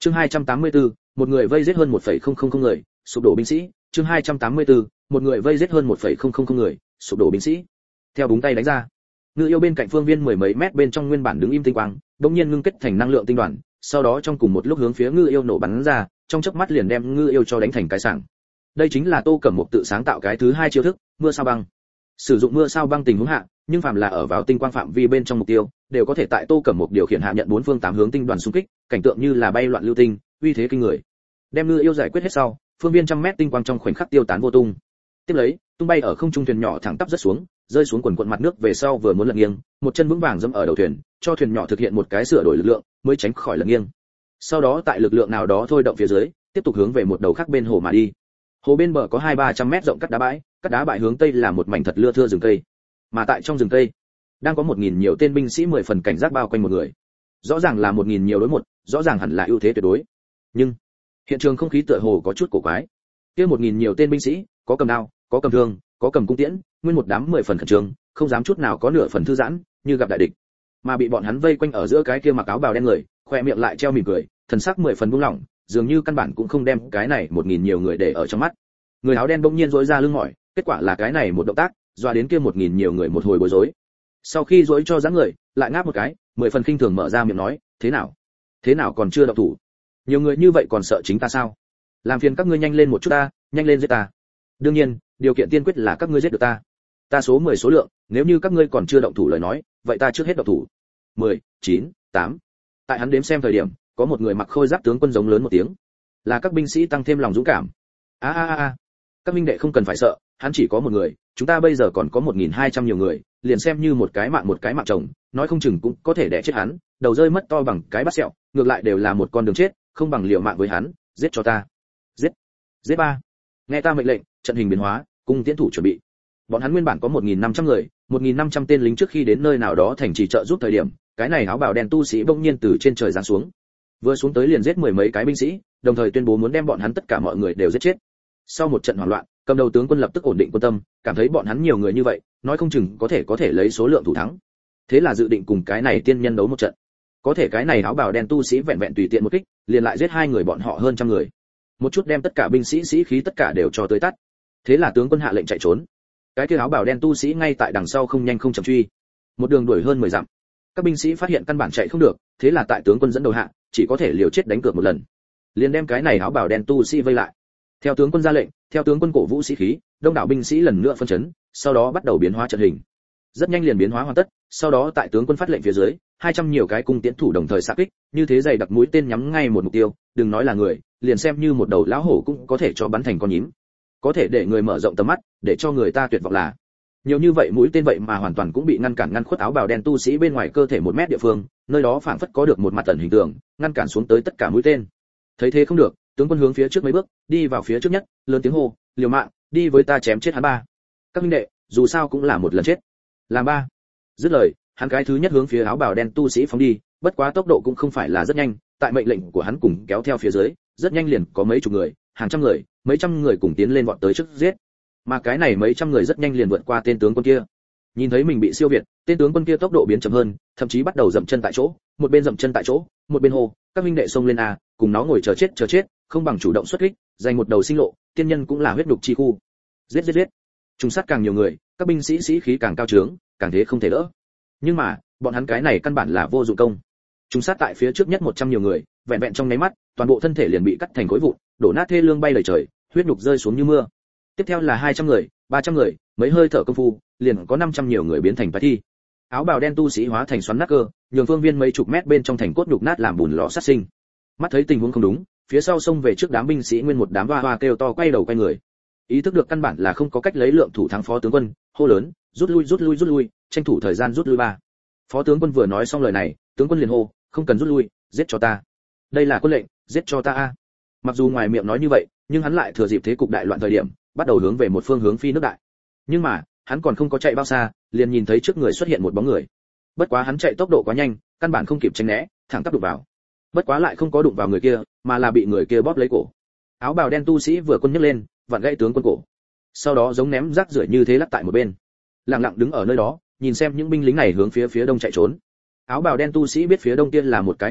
Chương 284, một người vây giết hơn 1,000 người, sụp đổ binh sĩ. Chương 284, một người vây giết hơn 1,000 người, sụp đổ binh sĩ. Theo búng tay đánh ra, Ngư Yêu bên cạnh phương viên mười mấy mét bên trong nguyên bản đứng im tinh quang, đột nhiên ngưng kết thành năng lượng tinh đoàn, sau đó trong cùng một lúc hướng phía Ngư Yêu nổ bắn ra, trong chớp mắt liền đem Ngư Yêu cho đánh thành cái sảng. Đây chính là Tô Cẩm Mục tự sáng tạo cái thứ hai chiêu thức, mưa sao băng. Sử dụng mưa sao băng tình huống hạ, nhưng phàm là ở vào tinh quang phạm vi bên trong mục tiêu, đều có thể tại Tô Cẩm Mục điều khiển hạ nhận bốn phương tám hướng tinh đoàn xung kích, cảnh tượng như là bay loạn lưu tinh, uy thế kinh người. Đem Ngư Yêu giải quyết hết sau, phương viên trăm mét tinh quang trong khoảnh khắc tiêu tán vô tung. Tiếp lấy, tung bay ở không trung thuyền nhỏ thẳng tắp rất xuống, rơi xuống quần quần mặt nước về sau vừa muốn lật nghiêng, một chân vững vàng dẫm ở đầu thuyền, cho thuyền nhỏ thực hiện một cái sửa đổi lực lượng, mới tránh khỏi lật nghiêng. Sau đó tại lực lượng nào đó thôi động phía dưới, tiếp tục hướng về một đầu khác bên hồ mà đi. Hồ bên bờ có 200-300 mét rộng cắt đá bãi hướng tây là một mảnh thật lưa thưa rừng cây. Mà tại trong rừng cây, đang có 1000 nhiều tên binh sĩ 10 phần cảnh giác bao quanh một người. Rõ ràng là 1000 nhiều đối một, rõ ràng hẳn là ưu thế tuyệt đối. Nhưng hiện trường không khí tựa hồ có chút cổ quái. Kia 1000 nhiều tên binh sĩ, có cầm đao, có cầm thương, có cầm cung tiễn, nguyên một đám 10 phần khẩn trương, không dám chút nào có nửa phần thư giãn, như gặp đại địch. Mà bị bọn hắn vây quanh ở giữa cái kia mặc áo bào đen người, khoe miệng lại treo mỉm cười, thần sắc 10 phần buông lỏng, dường như căn bản cũng không đem cái này 1000 nhiều người để ở trong mắt. Người áo đen bỗng nhiên rỗi ra lưng mỏi, kết quả là cái này một động tác, dọa đến kia 1000 nhiều người một hồi bối rối. Sau khi rỗi cho dáng người, lại ngáp một cái, 10 phần khinh thường mở ra miệng nói, thế nào còn chưa động thủ? Nhiều người như vậy còn sợ chính ta sao? Làm phiền các ngươi nhanh lên một chút ta, nhanh lên giết ta. Đương nhiên, điều kiện tiên quyết là các ngươi giết được ta. Ta số 10 số lượng, nếu như các ngươi còn chưa động thủ lời nói, vậy ta trước hết động thủ. 10, 9, 8. Tại hắn đếm xem thời điểm, có một người mặc khôi giáp tướng quân giống lớn một tiếng. Là các binh sĩ tăng thêm lòng dũng cảm. Các minh đệ không cần phải sợ, hắn chỉ có một người, chúng ta bây giờ còn có 1200 nhiều người, liền xem như một cái mạng chồng, nói không chừng cũng có thể đẻ chết hắn, đầu rơi mất to bằng cái bát sẹo, ngược lại đều là một con đường chết, không bằng liều mạng với hắn, giết cho ta. Giết ba. Nghe ta mệnh lệnh, trận hình biến hóa, cung tiễn thủ chuẩn bị. Bọn hắn nguyên bản có 1500 người, 1500 tên lính trước khi đến nơi nào đó thành trì trợ giúp thời điểm, cái này áo bào đen tu sĩ bỗng nhiên từ trên trời giáng xuống. Vừa xuống tới liền giết mười mấy cái binh sĩ, đồng thời tuyên bố muốn đem bọn hắn tất cả mọi người đều giết chết. Sau một trận hoảng loạn, cầm đầu tướng quân lập tức ổn định quân tâm, cảm thấy bọn hắn nhiều người như vậy, nói không chừng có thể lấy số lượng thủ thắng. Thế là dự định cùng cái này tiên nhân đấu một trận. Có thể cái này áo bào đen tu sĩ vẹn vẹn tùy tiện một kích, liền lại giết hai người bọn họ hơn trăm người. Một chút đem tất cả binh sĩ sĩ khí tất cả đều cho tới tắt. Thế là tướng quân hạ lệnh chạy trốn. Cái kia áo bào đen tu sĩ ngay tại đằng sau không nhanh không chậm truy. Một đường đuổi hơn 10 dặm. Các binh sĩ phát hiện căn bản chạy không được, thế là tại tướng quân dẫn đầu hạ, chỉ có thể liều chết đánh cược một lần. Liền đem cái này áo bào đen tu sĩ vây lại. Theo tướng quân ra lệnh, theo tướng quân cổ vũ sĩ khí, đông đảo binh sĩ lần nữa phân chấn, sau đó bắt đầu biến hóa trận hình. Rất nhanh liền biến hóa hoàn tất, sau đó tại tướng quân phát lệnh phía dưới, 200 nhiều cái cung tiễn thủ đồng thời xạ kích, như thế dày đặc mũi tên nhắm ngay một mục tiêu, đừng nói là người, liền xem như một đầu lão hổ cũng có thể cho bắn thành con nhím. Có thể để người mở rộng tầm mắt, để cho người ta tuyệt vọng là nhiều như vậy mũi tên vậy mà hoàn toàn cũng bị ngăn khuất áo bào đen tu sĩ bên ngoài cơ thể 1 mét địa phương, nơi đó phảng phất có được một mặt tần hình tượng, ngăn cản xuống tới tất cả mũi tên. Thấy thế không được, tướng quân hướng phía trước mấy bước, đi vào phía trước nhất, lớn tiếng hô, liều mạng, đi với ta chém chết hắn ba. Các minh đệ, dù sao cũng là một lần chết. Làm ba. Dứt lời, hắn cái thứ nhất hướng phía áo bào đen tu sĩ phóng đi, bất quá tốc độ cũng không phải là rất nhanh, tại mệnh lệnh của hắn cùng kéo theo phía dưới, rất nhanh liền có mấy chục người, hàng trăm người, mấy trăm người cùng tiến lên vọt tới trước giết. Mà cái này mấy trăm người rất nhanh liền vượt qua tên tướng quân kia. Nhìn thấy mình bị siêu việt, tên tướng quân kia tốc độ biến chậm hơn, thậm chí bắt đầu dậm chân tại chỗ, một bên dậm chân tại chỗ, một bên hô, các minh đệ xông lên a, cùng nó ngồi chờ chết, không bằng chủ động xuất kích, giành một đầu sinh lộ, tiên nhân cũng là huyết đục chi khu. Giết. Trùng sát càng nhiều người, các binh sĩ sĩ khí càng cao trướng, càng thế không thể đỡ. Nhưng mà, bọn hắn cái này căn bản là vô dụng công. Trùng sát tại phía trước nhất 100 nhiều người, vẹn vẹn trong nháy mắt, toàn bộ thân thể liền bị cắt thành khối vụn, đổ nát thê lương bay lời trời, huyết nhục rơi xuống như mưa. Tiếp theo là 200 người, 300 người, mấy hơi thở công phu, liền có 500 nhiều người biến thành phá thi. Áo bào đen tu sĩ hóa thành xoắn nát cơ, nhường phương viên mấy chục mét bên trong thành cốt nhục nát làm bùn lò sát sinh. Mắt thấy tình huống không đúng, phía sau xông về trước đám binh sĩ nguyên một đám hoa hoa kêu to quay đầu quay người. Ý thức được căn bản là không có cách lấy lượng thủ thắng phó tướng quân, hô lớn, rút lui, tranh thủ thời gian rút lui ba. Phó tướng quân vừa nói xong lời này, tướng quân liền hô, không cần rút lui, giết cho ta. Đây là quân lệnh, giết cho ta a. Mặc dù ngoài miệng nói như vậy, nhưng hắn lại thừa dịp thế cục đại loạn thời điểm, bắt đầu hướng về một phương hướng phi nước đại. Nhưng mà, hắn còn không có chạy bao xa, liền nhìn thấy trước người xuất hiện một bóng người. Bất quá hắn chạy tốc độ quá nhanh, căn bản không kịp tránh né, thẳng tắp đụng vào. Bất quá lại không có đụng vào người kia, mà là bị người kia bóp lấy cổ. Áo bào đen tu sĩ vừa quân nhấc lên, vặn gãy tướng quân cổ. Sau đó giống ném rác rưởi như thế lắc tại một bên. Lặng lặng đứng ở nơi đó, nhìn xem những binh lính này hướng phía đông chạy trốn. Áo bào đen tu sĩ biết phía đông kia là một cái hồ nước,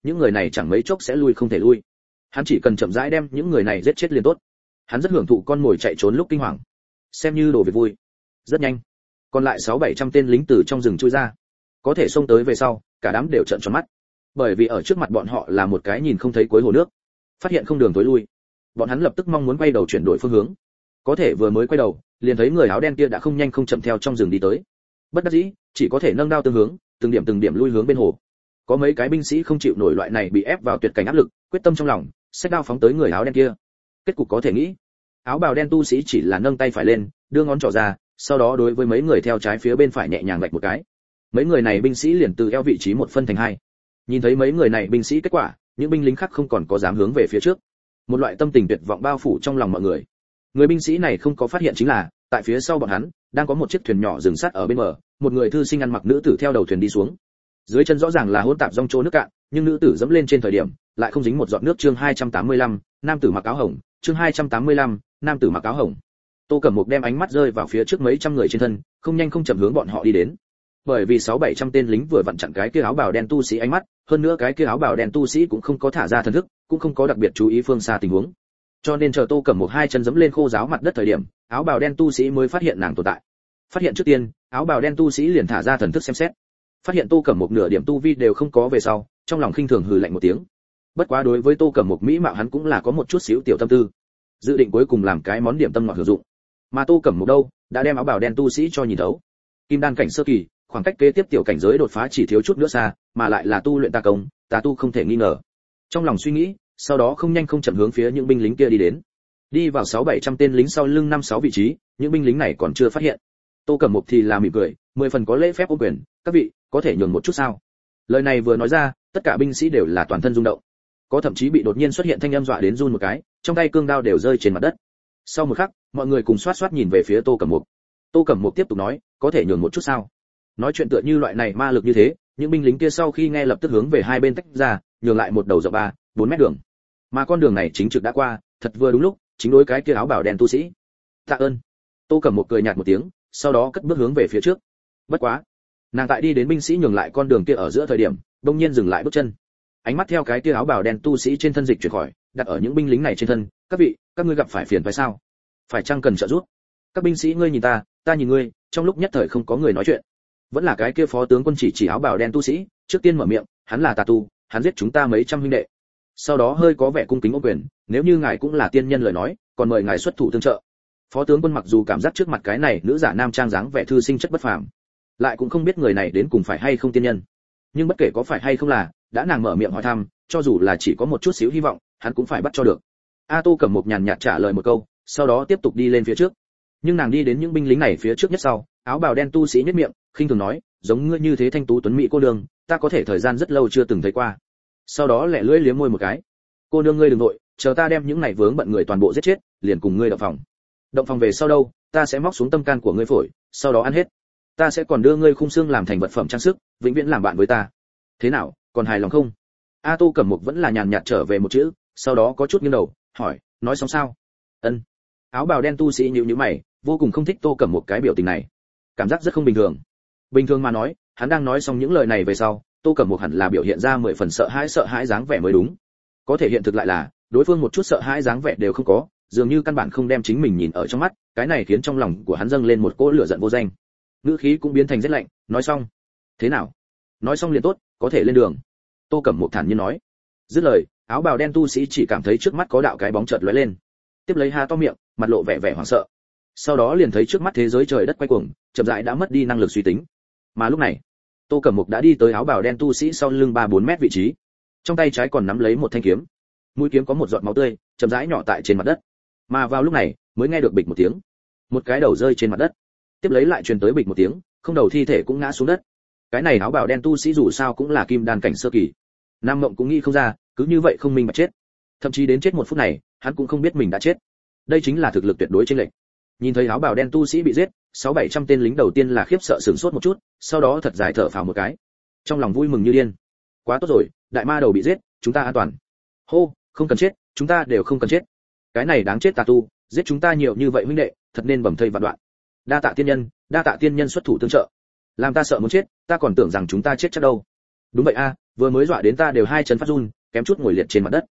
những người này chẳng mấy chốc sẽ lui không thể lui. Hắn chỉ cần chậm rãi đem những người này giết chết liền tốt. Hắn rất hưởng thụ con mồi chạy trốn lúc kinh hoàng, xem như đồ việc vui. Rất nhanh, còn lại 600-700 tên lính từ trong rừng chui ra, có thể xông tới về sau, cả đám đều trợn tròn mắt, bởi vì ở trước mặt bọn họ là một cái nhìn không thấy cuối hồ nước, phát hiện không đường tối lui, bọn hắn lập tức mong muốn quay đầu chuyển đổi phương hướng, có thể vừa mới quay đầu, liền thấy người áo đen kia đã không nhanh không chậm theo trong rừng đi tới. Bất đắc dĩ, chỉ có thể nâng đao tương hướng, từng điểm lui hướng bên hồ. Có mấy cái binh sĩ không chịu nổi loại này bị ép vào tuyệt cảnh áp lực, quyết tâm trong lòng, xách đao phóng tới người áo đen kia. Kết cục có thể nghĩ, áo bào đen tu sĩ chỉ là nâng tay phải lên, đưa ngón trỏ ra, sau đó đối với mấy người theo trái phía bên phải nhẹ nhàng vạch một cái. Mấy người này binh sĩ liền từ eo vị trí một phân thành hai. Nhìn thấy mấy người này binh sĩ kết quả, những binh lính khác không còn có dám hướng về phía trước. Một loại tâm tình tuyệt vọng bao phủ trong lòng mọi người. Người binh sĩ này không có phát hiện chính là, tại phía sau bọn hắn, đang có một chiếc thuyền nhỏ dừng sát ở bên bờ, một người thư sinh ăn mặc nữ tử theo đầu thuyền đi xuống. Dưới chân rõ ràng là hỗn tạp rong trô nước cạn, nhưng nữ tử dẫm lên trên thời điểm, lại không dính một giọt nước. Chương 285, nam tử mặc áo hồng. Chương 285, nam tử mặc áo hồng. Tô Cẩm Mục đem ánh mắt rơi vào phía trước mấy trăm người trên thân, không nhanh không chậm hướng bọn họ đi đến. Bởi vì 600-700 tên lính vừa vặn chặn cái kia áo bào đen tu sĩ ánh mắt, hơn nữa cái kia áo bào đen tu sĩ cũng không có thả ra thần thức, cũng không có đặc biệt chú ý phương xa tình huống. Cho nên chờ Tô Cẩm Mục hai chân giẫm lên khô ráo mặt đất thời điểm, áo bào đen tu sĩ mới phát hiện nàng tồn tại. Phát hiện trước tiên, áo bào đen tu sĩ liền thả ra thần thức xem xét. Phát hiện Tô Cẩm Mục nửa điểm tu vi đều không có về sau, trong lòng khinh thường hừ lạnh một tiếng. Bất quá đối với Tô Cẩm Mục mỹ mạo hắn cũng là có một chút xíu tiểu tâm tư, dự định cuối cùng làm cái món điểm tâm ngọt hưởng dụng. Mà Tô Cẩm Mục đâu, đã đem áo bào đen tu sĩ cho nhìn thấu. Kim đan cảnh sơ kỳ, khoảng cách kế tiếp tiểu cảnh giới đột phá chỉ thiếu chút nữa xa, mà lại là tu luyện tà công, tà tu không thể nghi ngờ. Trong lòng suy nghĩ, sau đó không nhanh không chậm hướng phía những binh lính kia đi đến. Đi vào 600-700 tên lính sau lưng 5-6 vị trí, những binh lính này còn chưa phát hiện. Tô Cẩm Mục thì là mỉm cười, 10 phần có lễ phép ôm quyền, "Các vị, có thể nhường một chút sao?" Lời này vừa nói ra, tất cả binh sĩ đều là toàn thân rung động. Có thậm chí bị đột nhiên xuất hiện thanh âm dọa đến run một cái, trong tay cương đao đều rơi trên mặt đất. Sau một khắc, mọi người cùng xoát xoát nhìn về phía Tô Cẩm Mục. Tô Cẩm Mục tiếp tục nói, "Có thể nhường một chút sao?" Nói chuyện tựa như loại này ma lực như thế, những binh lính kia sau khi nghe lập tức hướng về hai bên tách ra, nhường lại một đầu rộng 3-4 mét đường. Mà con đường này chính trực đã qua, thật vừa đúng lúc, chính đối cái kia áo bào đen tu sĩ. "Tạ ơn." Tô Cẩm Mục cười nhạt một tiếng, sau đó cất bước hướng về phía trước. Bất quá, nàng tại đi đến binh sĩ nhường lại con đường kia ở giữa thời điểm, đột nhiên dừng lại bước chân. Ánh mắt theo cái kia áo bào đen tu sĩ trên thân dịch chuyển khỏi, đặt ở những binh lính này trên thân. "Các vị, các ngươi gặp phải phiền phải sao? Phải chăng cần trợ giúp?" Các binh sĩ ngươi nhìn ta, ta nhìn ngươi, trong lúc nhất thời không có người nói chuyện. Vẫn là cái kia phó tướng quân chỉ áo bào đen tu sĩ, trước tiên mở miệng, "Hắn là tà tu, hắn giết chúng ta mấy trăm huynh đệ." Sau đó hơi có vẻ cung kính ôm quyền, "Nếu như ngài cũng là tiên nhân lời nói, còn mời ngài xuất thủ tương trợ." Phó tướng quân mặc dù cảm giác trước mặt cái này nữ giả nam trang dáng vẻ thư sinh chất bất phàm, lại cũng không biết người này đến cùng phải hay không tiên nhân. Nhưng bất kể có phải hay không là, đã nàng mở miệng hỏi thăm, cho dù là chỉ có một chút xíu hy vọng, hắn cũng phải bắt cho được. Tô Cẩm Mục nhàn nhạt trả lời một câu, sau đó tiếp tục đi lên phía trước. Nhưng nàng đi đến những binh lính này phía trước nhất sau, áo bào đen tu sĩ nhếch miệng, khinh thường nói, "Giống ngươi như thế thanh tú tuấn mỹ cô nương, ta có thể thời gian rất lâu chưa từng thấy qua." Sau đó lẹ lưỡi liếm môi một cái, "Cô nương ngươi đừng nội, chờ ta đem những này vướng bận người toàn bộ giết chết, liền cùng ngươi động phòng. Động phòng về sau đâu, ta sẽ móc xuống tâm can của ngươi phổi, sau đó ăn hết. Ta sẽ còn đưa ngươi khung xương làm thành vật phẩm trang sức, vĩnh viễn làm bạn với ta. Thế nào, còn hài lòng không?" Tô Cẩm Mục vẫn là nhàn nhạt trở về một chữ, sau đó có chút nghiêng đầu, hỏi, "Nói xong sao?" "Ân." Áo bào đen tu sĩ nhíu nhíu mày, vô cùng không thích Tô Cẩm Mục cái biểu tình này, cảm giác rất không bình thường. Bình thường mà nói, hắn đang nói xong những lời này về sau, Tô Cẩm Mục hẳn là biểu hiện ra 10 phần sợ hãi dáng vẻ mới đúng. Có thể hiện thực lại là, đối phương một chút sợ hãi dáng vẻ đều không có, dường như căn bản không đem chính mình nhìn ở trong mắt, cái này khiến trong lòng của hắn dâng lên một cỗ lửa giận vô danh. Ngữ khí cũng biến thành rất lạnh, "Nói xong." "Thế nào?" "Nói xong liền tốt, có thể lên đường." Tô Cẩm Mục thản nhiên nói. Dứt lời, áo bào đen tu sĩ chỉ cảm thấy trước mắt có đạo cái bóng chợt lóe lên, tiếp lấy há to miệng, mặt lộ vẻ hoảng sợ. Sau đó liền thấy trước mắt thế giới trời đất quay cuồng, chậm rãi đã mất đi năng lực suy tính. Mà lúc này, Tô Cẩm Mục đã đi tới áo bào đen tu sĩ sau lưng 3-4 mét vị trí, trong tay trái còn nắm lấy một thanh kiếm, mũi kiếm có một giọt máu tươi, chậm rãi nhỏ tại trên mặt đất. Mà vào lúc này, mới nghe được bịch một tiếng, một cái đầu rơi trên mặt đất, tiếp lấy lại truyền tới bịch một tiếng, không đầu thi thể cũng ngã xuống đất. Cái này áo bào đen tu sĩ dù sao cũng là kim đan cảnh sơ kỳ, Nam Mộng cũng nghĩ không ra, cứ như vậy không minh bạch chết. Thậm chí đến chết một phút này, hắn cũng không biết mình đã chết. Đây chính là thực lực tuyệt đối chênh lệch. Nhìn thấy áo bào đen tu sĩ bị giết, 600-700 tên lính đầu tiên là khiếp sợ sửng sốt một chút, sau đó thật dài thở phào một cái, trong lòng vui mừng như điên. Quá tốt rồi, đại ma đầu bị giết, chúng ta an toàn. Hô, không cần chết, chúng ta đều không cần chết. Cái này đáng chết tà tu, giết chúng ta nhiều như vậy huynh đệ, thật nên bầm thây vạn đoạn. Đa tạ tiên nhân xuất thủ tương trợ. Làm ta sợ muốn chết, ta còn tưởng rằng chúng ta chết chắc đâu. Đúng vậy a, vừa mới dọa đến ta đều hai chân phát run, kém chút ngồi liệt trên mặt đất.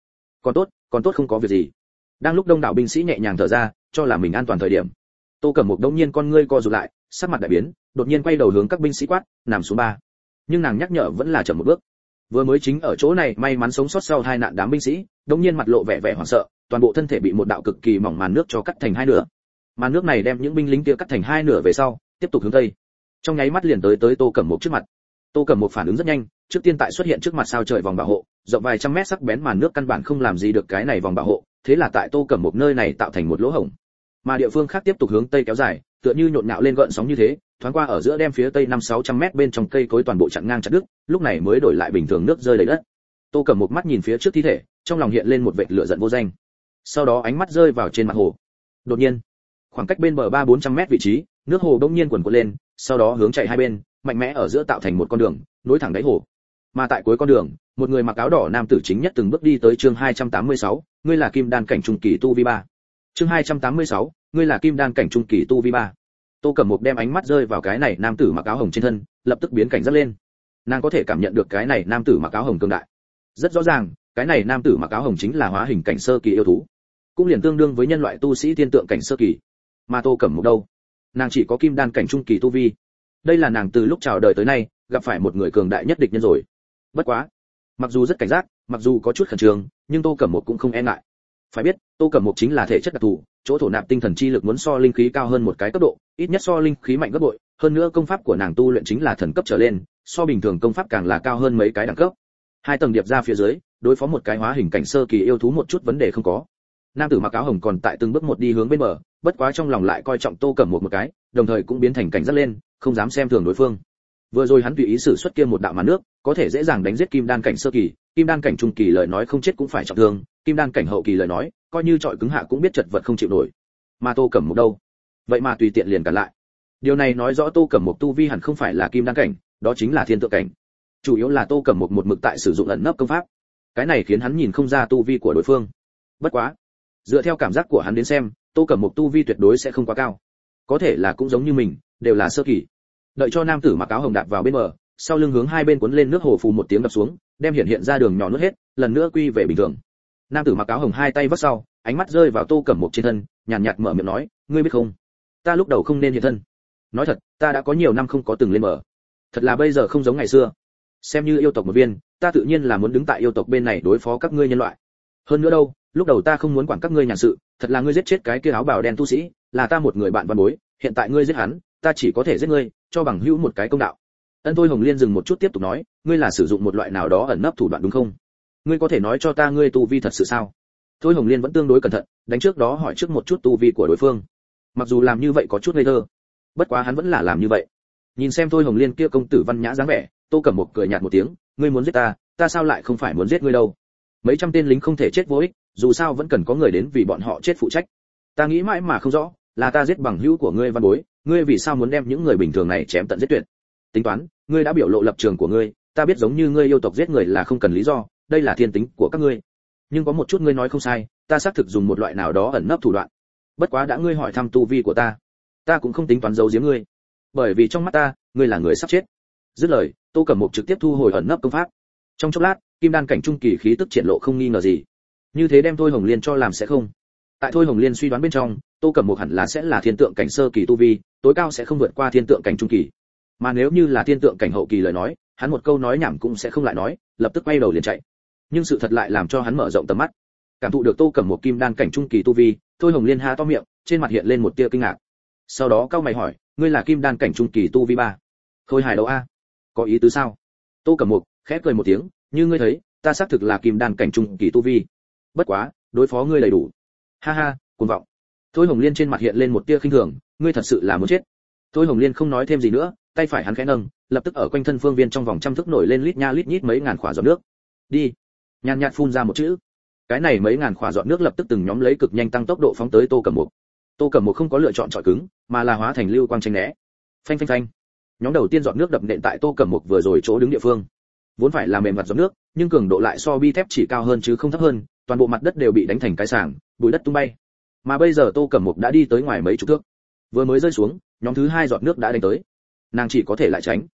Còn tốt không có việc gì. Đang lúc đông đảo binh sĩ nhẹ nhàng thở ra, cho là mình an toàn thời điểm, Tô Cẩm Mục đột nhiên con ngươi co rụt lại, sắc mặt đại biến, đột nhiên quay đầu hướng các binh sĩ quát, nằm xuống ba. Nhưng nàng nhắc nhở vẫn là chậm một bước. Vừa mới chính ở chỗ này may mắn sống sót sau hai nạn đám binh sĩ, đột nhiên mặt lộ vẻ vẻ hoảng sợ, toàn bộ thân thể bị một đạo cực kỳ mỏng màn nước cho cắt thành hai nửa. Màn nước này đem những binh lính kia cắt thành hai nửa về sau, tiếp tục hướng tây. Trong nháy mắt liền tới Tô Cẩm Mục trước mặt. Tô Cẩm Mục phản ứng rất nhanh, trước tiên tại xuất hiện trước mặt sao trời vòng bảo hộ, rộng vài trăm mét sắc bén màn nước căn bản không làm gì được cái này vòng bảo hộ, thế là tại Tô Cẩm Mục nơi này tạo thành một lỗ hổng. Mà địa phương khác tiếp tục hướng tây kéo dài, tựa như nhộn nhạo lên gợn sóng như thế, thoáng qua ở giữa đem phía tây 5-600 mét bên trong cây cối toàn bộ chặn ngang chặt đứt, lúc này mới đổi lại bình thường nước rơi đầy đất. Tô Cẩm Mục mắt nhìn phía trước thi thể, trong lòng hiện lên một vệt lửa giận vô danh. Sau đó ánh mắt rơi vào trên mặt hồ. Đột nhiên, khoảng cách bên bờ 300-400 mét vị trí, nước hồ bỗng nhiên cuồn cuộn lên, sau đó hướng chạy hai bên, mạnh mẽ ở giữa tạo thành một con đường, nối thẳng đáy hồ. Mà tại cuối con đường, một người mặc áo đỏ nam tử chính nhất từng bước đi tới. Chương 286, ngươi là kim đan cảnh trung kỳ tu vi 3. Chương 286, ngươi là kim đan cảnh trung kỳ tu vi 3. Tô Cẩm Mục đem ánh mắt rơi vào cái này nam tử mặc áo hồng trên thân, lập tức biến cảnh giác lên. Nàng có thể cảm nhận được cái này nam tử mặc áo hồng cường đại. Rất rõ ràng, cái này nam tử mặc áo hồng chính là hóa hình cảnh sơ kỳ yêu thú, cũng liền tương đương với nhân loại tu sĩ thiên tượng cảnh sơ kỳ. Mà Tô Cẩm Mục đâu? Nàng chỉ có kim đan cảnh trung kỳ tu vi. Đây là nàng từ lúc chào đời tới nay gặp phải một người cường đại nhất địch nhân rồi. Bất quá, mặc dù rất cảnh giác, mặc dù có chút khẩn trương, nhưng Tô Cẩm Mục cũng không e ngại. Phải biết, Tô Cẩm Mục chính là thể chất đặc thù, chỗ thổ nạp tinh thần chi lực muốn so linh khí cao hơn một cái cấp độ, ít nhất so linh khí mạnh gấp bội, hơn nữa công pháp của nàng tu luyện chính là thần cấp trở lên, so bình thường công pháp càng là cao hơn mấy cái đẳng cấp. Hai tầng điệp ra phía dưới, đối phó một cái hóa hình cảnh sơ kỳ yêu thú một chút vấn đề không có. Nam tử mặc áo hồng còn tại từng bước một đi hướng bên bờ, bất quá trong lòng lại coi trọng Tô Cẩm Mục một cái, đồng thời cũng biến thành cảnh giác lên, không dám xem thường đối phương. Vừa rồi hắn tùy ý sử xuất kia một đạo màn nước, có thể dễ dàng đánh giết kim đan cảnh sơ kỳ, kim đan cảnh trung kỳ lời nói không chết cũng phải trọng thương, kim đan cảnh hậu kỳ lời nói, coi như trọi cứng hạ cũng biết chật vật không chịu nổi. Mà Tô Cẩm Mục đâu? Vậy mà tùy tiện liền cản lại. Điều này nói rõ Tô Cẩm Mục tu vi hẳn không phải là kim đan cảnh, đó chính là thiên tượng cảnh. Chủ yếu là Tô Cẩm Mục một mực tại sử dụng ẩn nấp công pháp. Cái này khiến hắn nhìn không ra tu vi của đối phương. Bất quá, dựa theo cảm giác của hắn đến xem, Tô Cẩm Mục tu vi tuyệt đối sẽ không quá cao. Có thể là cũng giống như mình, đều là sơ kỳ. Đợi cho nam tử mặc áo hồng đạp vào bên bờ, sau lưng hướng hai bên cuốn lên nước hồ phù một tiếng đập xuống, đem hiện ra đường nhỏ nuốt hết, lần nữa quy về bình thường. Nam tử mặc áo hồng hai tay vắt sau, ánh mắt rơi vào Tô Cẩm Mục trên thân, nhàn nhạt mở miệng nói, ngươi biết không, ta lúc đầu không nên hiện thân. Nói thật, ta đã có nhiều năm không có từng lên bờ. Thật là bây giờ không giống ngày xưa. Xem như yêu tộc một viên, ta tự nhiên là muốn đứng tại yêu tộc bên này đối phó các ngươi nhân loại. Hơn nữa đâu, lúc đầu ta không muốn quản các ngươi nhàn sự, thật là ngươi giết chết cái kia áo bào đen tu sĩ, là ta một người bạn văn bối, hiện tại ngươi giết hắn, ta chỉ có thể giết ngươi, cho bằng hữu một cái công đạo. Ân Thôi Hồng Liên dừng một chút tiếp tục nói, ngươi là sử dụng một loại nào đó ẩn nấp thủ đoạn đúng không? Ngươi có thể nói cho ta ngươi tu vi thật sự sao? Thôi Hồng Liên vẫn tương đối cẩn thận, đánh trước đó hỏi trước một chút tu vi của đối phương. Mặc dù làm như vậy có chút ngây thơ, bất quá hắn vẫn là làm như vậy. Nhìn xem Thôi Hồng Liên kia công tử văn nhã dáng vẻ, Tô Cẩm Mục cười nhạt một tiếng, ngươi muốn giết ta, ta sao lại không phải muốn giết ngươi đâu? Mấy trăm tên lính không thể chết vô ích, dù sao vẫn cần có người đến vì bọn họ chết phụ trách. Ta nghĩ mãi mà không rõ, là ta giết bằng hữu của ngươi văn bối, ngươi vì sao muốn đem những người bình thường này chém tận giết tuyệt? Tính toán, ngươi đã biểu lộ lập trường của ngươi, ta biết giống như ngươi yêu tộc giết người là không cần lý do, đây là thiên tính của các ngươi. Nhưng có một chút ngươi nói không sai, ta xác thực dùng một loại nào đó ẩn nấp thủ đoạn. Bất quá đã ngươi hỏi thăm tu vi của ta cũng không tính toán giấu giếm ngươi, bởi vì trong mắt ta, ngươi là người sắp chết. Dứt lời, Tô Cẩm Mục trực tiếp thu hồi ẩn nấp công pháp. Trong chốc lát, kim đan cảnh trung kỳ khí tức triển lộ không nghi ngờ gì. Như thế đem Thôi Hồng Liên cho làm sẽ không. Tại Thôi Hồng Liên suy đoán bên trong, Tô Cẩm Mục hẳn là sẽ là thiên tượng cảnh sơ kỳ tu vi, tối cao sẽ không vượt qua thiên tượng cảnh trung kỳ. Mà nếu như là thiên tượng cảnh hậu kỳ lời nói, hắn một câu nói nhảm cũng sẽ không lại nói, lập tức quay đầu liền chạy. Nhưng sự thật lại làm cho hắn mở rộng tầm mắt. Cảm thụ được Tô Cẩm Mục kim đan cảnh trung kỳ tu vi, Thôi Hồng Liên há to miệng, trên mặt hiện lên một tia kinh ngạc. Sau đó cau mày hỏi, ngươi là kim đan cảnh trung kỳ tu vi 3. Khôi hài đấu a? Có ý tứ sao? Tô Cẩm Mục khẽ cười một tiếng, như ngươi thấy, ta xác thực là kim đan cảnh trung kỳ tu vi. Bất quá, đối phó ngươi đầy đủ. Ha ha, cuồng vọng. Thôi Hồng Liên trên mặt hiện lên một tia khinh thường, ngươi thật sự là muốn chết. Thôi Hồng Liên không nói thêm gì nữa, tay phải hắn khẽ nâng, lập tức ở quanh thân phương viên trong vòng trăm thước nổi lên lít nha lít nhít mấy ngàn khỏa giọt nước. Đi. Nhàn nhạt phun ra một chữ. Cái này mấy ngàn khỏa giọt nước lập tức từng nhóm lấy cực nhanh tăng tốc độ phóng tới Tô Cẩm Mục. Tô Cẩm Mục không có lựa chọn chọi cứng, mà là hóa thành lưu quang tranh né. Phanh phanh phanh. Nhóm đầu tiên giọt nước đập nện tại Tô Cẩm Mục vừa rồi chỗ đứng địa phương. Vốn phải là mềm mặt giọt nước, nhưng cường độ lại so bi thép chỉ cao hơn chứ không thấp hơn, toàn bộ mặt đất đều bị đánh thành cái sàng, bụi đất tung bay. Mà bây giờ Tô Cẩm Mục đã đi tới ngoài mấy chục thước. Vừa mới rơi xuống, nhóm thứ hai giọt nước đã đánh tới. Nàng chỉ có thể lại tránh.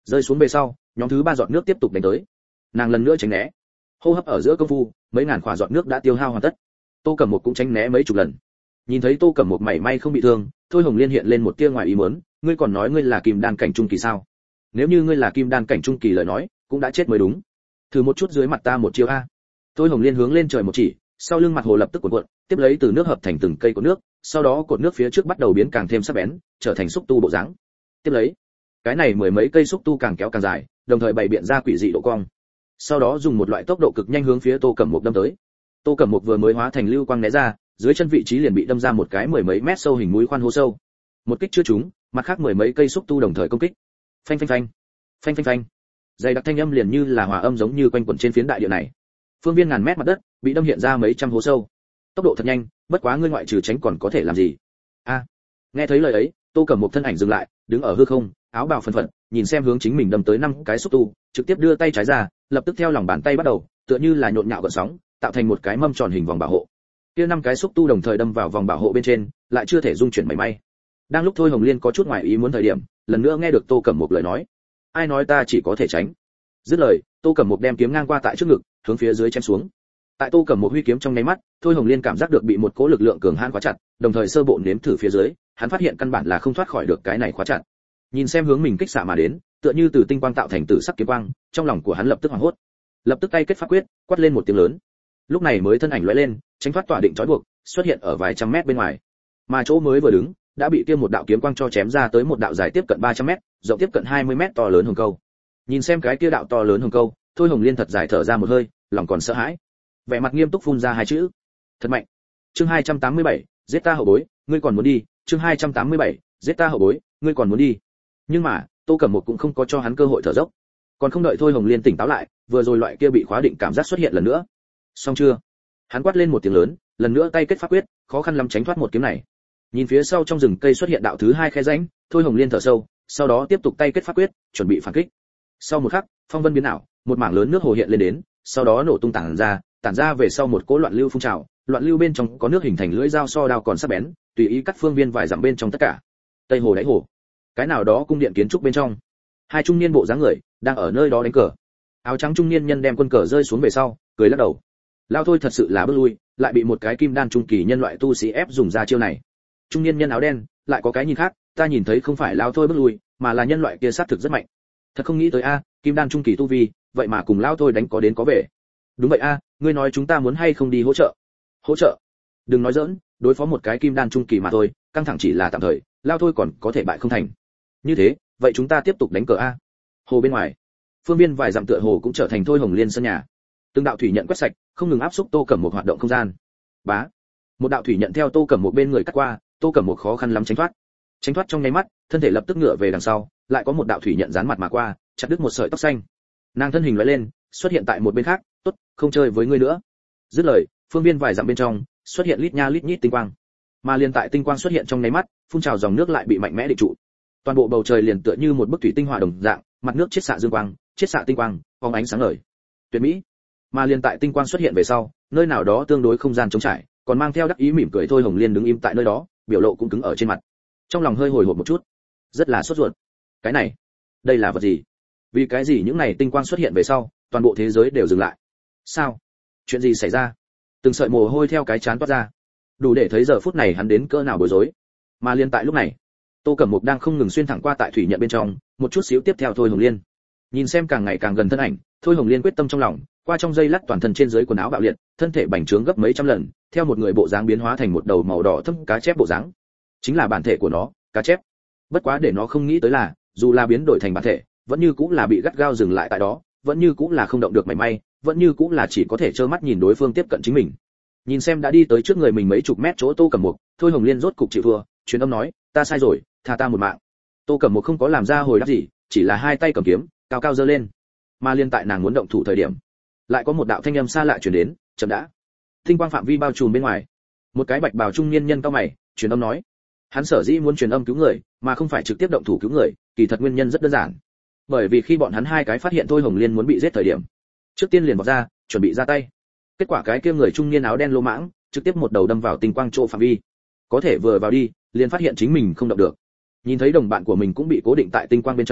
Rơi xuống về sau, nhóm thứ 3 giọt nước tiếp tục đánh tới. Nàng lần nữa tránh né. Hô hấp ở giữa công phu, mấy ngàn quả giọt nước đã tiêu hao hoàn tất. Tô Cẩm Một cũng tránh né mấy chục lần. Nhìn thấy Tô Cẩm Một mảy may không bị thương, Thôi Hồng Liên hiện lên một tia ngoài ý muốn, ngươi còn nói ngươi là kim đan cảnh trung kỳ sao? Nếu như ngươi là kim đan cảnh trung kỳ lời nói, cũng đã chết mới đúng. Thử một chút dưới mặt ta một chiêu a. Thôi Hồng Liên hướng lên trời một chỉ, sau lưng mặt hồ lập tức cuộn cuộn, tiếp lấy từ nước hợp thành từng cây cột nước, sau đó cột nước phía trước bắt đầu biến càng thêm sắc bén, trở thành xúc tu bộ dáng. Tiếp lấy, cái này mười mấy cây xúc tu càng kéo càng dài, đồng thời bày biện ra quỷ dị độ cong. Sau đó dùng một loại tốc độ cực nhanh hướng phía Tô Cẩm Một đâm tới. Tô Cẩm Một vừa mới hóa thành lưu quang né ra, dưới chân vị trí liền bị đâm ra một cái mười mấy mét sâu hình mũi khoan hố sâu. Một kích chưa trúng, mặt khác mười mấy cây xúc tu đồng thời công kích. Phanh phanh phanh, phanh phanh phanh. Dày đặc thanh âm liền như là hòa âm giống như quanh quẩn trên phiến đại địa này. Phương viên ngàn mét mặt đất bị đâm hiện ra mấy trăm hố sâu. Tốc độ thật nhanh, bất quá ngươi ngoại trừ tránh còn có thể làm gì? A. Nghe thấy lời ấy, Tô Cẩm Một thân ảnh dừng lại, đứng ở hư không, áo bào phần phật, nhìn xem hướng chính mình đâm tới 5 cái xúc tu, trực tiếp đưa tay trái ra, lập tức theo lòng bàn tay bắt đầu, tựa như là nhộn nhạo gợn sóng, tạo thành một cái mâm tròn hình vòng bảo hộ. Kia 5 cái xúc tu đồng thời đâm vào vòng bảo hộ bên trên, lại chưa thể dung chuyển mảy may. Đang lúc Thôi Hồng Liên có chút ngoài ý muốn thời điểm, lần nữa nghe được Tô Cẩm Một lời nói. Ai nói ta chỉ có thể tránh? Dứt lời, Tô Cẩm Một đem kiếm ngang qua tại trước ngực, hướng phía dưới chém xuống. Tại Tô Cẩm Một huy kiếm trong nháy mắt, Thôi Hồng Liên cảm giác được bị một cỗ lực lượng cường hãn khóa chặt, đồng thời sơ bộ nếm thử phía dưới, hắn phát hiện căn bản là không thoát khỏi được cái này khóa chặt. Nhìn xem hướng mình kích xạ mà đến, tựa như từ tinh quang tạo thành tử sắc kiếm quang, trong lòng của hắn lập tức hoảng hốt. Lập tức tay kết pháp quyết, quát lên một tiếng lớn. Lúc này mới thân ảnh lóe lên, tránh thoát tỏa định trói buộc, xuất hiện ở vài trăm mét bên ngoài. Mà chỗ mới vừa đứng, đã bị kia một đạo kiếm quang cho chém ra tới một đạo dài tiếp cận 300 mét, rộng tiếp cận 20 mét to lớn hồng câu. Nhìn xem cái kia đạo to lớn hồng câu, Thôi Hồng Liên thật dài thở ra một hơi, lòng còn sợ hãi. Vẻ mặt nghiêm túc phun ra hai chữ: thật mạnh. Chương 287, giết ta hậu bối, ngươi còn muốn đi? Chương 287, giết ta hậu bối, ngươi còn muốn đi? Nhưng mà, Tô Cẩm Một cũng không có cho hắn cơ hội thở dốc. Còn không đợi Thôi Hồng Liên tỉnh táo lại, vừa rồi loại kia bị khóa định cảm giác xuất hiện lần nữa. Xong chưa? Hắn quát lên một tiếng lớn, lần nữa tay kết pháp quyết, khó khăn lắm tránh thoát một kiếm này. Nhìn phía sau trong rừng cây xuất hiện đạo thứ 2 khe rãnh, Thôi Hồng Liên thở sâu, sau đó tiếp tục tay kết pháp quyết, chuẩn bị phản kích. Sau một khắc, phong vân biến ảo, một mảng lớn nước hồ hiện lên đến, sau đó nổ tung tản ra về sau một cỗ loạn lưu phun trào, loạn lưu bên trong có nước hình thành lưỡi dao so đao còn sắc bén, tùy ý cắt phương viên vài dặm bên trong tất cả. Tây hồ đáy hồ, cái nào đó cung điện kiến trúc bên trong, hai trung niên bộ dáng người đang ở nơi đó đánh cờ. Áo trắng trung niên nhân đem quân cờ rơi xuống về sau, cười lắc đầu. Lao Thôi thật sự là bước lui, lại bị một cái kim đan trung kỳ nhân loại tu sĩ ép dùng ra chiêu này. Trung niên nhân áo đen lại có cái nhìn khác, ta nhìn thấy không phải Lao Thôi bước lui, mà là nhân loại kia sát thực rất mạnh. Thật không nghĩ tới a, kim đan trung kỳ tu vi, vậy mà cùng Lao Thôi đánh có đến có về. Đúng vậy a, ngươi nói chúng ta muốn hay không đi hỗ trợ? Hỗ trợ? Đừng nói giỡn, đối phó một cái kim đan trung kỳ mà thôi, căng thẳng chỉ là tạm thời, Lao Thôi còn có thể bại không thành. Như thế, vậy chúng ta tiếp tục đánh cờ a. Hồ bên ngoài, phương viên vài dặm tựa hồ cũng trở thành Thôi Hồng Liên sân nhà. Từng đạo thủy nhận quét sạch, không ngừng áp xúc Tô Cẩm Một hoạt động không gian. Bá, một đạo thủy nhận theo Tô Cẩm Một bên người cắt qua, Tô Cẩm Một khó khăn lắm tránh thoát. Tránh thoát trong nháy mắt, thân thể lập tức ngựa về đằng sau, lại có một đạo thủy nhận dán mặt mà qua, chặt đứt một sợi tóc xanh. Nàng thân hình lóe lên, xuất hiện tại một bên khác, tốt, không chơi với ngươi nữa. Dứt lời, phương viên vài dặm bên trong xuất hiện lít nha lít nhít tinh quang. Mà liền tại tinh quang xuất hiện trong nháy mắt, phun trào dòng nước lại bị mạnh mẽ định trụ. Toàn bộ bầu trời liền tựa như một bức thủy tinh hòa đồng dạng, mặt nước chiết xạ dương quang, chiết xạ tinh quang, phóng ánh sáng ngời. Tuyệt mỹ. Mà liền tại tinh quang xuất hiện về sau, nơi nào đó tương đối không gian trống trải, còn mang theo đắc ý mỉm cười Thôi Hồng Liên đứng im tại nơi đó, biểu lộ cũng cứng ở trên mặt. Trong lòng hơi hồi hộp một chút, rất là sốt ruột. Cái này, đây là vật gì? Vì cái gì những này tinh quang xuất hiện về sau, toàn bộ thế giới đều dừng lại? Sao? Chuyện gì xảy ra? Từng sợi mồ hôi theo cái trán toát ra, đủ để thấy giờ phút này hắn đến cỡ nào bối rối. Mà liên tại lúc này, Tô Cẩm Mục đang không ngừng xuyên thẳng qua tại thủy nhận bên trong, một chút xíu tiếp theo Thôi Hồng Liên. Nhìn xem càng ngày càng gần thân ảnh, Thôi Hồng Liên quyết tâm trong lòng, qua trong giây lát toàn thân trên dưới quần áo bạo liệt, thân thể bành trướng gấp mấy trăm lần, theo một người bộ dáng biến hóa thành một đầu màu đỏ thẫm cá chép bộ dáng. Chính là bản thể của nó, cá chép. Bất quá để nó không nghĩ tới là, dù là biến đổi thành bản thể, vẫn như cũng là bị gắt gao dừng lại tại đó, vẫn như cũng là không động được mảy may, vẫn như cũng là chỉ có thể trơ mắt nhìn đối phương tiếp cận chính mình. Nhìn xem đã đi tới trước người mình mấy chục mét chỗ Tô Cẩm Mục, Thôi Hồng Liên rốt cục chịu thua, truyền âm nói, ta sai rồi, tha ta một mạng. Tô Cẩm Mục không có làm ra hồi đáp gì, chỉ là hai tay cầm kiếm, cao cao giơ lên. Mà liên tại nàng muốn động thủ thời điểm, lại có một đạo thanh âm xa lạ truyền đến, chậm đã. Tinh quang phạm vi bao trùm bên ngoài, một cái bạch bào trung niên nhân cao mày, truyền âm nói, hắn sở dĩ muốn truyền âm cứu người, mà không phải trực tiếp động thủ cứu người, kỳ thật nguyên nhân rất đơn giản. Bởi vì khi bọn hắn hai cái phát hiện Thôi Hồng Liên muốn bị giết thời điểm, trước tiên liền vọt ra, chuẩn bị ra tay. Kết quả cái kia người trung niên áo đen lô mãng, trực tiếp một đầu đâm vào tinh quang chỗ phạm vi. Có thể vừa vào đi, liền phát hiện chính mình không động được. Nhìn thấy đồng bạn của mình cũng bị cố định tại tinh quang bên trong,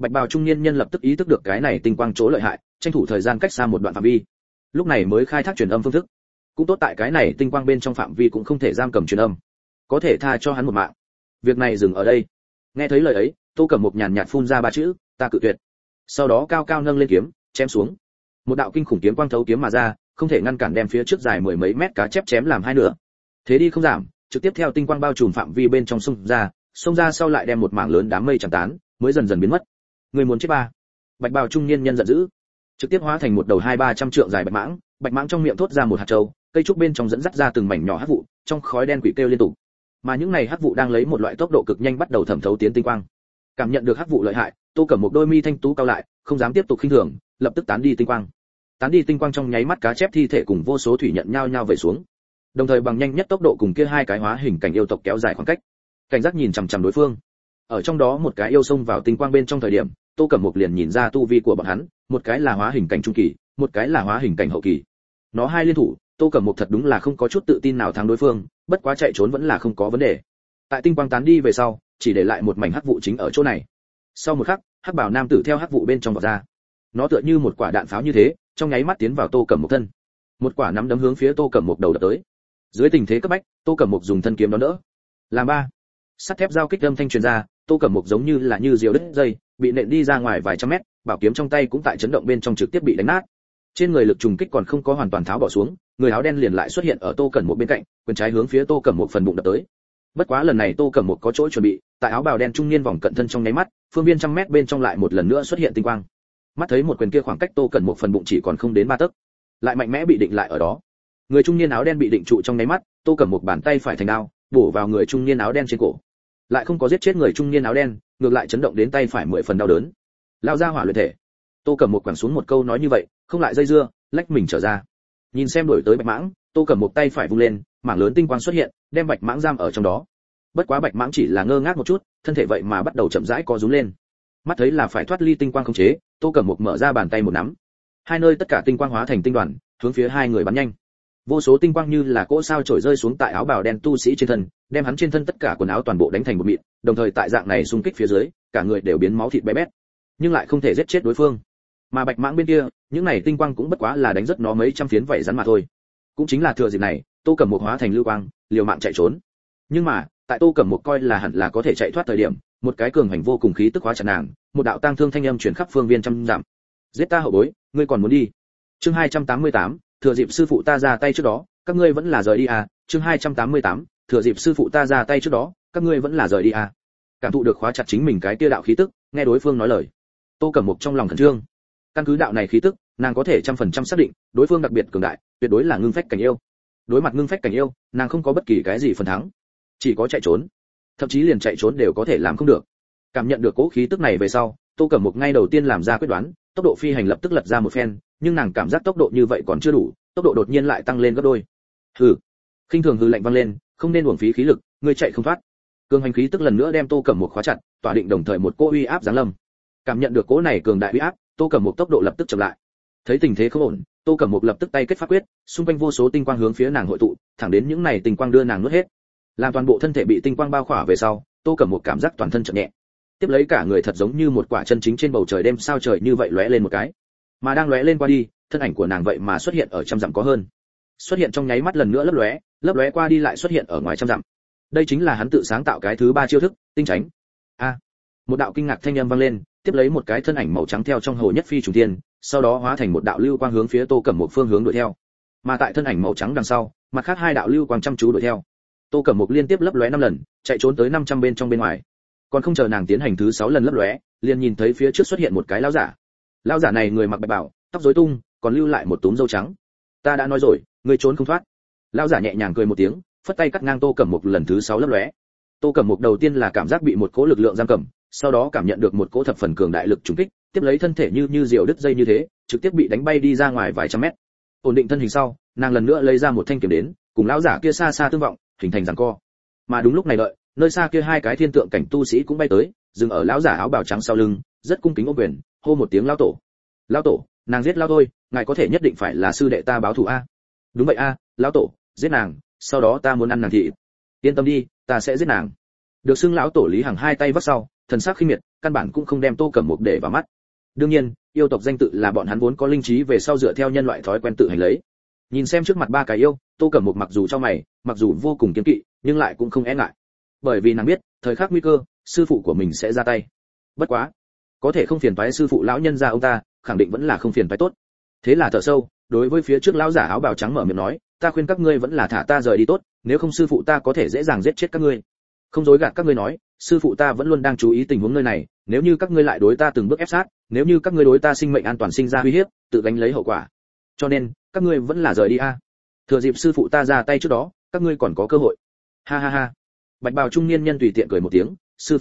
Bạch bào trung niên nhân lập tức ý thức được cái này tinh quang chỗ lợi hại, tranh thủ thời gian cách xa một đoạn phạm vi, lúc này mới khai thác truyền âm phương thức. Cũng tốt tại cái này tinh quang bên trong phạm vi cũng không thể giam cầm truyền âm, có thể tha cho hắn một mạng. Việc này dừng ở đây. Nghe thấy lời ấy, Tô Cẩm Mục nhàn nhạt phun ra ba chữ, ta cự tuyệt. Sau đó cao cao nâng lên kiếm, chém xuống. Một đạo kinh khủng kiếm quang thấu kiếm mà ra, không thể ngăn cản đem phía trước dài mười mấy mét cá chép chém làm hai nửa. Thế đi không giảm, trực tiếp theo tinh quang bao trùm phạm vi bên trong xông ra sau lại đem một mảng lớn đám mây chẳng tán, mới dần dần biến mất. Người muốn chết ba. Bạch bào trung niên nhân giận dữ, trực tiếp hóa thành một đầu 2-300 trượng dài bạch mãng trong miệng thốt ra một hạt châu, cây trúc bên trong dẫn dắt ra từng mảnh nhỏ hắc vụ, trong khói đen quỷ kêu liên tục. Mà những này hắc vụ đang lấy một loại tốc độ cực nhanh bắt đầu thẩm thấu tiến tinh quang. Cảm nhận được hắc vụ lợi hại, Tô Cẩm một đôi mi thanh tú cao lại, không dám tiếp tục khinh thường, lập tức tán đi tinh quang. Tán đi tinh quang trong nháy mắt cá chép thi thể cùng vô số thủy nhận nhau nhau về xuống. Đồng thời bằng nhanh nhất tốc độ cùng kia hai cái hóa hình cảnh yêu tộc kéo dài khoảng cách. Cảnh giác nhìn chằm chằm đối phương. Ở trong đó một cái yêu xông vào tinh quang bên trong thời điểm, Tô Cẩm Mục liền nhìn ra tu vi của bọn hắn, một cái là hóa hình cảnh trung kỳ, một cái là hóa hình cảnh hậu kỳ. Nó hai liên thủ, Tô Cẩm Mục thật đúng là không có chút tự tin nào thắng đối phương, bất quá chạy trốn vẫn là không có vấn đề. Tại tinh quang tán đi về sau, chỉ để lại một mảnh hắc vụ chính ở chỗ này. Sau một khắc, hắc bảo nam tử theo hắc vụ bên trong vọt ra. Nó tựa như một quả đạn pháo như thế, trong nháy mắt tiến vào Tô Cẩm Mục thân. Một quả nắm đấm hướng phía Tô Cẩm Mục đầu đập tới. Dưới tình thế cấp bách, Tô Cẩm Mục dùng thân kiếm đón đỡ. Làm ba. Sắt thép giao kích âm thanh truyền ra, Tô Cẩm Mục giống như là như diều đứt dây, bị nện đi ra ngoài vài trăm mét, bảo kiếm trong tay cũng tại chấn động bên trong trực tiếp bị đánh nát. Trên người lực trùng kích còn không có hoàn toàn tháo bỏ xuống, người áo đen liền lại xuất hiện ở Tô Cẩm Mục bên cạnh, quyền trái hướng phía Tô Cẩm Mục phần bụng đập tới. Bất quá lần này Tô Cẩm Mục có chỗ chuẩn bị, tại áo bào đen trung niên vòng cận thân trong nháy mắt, phương viên trăm mét bên trong lại một lần nữa xuất hiện tinh quang. Mắt thấy một quyền kia khoảng cách Tô Cẩm Mục phần bụng chỉ còn không đến 3 tấc, lại mạnh mẽ bị định lại ở đó. Người trung niên áo đen bị định trụ trong nháy mắt, Tô Cẩm Mục bàn tay phải thành đao, bổ vào người trung niên áo đen trên cổ. Lại không có giết chết người trung niên áo đen, ngược lại chấn động đến tay phải 10 phần đau đớn. Lao ra hỏa luyện thể. Tô Cẩm Mục quẳng xuống một câu nói như vậy, không lại dây dưa, lách mình trở ra. Nhìn xem đổi tới bạch mãng, Tô Cẩm Mục tay phải vung lên, mảng lớn tinh quang xuất hiện, đem bạch mãng giam ở trong đó. Bất quá bạch mãng chỉ là ngơ ngác một chút, thân thể vậy mà bắt đầu chậm rãi co rúm lên. Mắt thấy là phải thoát ly tinh quang khống chế, Tô Cẩm Mục mở ra bàn tay một nắm. Hai nơi tất cả tinh quang hóa thành tinh đoàn, hướng phía hai người bắn nhanh. Vô số tinh quang như là cỗ sao trổi rơi xuống tại áo bào đen tu sĩ trên thân, đem hắn trên thân tất cả quần áo toàn bộ đánh thành một mịn, đồng thời tại dạng này xung kích phía dưới, cả người đều biến máu thịt bé bét, nhưng lại không thể giết chết đối phương. Mà bạch mãng bên kia, những này tinh quang cũng bất quá là đánh rất nó mấy trăm phiến vảy rắn mà thôi. Cũng chính là thừa dịp này, Tô Cẩm Mục hóa thành lưu quang, liều mạng chạy trốn. Nhưng mà, tại Tô Cẩm Mục coi là hẳn là có thể chạy thoát thời điểm, một cái cường hành vô cùng khí tức hóa chặt nàng, một đạo tang thương thanh âm truyền khắp phương viên trăm dặm. Giết ta hậu bối, ngươi còn muốn đi? Chương 288, thừa dịp sư phụ ta ra tay trước đó, các ngươi vẫn là rời đi à? Chương 288, thừa dịp sư phụ ta ra tay trước đó, các ngươi vẫn là rời đi à? Cảm thụ được khóa chặt chính mình cái kia đạo khí tức, nghe đối phương nói lời, Tô Cẩm Mục trong lòng khẩn trương. Căn cứ đạo này khí tức, nàng có thể 100% xác định, đối phương đặc biệt cường đại, tuyệt đối là ngưng phách cảnh yêu. Đối mặt ngưng phách cảnh yêu, nàng không có bất kỳ cái gì phần thắng, chỉ có chạy trốn. Thậm chí liền chạy trốn đều có thể làm không được. Cảm nhận được cỗ khí tức này về sau, Tô Cẩm Mục ngay đầu tiên làm ra quyết đoán, tốc độ phi hành lập tức lật ra một phen, nhưng nàng cảm giác tốc độ như vậy còn chưa đủ, tốc độ đột nhiên lại tăng lên gấp đôi. Hừ. Khinh thường hừ lạnh vang lên, không nên uổng phí khí lực, ngươi chạy không thoát. Cường hành khí tức lần nữa đem Tô Cẩm Mục khóa chặt, tỏa định đồng thời một cỗ uy áp giáng lâm. Cảm nhận được cỗ này cường đại uy áp, Tô Cẩm Mục tốc độ lập tức chậm lại. Thấy tình thế không ổn, Tô Cẩm Mục lập tức tay kết pháp quyết, xung quanh vô số tinh quang hướng phía nàng hội tụ, thẳng đến những này tinh quang đưa nàng nuốt hết. Làm toàn bộ thân thể bị tinh quang bao khỏa về sau, Tô Cẩm Mục cảm giác toàn thân chậm nhẹ. Tiếp lấy cả người thật giống như một quả chân chính trên bầu trời đêm sao trời như vậy lóe lên một cái. Mà đang lóe lên qua đi, thân ảnh của nàng vậy mà xuất hiện ở trăm dặm có hơn. Xuất hiện trong nháy mắt lần nữa lấp lóe qua đi lại xuất hiện ở ngoài trăm dặm. Đây chính là hắn tự sáng tạo cái thứ 3 chiêu thức, tinh tránh. A. Một đạo kinh ngạc thanh âm vang lên, tiếp lấy một cái thân ảnh màu trắng theo trong hồ nhất phi trùng thiên, sau đó hóa thành một đạo lưu quang hướng phía Tô Cẩm Mục phương hướng đuổi theo. Mà tại thân ảnh màu trắng đằng sau, mặt khác hai đạo lưu quang chăm chú đuổi theo. Tô Cẩm Mục liên tiếp lấp lóe 5 lần, chạy trốn tới 500 bên trong bên ngoài. Còn không chờ nàng tiến hành thứ 6 lần lấp lóe, liền nhìn thấy phía trước xuất hiện một cái lão giả. Lão giả này người mặc bạch bào, tóc rối tung, còn lưu lại một túm râu trắng. Ta đã nói rồi, ngươi trốn không thoát. Lão giả nhẹ nhàng cười một tiếng, phất tay cắt ngang Tô Cẩm Mục lần thứ 6 lấp lóe. Tô Cẩm Mục đầu tiên là cảm giác bị một cỗ lực lượng giam cầm, sau đó cảm nhận được một cỗ thập phần cường đại lực trùng kích, tiếp lấy thân thể như diều đứt dây như thế, trực tiếp bị đánh bay đi ra ngoài vài trăm mét. Ổn định thân hình sau, nàng lần nữa lấy ra một thanh kiếm đến, cùng lão giả kia xa xa tương vọng, hình thành giằng co. Mà đúng lúc này đợi, nơi xa kia hai cái thiên tượng cảnh tu sĩ cũng bay tới, dừng ở lão giả áo bào trắng sau lưng, rất cung kính ôm quyền, hô một tiếng lão tổ. Lão tổ, nàng giết lão thôi, ngài có thể nhất định phải là sư đệ ta báo thù a. Đúng vậy a, lão tổ, giết nàng, sau đó ta muốn ăn nàng thịt. Yên tâm đi, ta sẽ giết nàng. Được xưng lão tổ Lý Hằng hai tay vắt sau, thần sắc khinh miệt, căn bản cũng không đem Tô Cẩm Mục để vào mắt. Đương nhiên, yêu tộc danh tự là bọn hắn vốn có linh trí về sau dựa theo nhân loại thói quen tự hành lấy. Nhìn xem trước mặt ba cái yêu, Tô Cẩm Mục mặc dù cho mày, mặc dù vô cùng kiêng kỵ, nhưng lại cũng không e ngại. Bởi vì nàng biết, thời khắc nguy cơ, sư phụ của mình sẽ ra tay. Bất quá, có thể không phiền toái sư phụ lão nhân gia ông ta, khẳng định vẫn là không phiền toái tốt. Thế là thở sâu, đối với phía trước lão giả áo bào trắng mở miệng nói, ta khuyên các ngươi vẫn là thả ta rời đi tốt, nếu không sư phụ ta có thể dễ dàng giết chết các ngươi. Không dối gạt các ngươi nói, sư phụ ta vẫn luôn đang chú ý tình huống nơi này, nếu như các ngươi lại đối ta từng bước ép sát, nếu như các ngươi đối ta sinh mệnh an toàn sinh ra uy hiếp, tự gánh lấy hậu quả. Cho nên, các ngươi vẫn là rời đi a. Thừa dịp sư phụ ta ra tay trước đó, các ngươi còn có cơ hội. Ha ha ha. Bạch bào trung niên nhân tùy tiện cười một tiếng, sư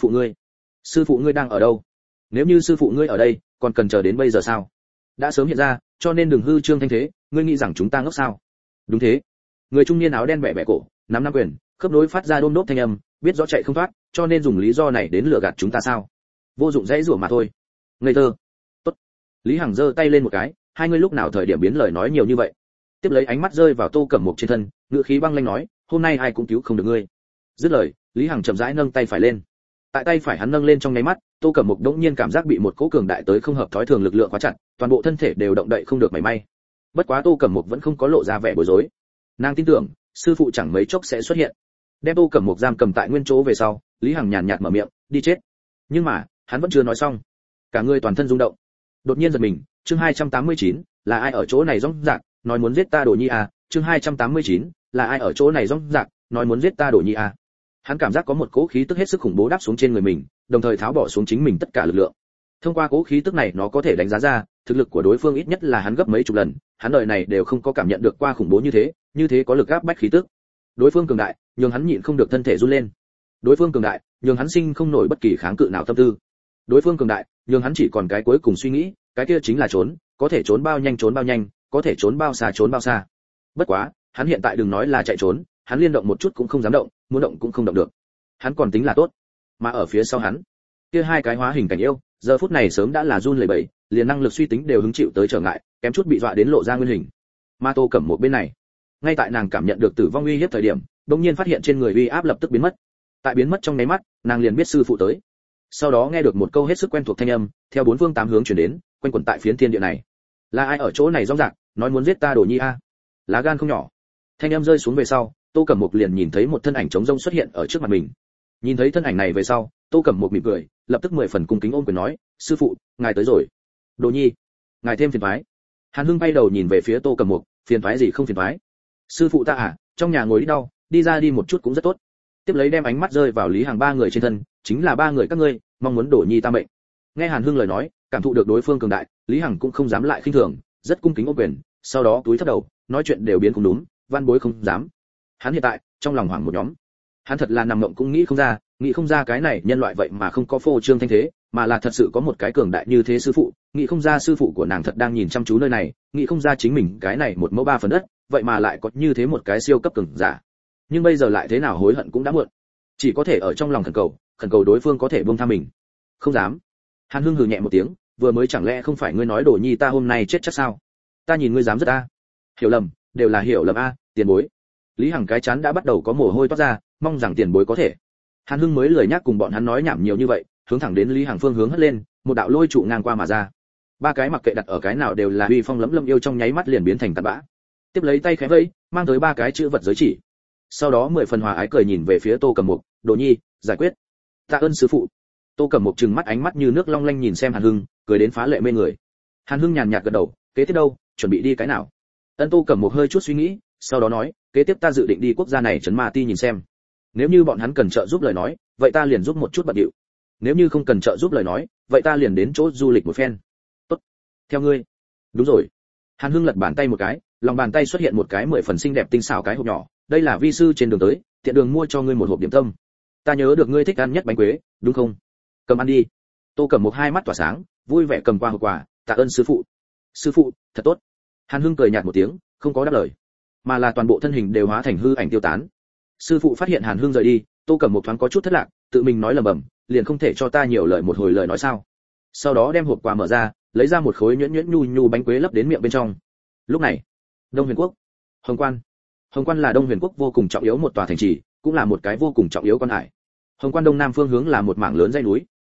phụ ngươi đang ở đâu? Nếu như sư phụ ngươi ở đây, còn cần chờ đến bây giờ sao? Đã sớm hiện ra, cho nên đừng hư trương thanh thế, ngươi nghĩ rằng chúng ta ngốc sao? Đúng thế. Người trung niên áo đen bẻ bẻ cổ, nắm nắm quyền, khớp nối phát ra đôm đốp thanh âm, biết rõ chạy không thoát, cho nên dùng lý do này đến lừa gạt chúng ta sao? Vô dụng dãy rủa mà thôi. Ngây thơ. Tốt. Lý Hằng giơ tay lên một cái, hai người lúc nào thời điểm biến lời nói nhiều như vậy? Tiếp lấy ánh mắt rơi vào Tô Cẩm Mục trên thân, ngữ khí băng lãnh nói, hôm nay ai cũng cứu không được ngươi. Dứt lời, Lý Hằng chậm rãi nâng tay phải lên. Tại tay phải hắn nâng lên trong nháy mắt, Tô Cẩm Mục đột nhiên cảm giác bị một cỗ cường đại tới không hợp thói thường lực lượng khóa chặt, toàn bộ thân thể đều động đậy không được mảy may. Bất quá Tô Cẩm Mục vẫn không có lộ ra vẻ bối rối. Nàng tin tưởng, sư phụ chẳng mấy chốc sẽ xuất hiện. Đem Tô Cẩm Mục giam cầm tại nguyên chỗ về sau, Lý Hằng nhàn nhạt mở miệng, đi chết. Nhưng mà, hắn vẫn chưa nói xong. Cả người toàn thân rung động. Đột nhiên giật mình, chương 289, là ai ở chỗ này rống rạc, nói muốn giết ta Đồ Nhi à, chương 289, là ai ở chỗ này rống rạc, nói muốn giết ta Đồ Nhi à. Hắn cảm giác có một cỗ khí tức hết sức khủng bố đáp xuống trên người mình, đồng thời tháo bỏ xuống chính mình tất cả lực lượng. Thông qua cỗ khí tức này nó có thể đánh giá ra, thực lực của đối phương ít nhất là hắn gấp mấy chục lần, hắn đời này đều không có cảm nhận được qua khủng bố như thế có lực áp bách khí tức. Đối phương cường đại, nhường hắn nhịn không được thân thể run lên. Đối phương cường đại, nhường hắn sinh không nổi bất kỳ kháng cự nào tâm tư. Đối phương cường đại, nhường hắn chỉ còn cái cuối cùng suy nghĩ, cái kia chính là trốn, có thể trốn bao nhanh, có thể trốn bao xa. Bất quá, hắn hiện tại đừng nói là chạy trốn, hắn liên động một chút cũng không dám động, muốn động cũng không động được. Hắn còn tính là tốt, mà ở phía sau hắn, kia hai cái hóa hình cảnh yêu, giờ phút này sớm đã là run lẩy bẩy, liền năng lực suy tính đều hứng chịu tới trở ngại, kém chút bị dọa đến lộ ra nguyên hình. Ma Tô Cẩm một bên này, ngay tại nàng cảm nhận được tử vong uy hiếp thời điểm, đột nhiên phát hiện trên người uy áp lập tức biến mất. Tại biến mất trong nháy mắt, nàng liền biết sư phụ tới. Sau đó nghe được một câu hết sức quen thuộc thanh âm, theo bốn phương tám hướng truyền đến, quanh quẩn tại phiến thiên địa này. Là ai ở chỗ này rong rạc, nói muốn giết ta Đồ Nhi a? Lá gan không nhỏ. Thanh âm rơi xuống về sau, Tô Cẩm Mục liền nhìn thấy một thân ảnh trống rông xuất hiện ở trước mặt mình. Nhìn thấy thân ảnh này về sau, Tô Cẩm Mục mỉm cười, lập tức 10 phần cung kính ôm quyền nói, sư phụ, ngài tới rồi. Đồ Nhi, ngài thêm phiền toái. Hàn Hưng bay đầu nhìn về phía Tô Cẩm Mục, phiền toái gì không phiền toái? Sư phụ ta à, trong nhà ngồi đi đau, đi ra đi một chút cũng rất tốt. Tiếp lấy đem ánh mắt rơi vào Lý Hằng ba người trên thân, chính là ba người các ngươi, mong muốn Đồ Nhi ta mệnh. Nghe Hàn Hưng lời nói, cảm thụ được đối phương cường đại, Lý Hằng cũng không dám lại khinh thường, rất cung kính ôm quyền, sau đó túi thấp đầu, nói chuyện đều biến không đúng, văn bối không dám. Hắn hiện tại trong lòng hoảng một nhóm. Hắn thật là nằm mộng cũng nghĩ không ra cái này nhân loại vậy mà không có phô trương thanh thế, mà là thật sự có một cái cường đại như thế sư phụ, nghĩ không ra sư phụ của nàng thật đang nhìn chăm chú nơi này, nghĩ không ra chính mình cái này một mẫu ba phần đất, vậy mà lại có như thế một cái siêu cấp cường giả. Nhưng bây giờ lại thế nào hối hận cũng đã muộn, chỉ có thể ở trong lòng khẩn cầu đối phương có thể buông tha mình. Không dám. Hàn Hưng hừ nhẹ một tiếng, vừa mới chẳng lẽ không phải ngươi nói Đồ Nhi ta hôm nay chết chắc sao? Ta nhìn ngươi dám rất a. Hiểu lầm, đều là hiểu lầm a, tiền bối. Lý Hằng cái chán đã bắt đầu có mồ hôi toát ra, mong rằng tiền bối có thể. Hàn Hưng mới lười nhắc cùng bọn hắn nói nhảm nhiều như vậy, hướng thẳng đến Lý Hằng phương hướng hất lên, một đạo lôi trụ ngang qua mà ra. Ba cái mặc kệ đặt ở cái nào đều là uy phong lẫm lâm yêu trong nháy mắt liền biến thành tàn bã. Tiếp lấy tay khẽ vẫy, mang tới ba cái chữ vật giới chỉ. Sau đó 10 phần hòa ái cười nhìn về phía Tô Cẩm Mục, Đồ Nhi, giải quyết. Tạ ơn sư phụ. Tô Cẩm Mục trừng mắt ánh mắt như nước long lanh nhìn xem Hàn Hưng, cười đến phá lệ mê người. Hàn Hưng nhàn nhạt gật đầu, kế tiếp đâu, chuẩn bị đi cái nào? Ân. Tô Cẩm Mục hơi chút suy nghĩ, sau đó nói, kế tiếp ta dự định đi quốc gia này trấn ma ti nhìn xem. Nếu như bọn hắn cần trợ giúp lời nói, vậy ta liền giúp một chút bận điệu. Nếu như không cần trợ giúp lời nói, vậy ta liền đến chỗ du lịch một phen. Tốt, theo ngươi. Đúng rồi. Hàn Hưng lật bàn tay một cái, lòng bàn tay xuất hiện một cái 10 phần xinh đẹp tinh xảo cái hộp nhỏ, đây là vi sư trên đường tới, tiện đường mua cho ngươi một hộp điểm tâm. Ta nhớ được ngươi thích ăn nhất bánh quế, đúng không? Cầm ăn đi. Tô Cẩm Mục hai mắt tỏa sáng, vui vẻ cầm qua hộp quà, tạ ơn sư phụ. Sư phụ, thật tốt. Hàn Hưng cười nhạt một tiếng, không có đáp lời, mà là toàn bộ thân hình đều hóa thành hư ảnh tiêu tán. Sư phụ phát hiện Hàn Hưng rời đi, Tô Cẩm Mục thoáng có chút thất lạc, tự mình nói lẩm bẩm, liền không thể cho ta nhiều lời một hồi lời nói sao? Sau đó đem hộp quà mở ra, lấy ra một khối nhuyễn nhuyễn nhu nhu bánh quế lấp đến miệng bên trong. Lúc này, Đông Huyền Quốc, Hồng Quan. Hồng Quan là Đông Huyền Quốc vô cùng trọng yếu một tòa thành trì, cũng là một cái vô cùng trọng yếu quan hải. Hồng Quan đông nam phương hướng là một mảng lớn dãy núi,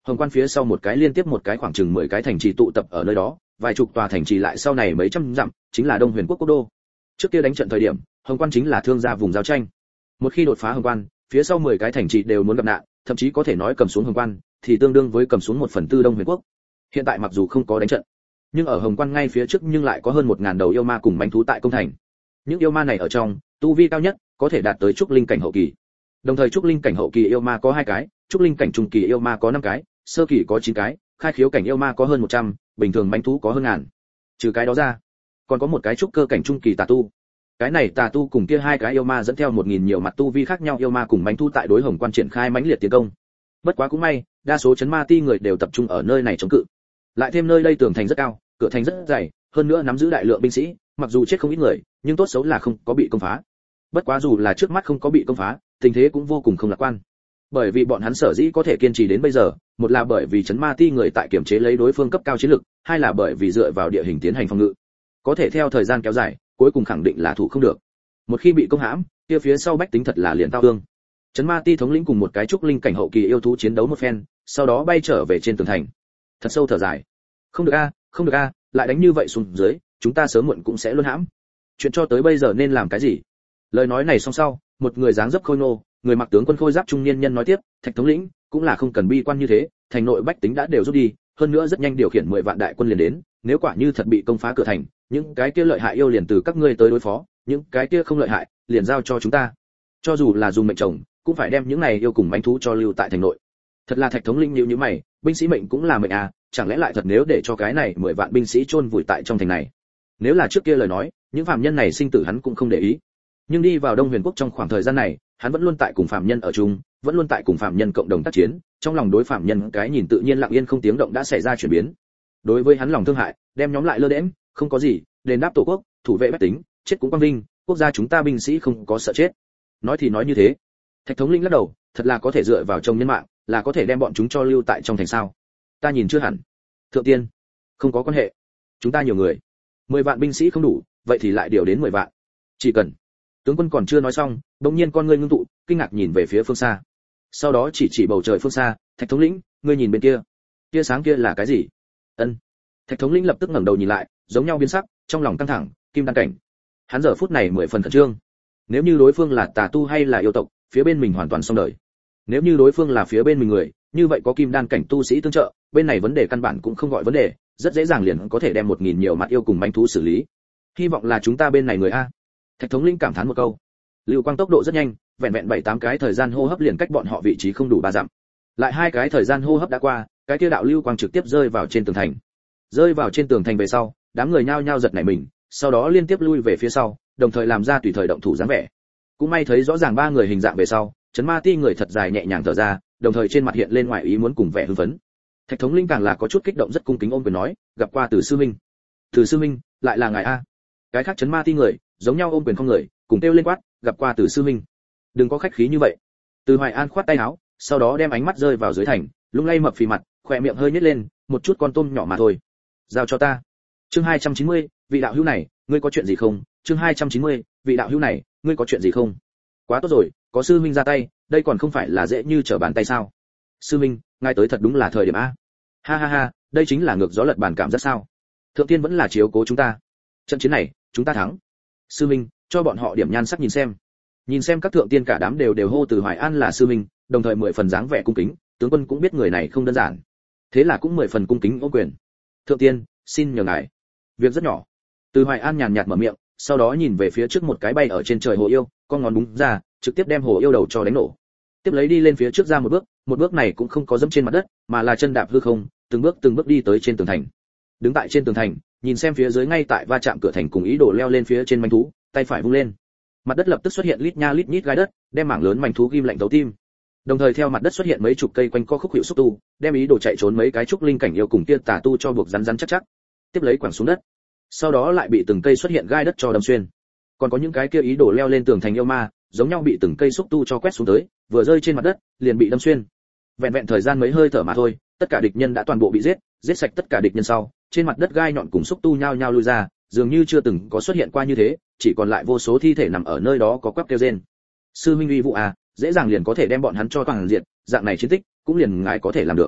Hồng Quan phía sau một cái liên tiếp một cái khoảng chừng 10 cái thành trì tụ tập ở nơi đó, vài chục tòa thành trì lại sau này mấy trăm dặm, chính là Đông Huyền quốc quốc đô. Trước kia đánh trận thời điểm, Hồng Quan chính là thương gia vùng giao tranh. Một khi đột phá Hồng Quan, phía sau 10 cái thành trì đều muốn gặp nạn, thậm chí có thể nói cầm xuống Hồng Quan, thì tương đương với cầm xuống 1/4 Đông Huyền quốc. Hiện tại mặc dù không có đánh trận, nhưng ở Hồng Quan ngay phía trước nhưng lại có hơn 1000 đầu yêu ma cùng mãnh thú tại công thành. Những yêu ma này ở trong, tu vi cao nhất có thể đạt tới trúc linh cảnh hậu kỳ. Đồng thời trúc linh cảnh hậu kỳ yêu ma có 2 cái, trúc linh cảnh trung kỳ yêu ma có 5 cái, sơ kỳ có 9 cái, khai khiếu cảnh yêu ma có hơn 100, bình thường mãnh thú có hơn ngàn. Trừ cái đó ra, còn có một cái trúc cơ cảnh trung kỳ tà tu. Cái này tà tu cùng kia 2 cái yêu ma dẫn theo 1000 nhiều mặt tu vi khác nhau yêu ma cùng mãnh thú tại đối Hồng Quan triển khai mãnh liệt tiến công. Bất quá cũng may, đa số chấn ma ti người đều tập trung ở nơi này chống cự. Lại thêm nơi đây tường thành rất cao, cửa thành rất dày, hơn nữa nắm giữ đại lượng binh sĩ, mặc dù chết không ít người, nhưng tốt xấu là không có bị công phá. Bất quá dù là trước mắt không có bị công phá, tình thế cũng vô cùng không lạc quan. Bởi vì bọn hắn sở dĩ có thể kiên trì đến bây giờ, một là bởi vì chấn ma ti người tại kiểm chế lấy đối phương cấp cao chiến lực, hai là bởi vì dựa vào địa hình tiến hành phòng ngự. Có thể theo thời gian kéo dài, cuối cùng khẳng định là thủ không được. Một khi bị công hãm, kia phía sau bách tính thật là liền tao thương. Chấn ma ti thống lĩnh cùng một cái trúc linh cảnh hậu kỳ yêu thú chiến đấu một phen, sau đó bay trở về trên tường thành. Thật sâu thở dài. Không được a, không được a, lại đánh như vậy xuống dưới, chúng ta sớm muộn cũng sẽ luôn hãm. Chuyện cho tới bây giờ nên làm cái gì? Lời nói này xong sau, một người dáng dấp khôi ngô, người mặc tướng quân khôi giáp trung niên nhân nói tiếp, Thạch thống lĩnh, cũng là không cần bi quan như thế, thành nội bách tính đã đều rút đi, hơn nữa rất nhanh điều khiển 10 vạn đại quân liền đến, nếu quả như thật bị công phá cửa thành, những cái kia lợi hại yêu liền từ các ngươi tới đối phó, những cái kia không lợi hại, liền giao cho chúng ta. Cho dù là dùng mệnh chồng, cũng phải đem những này yêu cùng manh thú cho lưu tại thành nội. Thật là Thạch thống lĩnh như mày, binh sĩ mệnh cũng là mệnh à, chẳng lẽ lại thật nếu để cho cái này 10 vạn binh sĩ chôn vùi tại trong thành này. Nếu là trước kia lời nói, những phàm nhân này sinh tử hắn cũng không để ý. Nhưng đi vào Đông Huyền quốc trong khoảng thời gian này, hắn vẫn luôn tại cùng phàm nhân ở chung, vẫn luôn tại cùng phàm nhân cộng đồng tác chiến, trong lòng đối phàm nhân cái nhìn tự nhiên lặng yên không tiếng động đã xảy ra chuyển biến. Đối với hắn lòng thương hại, đem nhóm lại lơ đễnh, không có gì, đền đáp tổ quốc, thủ vệ bách tính, chết cũng quang vinh, quốc gia chúng ta binh sĩ không có sợ chết. Nói thì nói như thế. Thạch thống lĩnh lắc đầu, thật là có thể dựa vào trông nhân mạng, là có thể đem bọn chúng cho lưu tại trong thành sao? Ta nhìn chưa hẳn. Thượng tiên, không có quan hệ. Chúng ta nhiều người, 10 vạn binh sĩ không đủ, vậy thì lại điều đến 10 vạn. Chỉ cần. Tướng quân còn chưa nói xong, đột nhiên con ngươi ngưng tụ, kinh ngạc nhìn về phía phương xa. Sau đó chỉ bầu trời phương xa, Thạch thống lĩnh, ngươi nhìn bên kia. Tia sáng kia là cái gì? Ân. Thạch thống lĩnh lập tức ngẩng đầu nhìn lại, giống nhau biến sắc, trong lòng căng thẳng, kim đan cảnh. Hắn giờ phút này 10 phần khẩn trương. Nếu như đối phương là tà tu hay là yêu tộc, phía bên mình hoàn toàn xong đời. Nếu như đối phương là phía bên mình người, như vậy có kim đan cảnh tu sĩ tương trợ, bên này vấn đề căn bản cũng không gọi vấn đề, rất dễ dàng liền có thể đem 1000 nhiều mặt yêu cùng manh thú xử lý. Hy vọng là chúng ta bên này người a. Thạch thống lĩnh cảm thán một câu. Lưu quang tốc độ rất nhanh, vẹn vẹn 7-8 cái thời gian hô hấp liền cách bọn họ vị trí không đủ 3 dặm. Lại 2 cái thời gian hô hấp đã qua, cái kia đạo lưu quang trực tiếp rơi vào trên tường thành. Rơi vào trên tường thành về sau, đám người nhao nhao giật nảy mình, sau đó liên tiếp lui về phía sau, đồng thời làm ra tùy thời động thủ dáng vẻ. Cũng may thấy rõ ràng 3 người hình dạng về sau, chấn ma ti người thật dài nhẹ nhàng thở ra, đồng thời trên mặt hiện lên ngoài ý muốn cùng vẻ hưng phấn. Thạch thống lĩnh càng là có chút kích động rất cung kính ôm quyền nói, gặp qua Từ sư minh. Từ sư minh, lại là ngài a. Cái khác chấn ma ti người, giống nhau ôm quyền không người, cùng kêu lên quát, gặp qua Từ sư minh. Đừng có khách khí như vậy. Từ Hoài An khoát tay áo, sau đó đem ánh mắt rơi vào dưới thành, lung lay mập phì mặt, khóe miệng hơi nhếch lên, một chút con tôm nhỏ mà thôi. Giao cho ta. Chương 290, vị đạo hữu này, ngươi có chuyện gì không? Chương 290, vị đạo hữu này, ngươi có chuyện gì không? Quá tốt rồi, có sư huynh ra tay, đây còn không phải là dễ như trở bàn tay sao? Sư huynh, ngài tới thật đúng là thời điểm a. Ha ha ha, đây chính là ngược gió lật bàn cảm rất sao? Thượng tiên vẫn là chiếu cố chúng ta. Trận chiến này, chúng ta thắng. Sư huynh, cho bọn họ điểm nhan sắc nhìn xem. Nhìn xem các thượng tiên cả đám đều hô Từ Hoài An là sư huynh, đồng thời 10 phần dáng vẻ cung kính, tướng quân cũng biết người này không đơn giản. Thế là cũng 10 phần cung kính ôm quyền. Thượng tiên, xin nhờ ngài. Việc rất nhỏ. Từ Hoài An nhàn nhạt mở miệng, sau đó nhìn về phía trước một cái bay ở trên trời hồ yêu, con ngón búng ra, trực tiếp đem hồ yêu đầu cho đánh nổ. Tiếp lấy đi lên phía trước ra một bước này cũng không có dẫm trên mặt đất, mà là chân đạp hư không, từng bước đi tới trên tường thành. Đứng tại trên tường thành, nhìn xem phía dưới ngay tại va chạm cửa thành cùng ý đồ leo lên phía trên manh thú, tay phải vung lên. Mặt đất lập tức xuất hiện lít nha lít nhít gai đất, đem mảng lớn manh thú ghim lạnh thấu tim. Đồng thời theo mặt đất xuất hiện mấy chục cây quanh co khúc hiệu xúc tu, đem ý đồ chạy trốn mấy cái trúc linh cảnh yêu cùng kia tà tu cho buộc rắn rắn chắc chắc. Tiếp lấy quẳng xuống đất. Sau đó lại bị từng cây xuất hiện gai đất cho đâm xuyên. Còn có những cái kia ý đồ leo lên tường thành yêu ma, giống nhau bị từng cây xúc tu cho quét xuống tới, vừa rơi trên mặt đất, liền bị đâm xuyên. Vẹn vẹn thời gian mấy hơi thở mà thôi, tất cả địch nhân đã toàn bộ bị giết sạch tất cả địch nhân sau, trên mặt đất gai nhọn cùng xúc tu nhao nhao lui ra, dường như chưa từng có xuất hiện qua như thế, chỉ còn lại vô số thi thể nằm ở nơi đó có quắp kêu rên. Sư minh uy vũ à, dễ dàng liền có thể đem bọn hắn cho toàn diện, dạng này chiến tích, cũng liền ngài có thể làm được.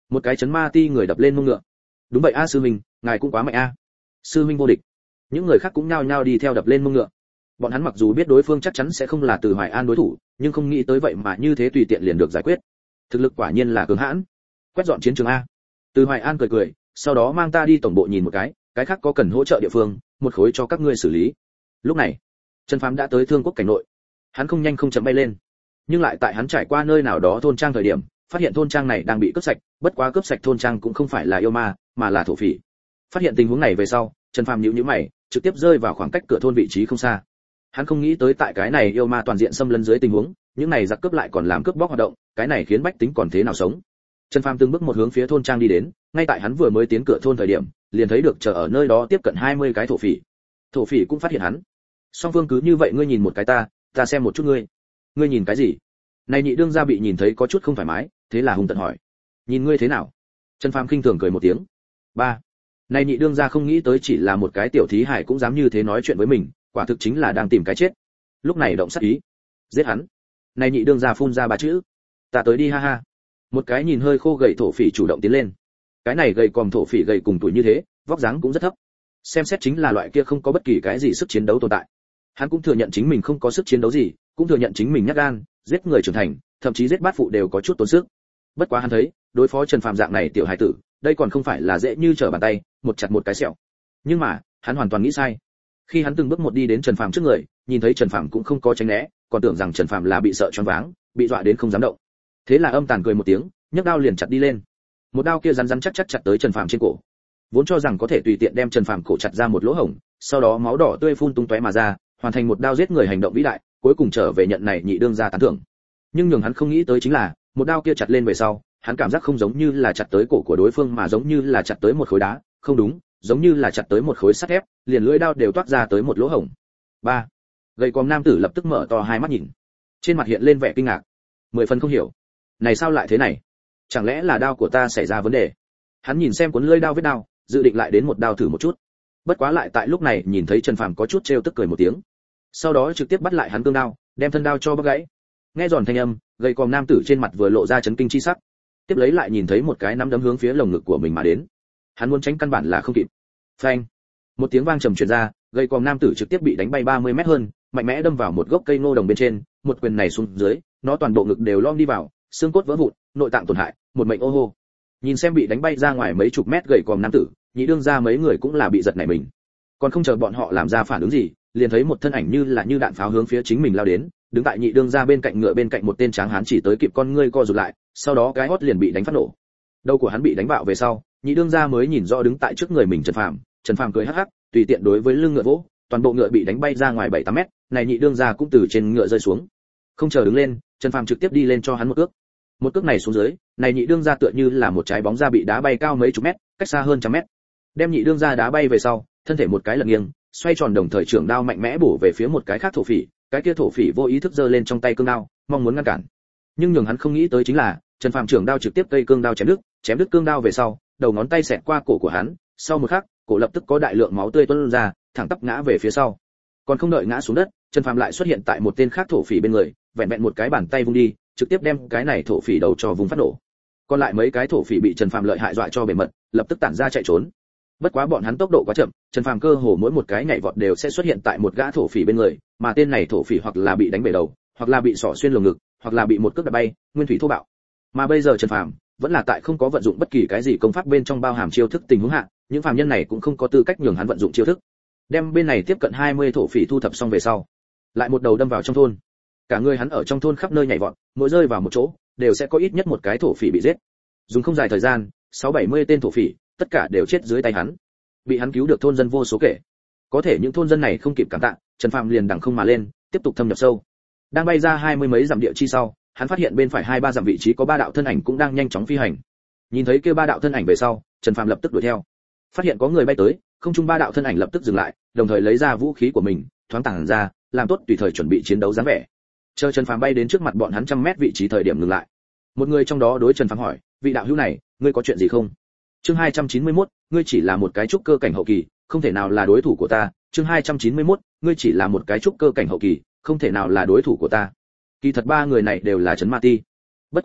Một cái chấn ma ti người đập lên mông ngựa. Đúng vậy a sư huynh, ngài cũng quá mạnh a. Sư huynh vô địch. Những người khác cũng nhao nhao đi theo đập lên mông ngựa. Bọn hắn mặc dù biết đối phương chắc chắn sẽ không là Từ Hoài An đối thủ, nhưng không nghĩ tới vậy mà như thế tùy tiện liền được giải quyết. Thực lực quả nhiên là cường hãn. Quét dọn chiến trường a. Từ Hoài An cười cười, sau đó mang ta đi tổng bộ nhìn một cái khác có cần hỗ trợ địa phương, một khối cho các ngươi xử lý. Lúc này, Trần Phàm đã tới Thương Quốc cảnh nội. Hắn không nhanh không chậm bay lên, nhưng lại tại hắn trải qua nơi nào đó thôn trang thời điểm, phát hiện thôn trang này đang bị cướp sạch, bất quá cướp sạch thôn trang cũng không phải là yêu ma, mà là thổ phỉ. Phát hiện tình huống này về sau, Trần Phàm nhíu nhíu mày, trực tiếp rơi vào khoảng cách cửa thôn vị trí không xa. Hắn không nghĩ tới tại cái này yêu ma toàn diện xâm lấn dưới tình huống, những này giặc cướp lại còn làm cướp bóc hoạt động, cái này khiến bách tính còn thế nào sống. Trần Phàm từng bước một hướng phía thôn trang đi đến, ngay tại hắn vừa mới tiến cửa thôn thời điểm, liền thấy được chờ ở nơi đó tiếp cận 20 cái thổ phỉ. Thổ phỉ cũng phát hiện hắn. Song phương cứ như vậy ngươi nhìn một cái ta xem một chút ngươi. Ngươi nhìn cái gì? Này nhị đương gia bị nhìn thấy có chút không thoải mái, thế là hung tợn hỏi. Nhìn ngươi thế nào? Trần Phàm khinh thường cười một tiếng. Ba. Này nhị đương gia không nghĩ tới chỉ là một cái tiểu thí hải cũng dám như thế nói chuyện với mình, quả thực chính là đang tìm cái chết. Lúc này động sát ý. Giết hắn. Này nhị đương gia phun ra ba chữ. Ta tới đi ha ha. Một cái nhìn hơi khô gầy thổ phỉ chủ động tiến lên. Cái này gầy còm thổ phỉ gầy cùng tuổi như thế, vóc dáng cũng rất thấp. Xem xét chính là loại kia không có bất kỳ cái gì sức chiến đấu tồn tại. Hắn cũng thừa nhận chính mình không có sức chiến đấu gì, cũng thừa nhận chính mình nhát gan, giết người trưởng thành, thậm chí giết bát phụ đều có chút tốn sức. Bất quá hắn thấy, đối phó Trần Phàm dạng này tiểu hải tử, đây còn không phải là dễ như trở bàn tay, một chặt một cái sẹo. Nhưng mà, hắn hoàn toàn nghĩ sai. Khi hắn từng bước một đi đến Trần Phàm trước người, nhìn thấy Trần Phàm cũng không có tránh né, còn tưởng rằng Trần Phàm là bị sợ choáng váng, bị dọa đến không dám động. Thế là âm tàn cười một tiếng, nhấc đao liền chặt đi lên. Một đao kia rắn rắn chắc chắc chặt tới Trần Phàm trên cổ. Vốn cho rằng có thể tùy tiện đem Trần Phàm cổ chặt ra một lỗ hổng, sau đó máu đỏ tươi phun tung tóe mà ra, hoàn thành một đao giết người hành động vĩ đại, cuối cùng trở về nhận này nhị đương gia tán thưởng. Nhưng nhường hắn không nghĩ tới chính là, một đao kia chặt lên về sau, hắn cảm giác không giống như là chặt tới cổ của đối phương mà giống như là chặt tới một khối đá, không đúng, giống như là chặt tới một khối sắt thép, liền lưỡi đao đều toát ra tới một lỗ hổng. Ba. Gầy còm nam tử lập tức mở to hai mắt nhìn, trên mặt hiện lên vẻ kinh ngạc, 10 phần không hiểu. Này sao lại thế này? Chẳng lẽ là đao của ta xảy ra vấn đề? Hắn nhìn xem cuốn lưỡi đao vết đao, dự định lại đến một đao thử một chút. Bất quá lại tại lúc này nhìn thấy Trần Phàm có chút trêu tức cười một tiếng. Sau đó trực tiếp bắt lại hắn cương đao, đem thân đao cho bóc gãy. Nghe giòn thanh âm, gầy còm nam tử trên mặt vừa lộ ra chấn kinh chi sắc. Tiếp lấy lại nhìn thấy một cái nắm đấm hướng phía lồng ngực của mình mà đến. Hắn muốn tránh căn bản là không kịp. Phanh! Một tiếng vang trầm truyền ra, gầy còm nam tử trực tiếp bị đánh bay 30 mét hơn, mạnh mẽ đâm vào một gốc cây ngô đồng bên trên, một quyền này xuống dưới, nó toàn bộ ngực đều lom đi vào, xương cốt vỡ vụn, nội tạng tổn hại, một mệnh ô hô. Nhìn xem bị đánh bay ra ngoài mấy chục mét gầy còm nam tử, nhị đương ra mấy người cũng là bị giật nảy mình. Còn không chờ bọn họ làm ra phản ứng gì, liền thấy một thân ảnh như đạn pháo hướng phía chính mình lao đến, đứng tại nhị đương ra bên cạnh ngựa bên cạnh một tên tráng hán chỉ tới kịp con ngươi co rụt lại, sau đó cái hót liền bị đánh phát nổ. Đầu của hắn bị đánh bạo về sau, nhị đương ra mới nhìn rõ đứng tại trước người mình Trần Phàm cười hắc hắc, tùy tiện đối với lưng ngựa vỗ, toàn bộ ngựa bị đánh bay ra ngoài 7-8 mét, này nhị đương ra cũng từ trên ngựa rơi xuống. Không chờ đứng lên, Trần Phàm trực tiếp đi lên cho hắn một cước. Một cước này xuống dưới, này nhị đương ra tựa như là một trái bóng ra bị đá bay cao mấy chục mét, cách xa hơn trăm mét. Đem nhị đương ra đá bay về sau, thân thể một cái lật nghiêng, xoay tròn đồng thời trưởng đao mạnh mẽ bổ về phía một cái khác thổ phỉ, cái kia thổ phỉ vô ý thức giơ lên trong tay cương đao, mong muốn ngăn cản. Nhưng nhường hắn không nghĩ tới chính là, Trần Phàm trưởng đao trực tiếp cây cương đao chém đứt cương đao về sau, đầu ngón tay xẹt qua cổ của hắn, sau một khắc, cổ lập tức có đại lượng máu tươi tuôn ra, thẳng tắp ngã về phía sau. Còn không đợi ngã xuống đất, Trần Phàm lại xuất hiện tại một tên khác thổ phỉ bên người, vẹn vẹn một cái bàn tay vung đi, trực tiếp đem cái này thổ phỉ đầu cho vùng phát nổ. Còn lại mấy cái thổ phỉ bị Trần Phàm lợi hại dọa cho bể mật, lập tức tản ra chạy trốn. Bất quá bọn hắn tốc độ quá chậm, Trần Phàm cơ hồ mỗi một cái nhảy vọt đều sẽ xuất hiện tại một gã thổ phỉ bên người, mà tên này thổ phỉ hoặc là bị đánh bể đầu, hoặc là bị xỏ xuyên lồng ngực, hoặc là bị một cước đạp bay, nguyên thủy thô bạo. Mà bây giờ Trần Phàm vẫn là tại không có vận dụng bất kỳ cái gì công pháp bên trong bao hàm chiêu thức tình huống hạ, những phàm nhân này cũng không có tư cách nhường hắn vận dụng chiêu thức. Đem bên này tiếp cận 20 thổ phỉ thu thập xong về sau, lại một đầu đâm vào trong thôn. Cả người hắn ở trong thôn khắp nơi nhảy vọt, mỗi rơi vào một chỗ, đều sẽ có ít nhất một cái thổ phỉ bị giết. Dùng không dài thời gian, 6-70 tên thổ phỉ, tất cả đều chết dưới tay hắn. Bị hắn cứu được thôn dân vô số kể. Có thể những thôn dân này không kịp cảm tạ, Trần Phàm liền đằng không mà lên, tiếp tục thâm nhập sâu. Đang bay ra 20 mấy dặm địa chi sau, hắn phát hiện bên phải 2-3 dặm vị trí có 3 đạo thân ảnh cũng đang nhanh chóng phi hành. Nhìn thấy kia 3 đạo thân ảnh về sau, Trần Phàm lập tức đuổi theo. Phát hiện có người bay tới, không trung 3 đạo thân ảnh lập tức dừng lại, đồng thời lấy ra vũ khí của mình, thoáng tàng ra, làm tốt tùy thời chuẩn bị chiến đấu dáng vẻ. Chờ Trần Phàm bay đến trước mặt bọn hắn 100 mét vị trí thời điểm ngừng lại. Một người trong đó đối Trần Phàm hỏi, vị đạo hữu này, ngươi có chuyện gì không? Chương 291, ngươi chỉ là một cái trúc cơ cảnh hậu kỳ, không thể nào là đối thủ của ta. Chương 291, ngươi chỉ là một cái trúc cơ cảnh hậu kỳ, không thể nào là đối thủ của ta. Kỳ thật 3 người này đều là trấn ma ti. Bất quá,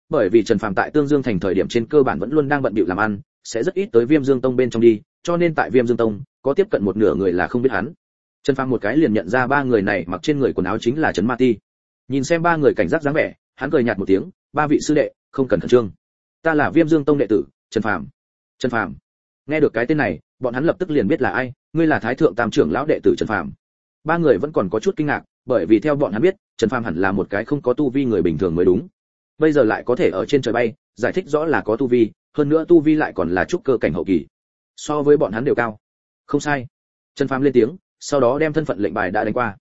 bởi vì Trần Phàm tại Tương Dương thành thời điểm trên cơ bản vẫn luôn đang bận bịu làm ăn, sẽ rất ít tới Viêm Dương Tông bên trong đi, cho nên tại Viêm Dương Tông có tiếp cận một nửa người là không biết hắn. Trần Phàm một cái liền nhận ra ba người này mặc trên người quần áo chính là Trấn Ma Ti. Nhìn xem ba người cảnh giác dáng vẻ, hắn cười nhạt một tiếng, ba vị sư đệ, không cần khẩn trương. Ta là Viêm Dương Tông đệ tử, Trần Phàm. Trần Phàm. Nghe được cái tên này, bọn hắn lập tức liền biết là ai, ngươi là Thái thượng Tam trưởng lão đệ tử Trần Phàm. Ba người vẫn còn có chút kinh ngạc, bởi vì theo bọn hắn biết, Trần Phàm hẳn là một cái không có tu vi người bình thường mới đúng. Bây giờ lại có thể ở trên trời bay, giải thích rõ là có tu vi, hơn nữa tu vi lại còn là trúc cơ cảnh hậu kỳ. So với bọn hắn đều cao. Không sai. Trần Phàm lên tiếng, sau đó đem thân phận lệnh bài đã đánh qua.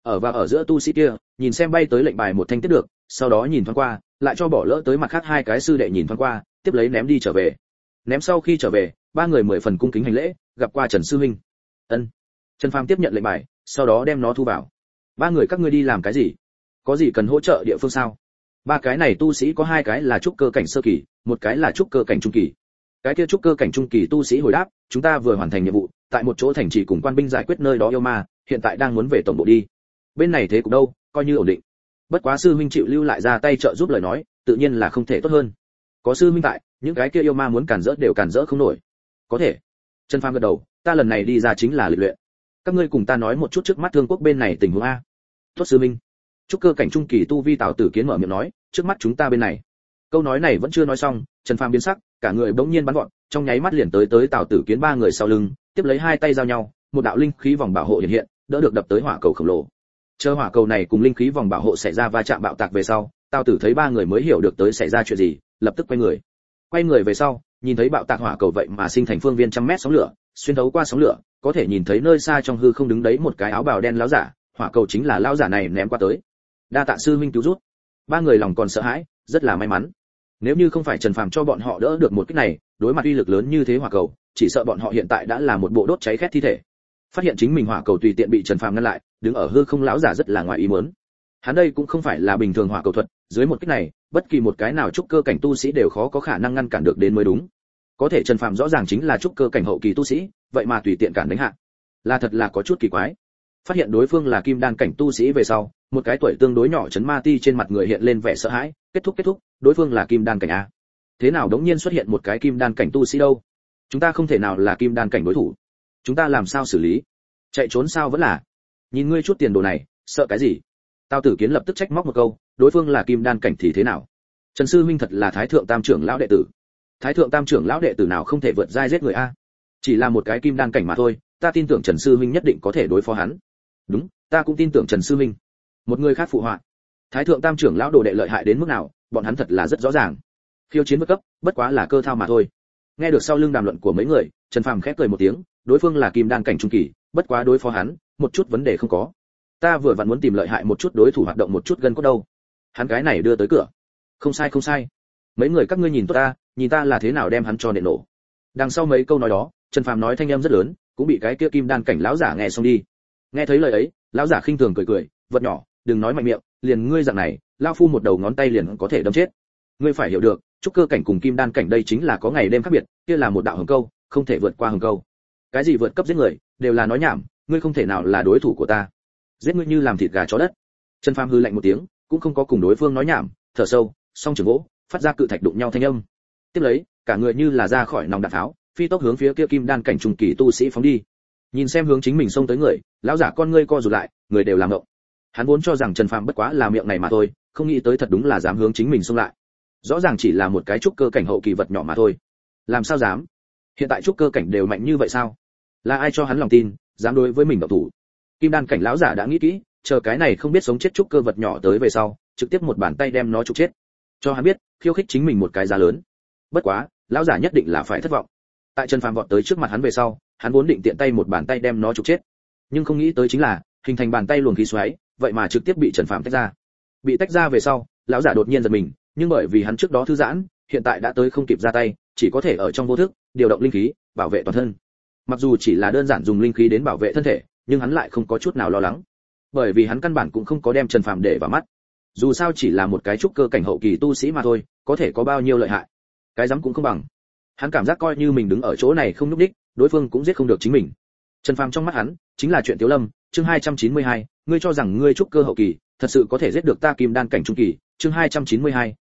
Ở giữa tu sĩ kia, nhìn xem bay tới lệnh bài một thanh tiếp được, sau đó nhìn thoáng qua, lại cho bỏ lỡ tới mặt khác hai cái sư đệ nhìn thoáng qua, tiếp lấy ném đi trở về. Ném sau khi trở về, ba người 10 phần cung kính hành lễ, gặp qua Trần sư huynh. Ân. Trần Phàm tiếp nhận lệnh bài, sau đó đem nó thu vào. Ba người các ngươi đi làm cái gì? Có gì cần hỗ trợ địa phương sao? Ba cái này tu sĩ có hai cái là trúc cơ cảnh sơ kỳ, một cái là trúc cơ cảnh trung kỳ. Cái kia trúc cơ cảnh trung kỳ tu sĩ hồi đáp, chúng ta vừa hoàn thành nhiệm vụ, tại một chỗ thành trì cùng quan binh giải quyết nơi đó yêu ma, hiện tại đang muốn về tổng bộ đi. Bên này thế cục đâu, coi như ổn định. Bất quá sư huynh chịu lưu lại ra tay trợ giúp lời nói, tự nhiên là không thể tốt hơn. Có sư huynh tại, những cái kia yêu ma muốn cản rỡ đều cản rỡ không nổi. Có thể. Trần Phàm gật đầu, ta lần này đi ra chính là lịch luyện. Các ngươi cùng ta nói một chút trước mắt Thương Quốc bên này tình huống a. Tốt sư huynh. Trúc cơ cảnh trung kỳ tu vi Tào Tử Kiến mở miệng nói, trước mắt chúng ta bên này. Câu nói này vẫn chưa nói xong, Trần Phàm biến sắc, cả người bỗng nhiên bắn gọn, trong nháy mắt liền tới Tào Tử Kiến ba người sau lưng, tiếp lấy hai tay giao nhau, một đạo linh khí vòng bảo hộ hiện hiện, đỡ được đập tới hỏa cầu khổng lồ. Chờ hỏa cầu này cùng linh khí vòng bảo hộ xảy ra va chạm bạo tạc về sau, Tào Tử thấy ba người mới hiểu được tới xảy ra chuyện gì, lập tức quay người. Quay người về sau, nhìn thấy bạo tạc hỏa cầu vậy mà sinh thành phương viên trăm mét sóng lửa, xuyên thấu qua sóng lửa, có thể nhìn thấy nơi xa trong hư không đứng đấy một cái áo bào đen lão giả, hỏa cầu chính là lão giả này ném qua tới. Đa tạ sư huynh cứu giúp. Ba người lòng còn sợ hãi, rất là may mắn. Nếu như không phải Trần Phàm cho bọn họ đỡ được một kích này, đối mặt uy lực lớn như thế hỏa cầu, chỉ sợ bọn họ hiện tại đã là một bộ đốt cháy khét thi thể. Phát hiện chính mình hỏa cầu tùy tiện bị Trần Phàm ngăn lại, đứng ở hư không lão giả rất là ngoài ý muốn. Hắn đây cũng không phải là bình thường hỏa cầu thuật, dưới một kích này, bất kỳ một cái nào trúc cơ cảnh tu sĩ đều khó có khả năng ngăn cản được đến mới đúng. Có thể Trần Phàm rõ ràng chính là trúc cơ cảnh hậu kỳ tu sĩ, vậy mà tùy tiện cản đánh hạ. Là thật là có chút kỳ quái. Phát hiện đối phương là kim đan cảnh tu sĩ về sau, một cái tuổi tương đối nhỏ Trấn Ma Ti trên mặt người hiện lên vẻ sợ hãi, kết thúc, đối phương là kim đan cảnh a. Thế nào đống nhiên xuất hiện một cái kim đan cảnh tu sĩ đâu? Chúng ta không thể nào là kim đan cảnh đối thủ. Chúng ta làm sao xử lý? Chạy trốn sao vẫn là? Nhìn ngươi chút tiền đồ này, sợ cái gì? Tào Tử Kiến lập tức trách móc một câu, đối phương là kim đan cảnh thì thế nào? Trần sư huynh thật là Thái thượng Tam trưởng lão đệ tử. Thái thượng Tam trưởng lão đệ tử nào không thể vượt giai giết người a? Chỉ là một cái kim đan cảnh mà thôi, ta tin tưởng Trần sư huynh nhất định có thể đối phó hắn. Đúng, ta cũng tin tưởng Trần sư huynh. Một người khác phụ họa. Thái thượng Tam trưởng lão đồ đệ lợi hại đến mức nào, bọn hắn thật là rất rõ ràng. Khiêu chiến vượt cấp, bất quá là cơ thao mà thôi. Nghe được sau lưng đàm luận của mấy người, Trần Phàm khẽ cười một tiếng, đối phương là kim đan cảnh trung kỳ, bất quá đối phó hắn, một chút vấn đề không có. Ta vừa vặn muốn tìm lợi hại một chút đối thủ hoạt động một chút gân cốt đâu. Hắn cái này đưa tới cửa. Không sai. Mấy người các ngươi nhìn ta, nhìn ta là thế nào đem hắn cho nện nổ. Đằng sau mấy câu nói đó, Trần Phàm nói thanh âm rất lớn, cũng bị cái kia kim đan cảnh lão giả nghe xong đi. Nghe thấy lời ấy, lão giả khinh thường cười, vật nhỏ, đừng nói mạnh miệng, liền ngươi dạng này, lão phu một đầu ngón tay liền có thể đâm chết. Ngươi phải hiểu được, trúc cơ cảnh cùng kim đan cảnh đây chính là có ngày đêm khác biệt, kia là một đạo hồng câu, không thể vượt qua hồng câu. Cái gì vượt cấp giết người, đều là nói nhảm, ngươi không thể nào là đối thủ của ta. Giết ngươi như làm thịt gà chó đất. Trần Phàm hừ lạnh một tiếng, cũng không có cùng đối phương nói nhảm, thở sâu, song trường gỗ, phát ra cự thạch đụng nhau thanh âm. Tiếp lấy, cả người như là ra khỏi nòng đạn tháo, phi tốc hướng phía kia kim đan cảnh trung kỳ tu sĩ phóng đi. Nhìn xem hướng chính mình xông tới người, lão giả con ngươi co rụt lại, người đều làm ngộng. Hắn vốn cho rằng Trần Phàm bất quá là miệng này mà thôi, không nghĩ tới thật đúng là dám hướng chính mình xông lại. Rõ ràng chỉ là một cái trúc cơ cảnh hậu kỳ vật nhỏ mà thôi. Làm sao dám? Hiện tại trúc cơ cảnh đều mạnh như vậy sao? Là ai cho hắn lòng tin, dám đối với mình động thủ? Kim đan cảnh lão giả đã nghĩ kỹ, chờ cái này không biết sống chết trúc cơ vật nhỏ tới về sau, trực tiếp một bàn tay đem nó trục chết. Cho hắn biết, khiêu khích chính mình một cái giá lớn. Bất quá, lão giả nhất định là phải thất vọng. Tại Trần Phàm vọt tới trước mặt hắn về sau, hắn vốn định tiện tay một bàn tay đem nó trục chết, nhưng không nghĩ tới chính là hình thành bàn tay luồng khí xoáy, vậy mà trực tiếp bị Trần Phàm tách ra. Bị tách ra về sau, lão giả đột nhiên giật mình, nhưng bởi vì hắn trước đó thư giãn, hiện tại đã tới không kịp ra tay, chỉ có thể ở trong vô thức điều động linh khí, bảo vệ toàn thân. Mặc dù chỉ là đơn giản dùng linh khí đến bảo vệ thân thể, nhưng hắn lại không có chút nào lo lắng, bởi vì hắn căn bản cũng không có đem Trần Phàm để vào mắt. Dù sao chỉ là một cái trúc cơ cảnh hậu kỳ tu sĩ mà thôi, có thể có bao nhiêu lợi hại, cái dám cũng không bằng. Hắn cảm giác coi như mình đứng ở chỗ này không nhúc nhích, đối phương cũng giết không được chính mình. Trần Phàm trong mắt hắn chính là chuyện Tiếu Lâm. Chương 292, ngươi cho rằng ngươi trúc cơ hậu kỳ thật sự có thể giết được ta kim đan cảnh trung kỳ. Chương 292,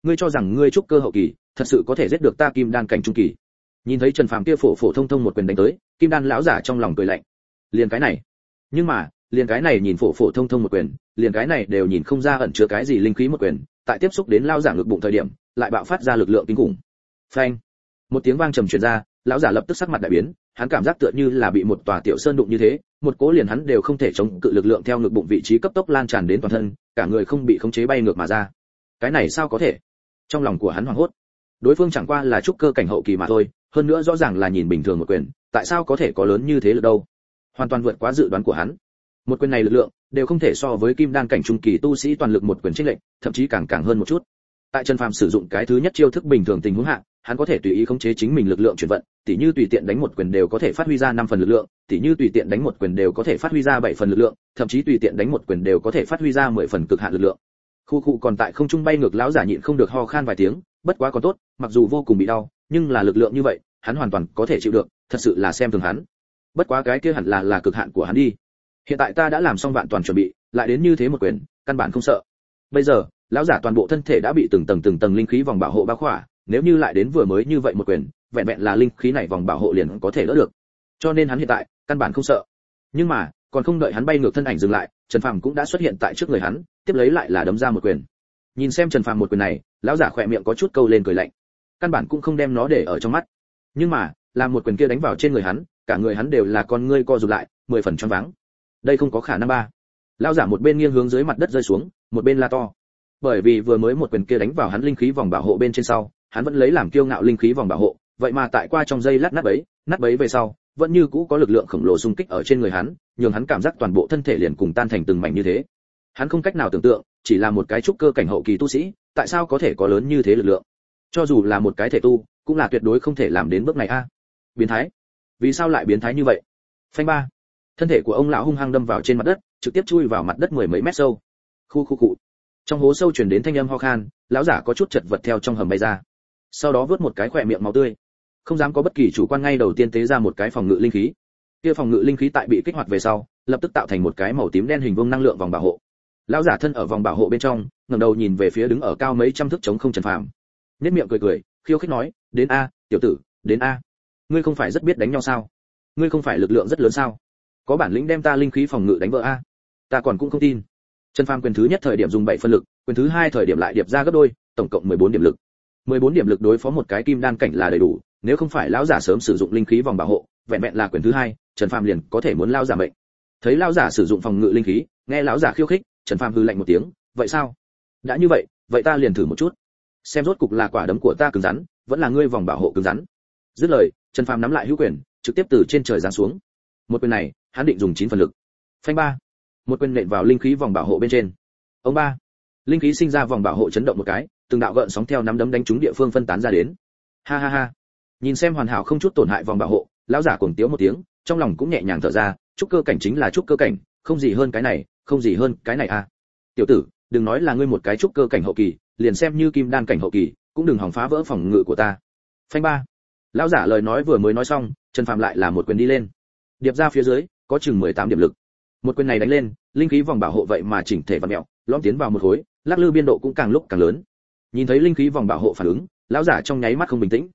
ngươi cho rằng ngươi trúc cơ hậu kỳ thật sự có thể giết được ta kim đan cảnh trung kỳ? Nhìn thấy Trần Phàm kia phổ phổ thông thông một quyền đánh tới, kim đan lão giả trong lòng cười lạnh. Liền cái này, nhưng mà liền cái này nhìn phổ phổ thông thông một quyền, liền cái này đều nhìn không ra ẩn chứa cái gì linh khí một quyền, tại tiếp xúc đến lão giả ngực bụng thời điểm, lại bạo phát ra lực lượng kinh khủng. Phanh! Một tiếng vang trầm truyền ra, lão giả lập tức sắc mặt đại biến, hắn cảm giác tựa như là bị một tòa tiểu sơn đụng như thế, một cỗ liền hắn đều không thể chống cự lực lượng theo ngực bụng vị trí cấp tốc lan tràn đến toàn thân, cả người không bị khống chế bay ngược mà ra. Cái này sao có thể? Trong lòng của hắn hoảng hốt. Đối phương chẳng qua là trúc cơ cảnh hậu kỳ mà thôi, hơn nữa rõ ràng là nhìn bình thường một quyền, tại sao có thể có lớn như thế lực đâu? Hoàn toàn vượt quá dự đoán của hắn. Một quyền này lực lượng đều không thể so với kim đan cảnh trung kỳ tu sĩ toàn lực một quyền chênh lệch, thậm chí càng hơn một chút. Tại Trần Phàm sử dụng cái thứ nhất chiêu thức bình thường tình huống hạ, hắn có thể tùy ý khống chế chính mình lực lượng chuyển vận, tỉ như tùy tiện đánh một quyền đều có thể phát huy ra 5 phần lực lượng, tỉ như tùy tiện đánh một quyền đều có thể phát huy ra 7 phần lực lượng, thậm chí tùy tiện đánh một quyền đều có thể phát huy ra 10 phần cực hạn lực lượng. Khu khu còn tại không trung bay ngược lão giả nhịn không được ho khan vài tiếng, bất quá còn tốt, mặc dù vô cùng bị đau, nhưng là lực lượng như vậy, hắn hoàn toàn có thể chịu được, thật sự là xem thường hắn. Bất quá cái kia hẳn là cực hạn của hắn đi. Hiện tại ta đã làm xong vạn toàn chuẩn bị, lại đến như thế một quyền, căn bản không sợ. Bây giờ, lão giả toàn bộ thân thể đã bị từng tầng linh khí vòng bảo hộ bao khỏa, nếu như lại đến vừa mới như vậy một quyền, vẹn vẹn là linh khí này vòng bảo hộ liền có thể đỡ được. Cho nên hắn hiện tại căn bản không sợ. Nhưng mà, còn không đợi hắn bay ngược thân ảnh dừng lại, Trần Phàm cũng đã xuất hiện tại trước người hắn, tiếp lấy lại là đấm ra một quyền. Nhìn xem Trần Phàm một quyền này, lão giả khỏe miệng có chút câu lên cười lạnh. Căn bản cũng không đem nó để ở trong mắt. Nhưng mà, làm một quyền kia đánh vào trên người hắn, cả người hắn đều là con ngươi co rụt lại, 10 phần choáng váng. Đây không có khả năng ba. Lão giả một bên nghiêng hướng dưới mặt đất rơi xuống, một bên la to. Bởi vì vừa mới một quyền kia đánh vào hắn linh khí vòng bảo hộ bên trên sau, hắn vẫn lấy làm kiêu ngạo linh khí vòng bảo hộ, vậy mà tại qua trong giây lát nát bấy về sau, vẫn như cũ có lực lượng khổng lồ xung kích ở trên người hắn, nhường hắn cảm giác toàn bộ thân thể liền cùng tan thành từng mảnh như thế. Hắn không cách nào tưởng tượng, chỉ là một cái trúc cơ cảnh hậu kỳ tu sĩ, tại sao có thể có lớn như thế lực lượng? Cho dù là một cái thể tu, cũng là tuyệt đối không thể làm đến bước này a. Biến thái. Vì sao lại biến thái như vậy? Phanh ba. Thân thể của ông lão hung hăng đâm vào trên mặt đất, trực tiếp chui vào mặt đất 10 mấy mét sâu. Khu. Trong hố sâu truyền đến thanh âm ho khan, lão giả có chút chật vật theo trong hầm bay ra. Sau đó vớt một cái khỏe miệng máu tươi. Không dám có bất kỳ chủ quan, ngay đầu tiên tế ra một cái phòng ngự linh khí. Kia phòng ngự linh khí tại bị kích hoạt về sau, lập tức tạo thành một cái màu tím đen hình vuông năng lượng vòng bảo hộ. Lão giả thân ở vòng bảo hộ bên trong, ngẩng đầu nhìn về phía đứng ở cao mấy trăm thước trống không Trần Phàm. Nhếch miệng cười, khiêu khích nói, "Đến a, tiểu tử, đến a. Ngươi không phải rất biết đánh nhau sao? Ngươi không phải lực lượng rất lớn sao? Có bản lĩnh đem ta linh khí phòng ngự đánh vỡ a." Ta còn cũng không tin. Trần Phàm quyền thứ nhất thời điểm dùng 7 phân lực, quyền thứ hai thời điểm lại điệp ra gấp đôi, tổng cộng 14 điểm lực. 14 điểm lực đối phó một cái kim đan cảnh là đầy đủ, nếu không phải lão giả sớm sử dụng linh khí vòng bảo hộ, vẹn vẹn là quyền thứ hai, Trần Phàm liền có thể muốn lão giả mệnh. Thấy lão giả sử dụng phòng ngự linh khí, nghe lão giả khiêu khích, Trần Phàm hừ lạnh một tiếng, "Vậy sao? Đã như vậy, vậy ta liền thử một chút. Xem rốt cục là quả đấm của ta cứng rắn, vẫn là ngươi vòng bảo hộ cứng rắn." Dứt lời, Trần Phàm nắm lại hữu quyền, trực tiếp từ trên trời giáng xuống. Một quyền này, hắn định dùng 9 phần lực. Phanh ba. Một quyền nện vào linh khí vòng bảo hộ bên trên. Ông ba. Linh khí sinh ra vòng bảo hộ chấn động một cái, từng đạo gợn sóng theo nắm đấm đánh trúng địa phương phân tán ra đến. Ha ha ha. Nhìn xem hoàn hảo không chút tổn hại vòng bảo hộ, lão giả cuồng tiếu một tiếng, trong lòng cũng nhẹ nhàng thở ra, trúc cơ cảnh chính là trúc cơ cảnh, không gì hơn cái này, không gì hơn cái này a. Tiểu tử, đừng nói là ngươi một cái trúc cơ cảnh hậu kỳ, liền xem như kim đan cảnh hậu kỳ, cũng đừng hòng phá vỡ phòng ngự của ta. Phanh ba. Lão giả lời nói vừa mới nói xong, Trần Phàm lại là một quyền đi lên. Điệp ra phía dưới, có chừng 18 điểm lực. Một quyền này đánh lên, linh khí vòng bảo hộ vậy mà chỉnh thể vặn mèo, lõm tiến vào một khối, lắc lư biên độ cũng càng lúc càng lớn. Nhìn thấy linh khí vòng bảo hộ phản ứng, lão giả trong nháy mắt không bình tĩnh.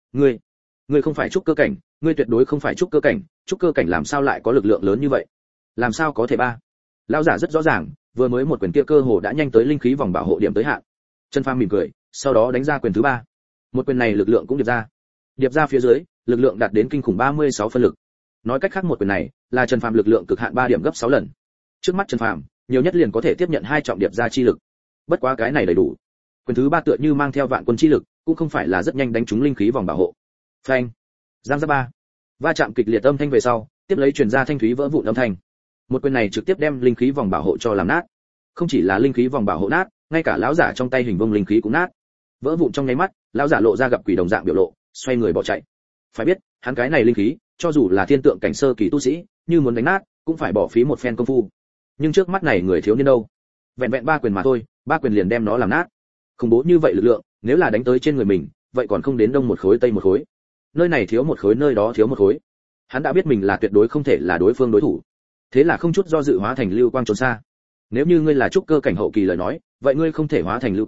Ngươi không phải trúc cơ cảnh, ngươi tuyệt đối không phải trúc cơ cảnh làm sao lại có lực lượng lớn như vậy? Làm sao có thể ba? Lão giả rất rõ ràng, vừa mới một quyền kia cơ hồ đã nhanh tới linh khí vòng bảo hộ điểm tới hạn. Trần Phàm mỉm cười, sau đó đánh ra quyền thứ ba. Một quyền này lực lượng cũng điệp ra phía dưới, lực lượng đạt đến kinh khủng 36 phân lực. Nói cách khác một quyền này là Trần Phàm lực lượng cực hạn 3 điểm gấp 6 lần. Trước mắt Trần Phàm, nhiều nhất liền có thể tiếp nhận 2 trọng điệp ra chi lực. Bất quá cái này đầy đủ. Quyền thứ ba tựa như mang theo vạn quân chi lực, cũng không phải là rất nhanh đánh trúng linh khí vòng bảo hộ. Phanh. Giang ra ba. Va chạm kịch liệt âm thanh về sau, tiếp lấy truyền ra thanh thúy vỡ vụn âm thanh. Một quyền này trực tiếp đem linh khí vòng bảo hộ cho làm nát. Không chỉ là linh khí vòng bảo hộ nát, ngay cả lão giả trong tay hình vuông linh khí cũng nát. Vỡ vụn trong nháy mắt, lão giả lộ ra gặp quỷ đồng dạng biểu lộ, xoay người bỏ chạy. Phải biết, hắn cái này linh khí, cho dù là thiên tượng cảnh sơ kỳ tu sĩ, như muốn đánh nát, cũng phải bỏ phí một phen công phu. Nhưng trước mắt này người thiếu niên đâu? Vẹn vẹn 3 quyền mà thôi, 3 quyền liền đem nó làm nát. Khủng bố như vậy lực lượng, nếu là đánh tới trên người mình, vậy còn không đến đông một khối tây một khối. Nơi này thiếu một khối, nơi đó thiếu một khối. Hắn đã biết mình là tuyệt đối không thể là đối phương đối thủ. Thế là không chút do dự hóa thành lưu quang trốn xa. Nếu như ngươi là trúc cơ cảnh hậu kỳ lời nói, vậy ngươi không thể hóa thành lưu quang,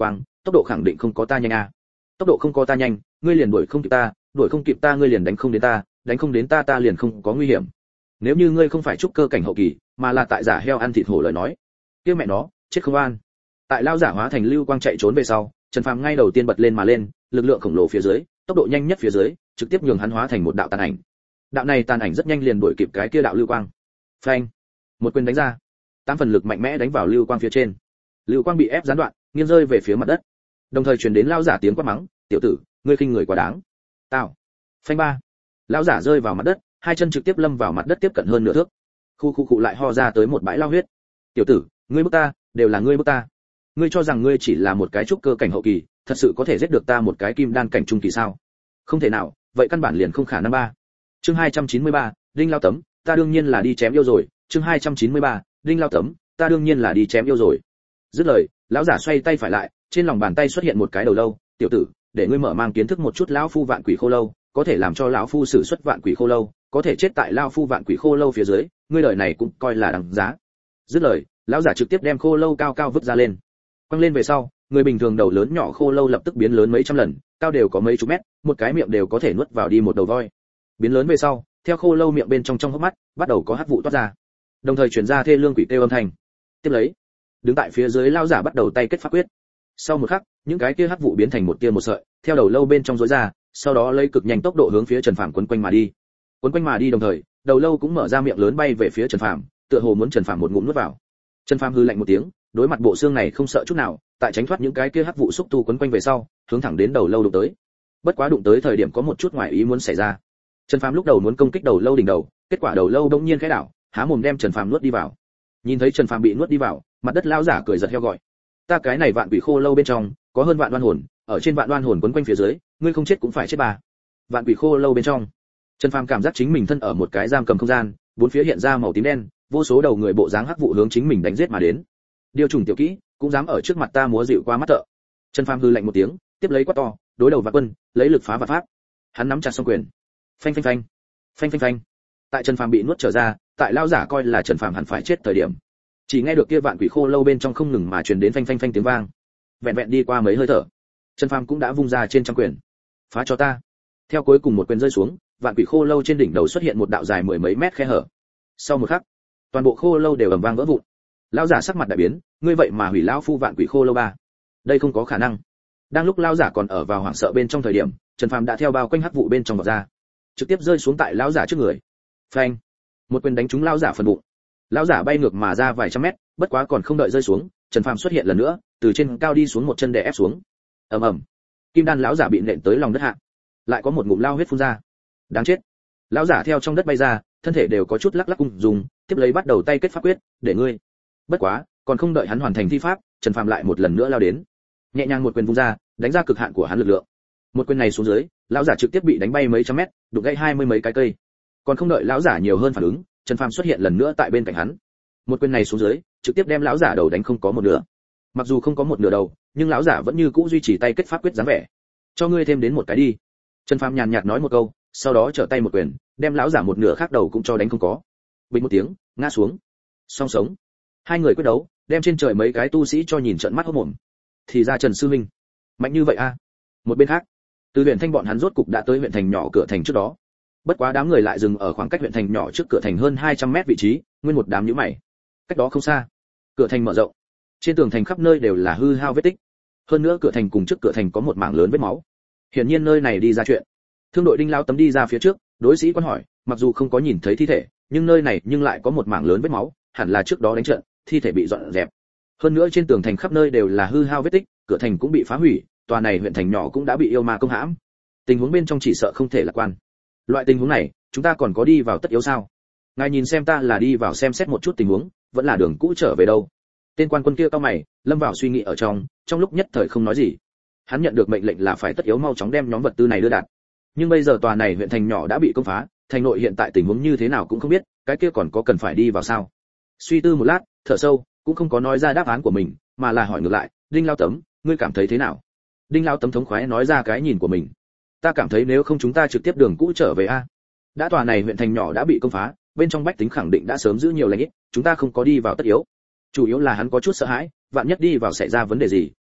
tốc độ khẳng định không có ta nhanh a. Tốc độ không có ta nhanh, ngươi liền đuổi không kịp ta, đuổi không kịp ta ngươi liền đánh không đến ta, đánh không đến ta ta liền không có nguy hiểm. Nếu như ngươi không phải trúc cơ cảnh hậu kỳ, mà là tại giả heo ăn thịt hổ lời nói, kia mẹ nó, chết không an. Tại lao giả hóa thành lưu quang chạy trốn về sau, Trần Phàm ngay đầu tiên bật lên mà lên, lực lượng khổng lồ phía dưới, tốc độ nhanh nhất phía dưới, trực tiếp nhường hắn hóa thành một đạo tàn ảnh. Đạo này tàn ảnh rất nhanh liền đuổi kịp cái kia đạo lưu quang. Phanh! Một quyền đánh ra, 8 phần lực mạnh mẽ đánh vào lưu quang phía trên. Lưu quang bị ép gián đoạn, nghiêng rơi về phía mặt đất. Đồng thời truyền đến lao giả tiếng quát mắng, "Tiểu tử, ngươi khinh người quá đáng." Tao! Phanh ba! Lão giả rơi vào mặt đất, hai chân trực tiếp lâm vào mặt đất tiếp cận hơn nửa thước. Khu lại ho ra tới một bãi lao huyết. "Tiểu tử, ngươi bức ta, đều là ngươi bức ta. Ngươi cho rằng ngươi chỉ là một cái trúc cơ cảnh hậu kỳ, thật sự có thể giết được ta một cái kim đan cảnh trung kỳ sao? Không thể nào, vậy căn bản liền không khả năng ba." Chương 293, Đinh Lao Tấm, ta đương nhiên là đi chém yêu rồi. Chương 293, Đinh Lao Tấm, ta đương nhiên là đi chém yêu rồi. Dứt lời, lão giả xoay tay phải lại, trên lòng bàn tay xuất hiện một cái đầu lâu. "Tiểu tử, để ngươi mở mang kiến thức một chút lão phu vạn quỷ khô lâu, có thể làm cho lão phu sử xuất vạn quỷ khô lâu, có thể chết tại lão phu vạn quỷ khô lâu phía dưới, ngươi đời này cũng coi là đáng giá." Dứt lời, lão giả trực tiếp đem khô lâu cao cao vứt ra lên. Quăng lên về sau, người bình thường đầu lớn nhỏ khô lâu lập tức biến lớn mấy trăm lần, cao đều có mấy chục mét, một cái miệng đều có thể nuốt vào đi một đầu voi. Biến lớn về sau, theo khô lâu miệng bên trong hốc mắt, bắt đầu có hắc vụ toát ra. Đồng thời truyền ra thê lương quỷ kêu âm thanh. Tiếp lấy, đứng tại phía dưới lão giả bắt đầu tay kết pháp quyết. Sau một khắc, những cái kia hắc vụ biến thành một tia một sợi, theo đầu lâu bên trong rối ra, sau đó lấy cực nhanh tốc độ hướng phía Trần Phàm quấn quanh mà đi. Quấn quanh mà đi đồng thời, đầu lâu cũng mở ra miệng lớn bay về phía Trần Phàm, tựa hồ muốn Trần Phàm một ngụm nuốt vào. Trần Phàm hừ lạnh một tiếng, đối mặt bộ xương này không sợ chút nào, tại tránh thoát những cái kia hắc vụ xúc tu quấn quanh về sau, hướng thẳng đến đầu lâu đụng tới. Bất quá đụng tới thời điểm có một chút ngoài ý muốn xảy ra. Trần Phàm lúc đầu muốn công kích đầu lâu đỉnh đầu, kết quả đầu lâu bỗng nhiên khẽ đảo, há mồm đem Trần Phàm nuốt đi vào. Nhìn thấy Trần Phàm bị nuốt đi vào, mặt đất lão giả cười giật heo gọi. "Ta cái này vạn quỷ khô lâu bên trong, có hơn vạn oan hồn, ở trên vạn oan hồn quấn quanh phía dưới, ngươi không chết cũng phải chết bà." Vạn quỷ khô lâu bên trong, Trần Phàm cảm giác chính mình thân ở một cái giam cầm không gian, bốn phía hiện ra màu tím đen, vô số đầu người bộ dáng hắc vụ hướng chính mình đánh giết mà đến. Điều trùng tiểu kỹ, cũng dám ở trước mặt ta múa dịu qua mắt thợ. Trần Phàm hừ lạnh một tiếng, tiếp lấy quát to, đối đầu Vạn Quân, lấy lực phá vạn pháp. Hắn nắm chặt song quyền. Phanh phanh phanh. Phanh phanh phanh. Tại Trần Phàm bị nuốt trở ra, tại lão giả coi là Trần Phàm hẳn phải chết thời điểm, chỉ nghe được kia vạn quỷ khô lâu bên trong không ngừng mà truyền đến phanh phanh phanh tiếng vang. Vẹn vẹn đi qua mấy hơi thở, Trần Phàm cũng đã vung ra trên trăm quyền. "Phá cho ta." Theo cuối cùng một quyền rơi xuống, vạn quỷ khô lâu trên đỉnh đầu xuất hiện một đạo dài mười mấy mét khe hở. Sau một khắc, toàn bộ khô lâu đều ầm vang vỡ vụn. Lão giả sắc mặt đại biến, "Ngươi vậy mà hủy lão phu vạn quỷ khô lâu ba? Đây không có khả năng." Đang lúc lão giả còn ở vào hoảng sợ bên trong thời điểm, Trần Phàm đã theo bao quanh hắc vụ bên trong vọt ra, trực tiếp rơi xuống tại lão giả trước người. Phanh! Một quyền đánh trúng lão giả phần bụng. Lão giả bay ngược mà ra vài trăm mét, bất quá còn không đợi rơi xuống, Trần Phàm xuất hiện lần nữa, từ trên cao đi xuống một chân đè ép xuống. Ầm ầm. Kim đan lão giả bị nện tới lòng đất hạ. Lại có một ngụm lao huyết phun ra. Đáng chết. Lão giả theo trong đất bay ra, thân thể đều có chút lắc lắc cung dùng, tiếp lấy bắt đầu tay kết pháp quyết, "Để ngươi." Bất quá, còn không đợi hắn hoàn thành thi pháp, Trần Phàm lại một lần nữa lao đến. Nhẹ nhàng một quyền vung ra, đánh ra cực hạn của hắn lực lượng. Một quyền này xuống dưới, lão giả trực tiếp bị đánh bay mấy trăm mét, đụng gãy 20 mấy cái cây. Còn không đợi lão giả nhiều hơn phản ứng, Trần Phàm xuất hiện lần nữa tại bên cạnh hắn. Một quyền này xuống dưới, trực tiếp đem lão giả đầu đánh không có một nửa. Mặc dù không có một nửa đầu, nhưng lão giả vẫn như cũ duy trì tay kết pháp quyết dáng vẻ. "Cho ngươi thêm đến một cái đi." Trần Phàm nhàn nhạt nói một câu, sau đó trở tay một quyền, đem lão giả một nửa khác đầu cũng cho đánh không có. Bình một tiếng, ngã xuống. Song sống. Hai người quyết đấu, đem trên trời mấy cái tu sĩ cho nhìn trợn mắt hốt mồm. Thì ra Trần sư huynh mạnh như vậy a. Một bên khác, từ huyện Thanh bọn hắn rốt cục đã tới huyện thành nhỏ cửa thành trước đó. Bất quá đám người lại dừng ở khoảng cách huyện thành nhỏ trước cửa thành hơn 200 mét vị trí, nguyên một đám nhíu mày. Cách đó không xa, cửa thành mở rộng. Trên tường thành khắp nơi đều là hư hao vết tích. Hơn nữa cửa thành cùng trước cửa thành có một mảng lớn vết máu. Hiển nhiên nơi này đi ra chuyện. Thương đội Đinh Lao Tấm đi ra phía trước, đối sĩ quan hỏi, mặc dù không có nhìn thấy thi thể, nhưng nơi này nhưng lại có một mảng lớn vết máu, hẳn là trước đó đánh trận, thi thể bị dọn dẹp. Hơn nữa trên tường thành khắp nơi đều là hư hao vết tích, cửa thành cũng bị phá hủy, tòa này huyện thành nhỏ cũng đã bị yêu ma công hãm. Tình huống bên trong chỉ sợ không thể lạc quan. Loại tình huống này, chúng ta còn có đi vào tất yếu sao? Ngài nhìn xem ta là đi vào xem xét một chút tình huống, vẫn là đường cũ trở về đâu? Tên quan quân kia cau mày, lâm vào suy nghĩ ở trong lúc nhất thời không nói gì. Hắn nhận được mệnh lệnh là phải tất yếu mau chóng đem nhóm vật tư này đưa đạt. Nhưng bây giờ tòa này huyện thành nhỏ đã bị công phá, thành nội hiện tại tình huống như thế nào cũng không biết, cái kia còn có cần phải đi vào sao? Suy tư một lát, thở sâu, cũng không có nói ra đáp án của mình, mà là hỏi ngược lại, Đinh Lao Tấm, ngươi cảm thấy thế nào? Đinh Lao Tấm thống khoái nói ra cái nhìn của mình. Ta cảm thấy nếu không chúng ta trực tiếp đường cũ trở về a. Đã tòa này huyện thành nhỏ đã bị công phá, bên trong bách tính khẳng định đã sớm giữ nhiều lành ít, chúng ta không có đi vào tất yếu. Chủ yếu là hắn có chút sợ hãi, vạn nhất đi vào xảy ra vấn đề gì,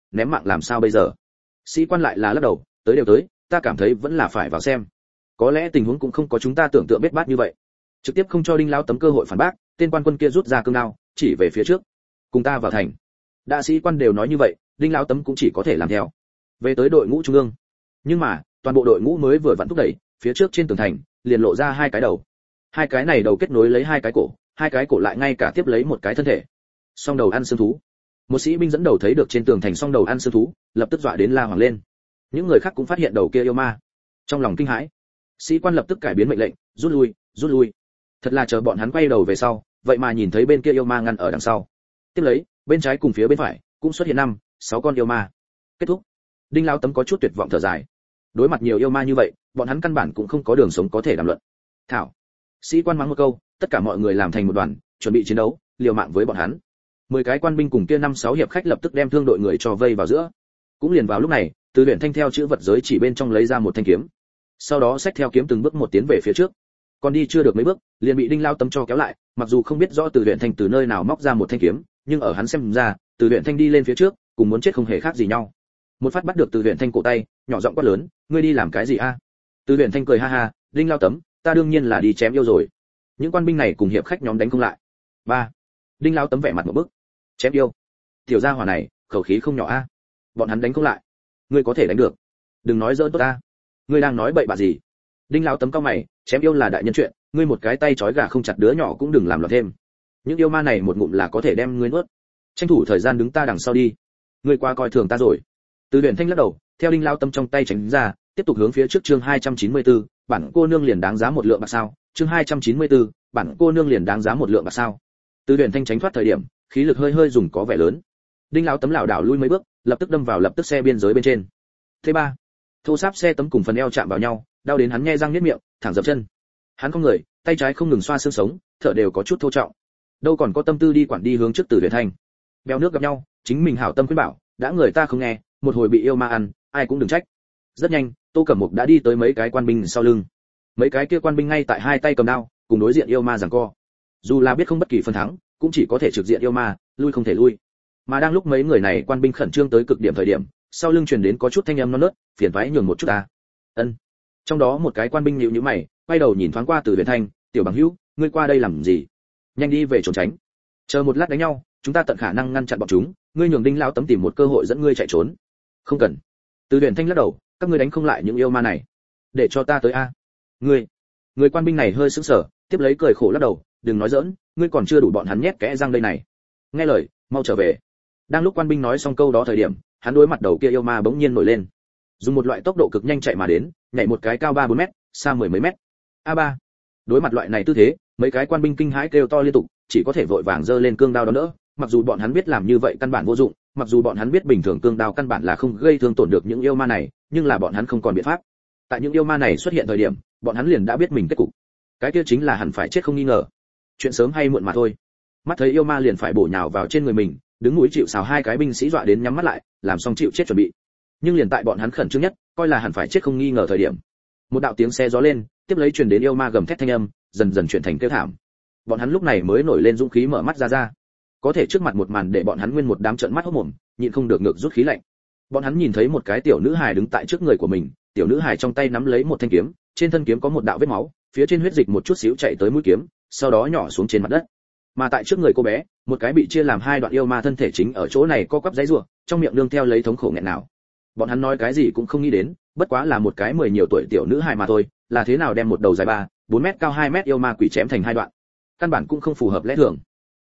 ném mạng làm sao bây giờ? Sĩ quan lại là lắc đầu, tới đều tới, ta cảm thấy vẫn là phải vào xem. Có lẽ tình huống cũng không có chúng ta tưởng tượng bết bát như vậy. Trực tiếp không cho Đinh lão tấm cơ hội phản bác, tên quan quân kia rút ra cương đao, chỉ về phía trước. Cùng ta vào thành. Đại sĩ quan đều nói như vậy, Đinh lão tấm cũng chỉ có thể làm theo. Về tới đội ngũ trung ương. Nhưng mà, toàn bộ đội ngũ mới vừa vặn thúc đẩy, phía trước trên tường thành liền lộ ra hai cái đầu. Hai cái này đầu kết nối lấy hai cái cổ lại ngay cả tiếp lấy một cái thân thể. Song đầu ăn xương thú. Một sĩ binh dẫn đầu thấy được trên tường thành song đầu ăn xương thú, lập tức dọa đến la hoàng lên. Những người khác cũng phát hiện đầu kia yêu ma. Trong lòng kinh hãi, sĩ quan lập tức cải biến mệnh lệnh, rút lui. Thật là chờ bọn hắn quay đầu về sau, vậy mà nhìn thấy bên kia yêu ma ngăn ở đằng sau. Tiếp lấy, bên trái cùng phía bên phải cũng xuất hiện 5-6 con yêu ma. Kết thúc. Đinh lão tấm có chút tuyệt vọng thở dài. Đối mặt nhiều yêu ma như vậy, bọn hắn căn bản cũng không có đường sống có thể đàm luận. Thảo. Sĩ quan mắng một câu, tất cả mọi người làm thành một đoàn, chuẩn bị chiến đấu, liều mạng với bọn hắn. 10 cái quan binh cùng kia 5-6 hiệp khách lập tức đem thương đội người cho vây vào giữa. Cũng liền vào lúc này, Từ Huyền Thanh theo chữ vật giới chỉ bên trong lấy ra một thanh kiếm. Sau đó xách theo kiếm từng bước một tiến về phía trước. Còn đi chưa được mấy bước, liền bị Đinh lão tấm cho kéo lại, mặc dù không biết rõ Từ Huyền Thanh từ nơi nào móc ra một thanh kiếm, nhưng ở hắn xem ra, Từ Huyền Thanh đi lên phía trước, cùng muốn chết không hề khác gì nhau. Một phát bắt được Từ Huyền Thanh cổ tay, nhỏ giọng quát lớn, ngươi đi làm cái gì a? Từ Huyền Thanh cười ha ha, Đinh lão tấm, ta đương nhiên là đi chém yêu rồi. Những quan binh này cùng hiệp khách nhóm đánh không lại. 3. Đinh lão tấm vẻ mặt một bức. Chém yêu? Tiểu gia hỏa này, khẩu khí không nhỏ a. Bọn hắn đánh không lại. Ngươi có thể đánh được. Đừng nói giỡn tốt ta. Ngươi đang nói bậy bạ gì? Đinh lão tấm cau mày, chém yêu là đại nhân chuyện, ngươi một cái tay trói gà không chặt đứa nhỏ cũng đừng làm loạn thêm. Những yêu ma này một ngụm là có thể đem ngươi nuốt. Tranh thủ thời gian đứng ta đằng sau đi. Ngươi qua coi thường ta rồi. Từ Huyền Thanh lắc đầu, theo Đinh lão tấm trong tay tránh ra, tiếp tục hướng phía trước. Chương 294, bản cô nương liền đáng giá một lượng bạc sao? Chương 294, bản cô nương liền đáng giá một lượng bạc sao? Từ Huyền Thanh tránh thoát thời điểm, khí lực hơi dùng có vẻ lớn. Đinh lão tấm lảo đảo lui mấy bước, lập tức đâm vào lập tức xe biên giới bên trên. Thứ ba, thô sáp xe tấm cùng phần eo chạm vào nhau, đau đến hắn nhe răng niết miệng, thẳng dập chân. Hắn không người, tay trái không ngừng xoa xương sống, thở đều có chút thô trọng. Đâu còn có tâm tư đi quản đi hướng trước Từ Huyền Thanh. Bèo nước gặp nhau, chính mình hảo tâm khuyên bảo, đã người ta không nghe, một hồi bị yêu ma ăn, ai cũng đừng trách. Rất nhanh, Tô Cẩm Mục đã đi tới mấy cái quan binh sau lưng. Mấy cái kia quan binh ngay tại hai tay cầm đao, cùng đối diện yêu ma giằng co. Dù là biết không bất kỳ phần thắng, cũng chỉ có thể trực diện yêu ma, lui không thể lui. Mà đang lúc mấy người này quan binh khẩn trương tới cực điểm thời điểm, sau lưng truyền đến có chút thanh âm non nớt, phiền toái nhường một chút ta. Ân. Trong đó một cái quan binh nhíu nhíu mày, quay đầu nhìn thoáng qua Từ Huyền Thanh, "Tiểu bằng hữu, ngươi qua đây làm gì? Nhanh đi về trốn tránh. Chờ một lát đánh nhau, chúng ta tận khả năng ngăn chặn bọn chúng, ngươi nhường Đinh lão tấm tìm một cơ hội dẫn ngươi chạy trốn." "Không cần." Từ Huyền Thanh lắc đầu, "Các ngươi đánh không lại những yêu ma này, để cho ta tới a." "Ngươi?" Người quan binh này hơi sững sờ, tiếp lấy cười khổ lắc đầu, "Đừng nói giỡn, ngươi còn chưa đủ bọn hắn nhét kẽ răng đây này. Nghe lời, mau trở về." Đang lúc quan binh nói xong câu đó thời điểm, hắn đối mặt đầu kia yêu ma bỗng nhiên nổi lên, dùng một loại tốc độ cực nhanh chạy mà đến, nhảy một cái cao 3-4 mét, xa mười mấy mét. A3. Đối mặt loại này tư thế, mấy cái quan binh kinh hãi kêu to liên tục, chỉ có thể vội vàng giơ lên cương đao đón đỡ, mặc dù bọn hắn biết làm như vậy căn bản vô dụng, mặc dù bọn hắn biết bình thường cương đao căn bản là không gây thương tổn được những yêu ma này, nhưng là bọn hắn không còn biện pháp. Tại những yêu ma này xuất hiện thời điểm, bọn hắn liền đã biết mình kết cục. Cái kia chính là hẳn phải chết không nghi ngờ. Chuyện sớm hay muộn mà thôi. Mắt thấy yêu ma liền phải bổ nhào vào trên người mình, đứng mũi chịu sào hai cái binh sĩ dọa đến nhắm mắt lại, làm xong chịu chết chuẩn bị. Nhưng liền tại bọn hắn khẩn trương nhất, coi là hẳn phải chết không nghi ngờ thời điểm, một đạo tiếng xe gió lên, tiếp lấy truyền đến yêu ma gầm thét thanh âm, dần dần chuyển thành kêu thảm. Bọn hắn lúc này mới nổi lên dũng khí mở mắt ra. Có thể trước mặt một màn để bọn hắn nguyên một đám trợn mắt hốt mồm, nhịn không được ngược rút khí lạnh. Bọn hắn nhìn thấy một cái tiểu nữ hài đứng tại trước người của mình, tiểu nữ hài trong tay nắm lấy một thanh kiếm, trên thân kiếm có một đạo vết máu, phía trên huyết dịch một chút xíu chạy tới mũi kiếm, sau đó nhỏ xuống trên mặt đất. Mà tại trước người cô bé, một cái bị chia làm hai đoạn yêu ma thân thể chính ở chỗ này co quắp giãy giụa, trong miệng nương theo lấy thống khổ nghẹn nào. Bọn hắn nói cái gì cũng không nghĩ đến, bất quá là một cái 10 nhiều tuổi tiểu nữ hài mà thôi, là thế nào đem một đầu dài 3-4 mét cao 2 mét yêu ma quỷ chém thành hai đoạn. Căn bản cũng không phù hợp lẽ thường.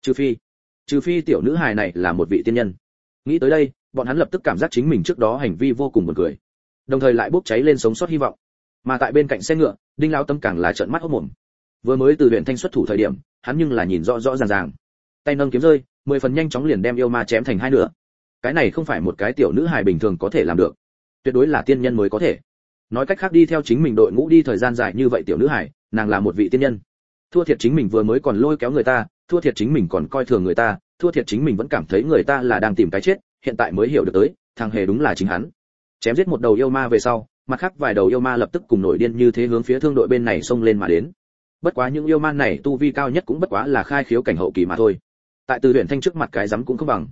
Trừ phi tiểu nữ hài này là một vị tiên nhân. Nghĩ tới đây, bọn hắn lập tức cảm giác chính mình trước đó hành vi vô cùng buồn cười, đồng thời lại bốc cháy lên sống sót hy vọng. Mà tại bên cạnh xe ngựa, Đinh lão tấm càng là trợn mắt hốt mồm. Vừa mới từ Huyền Thanh xuất thủ thời điểm, hắn nhưng là nhìn rõ rõ ràng, tay nâng kiếm rơi, 10 phần nhanh chóng liền đem yêu ma chém thành hai nửa. Cái này không phải một cái tiểu nữ hài bình thường có thể làm được, tuyệt đối là tiên nhân mới có thể. Nói cách khác, đi theo chính mình đội ngũ đi thời gian dài như vậy tiểu nữ hài, nàng là một vị tiên nhân. Thua thiệt chính mình vừa mới còn lôi kéo người ta, thua thiệt chính mình còn coi thường người ta, thua thiệt chính mình vẫn cảm thấy người ta là đang tìm cái chết, hiện tại mới hiểu được tới, thằng hề đúng là chính hắn. Chém giết một đầu yêu ma về sau, mặt khác vài đầu yêu ma lập tức cùng nổi điên như thế hướng phía thương đội bên này xông lên mà đến. Bất quá những yêu ma này tu vi cao nhất cũng bất quá là khai khiếu cảnh hậu kỳ mà thôi. Tại Từ Huyền Thanh trước mặt cái rắm cũng không bằng.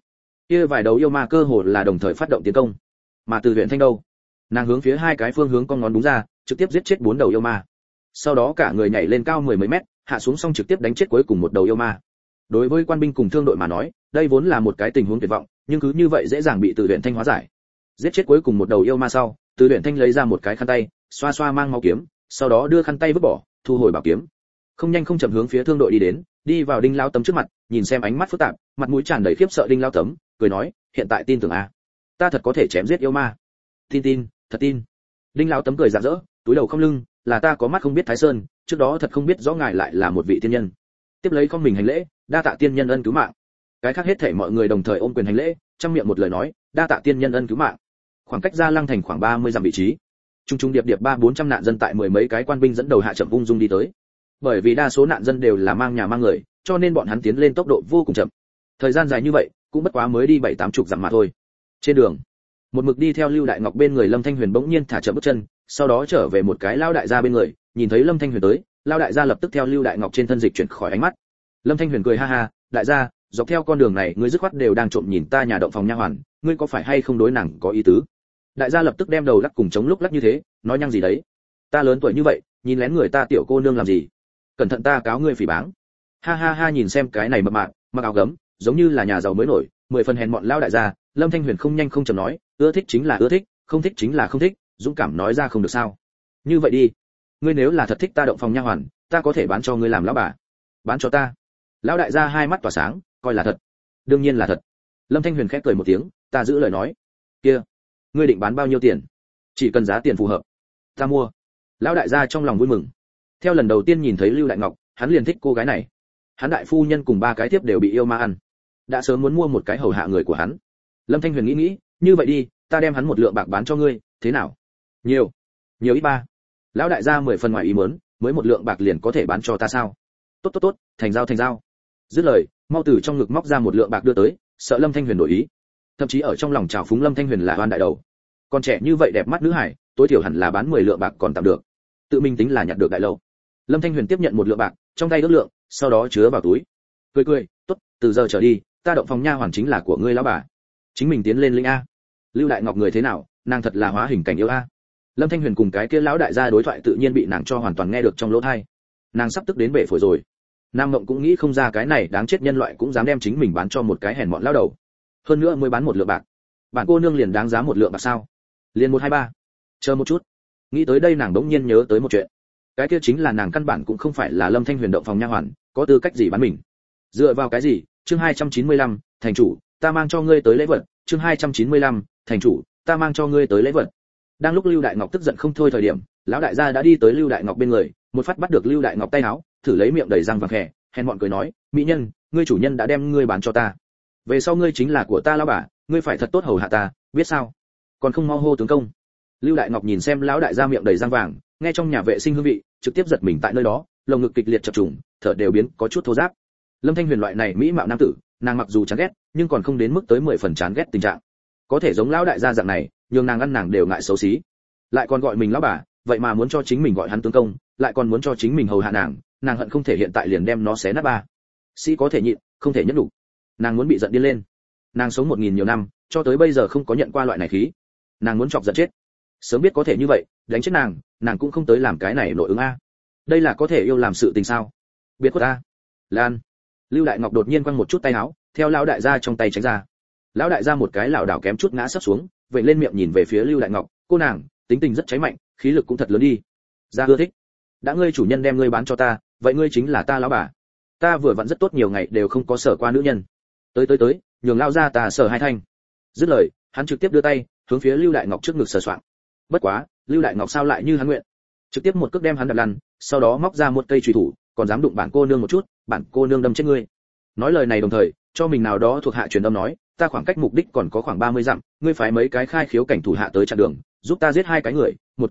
Kia vài đầu yêu ma cơ hồ là đồng thời phát động tiến công, mà Từ Huyền Thanh đâu, nàng hướng phía hai cái phương hướng con ngón đúng ra, trực tiếp giết chết 4 đầu yêu ma. Sau đó cả người nhảy lên cao 10 mấy mét, hạ xuống xong trực tiếp đánh chết cuối cùng một đầu yêu ma. Đối với quan binh cùng thương đội mà nói, đây vốn là một cái tình huống tuyệt vọng, nhưng cứ như vậy dễ dàng bị Từ Huyền Thanh hóa giải. Giết chết cuối cùng một đầu yêu ma sau, Từ Huyền Thanh lấy ra một cái khăn tay, xoa xoa mang máu kiếm, sau đó đưa khăn tay vứt bỏ, thu hồi bảo kiếm. Không nhanh không chậm hướng phía thương đội đi đến, đi vào Đinh Lao Tấm trước mặt, nhìn xem ánh mắt phức tạp, mặt mũi tràn đầy khiếp sợ Đinh Lao Tấm, cười nói, hiện tại tin tưởng a, ta thật có thể chém giết yêu ma. Tin, thật tin. Đinh Lao Tấm cười rạng rỡ, túi đầu không lưng, là ta có mắt không biết Thái Sơn, trước đó thật không biết rõ ngài lại là một vị tiên nhân. Tiếp lấy con mình hành lễ, đa tạ tiên nhân ân cứu mạng. Cái khác hết thảy mọi người đồng thời ôm quyền hành lễ, trong miệng một lời nói, đa tạ tiên nhân ân cứu mạng. Khoảng cách Gia Lăng thành khoảng 30 dặm vị trí, trung trung điệp điệp 300-400 nạn dân tại mười mấy cái quan binh dẫn đầu hạ chậm ung dung đi tới. Bởi vì đa số nạn dân đều là mang nhà mang người, cho nên bọn hắn tiến lên tốc độ vô cùng chậm. Thời gian dài như vậy, cũng bất quá mới đi 7-80 dặm mà thôi. Trên đường, một mực đi theo Lưu Đại Ngọc bên người Lâm Thanh Huyền bỗng nhiên thả chậm bước chân, sau đó trở về một cái lao đại gia bên người, nhìn thấy Lâm Thanh Huyền tới, lao đại gia lập tức theo Lưu Đại Ngọc trên thân dịch chuyển khỏi ánh mắt. Lâm Thanh Huyền cười ha ha, đại gia, dọc theo con đường này ngươi dứt khoát đều đang trộm nhìn ta nhà động phòng nha hoàn, ngươi có phải hay không đối nàng có ý tứ? Đại gia lập tức đem đầu lắc cùng chống lúc lắc như thế, nói nhăng gì đấy? Ta lớn tuổi như vậy, nhìn lén người ta tiểu cô nương làm gì? Cẩn thận ta cáo ngươi phỉ báng. Ha ha ha, nhìn xem cái này mập mạp, mặc áo gấm, giống như là nhà giàu mới nổi, 10 phần hèn mọn lao đại gia. Lâm Thanh Huyền không nhanh không chậm nói, ưa thích chính là ưa thích, không thích chính là không thích, dũng cảm nói ra không được sao? Như vậy đi, ngươi nếu là thật thích ta động phòng nha hoàn, ta có thể bán cho ngươi làm lão bà. Bán cho ta? Lão đại gia hai mắt tỏa sáng, coi là thật. Đương nhiên là thật. Lâm Thanh Huyền khẽ cười một tiếng, ta giữ lời nói. Kia, ngươi định bán bao nhiêu tiền? Chỉ cần giá tiền phù hợp, ta mua. Lão đại gia trong lòng vui mừng. Theo lần đầu tiên nhìn thấy Lưu Đại Ngọc, hắn liền thích cô gái này. Hắn đại phu nhân cùng 3 cái tiếp đều bị yêu ma ăn, đã sớm muốn mua một cái hầu hạ người của hắn. Lâm Thanh Huyền nghĩ, như vậy đi, ta đem hắn 1 lượng bạc bán cho ngươi, thế nào? Nhiều ít ba? Lão đại gia 10 phần ngoài ý muốn, mới 1 lượng bạc liền có thể bán cho ta sao? Tốt, thành giao. Dứt lời, mau từ trong ngực móc ra 1 lượng bạc đưa tới, sợ Lâm Thanh Huyền đổi ý. Thậm chí ở trong lòng trào phúng Lâm Thanh Huyền là oan đại đầu. Còn trẻ như vậy đẹp mắt nữ hải, tối thiểu hẳn là bán 10 lượng bạc còn tạm được. Tự mình tính là nhặt được đại lầu. Lâm Thanh Huyền tiếp nhận 1 lượng bạc, trong tay ước lượng, sau đó chứa vào túi. Cười, tốt, từ giờ trở đi, ta động phòng nha hoàn chính là của ngươi lão bà. Chính mình tiến lên linh a. Lưu Đại Ngọc người thế nào, nàng thật là hóa hình cảnh yêu a. Lâm Thanh Huyền cùng cái kia lão đại gia đối thoại tự nhiên bị nàng cho hoàn toàn nghe được trong lỗ tai. Nàng sắp tức đến bể phổi rồi. Nam Mộng cũng nghĩ không ra cái này đáng chết nhân loại cũng dám đem chính mình bán cho một cái hèn mọn lão đầu. Hơn nữa mới bán 1 lượng bạc. Bản cô nương liền đáng giá 1 lượng bạc sao? Liền 123. Chờ một chút. Nghĩ tới đây nàng đống nhiên nhớ tới một chuyện. Cái kia chính là nàng căn bản cũng không phải là Lâm Thanh Huyền động phòng nha hoàn, có tư cách gì bán mình? Dựa vào cái gì? Chương 295, thành chủ, ta mang cho ngươi tới lễ vật. Chương 295, thành chủ, ta mang cho ngươi tới lễ vật. Đang lúc Lưu Đại Ngọc tức giận không thôi thời điểm, lão đại gia đã đi tới Lưu Đại Ngọc bên người, một phát bắt được Lưu Đại Ngọc tay áo, thử lấy miệng đầy răng vàng khè, hèn mọn cười nói, mỹ nhân, ngươi chủ nhân đã đem ngươi bán cho ta, về sau ngươi chính là của ta lão bà, ngươi phải thật tốt hầu hạ ta, biết sao? Còn không mau hô tướng công. Lưu Đại Ngọc nhìn xem lão đại gia miệng đầy răng vàng, nghe trong nhà vệ sinh hương vị, trực tiếp giật mình tại nơi đó, lồng ngực kịch liệt chập trùng, thở đều biến có chút thô ráp. Lâm Thanh Huyền loại này mỹ mạo nam tử, nàng mặc dù chán ghét, nhưng còn không đến mức tới 10 phần chán ghét tình trạng. Có thể giống lão đại gia dạng này, nhường nàng ăn nàng đều ngại xấu xí. Lại còn gọi mình lão bà, vậy mà muốn cho chính mình gọi hắn tướng công, lại còn muốn cho chính mình hầu hạ nàng, nàng hận không thể hiện tại liền đem nó xé nát ba. Sĩ có thể nhịn, không thể nhẫn đủ. Nàng muốn bị giận điên lên. Nàng sống 1000 nhiều năm, cho tới bây giờ không có nhận qua loại này khí. Nàng muốn chọc giận chết. Sớm biết có thể như vậy, đánh chết nàng cũng không tới làm cái này nội ứng a. Đây là có thể yêu làm sự tình sao? Biệt khuất a. Lan. Lưu Đại Ngọc đột nhiên quăng một chút tay áo, theo lão đại gia trong tay tránh ra. Lão đại gia một cái lảo đảo kém chút ngã sấp xuống, vậy lên miệng nhìn về phía Lưu Đại Ngọc, cô nàng, tính tình rất cháy mạnh, khí lực cũng thật lớn đi. Gia ưa thích. Đã ngươi chủ nhân đem ngươi bán cho ta, vậy ngươi chính là ta lão bà. Ta vừa vặn rất tốt nhiều ngày đều không có sở qua nữ nhân. Tới, nhường lao ra ta sở hai thanh. Dứt lời, hắn trực tiếp đưa tay, hướng phía Lưu Đại Ngọc trước ngực sờ soạng. Bất quá, Lưu Đại Ngọc sao lại như hắn nguyện, trực tiếp một cước đem hắn đập lăn, sau đó móc ra một cây chùy thủ, còn dám đụng bản cô nương một chút, bản cô nương đâm chết ngươi. Nói lời này đồng thời, cho mình nào đó thuộc hạ truyền âm nói, ta khoảng cách mục đích còn có khoảng 30 dặm, ngươi phái mấy cái khai khiếu cảnh thủ hạ tới chặn đường, giúp ta giết 2 cái người, một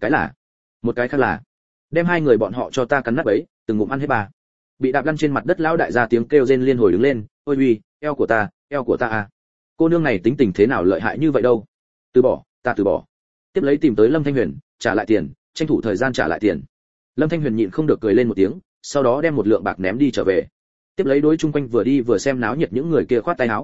cái khác là đem 2 người bọn họ cho ta cắn nát bấy, từng ngụm ăn hết bà. Bị đạp lăn trên mặt đất lão đại gia tiếng kêu rên liên hồi đứng lên, ôi uy, eo của ta à. Cô nương này tính tình thế nào lợi hại như vậy đâu? Từ bỏ, ta từ bỏ. Tiếp lấy tìm tới Lâm Thanh Huyền, trả lại tiền, tranh thủ thời gian trả lại tiền. Lâm Thanh Huyền nhịn không được cười lên một tiếng, sau đó đem 1 lượng bạc ném đi trở về. Tiếp lấy đối chung quanh vừa đi vừa xem náo nhiệt những người kia khoát tay áo.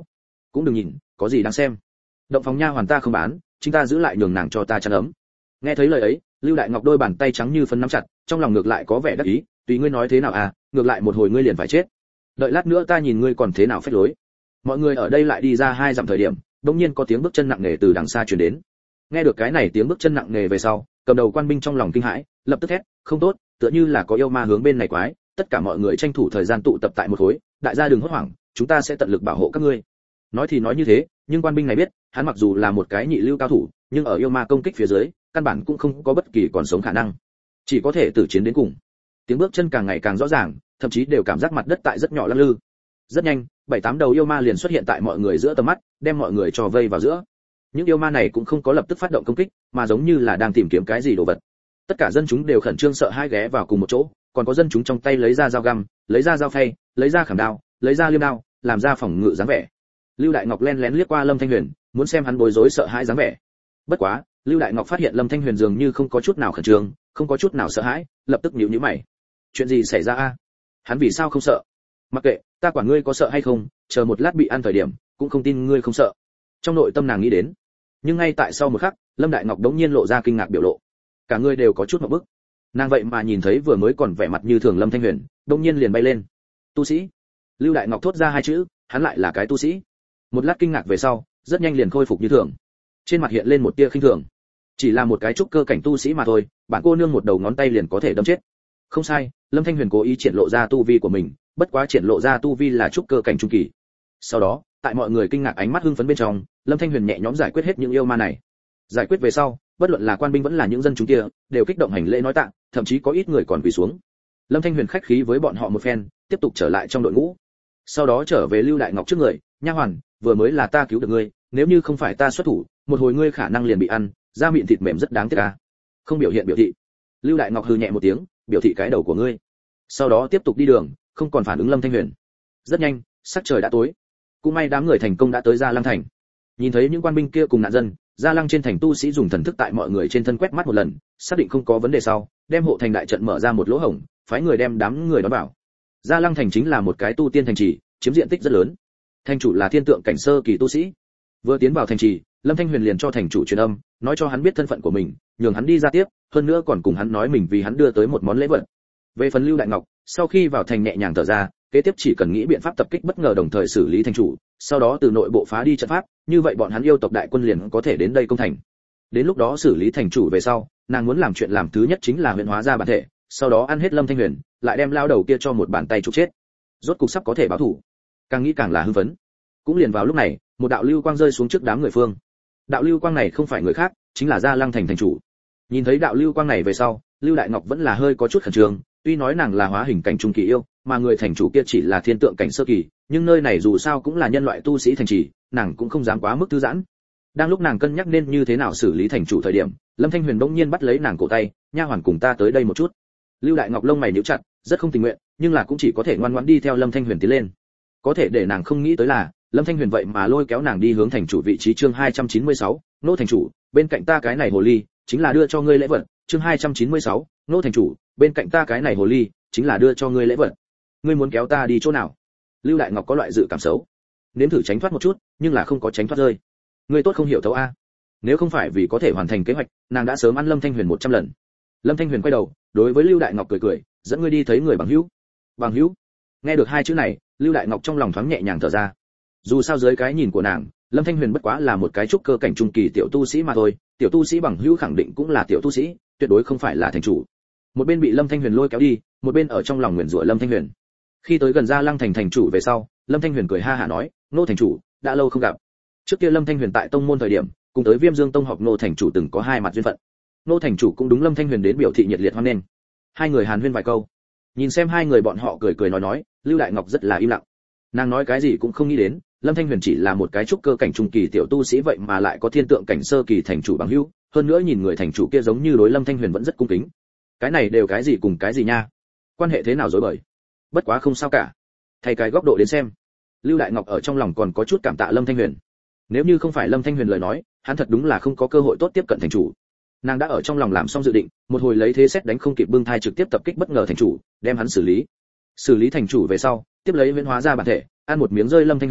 cũng đừng nhìn, có gì đáng xem. Động phòng nha hoàn ta không bán, chính ta giữ lại nhường nàng cho ta chăn ấm. Nghe thấy lời ấy, Lưu Đại Ngọc đôi bàn tay trắng như phấn nắm chặt, trong lòng ngược lại có vẻ đắc ý, tùy ngươi nói thế nào à, ngược lại một hồi ngươi liền phải chết. Đợi lát nữa ta nhìn ngươi còn thế nào phép lối. Mọi người ở đây lại đi ra 2 dặm thời điểm, đột nhiên có tiếng bước chân nặng nề từ đằng xa truyền đến. Nghe được cái này tiếng bước chân nặng nề về sau, cầm đầu quan binh trong lòng kinh hãi, lập tức thét, không tốt, tựa như là có yêu ma hướng bên này quái, tất cả mọi người tranh thủ thời gian tụ tập tại một khối, đại gia đừng hốt hoảng, chúng ta sẽ tận lực bảo hộ các ngươi. Nói thì nói như thế, nhưng quan binh này biết, hắn mặc dù là một cái nhị lưu cao thủ, nhưng ở yêu ma công kích phía dưới, căn bản cũng không có bất kỳ còn sống khả năng, chỉ có thể tử chiến đến cùng. Tiếng bước chân càng ngày càng rõ ràng, thậm chí đều cảm giác mặt đất tại rất nhỏ lắc lư. Rất nhanh, 7-8 đầu yêu ma liền xuất hiện tại mọi người giữa tầm mắt, đem mọi người cho vây vào giữa. Những yêu ma này cũng không có lập tức phát động công kích, mà giống như là đang tìm kiếm cái gì đồ vật. Tất cả dân chúng đều khẩn trương sợ hãi ghé vào cùng một chỗ, còn có dân chúng trong tay lấy ra dao găm, lấy ra dao phay, lấy ra khảm đao, lấy ra liêm đao, làm ra phòng ngự dáng vẻ. Lưu Đại Ngọc lén lén liếc qua Lâm Thanh Huyền, muốn xem hắn bối rối sợ hãi dáng vẻ. Bất quá, Lưu Đại Ngọc phát hiện Lâm Thanh Huyền dường như không có chút nào khẩn trương, không có chút nào sợ hãi, lập tức nhíu nhíu mày. Chuyện gì xảy ra a? Hắn vì sao không sợ? Mặc kệ, ta quản ngươi có sợ hay không, chờ một lát bị ăn thời điểm, cũng không tin ngươi không sợ. Trong nội tâm nàng nghĩ đến. Nhưng ngay tại sau một khắc, Lâm Đại Ngọc đống nhiên lộ ra kinh ngạc biểu lộ. Cả người đều có chút ngộp bức. Nàng vậy mà nhìn thấy vừa mới còn vẻ mặt như thường Lâm Thanh Huyền, đống nhiên liền bay lên. Tu sĩ. Lưu Đại Ngọc thốt ra 2 chữ, hắn lại là cái tu sĩ. Một lát kinh ngạc về sau, rất nhanh liền khôi phục như thường. Trên mặt hiện lên một tia khinh thường. Chỉ là một cái trúc cơ cảnh tu sĩ mà thôi, bản cô nương một đầu ngón tay liền có thể đâm chết. Không sai, Lâm Thanh Huyền cố ý triển lộ ra tu vi của mình, bất quá triển lộ ra tu vi là trúc cơ cảnh trung kỳ. Sau đó, tại mọi người kinh ngạc ánh mắt hưng phấn bên trong, Lâm Thanh Huyền nhẹ nhõm giải quyết hết những yêu ma này. Giải quyết về sau, bất luận là quan binh vẫn là những dân chúng kia, đều kích động hành lễ nói tạ, thậm chí có ít người còn quỳ xuống. Lâm Thanh Huyền khách khí với bọn họ một phen, tiếp tục trở lại trong đội ngũ. Sau đó trở về Lưu Đại Ngọc trước người, nha hoàn, vừa mới là ta cứu được ngươi, nếu như không phải ta xuất thủ, một hồi ngươi khả năng liền bị ăn, da mịn thịt mềm rất đáng tiếc à. Không biểu hiện biểu thị. Lưu Đại Ngọc hừ nhẹ một tiếng, biểu thị cái đầu của ngươi. Sau đó tiếp tục đi đường, không còn phản ứng Lâm Thanh Huyền. Rất nhanh, sắc trời đã tối. Cũng may đám người thành công đã tới Gia Lăng thành. Nhìn thấy những quan binh kia cùng nạn dân, Gia Lăng trên thành tu sĩ dùng thần thức tại mọi người trên thân quét mắt một lần, xác định không có vấn đề sau, đem hộ thành đại trận mở ra một lỗ hổng, phái người đem đám người đón vào. Gia Lăng thành chính là một cái tu tiên thành trì, chiếm diện tích rất lớn. Thành chủ là thiên tượng cảnh sơ kỳ tu sĩ. Vừa tiến vào thành trì, Lâm Thanh Huyền liền cho thành chủ truyền âm, nói cho hắn biết thân phận của mình, nhường hắn đi ra tiếp, hơn nữa còn cùng hắn nói mình vì hắn đưa tới một món lễ vật. Về phần Lưu Đại Ngọc, sau khi vào thành nhẹ nhàng thở ra, kế tiếp chỉ cần nghĩ biện pháp tập kích bất ngờ đồng thời xử lý thành chủ, sau đó từ nội bộ phá đi trận pháp, như vậy bọn hắn yêu tộc đại quân liền có thể đến đây công thành. Đến lúc đó xử lý thành chủ về sau, nàng muốn làm chuyện làm thứ nhất chính là huyễn hóa ra bản thể, sau đó ăn hết Lâm Thanh Huyền, lại đem lao đầu kia cho một bàn tay trục chết. Rốt cục sắp có thể báo thủ. Càng nghĩ càng là hưng phấn. Cũng liền vào lúc này, một đạo lưu quang rơi xuống trước đám người phương. Đạo lưu quang này không phải người khác, chính là Gia Lăng thành thành chủ. Nhìn thấy đạo lưu quang này về sau, Lưu Đại Ngọc vẫn là hơi có chút khẩn trương, tuy nói nàng là hóa hình cảnh trung kỳ yêu, mà người thành chủ kia chỉ là thiên tượng cảnh sơ kỳ, nhưng nơi này dù sao cũng là nhân loại tu sĩ thành trì, nàng cũng không dám quá mức thư giãn. Đang lúc nàng cân nhắc nên như thế nào xử lý thành chủ thời điểm, Lâm Thanh Huyền bỗng nhiên bắt lấy nàng cổ tay, nha hoàn cùng ta tới đây một chút. Lưu Đại Ngọc lông mày nhíu chặt, rất không tình nguyện, nhưng là cũng chỉ có thể ngoan ngoãn đi theo Lâm Thanh Huyền tiến lên. Có thể để nàng không nghĩ tới là, Lâm Thanh Huyền vậy mà lôi kéo nàng đi hướng thành chủ vị trí. Chương 296, nô thành chủ, bên cạnh ta cái này hồ ly, chính là đưa cho ngươi lễ vật. Chương 296, nô thành chủ, bên cạnh ta cái này hồ ly, chính là đưa cho ngươi lễ vật. Ngươi muốn kéo ta đi chỗ nào? Lưu Đại Ngọc có loại dự cảm xấu, nếm thử tránh thoát một chút, nhưng là không có tránh thoát rơi. Ngươi tốt không hiểu thấu a. Nếu không phải vì có thể hoàn thành kế hoạch, nàng đã sớm ăn Lâm Thanh Huyền 100 lần. Lâm Thanh Huyền quay đầu, đối với Lưu Đại Ngọc cười cười, dẫn ngươi đi thấy người bằng hữu. Bằng hữu? Nghe được 2 chữ này, Lưu Đại Ngọc trong lòng thoáng nhẹ nhàng thở ra. Dù sao dưới cái nhìn của nàng, Lâm Thanh Huyền bất quá là một cái trúc cơ cảnh trung kỳ tiểu tu sĩ mà thôi, tiểu tu sĩ bằng hữu khẳng định cũng là tiểu tu sĩ, tuyệt đối không phải là thành chủ. Một bên bị Lâm Thanh Huyền lôi kéo đi, một bên ở trong lòng nguyền rủa Lâm Thanh Huyền. Khi tới gần Gia Lăng thành thành chủ về sau, Lâm Thanh Huyền cười ha hả nói, nô thành chủ, đã lâu không gặp. Trước kia Lâm Thanh Huyền tại tông môn thời điểm, cùng tới Viêm Dương tông học nô thành chủ từng có 2 mặt duyên phận. Nô thành chủ cũng đúng Lâm Thanh Huyền đến biểu thị nhiệt liệt hoan nghênh. 2 người hàn huyên vài câu. Nhìn xem 2 người bọn họ cười cười nói, Lưu Đại Ngọc rất là im lặng. Nàng nói cái gì cũng không nghĩ đến, Lâm Thanh Huyền chỉ là một cái trúc cơ cảnh trung kỳ tiểu tu sĩ vậy mà lại có thiên tượng cảnh sơ kỳ thành chủ bằng hữu, hơn nữa nhìn người thành chủ kia giống như đối Lâm Thanh Huyền vẫn rất cung kính. Cái này đều cái gì cùng cái gì nha? Quan hệ thế nào rối bời? Bất quá không sao cả. Thay cái góc độ đến xem, Lưu Đại Ngọc ở trong lòng còn có chút cảm tạ Lâm Thanh Huyền. Nếu như không phải Lâm Thanh Huyền lời nói, hắn thật đúng là không có cơ hội tốt tiếp cận thành chủ. Nàng đã ở trong lòng làm xong dự định, một hồi lấy thế xét đánh không kịp bưng thai trực tiếp tập kích bất ngờ thành chủ, đem hắn xử lý. Xử lý thành chủ về sau, tiếp lấy huyễn hóa ra bản thể, ăn một miếng rơi Lâm Thanh Huyền,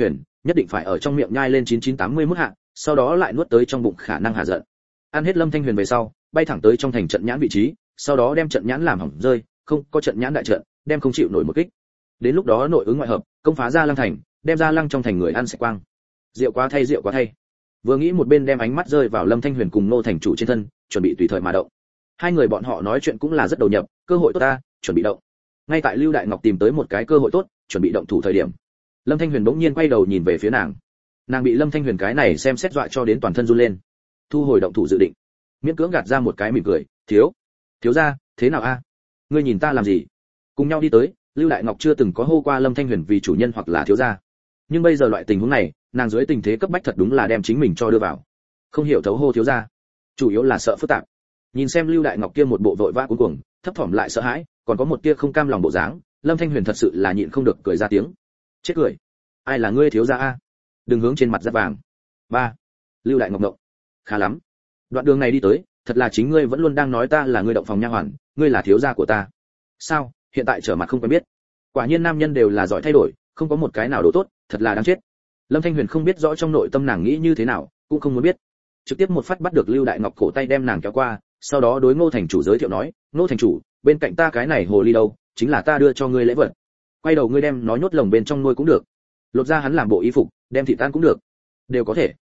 nhất định phải ở trong miệng nhai lên 9981 hạ, sau đó lại nuốt tới trong bụng khả năng hạ giận. Ăn hết Lâm Thanh Huyền về sau, bay thẳng tới trong thành trận nhãn vị trí, sau đó đem trận nhãn làm hỏng rơi, không có trận nhãn đại trận, đem không chịu nổi một kích. Đến lúc đó nội ứng ngoại hợp, công phá ra Lăng thành, đem ra Lăng trong thành người ăn sạch quang. Rượu quá thay rượu quá thay. Vừa nghĩ một bên đem ánh mắt rơi vào Lâm Thanh Huyền cùng Nô thành chủ trên thân, chuẩn bị tùy thời mà động. Hai người bọn họ nói chuyện cũng là rất đầu nhập, cơ hội tốt ta, chuẩn bị động. Ngay tại Lưu Đại Ngọc tìm tới một cái cơ hội tốt, chuẩn bị động thủ thời điểm, Lâm Thanh Huyền bỗng nhiên quay đầu nhìn về phía nàng. Nàng bị Lâm Thanh Huyền cái này xem xét dọa cho đến toàn thân run lên. Thu hồi động thủ dự định, miễn cưỡng gạt ra một cái mỉm cười, thiếu gia, thế nào a? Ngươi nhìn ta làm gì? Cùng nhau đi tới, Lưu Đại Ngọc chưa từng có hô qua Lâm Thanh Huyền vì chủ nhân hoặc là thiếu gia. Nhưng bây giờ loại tình huống này, nàng dưới tình thế cấp bách thật đúng là đem chính mình cho đưa vào. Không hiểu thấu hô thiếu gia, chủ yếu là sợ phức tạp. Nhìn xem Lưu Đại Ngọc kia một bộ vội vã cuống cuồng, thấp thỏm lại sợ hãi, còn có một tia không cam lòng bộ dáng, Lâm Thanh Huyền thật sự là nhịn không được cười ra tiếng. Chết cười. Ai là ngươi thiếu gia a? Đừng hướng trên mặt rất vàng. Ba. Lưu Đại Ngọc ngộng. Khá lắm. Đoạn đường này đi tới, thật là chính ngươi vẫn luôn đang nói ta là ngươi động phòng nha hoàn, ngươi là thiếu gia của ta. Sao, hiện tại trở mặt không quen biết. Quả nhiên nam nhân đều là giỏi thay đổi, không có một cái nào đồ tốt, thật là đáng chết. Lâm Thanh Huyền không biết rõ trong nội tâm nàng nghĩ như thế nào, cũng không muốn biết. Trực tiếp một phát bắt được Lưu Đại Ngọc cổ tay đem nàng kéo qua, sau đó đối Ngô thành chủ giới thiệu nói, Ngô thành chủ, bên cạnh ta cái này hồ ly đâu, chính là ta đưa cho ngươi lễ vật. Quay đầu ngươi đem nó nhốt lồng bên trong nuôi cũng được. Lột ra hắn làm bộ y phục, đem thịt tan cũng được. Đều có thể.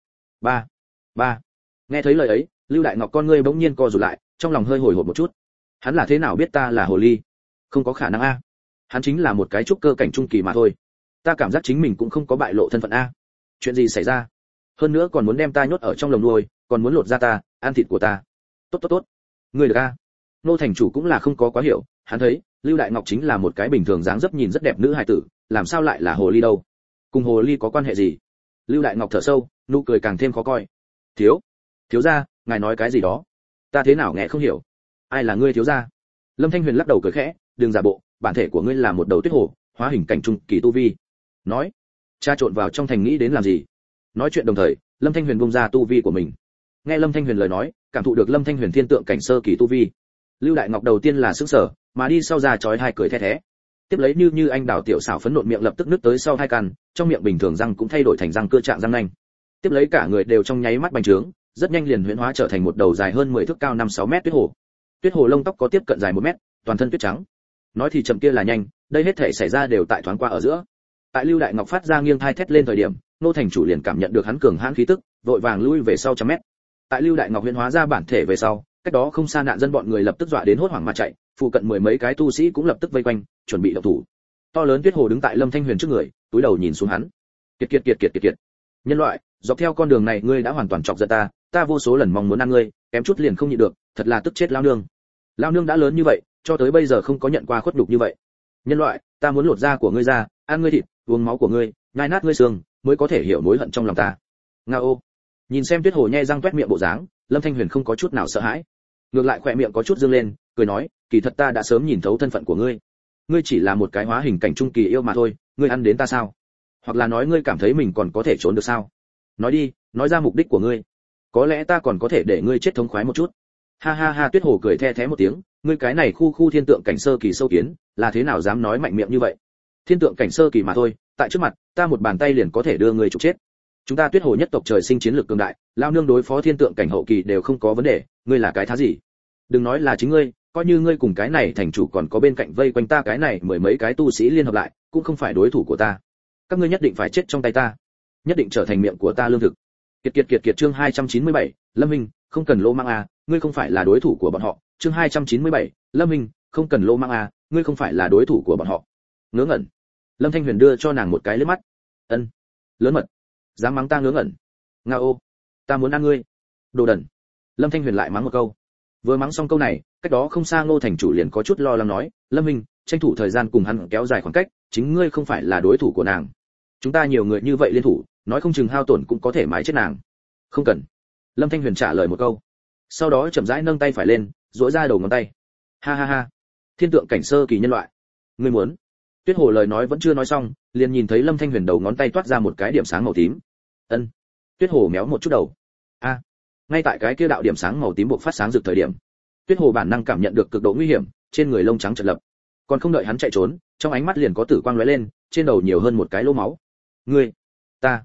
Ba. Nghe thấy lời ấy, Lưu Đại Ngọc con ngươi bỗng nhiên co rụt lại, trong lòng hơi hồi hộp một chút. Hắn là thế nào biết ta là hồ ly? Không có khả năng a. Hắn chính là một cái trúc cơ cảnh trung kỳ mà thôi. Ta cảm giác chính mình cũng không có bại lộ thân phận a. Chuyện gì xảy ra? Hơn nữa còn muốn đem ta nhốt ở trong lồng nuôi, còn muốn lột ra ta, ăn thịt của ta. Tốt. Ngươi được a? Nô thành chủ cũng là không có quá hiểu, hắn thấy Lưu Đại Ngọc chính là một cái bình thường dáng dấp nhìn rất đẹp nữ hài tử, làm sao lại là hồ ly đâu? Cùng hồ ly có quan hệ gì? Lưu Đại Ngọc thở sâu, nụ cười càng thêm khó coi. Thiếu gia, ngài nói cái gì đó? Ta thế nào nghe không hiểu? Ai là ngươi thiếu gia? Lâm Thanh Huyền lắc đầu cười khẽ, đừng giả bộ, bản thể của ngươi là một đầu tuyết hồ, hóa hình cảnh trung kỳ tu vi. Nói, cha trộn vào trong thành nghĩ đến làm gì? Nói chuyện đồng thời, Lâm Thanh Huyền bung ra tu vi của mình. Nghe Lâm Thanh Huyền lời nói, cảm thụ được Lâm Thanh Huyền thiên tượng cảnh sơ kỳ tu vi. Lưu Đại Ngọc đầu tiên là sững sờ, mà đi sau ra chói hai cười the thé. Tiếp lấy như anh đào tiểu xảo phấn nộn miệng lập tức nứt tới sau hai căn, trong miệng bình thường răng cũng thay đổi thành răng cưa trạng răng nanh. Tiếp lấy cả người đều trong nháy mắt bành trướng, rất nhanh liền huyễn hóa trở thành một đầu dài hơn 10 thước cao 5-6 mét tuyết hồ. Tuyết hồ lông tóc có tiếp cận dài 1 mét, toàn thân tuyết trắng. Nói thì chậm kia là nhanh, đây hết thể xảy ra đều tại thoáng qua ở giữa. Tại Lưu Đại Ngọc phát ra nghiêng thai thét lên thời điểm, Nô thành chủ liền cảm nhận được hắn cường hãn khí tức, vội vàng lui về sau trăm mét. Tại Lưu Đại Ngọc huyễn hóa ra bản thể về sau, cách đó không xa nạn dân bọn người lập tức dọa đến hốt hoảng mà chạy, phụ cận mười mấy cái tu sĩ cũng lập tức vây quanh, chuẩn bị động thủ. To lớn tuyết hồ đứng tại Lâm Thanh Huyền trước người, túi đầu nhìn xuống hắn. Kiệt. Nhân loại, dọc theo con đường này ngươi đã hoàn toàn chọc giận ta vô số lần mong muốn ăn ngươi, kém chút liền không nhịn được, thật là tức chết lão nương. Lão nương đã lớn như vậy, cho tới bây giờ không có nhận qua khuất nhục như vậy. Nhân loại, ta muốn lột da của ngươi ra, ăn ngươi thịt, uống máu của ngươi, nhai nát ngươi xương, mới có thể hiểu mối hận trong lòng ta. Ngao. Nhìn xem tuyết hồ nhe răng toét miệng bộ dáng, Lâm Thanh Huyền không có chút nào sợ hãi, ngược lại khỏe miệng có chút dương lên, cười nói, kỳ thật ta đã sớm nhìn thấu thân phận của ngươi. Ngươi chỉ là một cái hóa hình cảnh trung kỳ yêu mà thôi, ngươi ăn đến ta sao? Hoặc là nói ngươi cảm thấy mình còn có thể trốn được sao? Nói đi, nói ra mục đích của ngươi. Có lẽ ta còn có thể để ngươi chết thống khoái một chút. Ha, tuyết hồ cười the thé một tiếng, ngươi cái này khu thiên tượng cảnh sơ kỳ sâu kiến, là thế nào dám nói mạnh miệng như vậy? Thiên tượng cảnh sơ kỳ mà thôi, tại trước mặt, ta một bàn tay liền có thể đưa ngươi trục chết. Chúng ta tuyết hồ nhất tộc trời sinh chiến lược cường đại, lao nương đối phó thiên tượng cảnh hậu kỳ đều không có vấn đề, ngươi là cái thá gì? Đừng nói là chính ngươi, coi như ngươi cùng cái này thành chủ còn có bên cạnh vây quanh ta cái này mười mấy cái tu sĩ liên hợp lại, cũng không phải đối thủ của ta. Các ngươi nhất định phải chết trong tay ta, nhất định trở thành miệng của ta lương thực. Kiệt chương 297, Lâm Minh, không cần lô mang a, ngươi không phải là đối thủ của bọn họ. Chương 297, Lâm Minh, không cần lô mang a, ngươi không phải là đối thủ của bọn họ. Ngớ ngẩn. Lâm Thanh Huyền đưa cho nàng một cái liếc mắt. Ân. Lớn mật. Dám mắng ta ngớ ngẩn. Ngao, ta muốn ăn ngươi. Đồ đần. Lâm Thanh Huyền lại mắng một câu. Vừa mắng xong câu này, cách đó không xa Ngô thành chủ liền có chút lo lắng nói, Lâm Minh, tranh thủ thời gian cùng hắn kéo dài khoảng cách, chính ngươi không phải là đối thủ của nàng. Chúng ta nhiều người như vậy liên thủ, nói không chừng hao tổn cũng có thể mái chết nàng. Không cần. Lâm Thanh Huyền trả lời một câu. Sau đó chậm rãi nâng tay phải lên, duỗi ra đầu ngón tay. Ha. Thiên tượng cảnh sơ kỳ nhân loại. Ngươi muốn? Tuyết hồ lời nói vẫn chưa nói xong, liền nhìn thấy Lâm Thanh Huyền đầu ngón tay toát ra một cái điểm sáng màu tím. Ân. Tuyết hồ méo một chút đầu. A. Ngay tại cái kia đạo điểm sáng màu tím bộc phát sáng rực thời điểm, Tuyết hồ bản năng cảm nhận được cực độ nguy hiểm, trên người lông trắng chợt lập. Còn không đợi hắn chạy trốn, trong ánh mắt liền có tử quang lóe lên, trên đầu nhiều hơn một cái lỗ máu. Ngươi, ta,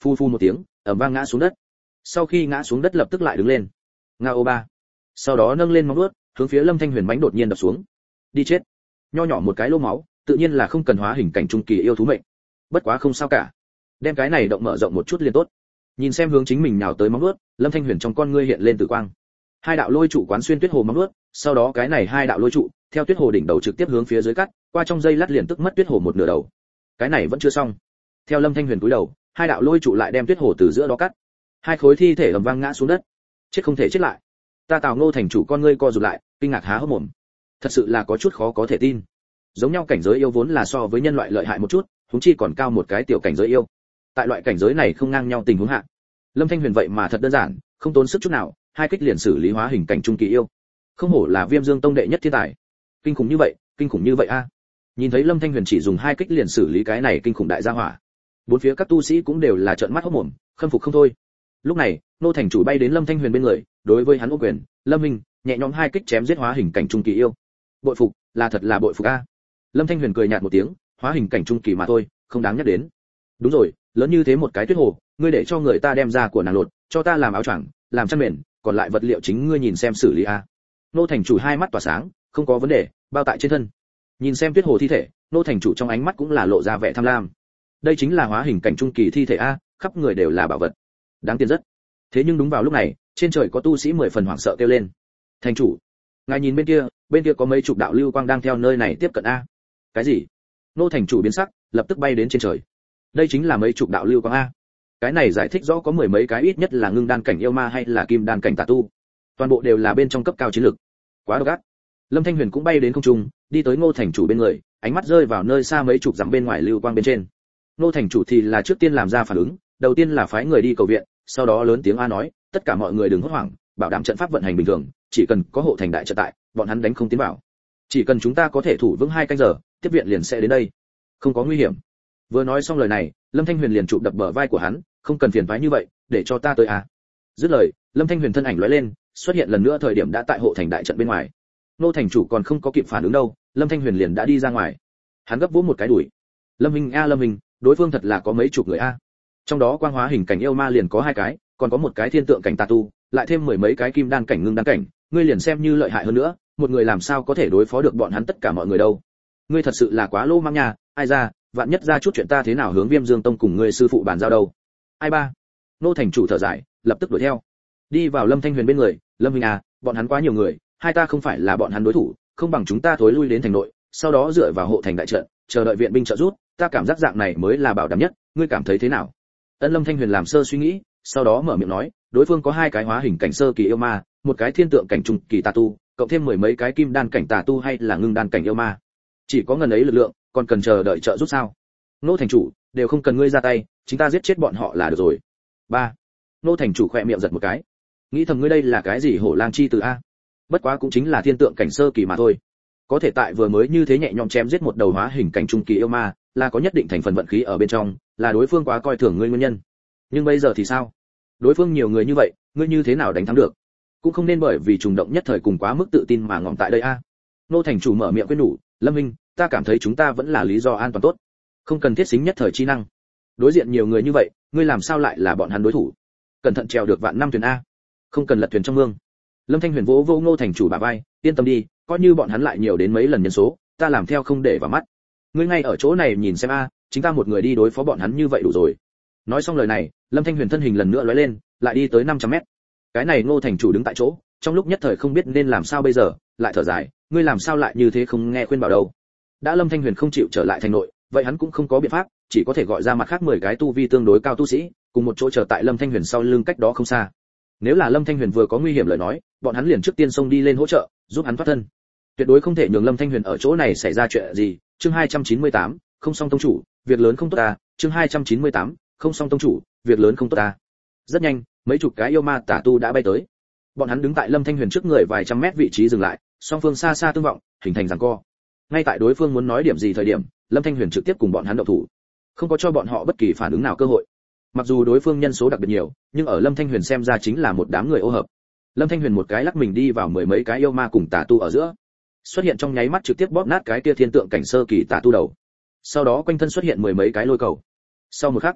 Phu phu một tiếng, ầm vang ngã xuống đất. Sau khi ngã xuống đất lập tức lại đứng lên. Ngao ba. Sau đó nâng lên móng vuốt, hướng phía Lâm Thanh Huyền bánh đột nhiên đập xuống. Đi chết. Nho nhỏ một cái lỗ máu, tự nhiên là không cần hóa hình cảnh trung kỳ yêu thú mệnh. Bất quá không sao cả. Đem cái này động mở rộng một chút liền tốt. Nhìn xem hướng chính mình nhào tới móng vuốt, Lâm Thanh Huyền trong con ngươi hiện lên tử quang. Hai đạo lôi trụ quán xuyên tuyết hồ móng vuốt, sau đó cái này hai đạo lôi trụ, theo tuyết hồ đỉnh đầu trực tiếp hướng phía dưới cắt, qua trong dây lát liền tức mất tuyết hồ một nửa đầu. Cái này vẫn chưa xong. Theo Lâm Thanh Huyền cúi đầu, hai đạo lôi trụ lại đem tuyết hồ từ giữa đó cắt. Hai khối thi thể ầm vang ngã xuống đất. Chết không thể chết lại. Ta Tào Ngô thành chủ con ngươi co rụt lại, kinh ngạc há hốc mồm. Thật sự là có chút khó có thể tin. Giống nhau cảnh giới yêu vốn là so với nhân loại lợi hại một chút, huống chi còn cao một cái tiểu cảnh giới yêu. Tại loại cảnh giới này không ngang nhau tình huống hạ, Lâm Thanh Huyền vậy mà thật đơn giản, không tốn sức chút nào, hai kích liền xử lý hóa hình cảnh trung kỳ yêu. Không hổ là Viêm Dương tông đệ nhất thiên tài. Kinh khủng như vậy a. Nhìn thấy Lâm Thanh Huyền chỉ dùng hai kích liền xử lý cái này kinh khủng đại gia hỏa. Bốn phía các tu sĩ cũng đều là trợn mắt hốt mồm, khâm phục không thôi. Lúc này, nô thành chủ bay đến Lâm Thanh Huyền bên người, đối với hắn ôm quyền, "Lâm Minh, nhẹ nhõm hai kích chém giết hóa hình cảnh trung kỳ yêu." Bội phục, là thật là bội phục a. Lâm Thanh Huyền cười nhạt một tiếng, "Hóa hình cảnh trung kỳ mà thôi, không đáng nhắc đến." "Đúng rồi, lớn như thế một cái tuyết hồ, ngươi để cho người ta đem ra của nàng lột, cho ta làm áo choàng, làm chăn mền, còn lại vật liệu chính ngươi nhìn xem xử lý a." Nô thành chủ hai mắt tỏa sáng, "Không có vấn đề, bao tại trên thân." Nhìn xem tuyết hồ thi thể, nô thành chủ trong ánh mắt cũng là lộ ra vẻ tham lam. Đây chính là hóa hình cảnh trung kỳ thi thể a, khắp người đều là bảo vật, đáng tiền rất. Thế nhưng đúng vào lúc này, trên trời có tu sĩ 10 phần hoảng sợ kêu lên, "Thành chủ, ngài nhìn bên kia có mấy chục đạo lưu quang đang theo nơi này tiếp cận a." "Cái gì?" Nô thành chủ biến sắc, lập tức bay đến trên trời. Đây chính là mấy chục đạo lưu quang a. Cái này giải thích rõ có mười mấy cái ít nhất là ngưng đan cảnh yêu ma hay là kim đan cảnh tà tu. Toàn bộ đều là bên trong cấp cao chiến lực. Quá độc ác. Lâm Thanh Huyền cũng bay đến không trung, đi tới Ngô thành chủ bên người, ánh mắt rơi vào nơi xa mấy chục dặm bên ngoài lưu quang bên trên. Ngô thành chủ thì là trước tiên làm ra phản ứng, đầu tiên là phái người đi cầu viện, sau đó lớn tiếng a nói, "Tất cả mọi người đừng hốt hoảng, bảo đảm trận pháp vận hành bình thường, chỉ cần có hộ thành đại trận tại, bọn hắn đánh không tiến vào. Chỉ cần chúng ta có thể thủ vững 2 canh giờ, tiếp viện liền sẽ đến đây, không có nguy hiểm." Vừa nói xong lời này, Lâm Thanh Huyền liền chụp đập bờ vai của hắn, "Không cần phiền toái như vậy, để cho ta tới à." Dứt lời, Lâm Thanh Huyền thân ảnh lóe lên, xuất hiện lần nữa thời điểm đã tại hộ thành đại trận bên ngoài. Nô thành chủ còn không có kịp phản ứng đâu, Lâm Thanh Huyền liền đã đi ra ngoài. Hắn gấp vỗ một cái đùi. "Lâm Minh a Lâm Minh, đối phương thật là có mấy chục người a. Trong đó quang hóa hình cảnh yêu ma liền có 2 cái, còn có một cái thiên tượng cảnh tà tu, lại thêm mười mấy cái kim đan cảnh ngưng đan cảnh, ngươi liền xem như lợi hại hơn nữa, một người làm sao có thể đối phó được bọn hắn tất cả mọi người đâu. Ngươi thật sự là quá lô mang nha, ai ra, vạn nhất ra chút chuyện ta thế nào hướng Viêm Dương tông cùng ngươi sư phụ bàn giao đâu." "Ai ba?" Nô thành chủ thở dài, lập tức đuổi theo. Đi vào Lâm Thanh Huyền bên người, "Lâm Minh à, bọn hắn quá nhiều người, hai ta không phải là bọn hắn đối thủ, không bằng chúng ta thối lui đến thành nội, sau đó dựa vào hộ thành đại trận, chờ đợi viện binh trợ giúp, ta cảm giác dạng này mới là bảo đảm nhất, ngươi cảm thấy thế nào?" Ân Lâm Thanh Huyền làm sơ suy nghĩ, sau đó mở miệng nói, "Đối phương có 2 cái hóa hình cảnh sơ kỳ yêu ma, một cái thiên tượng cảnh trung kỳ tà tu, cộng thêm mười mấy cái kim đan cảnh tà tu hay là ngưng đan cảnh yêu ma. Chỉ có ngần ấy lực lượng, còn cần chờ đợi trợ giúp sao?" "Nô thành chủ, đều không cần ngươi ra tay, chúng ta giết chết bọn họ là được rồi." "Ba." Nô thành chủ khẽ miệng giật một cái. Nghĩ thầm ngươi đây là cái gì hổ lang chi từ a? Bất quá cũng chính là thiên tượng cảnh sơ kỳ mà thôi. Có thể tại vừa mới như thế nhẹ nhõm chém giết một đầu hóa hình cảnh trung kỳ yêu ma, là có nhất định thành phần vận khí ở bên trong, là đối phương quá coi thường ngươi nguyên nhân. Nhưng bây giờ thì sao? Đối phương nhiều người như vậy, ngươi như thế nào đánh thắng được? Cũng không nên bởi vì trùng động nhất thời cùng quá mức tự tin mà ngỏm tại đây a. Nô thành chủ mở miệng khuyên nhủ, "Lâm Minh, ta cảm thấy chúng ta vẫn là lý do an toàn tốt, không cần thiết xính nhất thời chi năng. Đối diện nhiều người như vậy, ngươi làm sao lại là bọn hắn đối thủ? Cẩn thận trèo được vạn năm thuyền a, không cần lật thuyền trong mương." Lâm Thanh Huyền vỗ vỗ Ngô thành chủ bả vai, "Yên tâm đi, coi như bọn hắn lại nhiều đến mấy lần nhân số, ta làm theo không để vào mắt. Ngươi ngay ở chỗ này nhìn xem a, chính ta một người đi đối phó bọn hắn như vậy đủ rồi." Nói xong lời này, Lâm Thanh Huyền thân hình lần nữa lóe lên, lại đi tới 500 mét. Cái này Ngô thành chủ đứng tại chỗ, trong lúc nhất thời không biết nên làm sao bây giờ, lại thở dài, "Ngươi làm sao lại như thế không nghe khuyên bảo đâu." Đã Lâm Thanh Huyền không chịu trở lại thành nội, vậy hắn cũng không có biện pháp, chỉ có thể gọi ra mặt khác 10 cái tu vi tương đối cao tu sĩ, cùng một chỗ chờ tại Lâm Thanh Huyền sau lưng cách đó không xa. Nếu là Lâm Thanh Huyền vừa có nguy hiểm lời nói, bọn hắn liền trước tiên xông đi lên hỗ trợ, giúp hắn thoát thân. Tuyệt đối không thể nhường Lâm Thanh Huyền ở chỗ này xảy ra chuyện gì. Chương 298, không xong tông chủ, việc lớn không tốt ta. Chương 298, không xong tông chủ, việc lớn không tốt ta. Rất nhanh, mấy chục cái yêu ma tà tu đã bay tới. Bọn hắn đứng tại Lâm Thanh Huyền trước người vài trăm mét vị trí dừng lại, song phương xa xa tương vọng, hình thành giằng co. Ngay tại đối phương muốn nói điểm gì thời điểm, Lâm Thanh Huyền trực tiếp cùng bọn hắn động thủ, không có cho bọn họ bất kỳ phản ứng nào cơ hội. Mặc dù đối phương nhân số đặc biệt nhiều, nhưng ở Lâm Thanh Huyền xem ra chính là một đám người ô hợp. Lâm Thanh Huyền một cái lắc mình đi vào mười mấy cái yêu ma cùng tà tu ở giữa, xuất hiện trong nháy mắt trực tiếp bóp nát cái kia thiên tượng cảnh sơ kỳ tà tu đầu. Sau đó quanh thân xuất hiện mười mấy cái lôi cầu. Sau một khắc,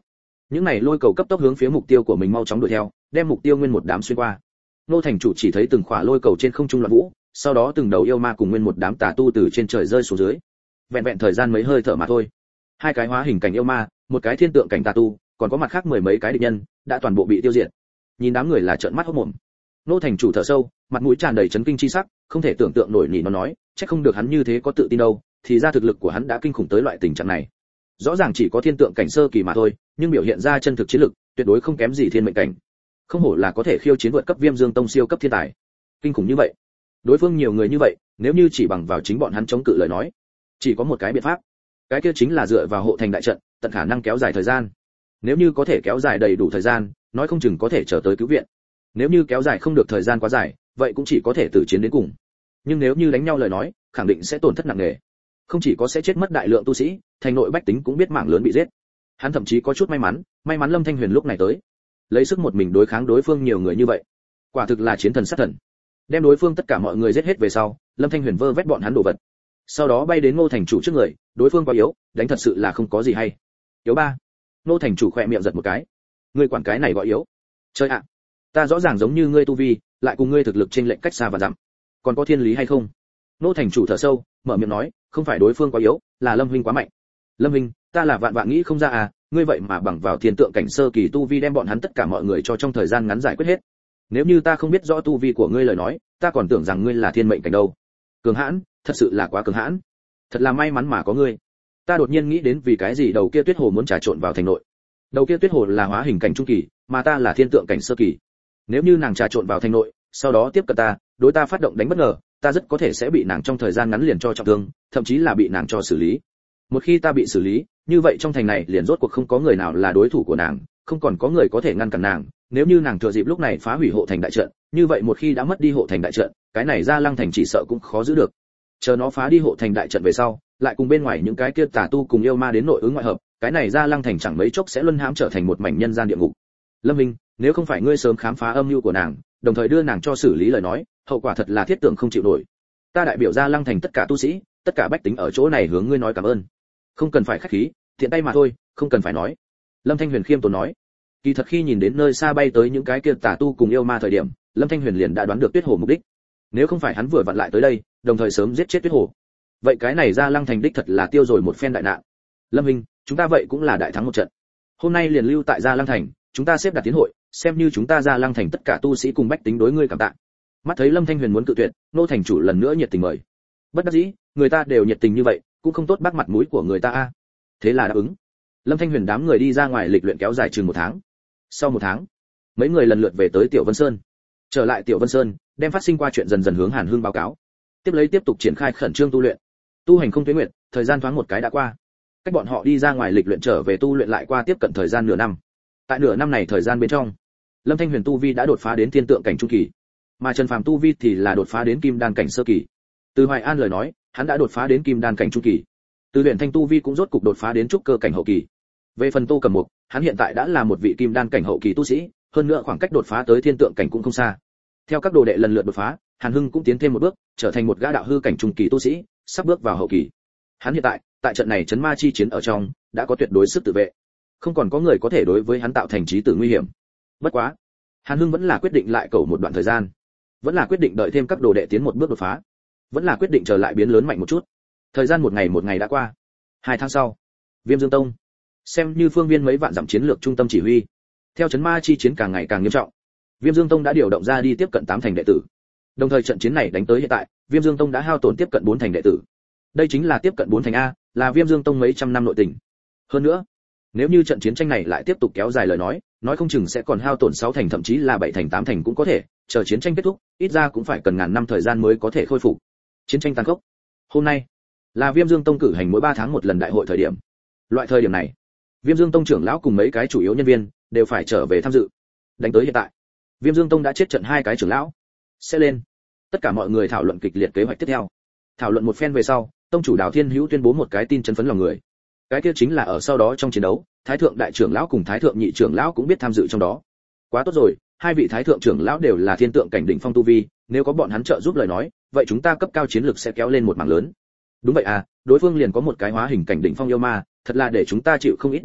Những này lôi cầu cấp tốc hướng phía mục tiêu của mình mau chóng đuổi theo, đem mục tiêu nguyên một đám xuyên qua. Nô thành chủ chỉ thấy từng khỏa lôi cầu trên không trung loạn vũ, sau đó từng đầu yêu ma cùng nguyên một đám tà tu từ trên trời rơi xuống dưới. Vẹn vẹn thời gian mấy hơi thở mà thôi, hai cái hóa hình cảnh yêu ma, một cái thiên tượng cảnh tà tu, còn có mặt khác mười mấy cái địch nhân, đã toàn bộ bị tiêu diệt. Nhìn đám người là trợn mắt hốt mồm. Nô thành chủ thở sâu, mặt mũi tràn đầy chấn kinh chi sắc, không thể tưởng tượng nổi, nó nói, chắc không được hắn như thế có tự tin đâu, thì ra thực lực của hắn đã kinh khủng tới loại tình trạng này. Rõ ràng chỉ có thiên tượng cảnh sơ kỳ mà thôi, nhưng biểu hiện ra chân thực chiến lực, tuyệt đối không kém gì thiên mệnh cảnh. Không hổ là có thể khiêu chiến vượt cấp Viêm Dương Tông siêu cấp thiên tài. Kinh khủng như vậy. Đối phương nhiều người như vậy, nếu như chỉ bằng vào chính bọn hắn chống cự lời nói, chỉ có một cái biện pháp. Cái kia chính là dựa vào hộ thành đại trận, tận khả năng kéo dài thời gian. Nếu như có thể kéo dài đầy đủ thời gian, nói không chừng có thể chờ tới cứu viện. Nếu như kéo dài không được thời gian quá dài, vậy cũng chỉ có thể tử chiến đến cùng. Nhưng nếu như đánh nhau lời nói, khẳng định sẽ tổn thất nặng nề. Không chỉ có sẽ chết mất đại lượng tu sĩ, thành nội bách tính cũng biết mảng lớn bị giết. Hắn thậm chí có chút may mắn Lâm Thanh Huyền lúc này tới, lấy sức một mình đối kháng đối phương nhiều người như vậy, quả thực là chiến thần sát thần. Đem đối phương tất cả mọi người giết hết về sau, Lâm Thanh Huyền vơ vét bọn hắn đồ vật, sau đó bay đến Ngô thành chủ trước người, đối phương quá yếu, đánh thật sự là không có gì hay. Yếu ba. Ngô thành chủ khẽ miệng giật một cái. Ngươi quản cái này gọi yếu? Chơi ạ, ta rõ ràng giống như ngươi tu vi, lại cùng ngươi thực lực trên lệnh cách xa và dặm, còn có thiên lý hay không? Ngô thành chủ thở sâu, mở miệng nói, không phải đối phương quá yếu, là Lâm huynh quá mạnh. Lâm huynh, ta là vạn vạn nghĩ không ra à, ngươi vậy mà bằng vào thiên tượng cảnh sơ kỳ tu vi đem bọn hắn tất cả mọi người cho trong thời gian ngắn giải quyết hết. Nếu như ta không biết rõ tu vi của ngươi lời nói, ta còn tưởng rằng ngươi là thiên mệnh cảnh đâu. Cường hãn, thật sự là quá cường hãn. Thật là may mắn mà có ngươi. Ta đột nhiên nghĩ đến vì cái gì đầu kia Tuyết Hồ muốn trà trộn vào thành nội. Đầu kia Tuyết Hồ là hóa hình cảnh trung kỳ, mà ta là thiên tượng cảnh sơ kỳ. Nếu như nàng trà trộn vào thành nội, sau đó tiếp cận ta, đối ta phát động đánh bất ngờ, ta rất có thể sẽ bị nàng trong thời gian ngắn liền cho trọng thương, thậm chí là bị nàng cho xử lý. Một khi ta bị xử lý, như vậy trong thành này liền rốt cuộc không có người nào là đối thủ của nàng, không còn có người có thể ngăn cản nàng. Nếu như nàng thừa dịp lúc này phá hủy hộ thành đại trận, như vậy một khi đã mất đi hộ thành đại trận, cái này Gia Lăng thành chỉ sợ cũng khó giữ được. Chờ nó phá đi hộ thành đại trận về sau, lại cùng bên ngoài những cái kia tà tu cùng yêu ma đến nội ứng ngoại hợp, cái này Gia Lăng thành chẳng mấy chốc sẽ luân hãm trở thành một mảnh nhân gian địa ngục. Lâm Minh, nếu không phải ngươi sớm khám phá âm mưu của nàng, đồng thời đưa nàng cho xử lý lời nói, hậu quả thật là thiết tưởng không chịu nổi. Ta đại biểu Gia Lăng thành tất cả tu sĩ, tất cả bách tính ở chỗ này hướng ngươi nói cảm ơn. Không cần phải khách khí, tiện tay mà thôi, không cần phải nói. Lâm Thanh Huyền khiêm tốn nói. Kỳ thật khi nhìn đến nơi xa bay tới những cái kia tà tu cùng yêu ma thời điểm, Lâm Thanh Huyền liền đã đoán được Tuyết Hồ mục đích. Nếu không phải hắn vừa vặn lại tới đây, đồng thời sớm giết chết Tuyết Hồ, vậy cái này Gia Lăng thành đích thật là tiêu rồi một phen đại nạn. Lâm Minh, chúng ta vậy cũng là đại thắng một trận. Hôm nay liền lưu tại Gia Lăng thành, chúng ta xếp đặt tiến hội, xem như chúng ta Gia Lăng thành tất cả tu sĩ cùng bách tính đối ngươi cảm tạ. Mắt thấy Lâm Thanh Huyền muốn cự tuyệt, Nô thành chủ lần nữa nhiệt tình mời. Bất đắc dĩ, người ta đều nhiệt tình như vậy, cũng không tốt bác mặt mũi của người ta a. Thế là đáp ứng. Lâm Thanh Huyền đám người đi ra ngoài lịch luyện kéo dài chừng 1 tháng. Sau 1 tháng, mấy người lần lượt về tới Tiểu Vân Sơn. Trở lại Tiểu Vân Sơn, đem phát sinh qua chuyện dần dần hướng Hàn Hương báo cáo. Tiếp tục triển khai khẩn trương tu luyện. Tu hành không tuế nguyện, thời gian thoáng một cái đã qua. Cách bọn họ đi ra ngoài lịch luyện trở về tu luyện lại qua tiếp cận thời gian nửa năm. Tại nửa năm này thời gian bên trong, Lâm Thanh Huyền tu vi đã đột phá đến thiên tượng cảnh trung kỳ, mà Trần Phàm tu vi thì là đột phá đến kim đan cảnh sơ kỳ. Từ Hoài An lời nói, hắn đã đột phá đến kim đan cảnh trung kỳ. Từ Huyền Thanh tu vi cũng rốt cục đột phá đến trúc cơ cảnh hậu kỳ. Về phần Tô Cẩm Mục, hắn hiện tại đã là một vị kim đan cảnh hậu kỳ tu sĩ, hơn nữa khoảng cách đột phá tới thiên tượng cảnh cũng không xa. Theo các đồ đệ lần lượt đột phá, Hàn Hưng cũng tiến thêm một bước, trở thành một gã đạo hư cảnh trung kỳ tu sĩ, sắp bước vào hậu kỳ. Hắn hiện tại trận này chấn ma chi chiến ở trong, đã có tuyệt đối sức tự vệ, không còn có người có thể đối với hắn tạo thành chí tử nguy hiểm. Bất quá, Hàn Hưng vẫn là quyết định lại cầu một đoạn thời gian, vẫn là quyết định đợi thêm các đồ đệ tiến một bước đột phá, vẫn là quyết định trở lại biến lớn mạnh một chút. Thời gian một ngày đã qua. 2 tháng sau, Viêm Dương Tông, xem như phương viên mấy vạn dặm chiến lược trung tâm chỉ huy, theo chấn ma chi chiến càng ngày càng nghiêm trọng, Viêm Dương Tông đã điều động ra đi tiếp cận 8 thành đệ tử. Đồng thời trận chiến này đánh tới hiện tại, Viêm Dương Tông đã hao tổn tiếp cận 4 thành đệ tử. Đây chính là tiếp cận 4 thành a, là Viêm Dương Tông mấy trăm năm nội tình. Hơn nữa, nếu như trận chiến tranh này lại tiếp tục kéo dài lời nói không chừng sẽ còn hao tổn 6 thành thậm chí là 7 thành 8 thành cũng có thể, chờ chiến tranh kết thúc, ít ra cũng phải cần ngàn năm thời gian mới có thể khôi phục. Chiến tranh tàn khốc. Hôm nay là Viêm Dương Tông cử hành mỗi 3 tháng một lần đại hội thời điểm. Loại thời điểm này, Viêm Dương Tông trưởng lão cùng mấy cái chủ yếu nhân viên đều phải trở về tham dự. Đánh tới hiện tại, Viêm Dương Tông đã chết trận 2 cái trưởng lão. Sẽ lên. Tất cả mọi người thảo luận kịch liệt kế hoạch tiếp theo. Thảo luận một phen về sau, tông chủ Đào Thiên Hữu tuyên bố một cái tin chấn phấn lòng người. Cái kia chính là ở sau đó trong chiến đấu, Thái thượng đại trưởng lão cùng Thái thượng nhị trưởng lão cũng biết tham dự trong đó. Quá tốt rồi, 2 vị Thái thượng trưởng lão đều là thiên tượng cảnh đỉnh phong tu vi, nếu có bọn hắn trợ giúp lời nói, vậy chúng ta cấp cao chiến lực sẽ kéo lên một mảng lớn. Đúng vậy à, đối phương liền có một cái hóa hình cảnh đỉnh phong yêu ma, thật là để chúng ta chịu không ít đau khổ,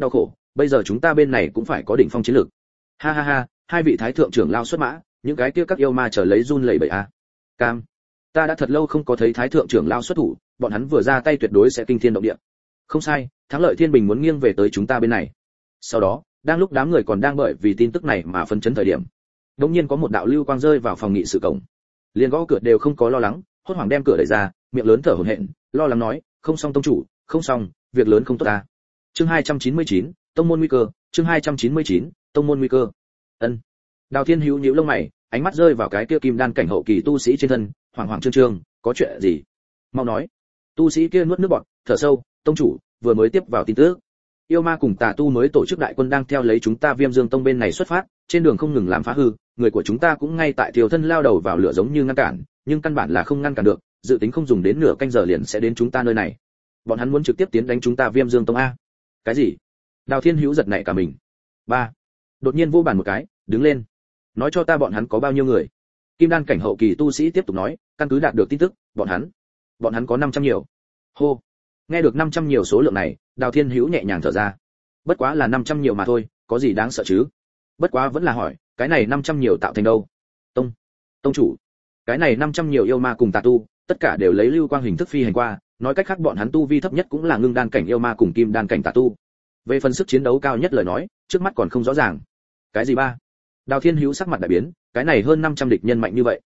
bây giờ chúng ta bên này cũng phải có đỉnh phong chiến lược. Ha ha ha, hai vị thái thượng trưởng lao xuất mã, những cái kia các yêu ma trở lấy run lẩy bẩy a. Cam, ta đã thật lâu không có thấy thái thượng trưởng lao xuất thủ, bọn hắn vừa ra tay tuyệt đối sẽ kinh thiên động địa. Không sai, thắng lợi thiên bình muốn nghiêng về tới chúng ta bên này. Sau đó, đang lúc đám người còn đang bởi vì tin tức này mà phấn chấn thời điểm, đột nhiên có một đạo lưu quang rơi vào phòng nghị sự cổng. Liền gõ cửa đều không có lo lắng, hốt hoảng đem cửa đẩy ra, miệng lớn thở hổn hển, lo lắng nói, không xong tông chủ, không xong, việc lớn không tốt ta. Chương 299, tông môn nguy cơ, chương 299, tông môn nguy cơ. Ân. Đào Thiên Hữu nhíu lông mày, ánh mắt rơi vào cái kia kim đan cảnh hậu kỳ tu sĩ trên thân, hoảng hoảng trương trương, có chuyện gì? Mau nói. Tu sĩ kia nuốt nước bọt, thở sâu, tông chủ, vừa mới tiếp vào tin tức. Yêu ma cùng tà tu mới tổ chức đại quân đang theo lấy chúng ta Viêm Dương Tông bên này xuất phát, trên đường không ngừng làm phá hư, người của chúng ta cũng ngay tại thiều thân lao đầu vào lửa giống như ngăn cản, nhưng căn bản là không ngăn cản được, dự tính không dùng đến nửa canh giờ liền sẽ đến chúng ta nơi này. Bọn hắn muốn trực tiếp tiến đánh chúng ta Viêm Dương Tông a. Cái gì? Đào Thiên Hữu giật nảy cả mình. Ba. Đột nhiên vô bàn một cái, đứng lên. Nói cho ta bọn hắn có bao nhiêu người? Kim đan cảnh hậu kỳ tu sĩ tiếp tục nói, căn cứ đạt được tin tức, bọn hắn có 500 nhiều. Hô. Nghe được 500 nhiều số lượng này, Đào Thiên Hữu nhẹ nhàng thở ra. Bất quá là 500 nhiều mà thôi, có gì đáng sợ chứ? Bất quá vẫn là hỏi, cái này 500 nhiều tạo thành đâu? Tông chủ, cái này 500 nhiều yêu ma cùng tà tu, tất cả đều lấy lưu quang hình thức phi hành qua, nói cách khác bọn hắn tu vi thấp nhất cũng là ngưng đan cảnh yêu ma cùng kim đan cảnh tà tu. Về phần sức chiến đấu cao nhất lời nói, trước mắt còn không rõ ràng. Cái gì ba? Đào Thiên Hữu sắc mặt đại biến, cái này hơn 500 địch nhân mạnh như vậy.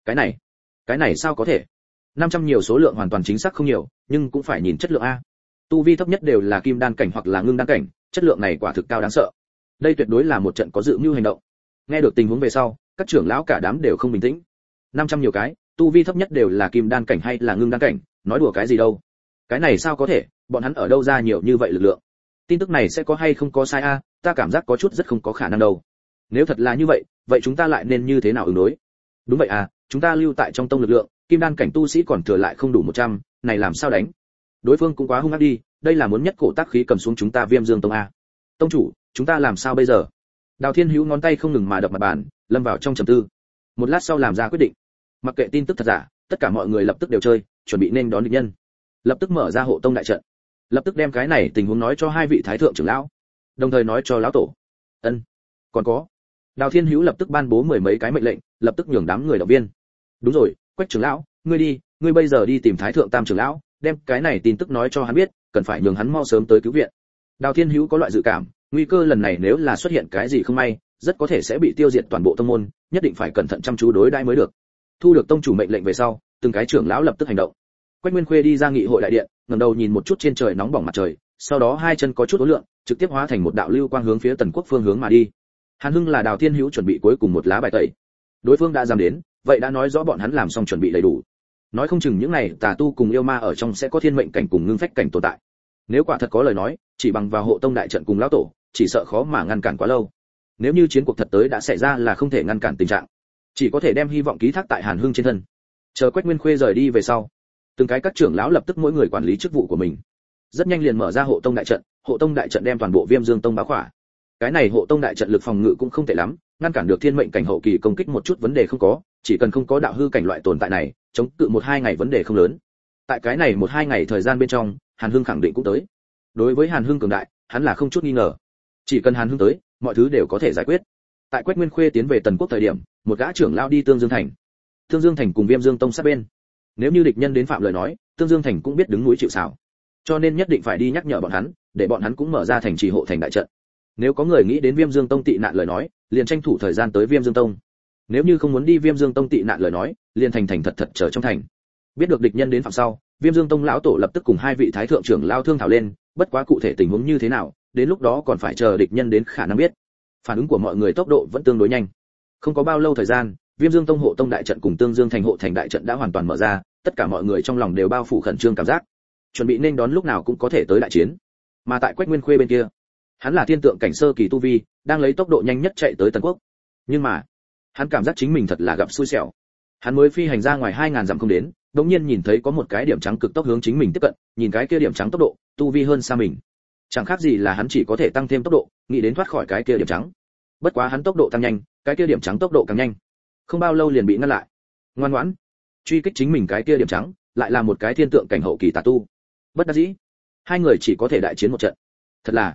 Cái này sao có thể? 500 nhiều số lượng hoàn toàn chính xác không nhiều, nhưng cũng phải nhìn chất lượng a. Tu vi thấp nhất đều là kim đan cảnh hoặc là ngưng đan cảnh, chất lượng này quả thực cao đáng sợ. Đây tuyệt đối là một trận có dự mưu hành động. Nghe được tình huống về sau, các trưởng lão cả đám đều không bình tĩnh. 500 nhiều cái, tu vi thấp nhất đều là kim đan cảnh hay là ngưng đan cảnh, nói đùa cái gì đâu? Cái này sao có thể, bọn hắn ở đâu ra nhiều như vậy lực lượng? Tin tức này sẽ có hay không có sai a, ta cảm giác có chút rất không có khả năng đâu. Nếu thật là như vậy, vậy chúng ta lại nên như thế nào ứng đối? Đúng vậy à, chúng ta lưu tại trong tông lực lượng, kim đan cảnh tu sĩ còn thừa lại không đủ 100, này làm sao đánh? Đối phương cũng quá hung ác đi, đây là muốn nhất cổ tác khí cầm xuống chúng ta Viêm Dương Tông a. Tông chủ, chúng ta làm sao bây giờ? Đào Thiên Hữu ngón tay không ngừng mà đập mặt bàn, lâm vào trong trầm tư. Một lát sau làm ra quyết định. Mặc kệ tin tức thật giả, tất cả mọi người lập tức đều chơi, chuẩn bị nên đón địch nhân. Lập tức mở ra hộ tông đại trận. Lập tức đem cái này tình huống nói cho hai vị thái thượng trưởng lão, đồng thời nói cho lão tổ. Ân. Còn có. Đào Thiên Hữu lập tức ban bố mười mấy cái mệnh lệnh, lập tức nhường đám người động viên. Đúng rồi, Quách trưởng lão, ngươi bây giờ đi tìm thái thượng tam trưởng lão, đem cái này tin tức nói cho hắn biết, cần phải nhường hắn mau sớm tới cứu viện. Đào Thiên Hữu có loại dự cảm, nguy cơ lần này nếu là xuất hiện cái gì không may, rất có thể sẽ bị tiêu diệt toàn bộ tông môn, nhất định phải cẩn thận chăm chú đối đãi mới được. Thu được tông chủ mệnh lệnh về sau, từng cái trưởng lão lập tức hành động. Quách Nguyên Khuê đi ra nghị hội đại điện, ngẩng đầu nhìn một chút trên trời nóng bỏng mặt trời, sau đó hai chân có chút uốn lượn, trực tiếp hóa thành một đạo lưu quang hướng phía Tần Quốc phương hướng mà đi. Hàn Hưng là Đào Thiên Hữu chuẩn bị cuối cùng một lá bài tẩy. Đối phương đã dám đến, vậy đã nói rõ bọn hắn làm xong chuẩn bị đầy đủ. Nói không chừng những này tà tu cùng yêu ma ở trong sẽ có thiên mệnh cảnh cùng ngưng phách cảnh tồn tại. Nếu quả thật có lời nói, chỉ bằng vào hộ tông đại trận cùng lão tổ, chỉ sợ khó mà ngăn cản quá lâu. Nếu như chiến cuộc thật tới đã xảy ra là không thể ngăn cản tình trạng, chỉ có thể đem hy vọng ký thác tại Hàn Hưng trên thân. Chờ Quách Nguyên Khuê rời đi về sau, từng cái các trưởng lão lập tức mỗi người quản lý chức vụ của mình. Rất nhanh liền mở ra hộ tông đại trận đem toàn bộ Viêm Dương Tông báo khỏa. Cái này hộ tông đại trận lực phòng ngự cũng không tệ lắm, ngăn cản được thiên mệnh cảnh hậu kỳ công kích một chút vấn đề không có, chỉ cần không có đạo hư cảnh loại tồn tại này, chống cự 1-2 ngày vấn đề không lớn. Tại cái này 1-2 ngày thời gian bên trong, Hàn Hưng khẳng định cũng tới. Đối với Hàn Hưng cường đại, hắn là không chút nghi ngờ. Chỉ cần Hàn Hưng tới, mọi thứ đều có thể giải quyết. Tại Quách Nguyên Khuê tiến về Tần Quốc thời điểm, một gã trưởng lão đi Tương Dương Thành. Tương Dương Thành cùng Viêm Dương Tông sát bên. Nếu như địch nhân đến phạm lời nói, Tương Dương Thành cũng biết đứng núi chịu sào. Cho nên nhất định phải đi nhắc nhở bọn hắn, để bọn hắn cũng mở ra thành trì hộ thành đại trận. Nếu có người nghĩ đến Viêm Dương Tông tị nạn lời nói, liền tranh thủ thời gian tới Viêm Dương Tông. Nếu như không muốn đi Viêm Dương Tông tị nạn lời nói, liền thành thật chờ trong thành. Biết được địch nhân đến phạm sau, Viêm Dương Tông lão tổ lập tức cùng hai vị thái thượng trưởng lao thương thảo lên, bất quá cụ thể tình huống như thế nào, đến lúc đó còn phải chờ địch nhân đến khả năng biết. Phản ứng của mọi người tốc độ vẫn tương đối nhanh. Không có bao lâu thời gian, Viêm Dương Tông hộ tông đại trận cùng Tương Dương Thành hộ thành đại trận đã hoàn toàn mở ra, tất cả mọi người trong lòng đều bao phủ khẩn trương cảm giác, chuẩn bị nên đón lúc nào cũng có thể tới đại chiến. Mà tại Quách Nguyên Khuê bên kia, hắn là thiên tượng cảnh sơ kỳ tu vi, đang lấy tốc độ nhanh nhất chạy tới Tần Quốc. Nhưng mà, hắn cảm giác chính mình thật là gặp xui xẻo. Hắn mới phi hành ra ngoài 2000 dặm không đến, đột nhiên nhìn thấy có một cái điểm trắng cực tốc hướng chính mình tiếp cận, nhìn cái kia điểm trắng tốc độ, tu vi hơn xa mình. Chẳng khác gì là hắn chỉ có thể tăng thêm tốc độ, nghĩ đến thoát khỏi cái kia điểm trắng. Bất quá hắn tốc độ tăng nhanh, cái kia điểm trắng tốc độ càng nhanh. Không bao lâu liền bị ngăn lại. Ngoan ngoãn, truy kích chính mình cái kia điểm trắng, lại là một cái thiên tượng cảnh hậu kỳ tà tu. Bất đắc dĩ, hai người chỉ có thể đại chiến một trận. Thật là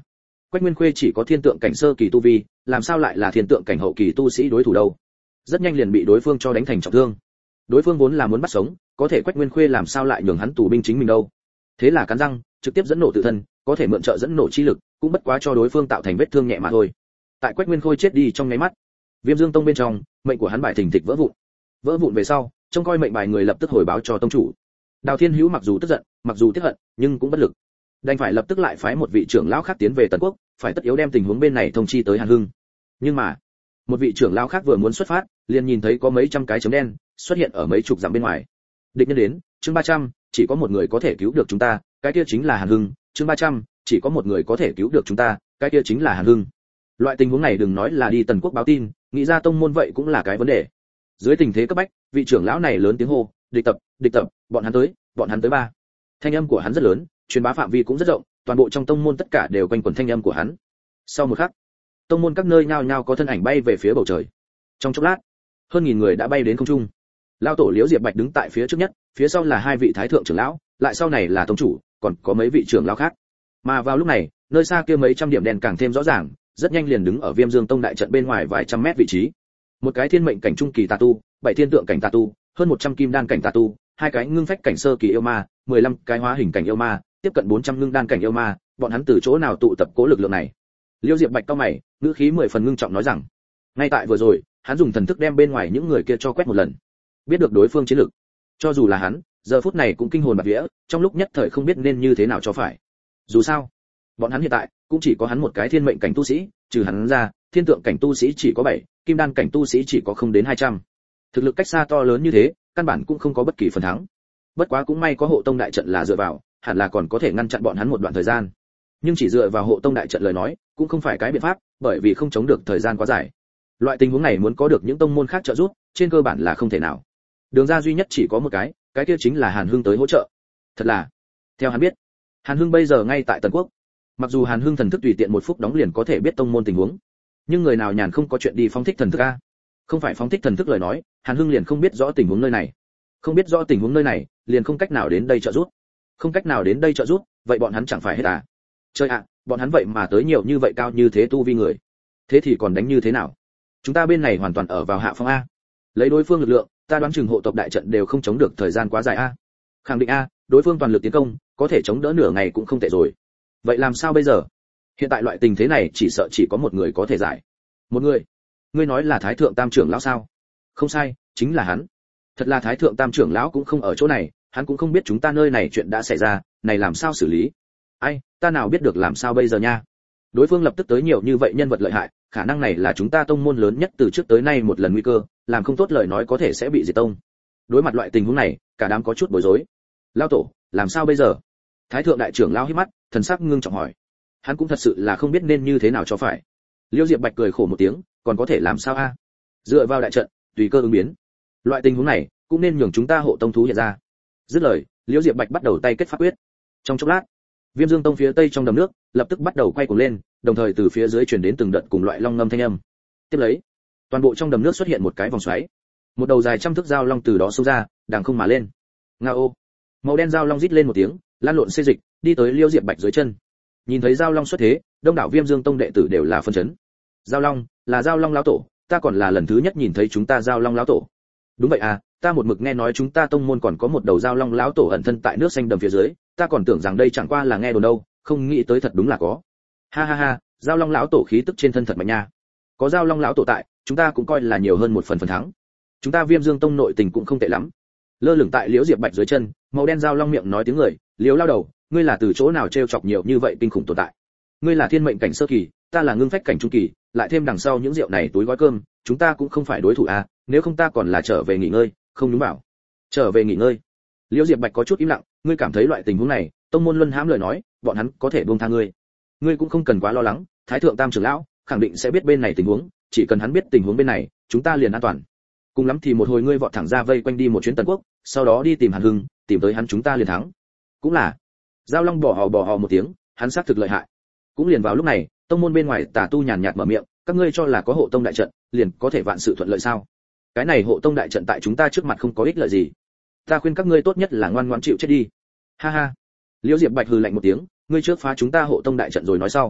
Quách Nguyên Khuê chỉ có thiên tượng cảnh sơ kỳ tu vi, làm sao lại là thiên tượng cảnh hậu kỳ tu sĩ đối thủ đâu? Rất nhanh liền bị đối phương cho đánh thành trọng thương. Đối phương vốn là muốn bắt sống, có thể Quách Nguyên Khuê làm sao lại nhường hắn tù binh chính mình đâu? Thế là cắn răng, trực tiếp dẫn nổ tự thân, có thể mượn trợ dẫn nổ chi lực, cũng bất quá cho đối phương tạo thành vết thương nhẹ mà thôi. Tại Quách Nguyên Khôi chết đi trong nháy mắt, Viêm Dương Tông bên trong, mệnh của hắn bài thình thịch vỡ vụn. Vỡ vụn về sau, trông coi mệnh bài người lập tức hồi báo cho tông chủ. Đào Thiên Hữu mặc dù tức giận, mặc dù tiếc hận, nhưng cũng bất lực. Đành phải lập tức lại phái một vị trưởng lão khác tiến về Tần Quốc, phải tất yếu đem tình huống bên này thông chi tới Hàn Hưng. Nhưng mà, một vị trưởng lão khác vừa muốn xuất phát, liền nhìn thấy có mấy trăm cái chấm đen xuất hiện ở mấy chục dặm bên ngoài. Địch nhân đến, chương 300, chỉ có một người có thể cứu được chúng ta, cái kia chính là Hàn Hưng, chương 300, chỉ có một người có thể cứu được chúng ta, cái kia chính là Hàn Hưng. Loại tình huống này đừng nói là đi Tần Quốc báo tin, nghĩ ra tông môn vậy cũng là cái vấn đề. Dưới tình thế cấp bách, vị trưởng lão này lớn tiếng hô, địch tập, bọn hắn tới ba. Thanh âm của hắn rất lớn, truyền bá phạm vi cũng rất rộng, toàn bộ trong tông môn tất cả đều quanh quẩn thanh âm của hắn. Sau một khắc, tông môn các nơi nhao nhao có thân ảnh bay về phía bầu trời. Trong chốc lát, hơn nghìn người đã bay đến không trung. Lão tổ Liễu Diệp Bạch đứng tại phía trước nhất, phía sau là hai vị thái thượng trưởng lão, lại sau này là tông chủ, còn có mấy vị trưởng lão khác. Mà vào lúc này, nơi xa kia mấy trăm điểm đèn càng thêm rõ ràng, rất nhanh liền đứng ở Viêm Dương Tông đại trận bên ngoài vài trăm mét vị trí. Một cái thiên mệnh cảnh trung kỳ tà tu, 7 thiên tượng cảnh tà tu, hơn 100 kim đan cảnh tà tu, hai cái ngưng phách cảnh sơ kỳ yêu ma, 15 cái hóa hình cảnh yêu ma, tiếp cận 400 ngưng đan cảnh yêu ma, bọn hắn từ chỗ nào tụ tập cố lực lượng này? Liêu Diệp Bạch cau mày, ngữ khí 10 phần ngưng trọng nói rằng, ngay tại vừa rồi, hắn dùng thần thức đem bên ngoài những người kia cho quét một lần, biết được đối phương chiến lực. Cho dù là hắn, giờ phút này cũng kinh hồn bạt vía, trong lúc nhất thời không biết nên như thế nào cho phải. Dù sao, bọn hắn hiện tại cũng chỉ có hắn một cái thiên mệnh cảnh tu sĩ, trừ hắn ra, thiên tượng cảnh tu sĩ chỉ có 7, kim đan cảnh tu sĩ chỉ có không đến 200. Thực lực cách xa to lớn như thế, căn bản cũng không có bất kỳ phần thắng. Bất quá cũng may có hộ tông đại trận là dựa vào, hẳn là còn có thể ngăn chặn bọn hắn một đoạn thời gian. Nhưng chỉ dựa vào hộ tông đại trận lời nói, cũng không phải cái biện pháp, bởi vì không chống được thời gian quá dài. Loại tình huống này muốn có được những tông môn khác trợ giúp, trên cơ bản là không thể nào. Đường ra duy nhất chỉ có một cái kia chính là Hàn Hưng tới hỗ trợ. Thật là, theo hắn biết, Hàn Hưng bây giờ ngay tại Tần Quốc. Mặc dù Hàn Hưng thần thức tùy tiện một phút đóng liền có thể biết tông môn tình huống, nhưng người nào nhàn không có chuyện đi phóng thích thần thức a? Không phải phóng thích thần thức lời nói, Hàn Hưng liền không biết rõ tình huống nơi này. Không biết rõ tình huống nơi này, liền không cách nào đến đây trợ giúp. Không cách nào đến đây trợ giúp, vậy bọn hắn chẳng phải hết à? Chơi ạ, bọn hắn vậy mà tới nhiều như vậy cao như thế tu vi người. Thế thì còn đánh như thế nào? Chúng ta bên này hoàn toàn ở vào hạ phong a. Lấy đối phương lực lượng, ta đoán chừng hộ tộc đại trận đều không chống được thời gian quá dài a. Khẳng định a, đối phương toàn lực tiến công, có thể chống đỡ nửa ngày cũng không tệ rồi. Vậy làm sao bây giờ? Hiện tại loại tình thế này chỉ sợ chỉ có một người có thể giải. Một người? Ngươi nói là Thái thượng Tam trưởng lão sao? Không sai, chính là hắn. Thật là Thái thượng Tam trưởng lão cũng không ở chỗ này, hắn cũng không biết chúng ta nơi này chuyện đã xảy ra, này làm sao xử lý? Ai, ta nào biết được làm sao bây giờ nha? Đối phương lập tức tới nhiều như vậy nhân vật lợi hại, khả năng này là chúng ta tông môn lớn nhất từ trước tới nay một lần nguy cơ, làm không tốt lời nói có thể sẽ bị diệt tông. Đối mặt loại tình huống này, cả đám có chút bối rối. Lão tổ, làm sao bây giờ? Thái thượng đại trưởng lão híp mắt, thần sắc ngưng trọng hỏi. Hắn cũng thật sự là không biết nên như thế nào cho phải. Liêu Diệp Bạch cười khổ một tiếng, còn có thể làm sao a? Dựa vào đại trận, tùy cơ ứng biến. Loại tình huống này, cũng nên nhường chúng ta hộ tông thú hiện ra. Dứt lời, Liêu Diệp Bạch bắt đầu tay kết pháp quyết. Trong chốc lát, Viêm Dương Tông phía tây trong đầm nước, lập tức bắt đầu quay cuồng lên, đồng thời từ phía dưới truyền đến từng đợt cùng loại long ngâm thanh âm. Tiếp lấy, toàn bộ trong đầm nước xuất hiện một cái vòng xoáy. Một đầu dài trăm thước dao long từ đó xông ra, đằng không mà lên. Ngao! Màu đen dao long rít lên một tiếng, lan lộn xê dịch, đi tới Liêu Diệp Bạch dưới chân. Nhìn thấy dao long xuất thế, đông đảo Viêm Dương Tông đệ tử đều là phân chấn. Dao long, là dao long lão tổ, ta còn là lần thứ nhất nhìn thấy chúng ta dao long lão tổ. Đúng vậy à, ta một mực nghe nói chúng ta tông môn còn có một đầu dao long lão tổ ẩn thân tại nước xanh đầm phía dưới, ta còn tưởng rằng đây chẳng qua là nghe đồn đâu, không nghĩ tới thật đúng là có. Ha ha ha, dao long lão tổ khí tức trên thân thật mạnh nha. Có dao long lão tổ tại, chúng ta cũng coi là nhiều hơn một phần thắng. Chúng ta Viêm Dương Tông nội tình cũng không tệ lắm. Lơ lửng tại Liễu Diệp Bạch dưới chân, màu đen dao long miệng nói tiếng người, Liễu lao đầu, ngươi là từ chỗ nào trêu chọc nhiều như vậy kinh khủng tồn tại? Ngươi là thiên mệnh cảnh sơ kỳ, ta là ngưng phách cảnh trung kỳ, lại thêm đằng sau những rượu này túi gói cơm, chúng ta cũng không phải đối thủ à, nếu không ta còn là trở về nghỉ ngơi, không đúng bảo. Trở về nghỉ ngơi. Liễu Diệp Bạch có chút im lặng, ngươi cảm thấy loại tình huống này, tông môn luân hãm lời nói, bọn hắn có thể buông tha ngươi. Ngươi cũng không cần quá lo lắng, Thái thượng Tam trưởng lão khẳng định sẽ biết bên này tình huống, chỉ cần hắn biết tình huống bên này, chúng ta liền an toàn. Cùng lắm thì một hồi ngươi vọt thẳng ra vây quanh đi một chuyến Tần Quốc, sau đó đi tìm Hàn Hưng, tìm tới hắn chúng ta liền thắng. Cũng là. Giao Long bỏ hò một tiếng, hắn xác thực lợi hại. Cũng liền vào lúc này, tông môn bên ngoài Tà Tu nhàn nhạt mở miệng, các ngươi cho là có hộ tông đại trận, liền có thể vạn sự thuận lợi sao? Cái này hộ tông đại trận tại chúng ta trước mặt không có ích lợi gì. Ta khuyên các ngươi tốt nhất là ngoan ngoãn chịu chết đi. Ha ha. Liễu Diệp Bạch hừ lạnh một tiếng, ngươi trước phá chúng ta hộ tông đại trận rồi nói sau.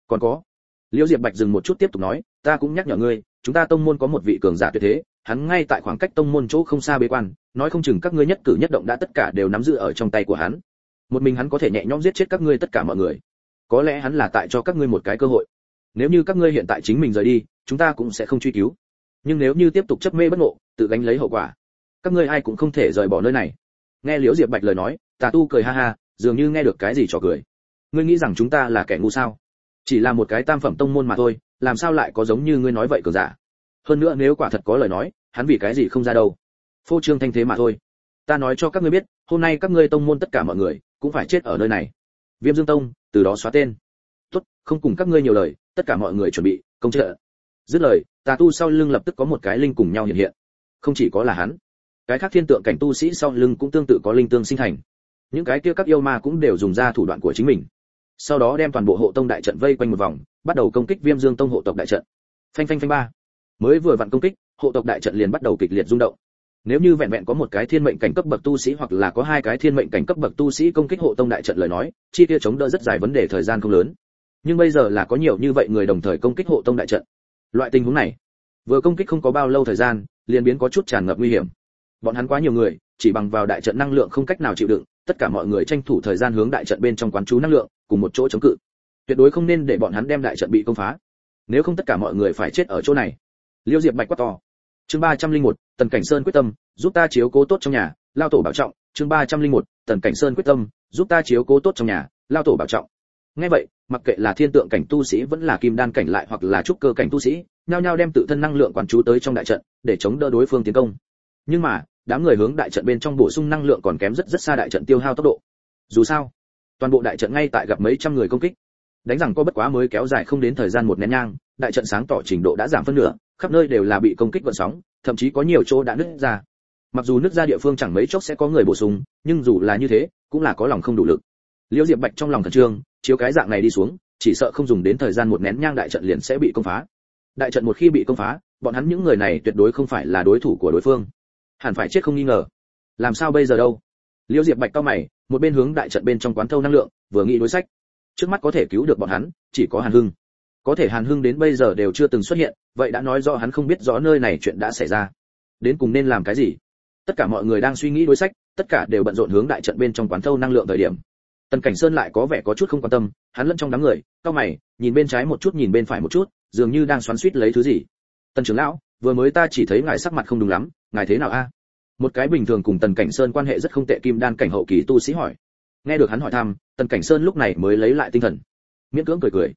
Còn có, Liễu Diệp Bạch dừng một chút tiếp tục nói, ta cũng nhắc nhở ngươi, chúng ta tông môn có một vị cường giả tuyệt thế, hắn ngay tại khoảng cách tông môn chỗ không xa bế quan, nói không chừng các ngươi nhất cử nhất động đã tất cả đều nắm giữ ở trong tay của hắn. Một mình hắn có thể nhẹ nhõm giết chết các ngươi tất cả mọi người. Có lẽ hắn là tại cho các ngươi một cái cơ hội. Nếu như các ngươi hiện tại chính mình rời đi, chúng ta cũng sẽ không truy cứu. Nhưng nếu như tiếp tục chấp mê bất ngộ, tự gánh lấy hậu quả, các ngươi ai cũng không thể rời bỏ nơi này. Nghe Liễu Diệp Bạch lời nói, Tà Tu cười ha ha, dường như nghe được cái gì trò cười. Ngươi nghĩ rằng chúng ta là kẻ ngu sao? Chỉ là một cái tam phẩm tông môn mà thôi, làm sao lại có giống như ngươi nói vậy cường giả? Hơn nữa nếu quả thật có lời nói, hắn vì cái gì không ra đâu? Phô trương thanh thế mà thôi. Ta nói cho các ngươi biết, hôm nay các ngươi tông môn tất cả mọi người cũng phải chết ở nơi này. Viêm Dương Tông, từ đó xóa tên. Tốt, không cùng các ngươi nhiều lời, tất cả mọi người chuẩn bị, công trợ. Dứt lời, Tà Tu sau lưng lập tức có một cái linh cùng nhau hiện hiện. Không chỉ có là hắn, cái khác thiên tượng cảnh tu sĩ sau lưng cũng tương tự có linh tương sinh thành. Những cái kia các yêu ma cũng đều dùng ra thủ đoạn của chính mình. Sau đó đem toàn bộ hộ tông đại trận vây quanh một vòng, bắt đầu công kích Viêm Dương Tông hộ tộc đại trận. Phanh phanh phanh ba. Mới vừa vặn công kích, hộ tộc đại trận liền bắt đầu kịch liệt rung động. Nếu như vẹn vẹn có một cái thiên mệnh cảnh cấp bậc tu sĩ hoặc là có hai cái thiên mệnh cảnh cấp bậc tu sĩ công kích hộ tông đại trận lời nói, chi kia chống đỡ rất dài vấn đề thời gian không lớn. Nhưng bây giờ là có nhiều như vậy người đồng thời công kích hộ tông đại trận. Loại tình huống này, vừa công kích không có bao lâu thời gian, liền biến có chút tràn ngập nguy hiểm. Bọn hắn quá nhiều người, chỉ bằng vào đại trận năng lượng không cách nào chịu đựng, tất cả mọi người tranh thủ thời gian hướng đại trận bên trong quán chú năng lượng, cùng một chỗ chống cự. Tuyệt đối không nên để bọn hắn đem đại trận bị công phá. Nếu không tất cả mọi người phải chết ở chỗ này. Liễu Diệp Bạch quát to. Chương 301, Tần Cảnh Sơn quyết tâm, giúp ta chiếu cố tốt trong nhà, lao tổ bảo trọng. Chương 301, Tần Cảnh Sơn quyết tâm, giúp ta chiếu cố tốt trong nhà, lao tổ bảo trọng. Nghe vậy, mặc kệ là thiên tượng cảnh tu sĩ vẫn là kim đan cảnh lại hoặc là trúc cơ cảnh tu sĩ, nhao nhao đem tự thân năng lượng quán chú tới trong đại trận, để chống đỡ đối phương tiến công. Nhưng mà, đám người hướng đại trận bên trong bổ sung năng lượng còn kém rất xa đại trận tiêu hao tốc độ. Dù sao, toàn bộ đại trận ngay tại gặp mấy trăm người công kích, đánh rằng có bất quá mới kéo dài không đến thời gian một nén nhang, đại trận sáng tỏ trình độ đã giảm phân nửa, khắp nơi đều là bị công kích gợn sóng, thậm chí có nhiều chỗ đã nứt ra. Mặc dù nứt ra địa phương chẳng mấy chốc sẽ có người bổ sung, nhưng dù là như thế, cũng là có lòng không đủ lực. Liễu Diệp Bạch trong lòng khẩn trương, chiếu cái dạng này đi xuống, chỉ sợ không dùng đến thời gian một nén nhang đại trận liền sẽ bị công phá. Đại trận một khi bị công phá, bọn hắn những người này tuyệt đối không phải là đối thủ của đối phương, hẳn phải chết không nghi ngờ. Làm sao bây giờ đâu? Liễu Diệp Bạch cau mày, một bên hướng đại trận bên trong quán thâu năng lượng, vừa nghĩ đối sách. Trước mắt có thể cứu được bọn hắn, chỉ có Hàn Hưng. Có thể Hàn Hưng đến bây giờ đều chưa từng xuất hiện, vậy đã nói rõ hắn không biết rõ nơi này chuyện đã xảy ra. Đến cùng nên làm cái gì? Tất cả mọi người đang suy nghĩ đối sách, tất cả đều bận rộn hướng đại trận bên trong quán thâu năng lượng thời điểm. Tần Cảnh Sơn lại có vẻ có chút không quan tâm, hắn lẫn trong đám người, cau mày, nhìn bên trái một chút nhìn bên phải một chút, dường như đang xoắn xuýt lấy thứ gì. Tần trưởng lão, vừa mới ta chỉ thấy ngài sắc mặt không đúng lắm, ngài thế nào a? Một cái bình thường cùng Tần Cảnh Sơn quan hệ rất không tệ kim đan cảnh hậu kỳ tu sĩ hỏi. Nghe được hắn hỏi thăm, Tần Cảnh Sơn lúc này mới lấy lại tinh thần, miễn cưỡng cười cười.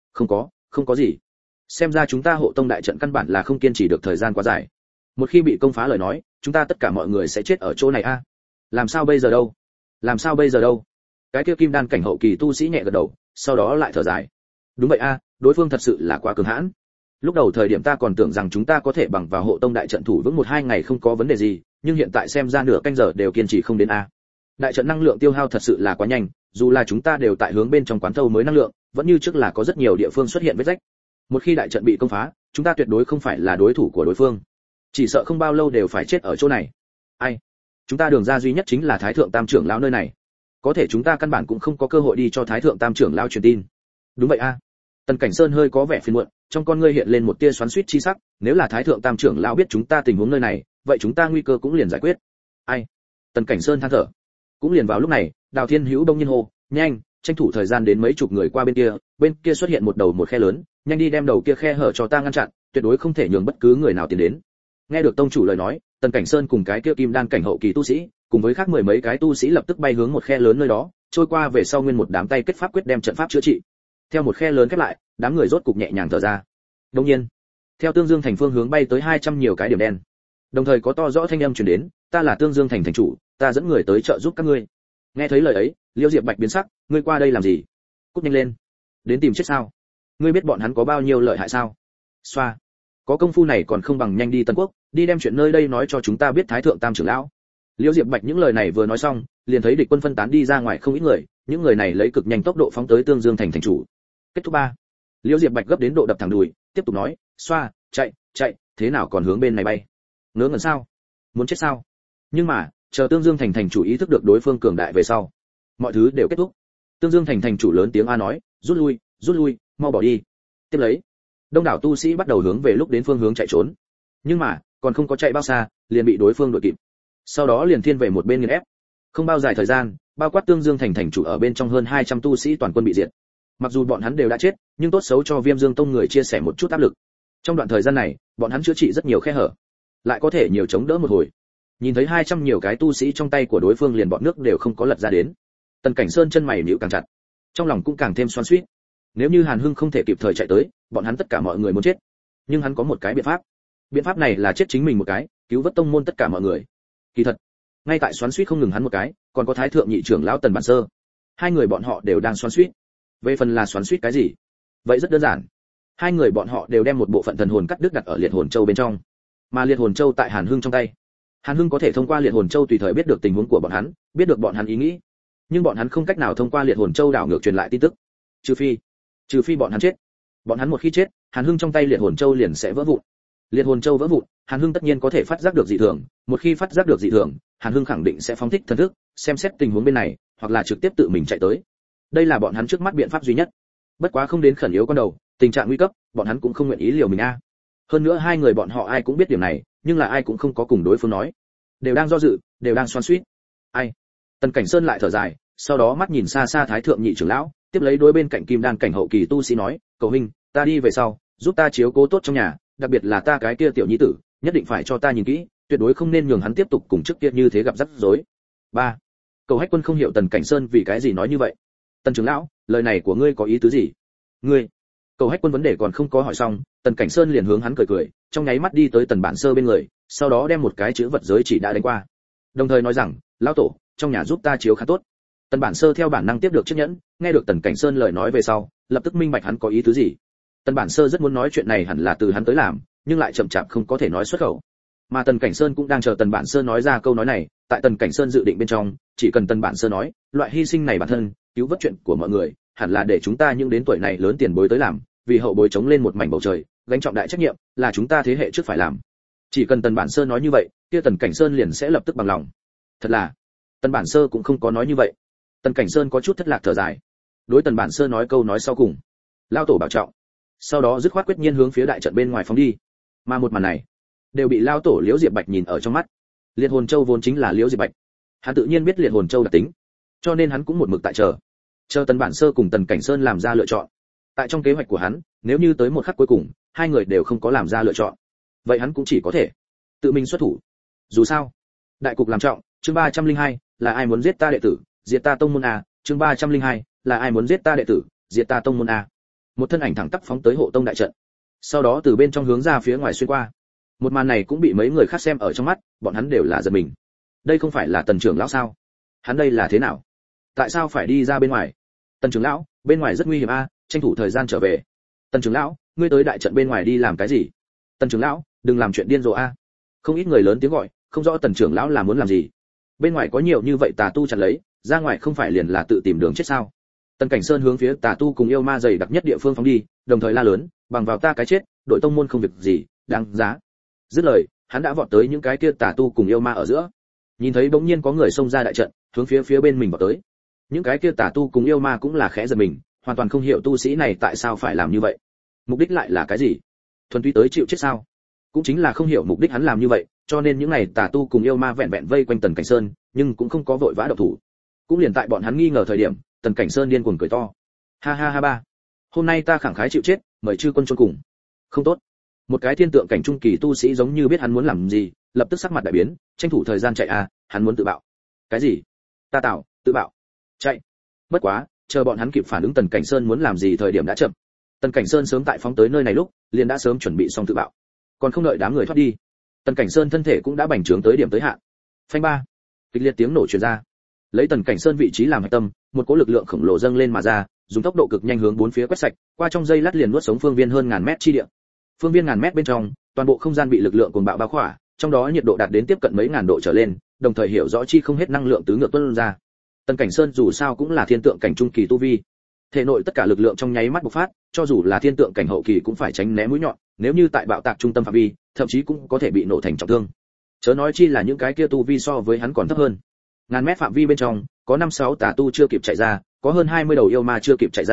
Không có gì. Xem ra chúng ta hộ tông đại trận căn bản là không kiên trì được thời gian quá dài. Một khi bị công phá lời nói, chúng ta tất cả mọi người sẽ chết ở chỗ này a. Làm sao bây giờ đâu? Cái kia kim đan cảnh hậu kỳ tu sĩ nhẹ gật đầu, sau đó lại thở dài. Đúng vậy a, đối phương thật sự là quá cường hãn. Lúc đầu thời điểm ta còn tưởng rằng chúng ta có thể bằng vào hộ tông đại trận thủ vững 1-2 ngày không có vấn đề gì, nhưng hiện tại xem ra nửa canh giờ đều kiên trì không đến a. Đại trận năng lượng tiêu hao thật sự là quá nhanh, dù là chúng ta đều tại hướng bên trong quán thâu mới năng lượng, vẫn như trước là có rất nhiều địa phương xuất hiện vết rách. Một khi đại trận bị công phá, chúng ta tuyệt đối không phải là đối thủ của đối phương, chỉ sợ không bao lâu đều phải chết ở chỗ này. Ai? Chúng ta đường ra duy nhất chính là Thái thượng Tam trưởng lão nơi này, có thể chúng ta căn bản cũng không có cơ hội đi cho Thái thượng Tam trưởng lão truyền tin. Đúng vậy a. Tần Cảnh Sơn hơi có vẻ phiền muộn, trong con ngươi hiện lên một tia xoắn xuýt chi sắc, nếu là Thái thượng Tam trưởng lão biết chúng ta tình huống nơi này, vậy chúng ta nguy cơ cũng liền giải quyết. Ai? Tần Cảnh Sơn than thở. Cũng liền vào lúc này, Đào Thiên Hữu đông nhiên hô, nhanh, tranh thủ thời gian đến mấy chục người qua bên kia xuất hiện một khe lớn, nhanh đi đem đầu kia khe hở cho ta ngăn chặn, tuyệt đối không thể nhường bất cứ người nào tiến đến. Nghe được tông chủ lời nói, Tần Cảnh Sơn cùng cái kia kim đan cảnh hậu kỳ tu sĩ, cùng với khác 10 mấy cái tu sĩ lập tức bay hướng một khe lớn nơi đó, trôi qua về sau nguyên một đám tay kết pháp quyết đem trận pháp chữa trị. Theo một khe lớn khép lại, đám người rốt cục nhẹ nhàng thở ra. Đương nhiên, theo Tương Dương thành phương hướng bay tới 200 nhiều cái điểm đen. Đồng thời có to rõ thanh âm truyền đến, ta là Tương Dương thành thành chủ, ta dẫn người tới trợ giúp các ngươi. Nghe thấy lời ấy, Liễu Diệp Bạch biến sắc, ngươi qua đây làm gì? Cút nhanh lên, đến tìm chết sao? Ngươi biết bọn hắn có bao nhiêu lợi hại sao? Xoa, có công phu này còn không bằng nhanh đi Tân Quốc, đi đem chuyện nơi đây nói cho chúng ta biết Thái thượng Tam trưởng lão. Liễu Diệp Bạch những lời này vừa nói xong, liền thấy địch quân phân tán đi ra ngoài không ít người, những người này lấy cực nhanh tốc độ phóng tới Tương Dương thành thành chủ. Kết thúc 3. Liễu Diệp Bạch gấp đến độ đập thẳng đùi, tiếp tục nói, xoa, chạy, thế nào còn hướng bên này bay? Ngớ ngẩn sao? Muốn chết sao? Nhưng mà, chờ Tương Dương thành thành chủ ý thức được đối phương cường đại về sau, mọi thứ đều kết thúc. Tương Dương thành thành chủ lớn tiếng a nói, rút lui, mau bỏ đi. Tiếp lấy, đông đảo tu sĩ bắt đầu hướng về lúc đến phương hướng chạy trốn. Nhưng mà, còn không có chạy bao xa, liền bị đối phương đuổi kịp. Sau đó liền thiên về một bên nghiền ép. Không bao dài thời gian, bao quát Tương Dương thành thành chủ ở bên trong hơn 200 tu sĩ toàn quân bị diệt. Mặc dù bọn hắn đều đã chết, nhưng tốt xấu cho Viêm Dương tông người chia sẻ một chút áp lực. Trong đoạn thời gian này, bọn hắn chữa trị rất nhiều khe hở, lại có thể nhiều chống đỡ một hồi. Nhìn thấy 200 nhiều cái tu sĩ trong tay của đối phương liền bọn nước đều không có lật ra đến. Tần Cảnh Sơn chân mày nhíu càng chặt, trong lòng cũng càng thêm xoắn xuýt. Nếu như Hàn Hưng không thể kịp thời chạy tới, bọn hắn tất cả mọi người muốn chết. Nhưng hắn có một cái biện pháp. Biện pháp này là chết chính mình một cái, cứu vớt tông môn tất cả mọi người. Kỳ thật, ngay tại xoắn xuýt không ngừng hắn một cái, còn có Thái thượng nhị trưởng lão Tần Bản Sơ. Hai người bọn họ đều đang xoắn xuýt. Về phần là xoắn xuýt cái gì? Vậy rất đơn giản. Hai người bọn họ đều đem một bộ phận thần hồn cắt đứt đặt ở liệt hồn châu bên trong. Mà liệt hồn châu tại Hàn Hưng trong tay. Hàn Hưng có thể thông qua liệt hồn châu tùy thời biết được tình huống của bọn hắn, biết được bọn hắn ý nghĩ. Nhưng bọn hắn không cách nào thông qua liệt hồn châu đảo ngược truyền lại tin tức. Trừ phi bọn hắn chết. Bọn hắn một khi chết, Hàn Hưng trong tay liệt hồn châu liền sẽ vỡ vụn. Liệt hồn châu vỡ vụn, Hàn Hưng tất nhiên có thể phát giác được dị thường, một khi phát giác được dị thường, Hàn Hưng khẳng định sẽ phóng thích thần thức, xem xét tình huống bên này, hoặc là trực tiếp tự mình chạy tới. Đây là bọn hắn trước mắt biện pháp duy nhất. Bất quá không đến khẩn yếu con đầu, tình trạng nguy cấp, bọn hắn cũng không nguyện ý liều mình a. Hơn nữa hai người bọn họ ai cũng biết điểm này, nhưng là ai cũng không có cùng đối phương nói. Đều đang do dự, đều đang xoắn xuýt. Ai? Tần Cảnh Sơn lại thở dài, sau đó mắt nhìn xa xa Thái thượng nhị trưởng lão, tiếp lấy đối bên cạnh Kim Đan cảnh hậu kỳ tu sĩ nói, "Cầu huynh, ta đi về sau, giúp ta chiếu cố tốt trong nhà, đặc biệt là ta cái kia tiểu nhi tử, nhất định phải cho ta nhìn kỹ, tuyệt đối không nên nhường hắn tiếp tục cùng trước kia như thế gặp rắc rối." 3. Cầu Hách Quân không hiểu Tần Cảnh Sơn vì cái gì nói như vậy. "Tần trưởng lão, lời này của ngươi có ý tứ gì?" "Ngươi?" Cầu Hách Quân vấn đề còn không có hỏi xong, Tần Cảnh Sơn liền hướng hắn cười cười, trong nháy mắt đi tới Tần Bản Sơ bên người, sau đó đem một cái chữ vật giới chỉ đã đánh qua. Đồng thời nói rằng, "Lão tổ, trong nhà giúp ta chiếu khá tốt." Tần Bản Sơ theo bản năng tiếp được chiếc nhẫn, nghe được Tần Cảnh Sơn lời nói về sau, lập tức minh bạch hắn có ý tứ gì. Tần Bản Sơ rất muốn nói chuyện này hẳn là từ hắn tới làm, nhưng lại chậm chạp không có thể nói xuất khẩu. Mà Tần Cảnh Sơn cũng đang chờ Tần Bản Sơ nói ra câu nói này, tại Tần Cảnh Sơn dự định bên trong, chỉ cần Tần Bản Sơ nói, loại hy sinh này bản thân, cứu vớt chuyện của mọi người, hẳn là để chúng ta những đến tuổi này lớn tiền bối tới làm, vì hậu bối chống lên một mảnh bầu trời, gánh trọng đại trách nhiệm, là chúng ta thế hệ trước phải làm. Chỉ cần Tần Bản Sơ nói như vậy, kia Tần Cảnh Sơn liền sẽ lập tức bằng lòng. Thật là, Tần Bản Sơ cũng không có nói như vậy. Tần Cảnh Sơn có chút thất lạc thở dài. Đối Tần Bản Sơ nói câu nói sau cùng, lao tổ bảo trọng. Sau đó dứt khoát quyết nhiên hướng phía đại trận bên ngoài phóng đi. Mà một màn này, đều bị lao tổ Liễu Diệp Bạch nhìn ở trong mắt. Liệt hồn châu vốn chính là Liễu Diệp Bạch, hắn tự nhiên biết liệt hồn châu đặc tính, cho nên hắn cũng một mực tại chờ Tần Bản Sơ cùng Tần Cảnh Sơn làm ra lựa chọn. Tại trong kế hoạch của hắn, nếu như tới một khắc cuối cùng, hai người đều không có làm ra lựa chọn, vậy hắn cũng chỉ có thể tự mình xuất thủ. Dù sao, đại cục làm trọng. Chương 302, là ai muốn giết ta đệ tử, diệt ta tông môn a. Chương 302, là ai muốn giết ta đệ tử, diệt ta tông môn a. Một thân ảnh thẳng tắp phóng tới hộ tông đại trận, sau đó từ bên trong hướng ra phía ngoài xuyên qua. Một màn này cũng bị mấy người khác xem ở trong mắt, bọn hắn đều là giật mình. Đây không phải là Tần trưởng lão sao? Hắn đây là thế nào? Tại sao phải đi ra bên ngoài? Tần trưởng lão, bên ngoài rất nguy hiểm a, tranh thủ thời gian trở về. Tần trưởng lão, ngươi tới đại trận bên ngoài đi làm cái gì? Tần trưởng lão, đừng làm chuyện điên rồ a. Không ít người lớn tiếng gọi, không rõ Tần trưởng lão là muốn làm gì. Bên ngoài có nhiều như vậy tà tu chặn lấy, ra ngoài không phải liền là tự tìm đường chết sao? Tần Cảnh Sơn hướng phía tà tu cùng yêu ma dày đặc nhất địa phương phóng đi, đồng thời la lớn, bằng vào ta cái chết, đội tông môn không việc gì, đáng giá. Dứt lời, hắn đã vọt tới những cái kia tà tu cùng yêu ma ở giữa. Nhìn thấy bỗng nhiên có người xông ra đại trận, hướng phía bên mình vọt tới. Những cái kia tà tu cùng yêu ma cũng là khẽ giật mình, hoàn toàn không hiểu tu sĩ này tại sao phải làm như vậy. Mục đích lại là cái gì? Thuần túy tới chịu chết sao? Cũng chính là không hiểu mục đích hắn làm như vậy, cho nên những này tà tu cùng yêu ma vẹn vẹn vây quanh Tần Cảnh Sơn, nhưng cũng không có vội vã động thủ. Cũng liền tại bọn hắn nghi ngờ thời điểm, Tần Cảnh Sơn điên cuồng cười to. Ha ha ha ba. Hôm nay ta khẳng khái chịu chết, mời chư quân chôn cùng. Không tốt. Một cái thiên tượng cảnh trung kỳ tu sĩ giống như biết hắn muốn làm gì, lập tức sắc mặt đại biến, tranh thủ thời gian chạy a, hắn muốn tự bạo. Cái gì? Ta tạo, tự bạo. Chạy. Bất quá, chờ bọn hắn kịp phản ứng Tần Cảnh Sơn muốn làm gì thời điểm đã chậm. Tần Cảnh Sơn sớm tại phóng tới nơi này lúc, liền đã sớm chuẩn bị xong tự bạo. Còn không đợi đám người thoát đi, Tần Cảnh Sơn thân thể cũng đã bành trướng tới điểm tới hạn. Phanh ba. Kịch liệt tiếng nổ truyền ra. Lấy Tần Cảnh Sơn vị trí làm hạch tâm, một cỗ lực lượng khổng lồ dâng lên mà ra, dùng tốc độ cực nhanh hướng bốn phía quét sạch, qua trong giây lát liền nuốt sống phương viên hơn ngàn mét chi địa. Phương viên ngàn mét bên trong, toàn bộ không gian bị lực lượng cuồng bạo bao khỏa, trong đó nhiệt độ đạt đến tiếp cận mấy ngàn độ trở lên, đồng thời hiểu rõ chi không hết năng lượng tứ ngược tuôn ra. Tần Cảnh Sơn dù sao cũng là thiên tượng cảnh trung kỳ tu vi, thể nội tất cả lực lượng trong nháy mắt bộc phát, cho dù là thiên tượng cảnh hậu kỳ cũng phải tránh né mũi nhọn, nếu như tại bạo tạc trung tâm phạm vi, thậm chí cũng có thể bị nổ thành trọng thương. Chớ nói chi là những cái kia tu vi so với hắn còn thấp hơn. Ngàn mét phạm vi bên trong, có 5-6 tà tu chưa kịp chạy ra, có hơn 20 đầu yêu ma chưa kịp chạy ra,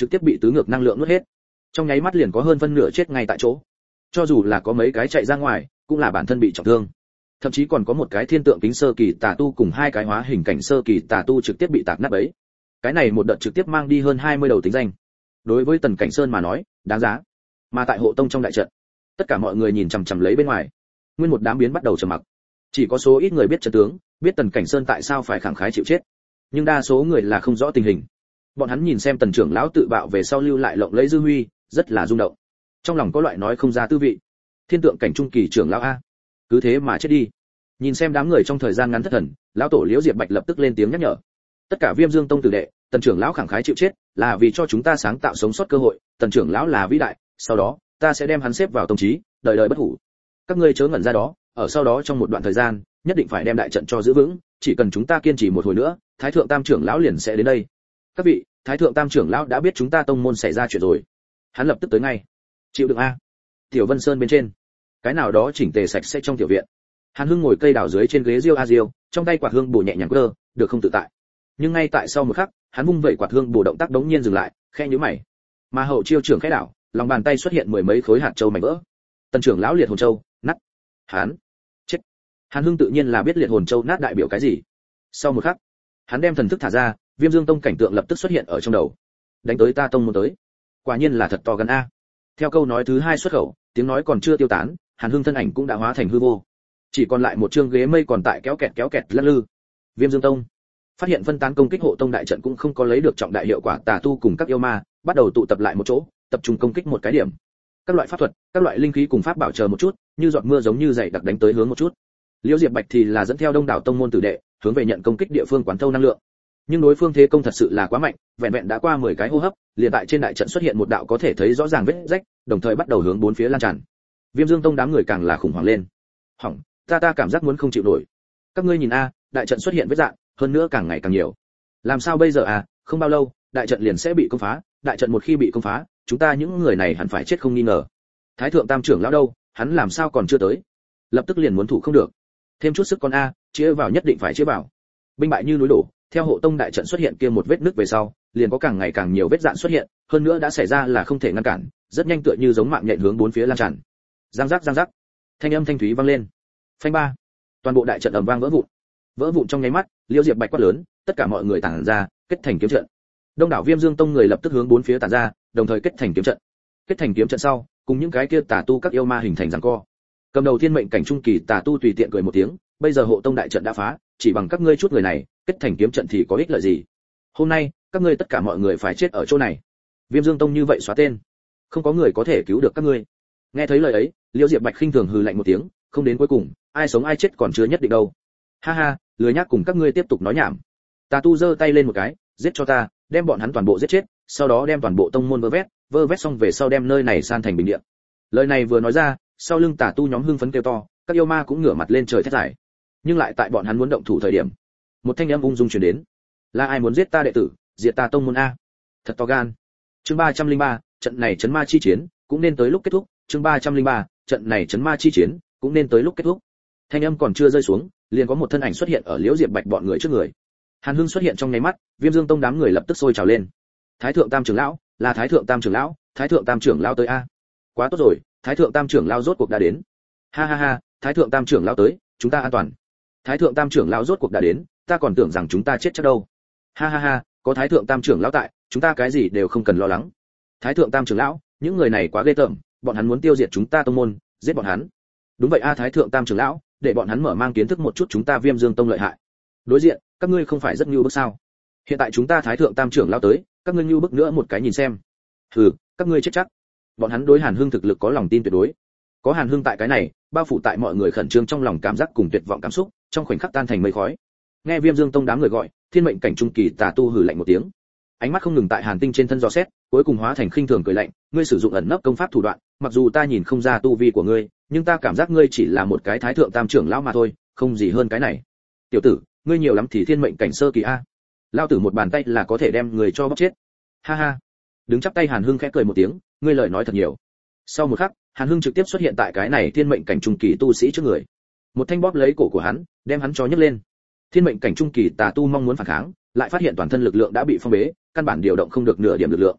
trực tiếp bị tứ ngược năng lượng nuốt hết. Trong nháy mắt liền có hơn phân nửa chết ngay tại chỗ. Cho dù là có mấy cái chạy ra ngoài, cũng là bản thân bị trọng thương. Thậm chí còn có một cái thiên tượng kính sơ kỳ tà tu cùng hai cái hóa hình cảnh sơ kỳ tà tu trực tiếp bị tạc nát bấy. Cái này một đợt trực tiếp mang đi hơn 20 đầu tính danh. Đối với Tần Cảnh Sơn mà nói, đáng giá. Mà tại hộ tông trong đại trận, tất cả mọi người nhìn chằm chằm lấy bên ngoài. Nguyên một đám biến bắt đầu trầm mặc. Chỉ có số ít người biết trận tướng, biết Tần Cảnh Sơn tại sao phải khẳng khái chịu chết. Nhưng đa số người là không rõ tình hình. Bọn hắn nhìn xem Tần trưởng lão tự bạo về sau lưu lại lộng lẫy dư huy, rất là rung động. Trong lòng có loại nói không ra tư vị. Thiên tượng cảnh trung kỳ trưởng lão a, cứ thế mà chết đi. Nhìn xem đám người trong thời gian ngắn thất thần, lão tổ Liễu Diệp Bạch lập tức lên tiếng nhắc nhở. Tất cả Viêm Dương tông tử đệ, Tần trưởng lão khẳng khái chịu chết, là vì cho chúng ta sáng tạo sống sót cơ hội, Tần trưởng lão là vĩ đại, sau đó, ta sẽ đem hắn xếp vào tông chí, đời đời bất hủ. Các ngươi chớ ngẩn ra đó, ở sau đó trong một đoạn thời gian, nhất định phải đem đại trận cho giữ vững, chỉ cần chúng ta kiên trì một hồi nữa, Thái thượng Tam trưởng lão liền sẽ đến đây. Các vị, Thái thượng Tam trưởng lão đã biết chúng ta tông môn xảy ra chuyện rồi. Hắn lập tức tới ngay. Chịu đựng a. Tiểu Vân Sơn bên trên, cái nào đó chỉnh tề sạch sẽ trong tiểu viện. Hàn Hưng ngồi cây đào dưới trên ghế riêu a riêu, trong tay quạt hương bổ nhẹ nhàng cơ, được không tự tại. Nhưng ngay tại sau một khắc, hắn vung vẩy quạt hương bổ động tác đống nhiên dừng lại, khẽ nhíu mày. Mà hậu chiêu trưởng khẽ đảo, lòng bàn tay xuất hiện mười mấy khối hạt châu mảnh vỡ. Tần trưởng lão liệt hồn châu, nát. Hắn chết. Hàn Hưng tự nhiên là biết liệt hồn châu nát đại biểu cái gì. Sau một khắc, hắn đem thần thức thả ra, Viêm Dương tông cảnh tượng lập tức xuất hiện ở trong đầu. Đánh tới ta tông môn tới. Quả nhiên là thật to gan a. Theo câu nói thứ hai xuất khẩu, tiếng nói còn chưa tiêu tán, Hàn Hưng thân ảnh cũng đã hóa thành hư vô. Chỉ còn lại một chương ghế mây còn tại kéo kẹt lắc lư. Viêm Dương tông phát hiện phân tán công kích hộ tông đại trận cũng không có lấy được trọng đại hiệu quả, tà tu cùng các yêu ma bắt đầu tụ tập lại một chỗ, tập trung công kích một cái điểm. Các loại pháp thuật, các loại linh khí cùng pháp bảo chờ một chút, như giọt mưa giống như dày đặc đánh tới hướng một chút. Liễu Diệp Bạch thì là dẫn theo đông đảo tông môn tử đệ, hướng về nhận công kích địa phương quán thâu năng lượng. Nhưng đối phương thế công thật sự là quá mạnh, vẹn vẹn đã qua 10 cái hô hấp, liền tại trên đại trận xuất hiện một đạo có thể thấy rõ ràng vết rách, đồng thời bắt đầu hướng bốn phía lan tràn. Viêm Dương tông đám người càng là khủng hoảng lên. Hỏng, ta cảm giác muốn không chịu nổi. Các ngươi nhìn a, đại trận xuất hiện vết rạn, hơn nữa càng ngày càng nhiều. Làm sao bây giờ à, không bao lâu, đại trận liền sẽ bị công phá, đại trận một khi bị công phá, chúng ta những người này hẳn phải chết không nghi ngờ. Thái thượng Tam trưởng lão đâu, hắn làm sao còn chưa tới? Lập tức liền muốn thủ không được. Thêm chút sức con a, chĩa vào nhất định phải chĩa vào. Binh bại như núi đổ, theo hộ tông đại trận xuất hiện kia một vết nứt về sau, liền có càng ngày càng nhiều vết rạn xuất hiện, hơn nữa đã xảy ra là không thể ngăn cản, rất nhanh tựa như giống mạng nhện hướng bốn phía lan tràn. Giang giác, thanh âm thanh thúy vang lên. Phanh ba, toàn bộ đại trận ầm vang vỡ vụn. Vỡ vụn trong nháy mắt, Liễu Diệp Bạch quát lớn, tất cả mọi người tản ra, kết thành kiếm trận. Đông đảo Viêm Dương tông người lập tức hướng bốn phía tản ra, đồng thời kết thành kiếm trận. Kết thành kiếm trận sau, cùng những cái kia tà tu các yêu ma hình thành giằng co. Cầm đầu thiên mệnh cảnh trung kỳ tà tu tùy tiện cười một tiếng, bây giờ hộ tông đại trận đã phá, chỉ bằng các ngươi chút người này, kết thành kiếm trận thì có ích lợi gì? Hôm nay, các ngươi tất cả mọi người phải chết ở chỗ này. Viêm Dương tông như vậy xóa tên, không có người có thể cứu được các ngươi. Nghe thấy lời ấy, Liễu Diệp Bạch khinh thường hừ lạnh một tiếng, không đến cuối cùng, ai sống ai chết còn chưa nhất định đâu. Ha ha, lười nhác cùng các ngươi tiếp tục nói nhảm. Tà tu giơ tay lên một cái, giết cho ta, đem bọn hắn toàn bộ giết chết, sau đó đem toàn bộ tông môn vơ vét xong về sau đem nơi này san thành bình địa. Lời này vừa nói ra, sau lưng tà tu nhóm hưng phấn kêu to, các yêu ma cũng ngửa mặt lên trời thét giải. Nhưng lại tại bọn hắn muốn động thủ thời điểm, một thanh âm ung dung truyền đến. Là ai muốn giết ta đệ tử, diệt ta tông môn a? Thật to gan. Chương 303, trận này chấn ma chi chiến cũng nên tới lúc kết thúc. Chương 303, trận này chấn ma chi chiến cũng nên tới lúc kết thúc. Thanh âm còn chưa rơi xuống, liền có một thân ảnh xuất hiện ở Liễu Diệp Bạch bọn người trước người. Hàn Hưng xuất hiện trong nháy mắt, Viêm Dương tông đám người lập tức sôi trào lên. Thái thượng Tam trưởng lão, là Thái thượng Tam trưởng lão, Thái thượng Tam trưởng lão tới a. Quá tốt rồi, Thái thượng Tam trưởng lão rốt cuộc đã đến. Ha ha ha, Thái thượng Tam trưởng lão tới, chúng ta an toàn. Thái thượng Tam trưởng lão rốt cuộc đã đến, ta còn tưởng rằng chúng ta chết chắc đâu. Ha ha ha, có Thái thượng Tam trưởng lão tại, chúng ta cái gì đều không cần lo lắng. Thái thượng Tam trưởng lão, những người này quá ghê tởm, bọn hắn muốn tiêu diệt chúng ta tông môn, giết bọn hắn. Đúng vậy a, Thái thượng Tam trưởng lão, để bọn hắn mở mang kiến thức một chút chúng ta Viêm Dương tông lợi hại. Đối diện, các ngươi không phải rất nhu bức sao? Hiện tại chúng ta Thái thượng Tam trưởng lão tới, các ngươi nhu bức nữa một cái nhìn xem. Hừ, các ngươi chết chắc. Bọn hắn đối Hàn Hưng thực lực có lòng tin tuyệt đối. Có Hàn Hưng tại cái này, bao phủ tại mọi người khẩn trương trong lòng cảm giác cùng tuyệt vọng cảm xúc, trong khoảnh khắc tan thành mây khói. Nghe Viêm Dương tông đám người gọi, thiên mệnh cảnh trung kỳ tà tu hừ lạnh một tiếng. Ánh mắt không ngừng tại Hàn Tinh trên thân dò xét, cuối cùng hóa thành khinh thường cười lạnh, ngươi sử dụng ẩn nấp công pháp thủ đoạn, mặc dù ta nhìn không ra tu vi của ngươi, nhưng ta cảm giác ngươi chỉ là một cái Thái thượng Tam trưởng lão mà thôi, không gì hơn cái này. Tiểu tử, ngươi nhiều lắm thì thiên mệnh cảnh sơ kỳ a. Lão tử một bàn tay là có thể đem người cho bóc chết. Ha ha. Đứng chắp tay Hàn Hưng khẽ cười một tiếng, ngươi lời nói thật nhiều. Sau một khắc, Hàn Hưng trực tiếp xuất hiện tại cái này thiên mệnh cảnh trung kỳ tu sĩ trước người. Một thanh bóp lấy cổ của hắn, đem hắn cho nhấc lên. Thiên mệnh cảnh trung kỳ tà tu mong muốn phản kháng, lại phát hiện toàn thân lực lượng đã bị phong bế, căn bản điều động không được nửa điểm lực lượng.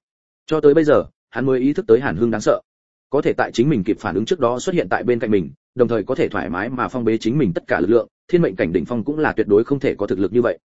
Cho tới bây giờ, hắn mới ý thức tới Hàn Hưng đáng sợ. Có thể tại chính mình kịp phản ứng trước đó xuất hiện tại bên cạnh mình, đồng thời có thể thoải mái mà phong bế chính mình tất cả lực lượng, thiên mệnh cảnh đỉnh phong cũng là tuyệt đối không thể có thực lực như vậy.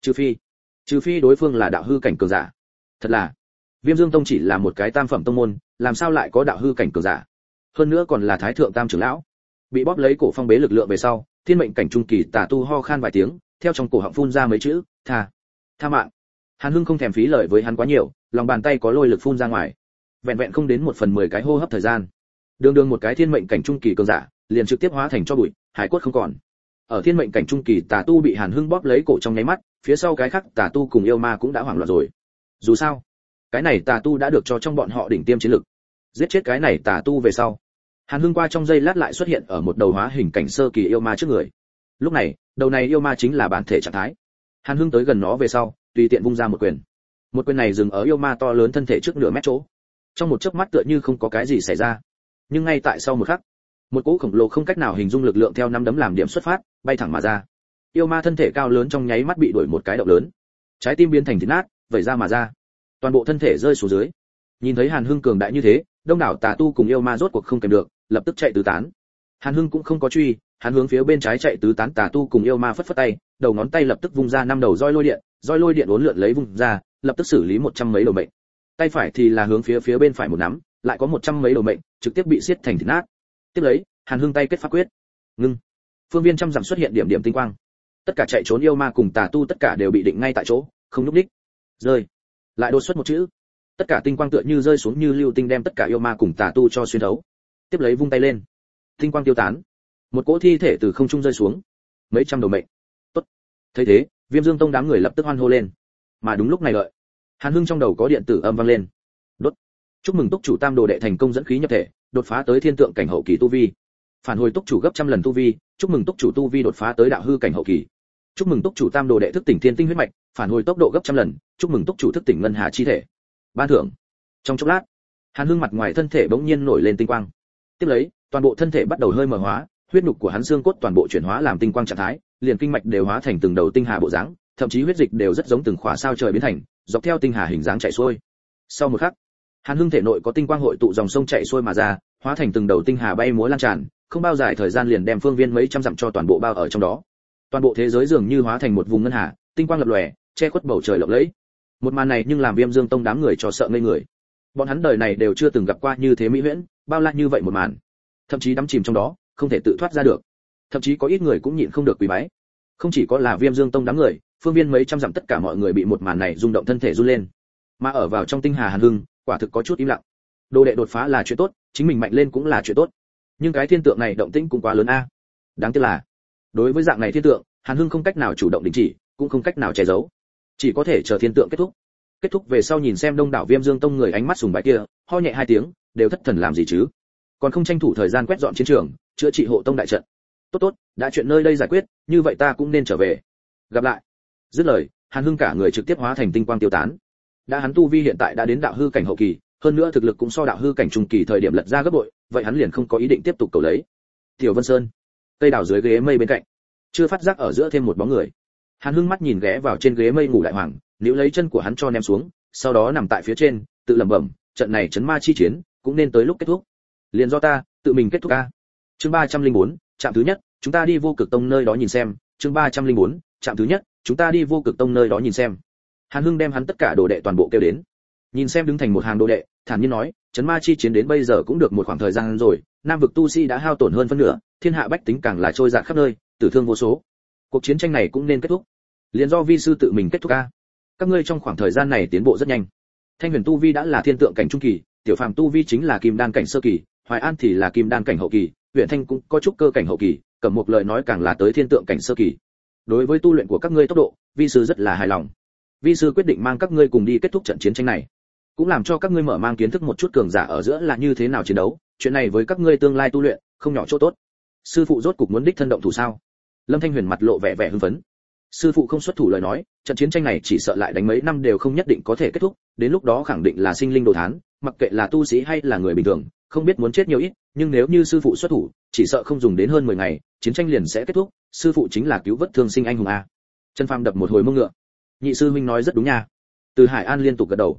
Trừ phi đối phương là đạo hư cảnh cường giả. Thật là, Viêm Dương Tông chỉ là một cái tam phẩm tông môn, làm sao lại có đạo hư cảnh cường giả? Hơn nữa còn là thái thượng tam trưởng lão. Bị bóp lấy cổ phong bế lực lượng về sau, thiên mệnh cảnh trung kỳ tà tu ho khan vài tiếng, theo trong cổ họng phun ra mấy chữ, tha mạng. Hàn Hưng không thèm phí lời với hắn quá nhiều, lòng bàn tay có lôi lực phun ra ngoài. Vẹn vẹn không đến 1/10 cái hô hấp thời gian, đường một cái thiên mệnh cảnh trung kỳ cường giả, liền trực tiếp hóa thành cho bụi, hải cốt không còn. Ở thiên mệnh cảnh trung kỳ tà tu bị Hàn Hưng bóp lấy cổ trong nháy mắt, phía sau cái khác tà tu cùng yêu ma cũng đã hoảng loạn rồi. Dù sao, cái này tà tu đã được cho trong bọn họ đỉnh tiêm chiến lực. Giết chết cái này tà tu về sau, Hàn Hưng qua trong giây lát lại xuất hiện ở một đầu hóa hình cảnh sơ kỳ yêu ma trước người. Lúc này, đầu này yêu ma chính là bản thể trạng thái. Hàn Hưng tới gần nó về sau, tùy tiện vung ra một quyền. Một quyền này dừng ở yêu ma to lớn thân thể trước nửa mét chỗ. Trong một chớp mắt tựa như không có cái gì xảy ra. Nhưng ngay tại sau một khắc, một cỗ khổng lồ không cách nào hình dung lực lượng theo năm đấm làm điểm xuất phát, bay thẳng mà ra. Yêu ma thân thể cao lớn trong nháy mắt bị đuổi một cái động lớn. Trái tim biến thành thịt nát, vẩy ra mà ra. Toàn bộ thân thể rơi xuống dưới. Nhìn thấy Hàn Hưng cường đại như thế, đông đảo tà tu cùng yêu ma rốt cuộc không kèm được, lập tức chạy tứ tán. Hàn Hưng cũng không có truy, hắn hướng phía bên trái chạy tứ tán tà tu cùng yêu ma phất phất tay, đầu ngón tay lập tức vung ra 5 đầu roi lôi điện uốn lượn lấy vung ra, lập tức xử lý 100 mấy đầu mệnh. Tay phải thì là hướng phía bên phải một nắm, lại có 100 mấy đầu mệnh, trực tiếp bị xiết thành thịt nát. Tiếp lấy, Hàn Hưng tay kết pháp quyết, ngưng. Phương viên trăm dặm xuất hiện điểm tinh quang. Tất cả chạy trốn yêu ma cùng tà tu tất cả đều bị định ngay tại chỗ, không nhúc nhích. Rơi. Lại đột xuất một chữ. Tất cả tinh quang tựa như rơi xuống như lưu tinh đem tất cả yêu ma cùng tà tu cho xuyên thấu. Tiếp lấy vung tay lên, tinh quang tiêu tán. Một cỗ thi thể từ không trung rơi xuống, mấy trăm đầu mệnh. Tốt. Thấy thế, Viêm Dương Tông đám người lập tức hoan hô lên. Mà đúng lúc này lợi, Hàn Hưng trong đầu có điện tử âm vang lên. Đốt. Chúc mừng túc chủ tam đồ đệ thành công dẫn khí nhập thể, đột phá tới thiên tượng cảnh hậu kỳ tu vi. Phản hồi túc chủ gấp trăm lần tu vi, chúc mừng túc chủ tu vi đột phá tới đạo hư cảnh hậu kỳ. Chúc mừng túc chủ tam đồ đệ thức tỉnh thiên tinh huyết mạch, phản hồi tốc độ gấp trăm lần, chúc mừng túc chủ thức tỉnh ngân hà chi thể. Ban thưởng. Trong chốc lát, Hàn Hưng mặt ngoài thân thể bỗng nhiên nổi lên tinh quang. Tiếp lấy, toàn bộ thân thể bắt đầu hơi mờ hóa, huyết nhục của hắn xương cốt toàn bộ chuyển hóa làm tinh quang trạng thái, liền kinh mạch đều hóa thành từng đầu tinh hà bộ dáng, thậm chí huyết dịch đều rất giống từng khỏa sao trời biến thành, dọc theo tinh hà hình dáng chảy xuôi. Sau một khắc, Hàn Hưng thể nội có tinh quang hội tụ dòng sông chảy xuôi mà ra, hóa thành từng đầu tinh hà bay múa lan tràn, không bao dài thời gian liền đem phương viên mấy trăm dặm cho toàn bộ bao ở trong đó. Toàn bộ thế giới dường như hóa thành một vùng ngân hà, tinh quang lập lòe, che khuất bầu trời lộng lẫy. Một màn này nhưng làm Viêm Dương Tông đám người cho sợ ngây người. Bọn hắn đời này đều chưa từng gặp qua như thế mỹ huyễn, bao la như vậy một màn. Thậm chí đắm chìm trong đó, không thể tự thoát ra được. Thậm chí có ít người cũng nhịn không được quỳ bái. Không chỉ có là Viêm Dương Tông đám người, phương viên mấy trăm dặm tất cả mọi người bị một màn này rung động thân thể run lên. Mà ở vào trong tinh hà Hàn Hưng, quả thực có chút im lặng. Đồ đệ đột phá là chuyện tốt, chính mình mạnh lên cũng là chuyện tốt. Nhưng cái thiên tượng này động tĩnh cũng quá lớn a. Đáng tiếc là, đối với dạng này thiên tượng, Hàn Hưng không cách nào chủ động đình chỉ, cũng không cách nào che giấu. Chỉ có thể chờ thiên tượng kết thúc. Kết thúc về sau nhìn xem đông đảo Viêm Dương Tông người ánh mắt sùng bái kia, ho nhẹ hai tiếng, đều thất thần làm gì chứ? Còn không tranh thủ thời gian quét dọn chiến trường, chữa trị hộ tông đại trận. Tốt, đã chuyện nơi đây giải quyết, như vậy ta cũng nên trở về. Gặp lại. Dứt lời, Hàn Hưng cả người trực tiếp hóa thành tinh quang tiêu tán. Đã hắn tu vi hiện tại đã đến đạo hư cảnh hậu kỳ, hơn nữa thực lực cũng so đạo hư cảnh trung kỳ thời điểm lật ra gấp bội, vậy hắn liền không có ý định tiếp tục cầu lấy. Tiểu Vân Sơn, cây đào dưới ghế mây bên cạnh, chưa phát giác ở giữa thêm một bóng người. Hàn Hưng mắt nhìn ghé vào trên ghế mây ngủ đại hoàng, níu lấy chân của hắn cho ném xuống, sau đó nằm tại phía trên, tự lẩm bẩm, trận này chấn ma chi chiến cũng nên tới lúc kết thúc. Liền do ta tự mình kết thúc a. Chương 304, trạm thứ nhất, chúng ta đi Vô Cực Tông nơi đó nhìn xem. Chương 304, trạm thứ nhất, chúng ta đi Vô Cực Tông nơi đó nhìn xem. Hàn Hưng đem hắn tất cả đồ đệ toàn bộ kêu đến. Nhìn xem đứng thành một hàng đồ đệ, thản nhiên nói, chấn ma chi chiến đến bây giờ cũng được một khoảng thời gian rồi, Nam vực tu sĩ đã hao tổn hơn phân nửa, thiên hạ bách tính càng là trôi dạt khắp nơi, tử thương vô số. Cuộc chiến tranh này cũng nên kết thúc. Liền do vi sư tự mình kết thúc a. Các ngươi trong khoảng thời gian này tiến bộ rất nhanh. Thanh Huyền tu vi đã là thiên tượng cảnh trung kỳ, Tiểu Phàm tu vi chính là kim đan cảnh sơ kỳ, Hoài An thì là kim đan cảnh hậu kỳ, Huyền Thanh cũng có chút cơ cảnh hậu kỳ, Cẩm Mục lời nói càng là tới thiên tượng cảnh sơ kỳ. Đối với tu luyện của các ngươi tốc độ, vi sư rất là hài lòng. Vi sư quyết định mang các ngươi cùng đi kết thúc trận chiến tranh này, cũng làm cho các ngươi mở mang kiến thức một chút cường giả ở giữa là như thế nào chiến đấu, chuyện này với các ngươi tương lai tu luyện không nhỏ chỗ tốt. Sư phụ rốt cục muốn đích thân động thủ sao? Lâm Thanh Huyền mặt lộ vẻ vẻ hưng phấn. Sư phụ không xuất thủ lời nói, trận chiến tranh này chỉ sợ lại đánh mấy năm đều không nhất định có thể kết thúc, đến lúc đó khẳng định là sinh linh đồ thán, mặc kệ là tu sĩ hay là người bình thường, không biết muốn chết nhiều ít, nhưng nếu như sư phụ xuất thủ, chỉ sợ không dùng đến hơn 10 ngày, chiến tranh liền sẽ kết thúc, sư phụ chính là cứu vớt thương sinh anh hùng a. Trần Phàm đập một hồi mông ngựa. Nhị sư huynh nói rất đúng nha. Từ Hải An liên tục gật đầu.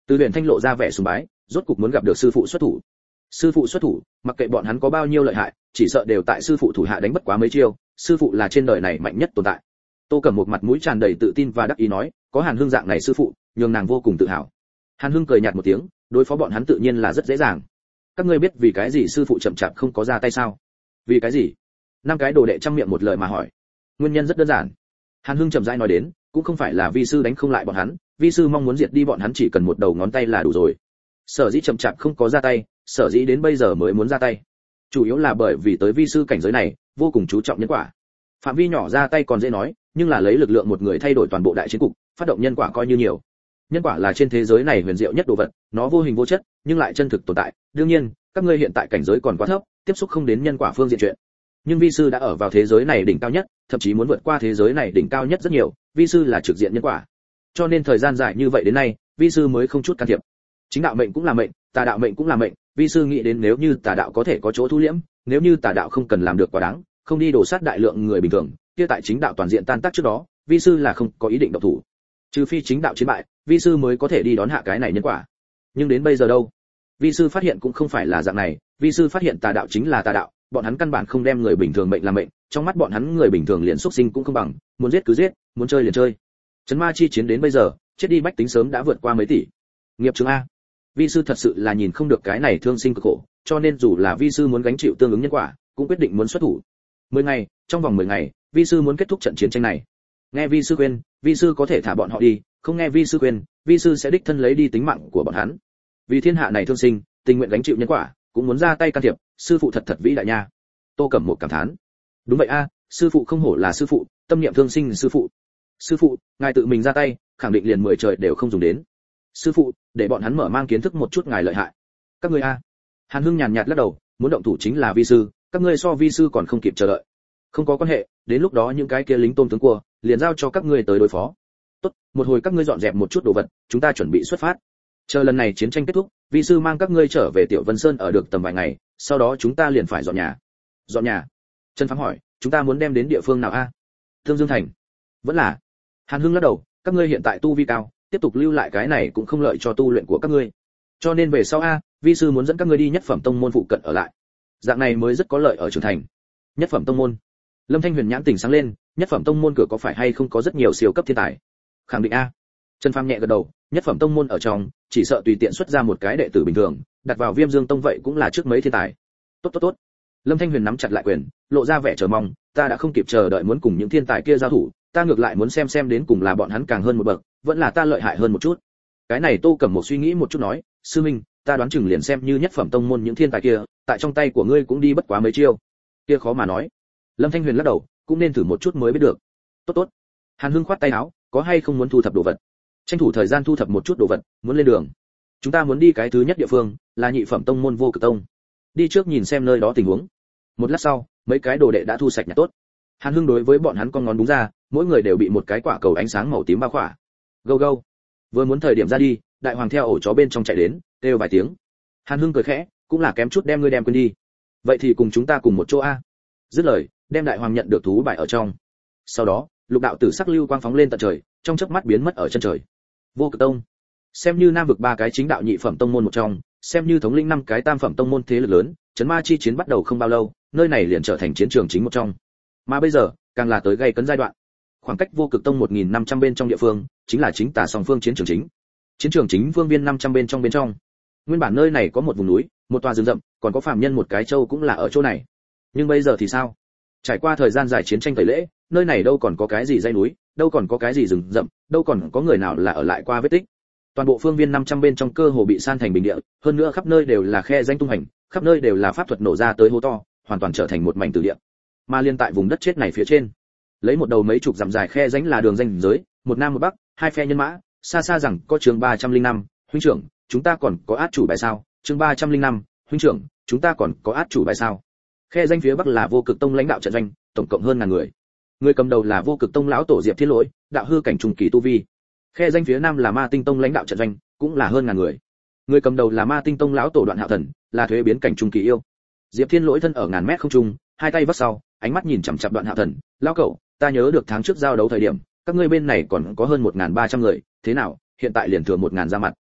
Từ Huyền Thanh lộ ra vẻ sùng bái, rốt cục muốn gặp được sư phụ xuất thủ. Sư phụ xuất thủ, mặc kệ bọn hắn có bao nhiêu lợi hại, chỉ sợ đều tại sư phụ thủ hạ đánh bất quá mấy chiêu, sư phụ là trên đời này mạnh nhất tồn tại. Tô Cẩm một mặt mũi tràn đầy tự tin và đắc ý nói, có Hàn Hưng dạng này sư phụ, nhường nàng vô cùng tự hào. Hàn Hưng cười nhạt một tiếng, đối phó bọn hắn tự nhiên là rất dễ dàng. Các ngươi biết vì cái gì sư phụ chậm chạp không có ra tay sao? Vì cái gì? Năm cái đồ đệ trăm miệng một lời mà hỏi. Nguyên nhân rất đơn giản. Hàn Hưng chậm rãi nói đến, cũng không phải là vi sư đánh không lại bọn hắn, vi sư mong muốn diệt đi bọn hắn chỉ cần một đầu ngón tay là đủ rồi. Sở dĩ chậm chạp không có ra tay, sở dĩ đến bây giờ mới muốn ra tay, chủ yếu là bởi vì tới vi sư cảnh giới này vô cùng chú trọng nhân quả. Phạm vi nhỏ ra tay còn dễ nói, nhưng là lấy lực lượng một người thay đổi toàn bộ đại chiến cục, phát động nhân quả coi như nhiều. Nhân quả là trên thế giới này huyền diệu nhất đồ vật, nó vô hình vô chất, nhưng lại chân thực tồn tại. Đương nhiên, các ngươi hiện tại cảnh giới còn quá thấp, tiếp xúc không đến nhân quả phương diện chuyện. Nhưng vi sư đã ở vào thế giới này đỉnh cao nhất, thậm chí muốn vượt qua thế giới này đỉnh cao nhất rất nhiều, vi sư là trực diện nhân quả. Cho nên thời gian dài như vậy đến nay, vi sư mới không chút can thiệp. Chính đạo mệnh cũng là mệnh, tà đạo mệnh cũng là mệnh, vi sư nghĩ đến nếu như tà đạo có thể có chỗ thu liễm, nếu như tà đạo không cần làm được quá đáng, không đi đổ sát đại lượng người bình thường, kia tại chính đạo toàn diện tan tác trước đó, vi sư là không có ý định động thủ. Trừ phi chính đạo chiến bại, vi sư mới có thể đi đón hạ cái này nhân quả. Nhưng đến bây giờ đâu? Vi sư phát hiện cũng không phải là dạng này, vi sư phát hiện tà đạo chính là tà đạo, bọn hắn căn bản không đem người bình thường mệnh làm mệnh, trong mắt bọn hắn người bình thường liền xuất sinh cũng không bằng, muốn giết cứ giết, muốn chơi liền chơi. Trấn ma chi chiến đến bây giờ, chết đi bách tính sớm đã vượt qua mấy tỷ. Nghiệp chứng a. Vi sư thật sự là nhìn không được cái này thương sinh cực khổ, cho nên dù là vi sư muốn gánh chịu tương ứng nhân quả, cũng quyết định muốn xuất thủ. 10 ngày, trong vòng 10 ngày, vi sư muốn kết thúc trận chiến tranh này. Nghe vi sư khuyên, vi sư có thể thả bọn họ đi, không nghe vi sư khuyên, vi sư sẽ đích thân lấy đi tính mạng của bọn hắn. Vì thiên hạ này thương sinh, tình nguyện gánh chịu nhân quả, cũng muốn ra tay can thiệp, sư phụ thật thật vĩ đại nha. Tô Cẩm một cảm thán. Đúng vậy a, sư phụ không hổ là sư phụ, tâm niệm thương sinh sư phụ. Sư phụ, ngài tự mình ra tay, khẳng định liền 10 trời đều không dùng đến. Sư phụ, để bọn hắn mở mang kiến thức một chút ngài lợi hại. Các ngươi a. Hàn Hưng nhàn nhạt lắc đầu, muốn động thủ chính là vi sư, các ngươi so vi sư còn không kịp chờ đợi. Không có quan hệ, đến lúc đó những cái kia lính tôm tướng cua, liền giao cho các ngươi tới đối phó. Tốt, một hồi các ngươi dọn dẹp một chút đồ vật, chúng ta chuẩn bị xuất phát. Chờ lần này chiến tranh kết thúc, vi sư mang các ngươi trở về Tiểu Vân Sơn ở được tầm vài ngày, sau đó chúng ta liền phải dọn nhà. Dọn nhà? Trần Phàm hỏi, chúng ta muốn đem đến địa phương nào a? Thương Dương Thành. Vẫn là. Hàn Hưng lắc đầu, các ngươi hiện tại tu vi cao, tiếp tục lưu lại cái này cũng không lợi cho tu luyện của các ngươi. Cho nên về sau a, vi sư muốn dẫn các ngươi đi nhất phẩm tông môn phụ cận ở lại. Dạng này mới rất có lợi ở trưởng thành. Nhất phẩm tông môn. Lâm Thanh Huyền nhãn tỉnh sáng lên, nhất phẩm tông môn cửa có phải hay không có rất nhiều siêu cấp thiên tài? Khẳng định a. Trần Phàm nhẹ gật đầu, nhất phẩm tông môn ở trong, chỉ sợ tùy tiện xuất ra một cái đệ tử bình thường, đặt vào Viêm Dương tông vậy cũng là trước mấy thiên tài. Tốt tốt tốt. Lâm Thanh Huyền nắm chặt lại quyền, lộ ra vẻ chờ mong, ta đã không kịp chờ đợi muốn cùng những thiên tài kia giao thủ, ta ngược lại muốn xem đến cùng là bọn hắn càng hơn một bậc, vẫn là ta lợi hại hơn một chút. Cái này Tô Cẩm một suy nghĩ một chút nói, sư minh, ta đoán chừng liền xem như nhất phẩm tông môn những thiên tài kia, tại trong tay của ngươi cũng đi bất quá mấy chiêu. Kia khó mà nói. Lâm Thanh Huyền lắc đầu, cũng nên thử một chút mới biết được. Tốt tốt. Hàn Hưng khoát tay áo, có hay không muốn thu thập đồ vật? Tranh thủ thời gian thu thập một chút đồ vật, muốn lên đường. Chúng ta muốn đi cái thứ nhất địa phương, là nhị phẩm tông môn Vô Cực Tông. Đi trước nhìn xem nơi đó tình huống. Một lát sau, mấy cái đồ đệ đã thu sạch nhặt tốt. Hàn Hưng đối với bọn hắn con ngón đúng ra, mỗi người đều bị một cái quả cầu ánh sáng màu tím bao khỏa. Go go. Vừa muốn thời điểm ra đi, đại hoàng theo ổ chó bên trong chạy đến, kêu vài tiếng. Hàn Hưng cười khẽ, cũng là kém chút đem ngươi đem quên đi. Vậy thì cùng chúng ta cùng một chỗ a. Dứt lời, đem đại hoàng nhận được thú bài ở trong. Sau đó, lục đạo tử sắc lưu quang phóng lên tận trời, trong chớp mắt biến mất ở chân trời. Vô Cực Tông, xem như nam vực ba cái chính đạo nhị phẩm tông môn một trong, xem như thống lĩnh năm cái tam phẩm tông môn thế lực lớn, trấn ma chi chiến bắt đầu không bao lâu, nơi này liền trở thành chiến trường chính một trong. Mà bây giờ, càng là tới gây cấn giai đoạn. Khoảng cách Vô Cực Tông 1500 bên trong địa phương, chính là chính tà song phương chiến trường chính. Chiến trường chính phương viên 500 bên trong. Nguyên bản nơi này có một vùng núi, một tòa rừng rậm, còn có phàm nhân một cái châu cũng là ở chỗ này. Nhưng bây giờ thì sao? Trải qua thời gian dài chiến tranh tẩy lễ, nơi này đâu còn có cái gì dãy núi, đâu còn có cái gì rừng rậm, đâu còn có người nào là ở lại qua vết tích. Toàn bộ phương viên 500 bên trong cơ hồ bị san thành bình địa, hơn nữa khắp nơi đều là khe danh tung hành, khắp nơi đều là pháp thuật nổ ra tới hố to, hoàn toàn trở thành một mảnh tử địa. Mà liên tại vùng đất chết này phía trên, lấy một đầu mấy chục dặm dài khe rãnh là đường ranh giới, một nam một bắc, hai phe nhân mã, xa xa rằng có chương 305, huynh trưởng, chúng ta còn có át chủ bài sao? Chương 305, huynh trưởng, chúng ta còn có át chủ bài sao? Khe rãnh phía bắc là Vô Cực Tông lãnh đạo trận doanh, tổng cộng hơn ngàn người. Người cầm đầu là Vô Cực Tông lão tổ Diệp Thiên Lỗi, đạo hư cảnh trung kỳ tu vi. Khe rãnh phía nam là Ma Tinh Tông lãnh đạo trận doanh, cũng là hơn ngàn người. Người cầm đầu là Ma Tinh Tông lão tổ Đoạn Hạo Thần, là thuế biến cảnh trung kỳ yêu. Diệp Thiên Lỗi thân ở ngàn mét không trung, hai tay vắt sau, ánh mắt nhìn chằm chằm Đoạn Hạo Thần, lão cẩu, ta nhớ được tháng trước giao đấu thời điểm, các ngươi bên này còn có hơn 1300 người, thế nào, hiện tại liền thừa 1000 ra mặt.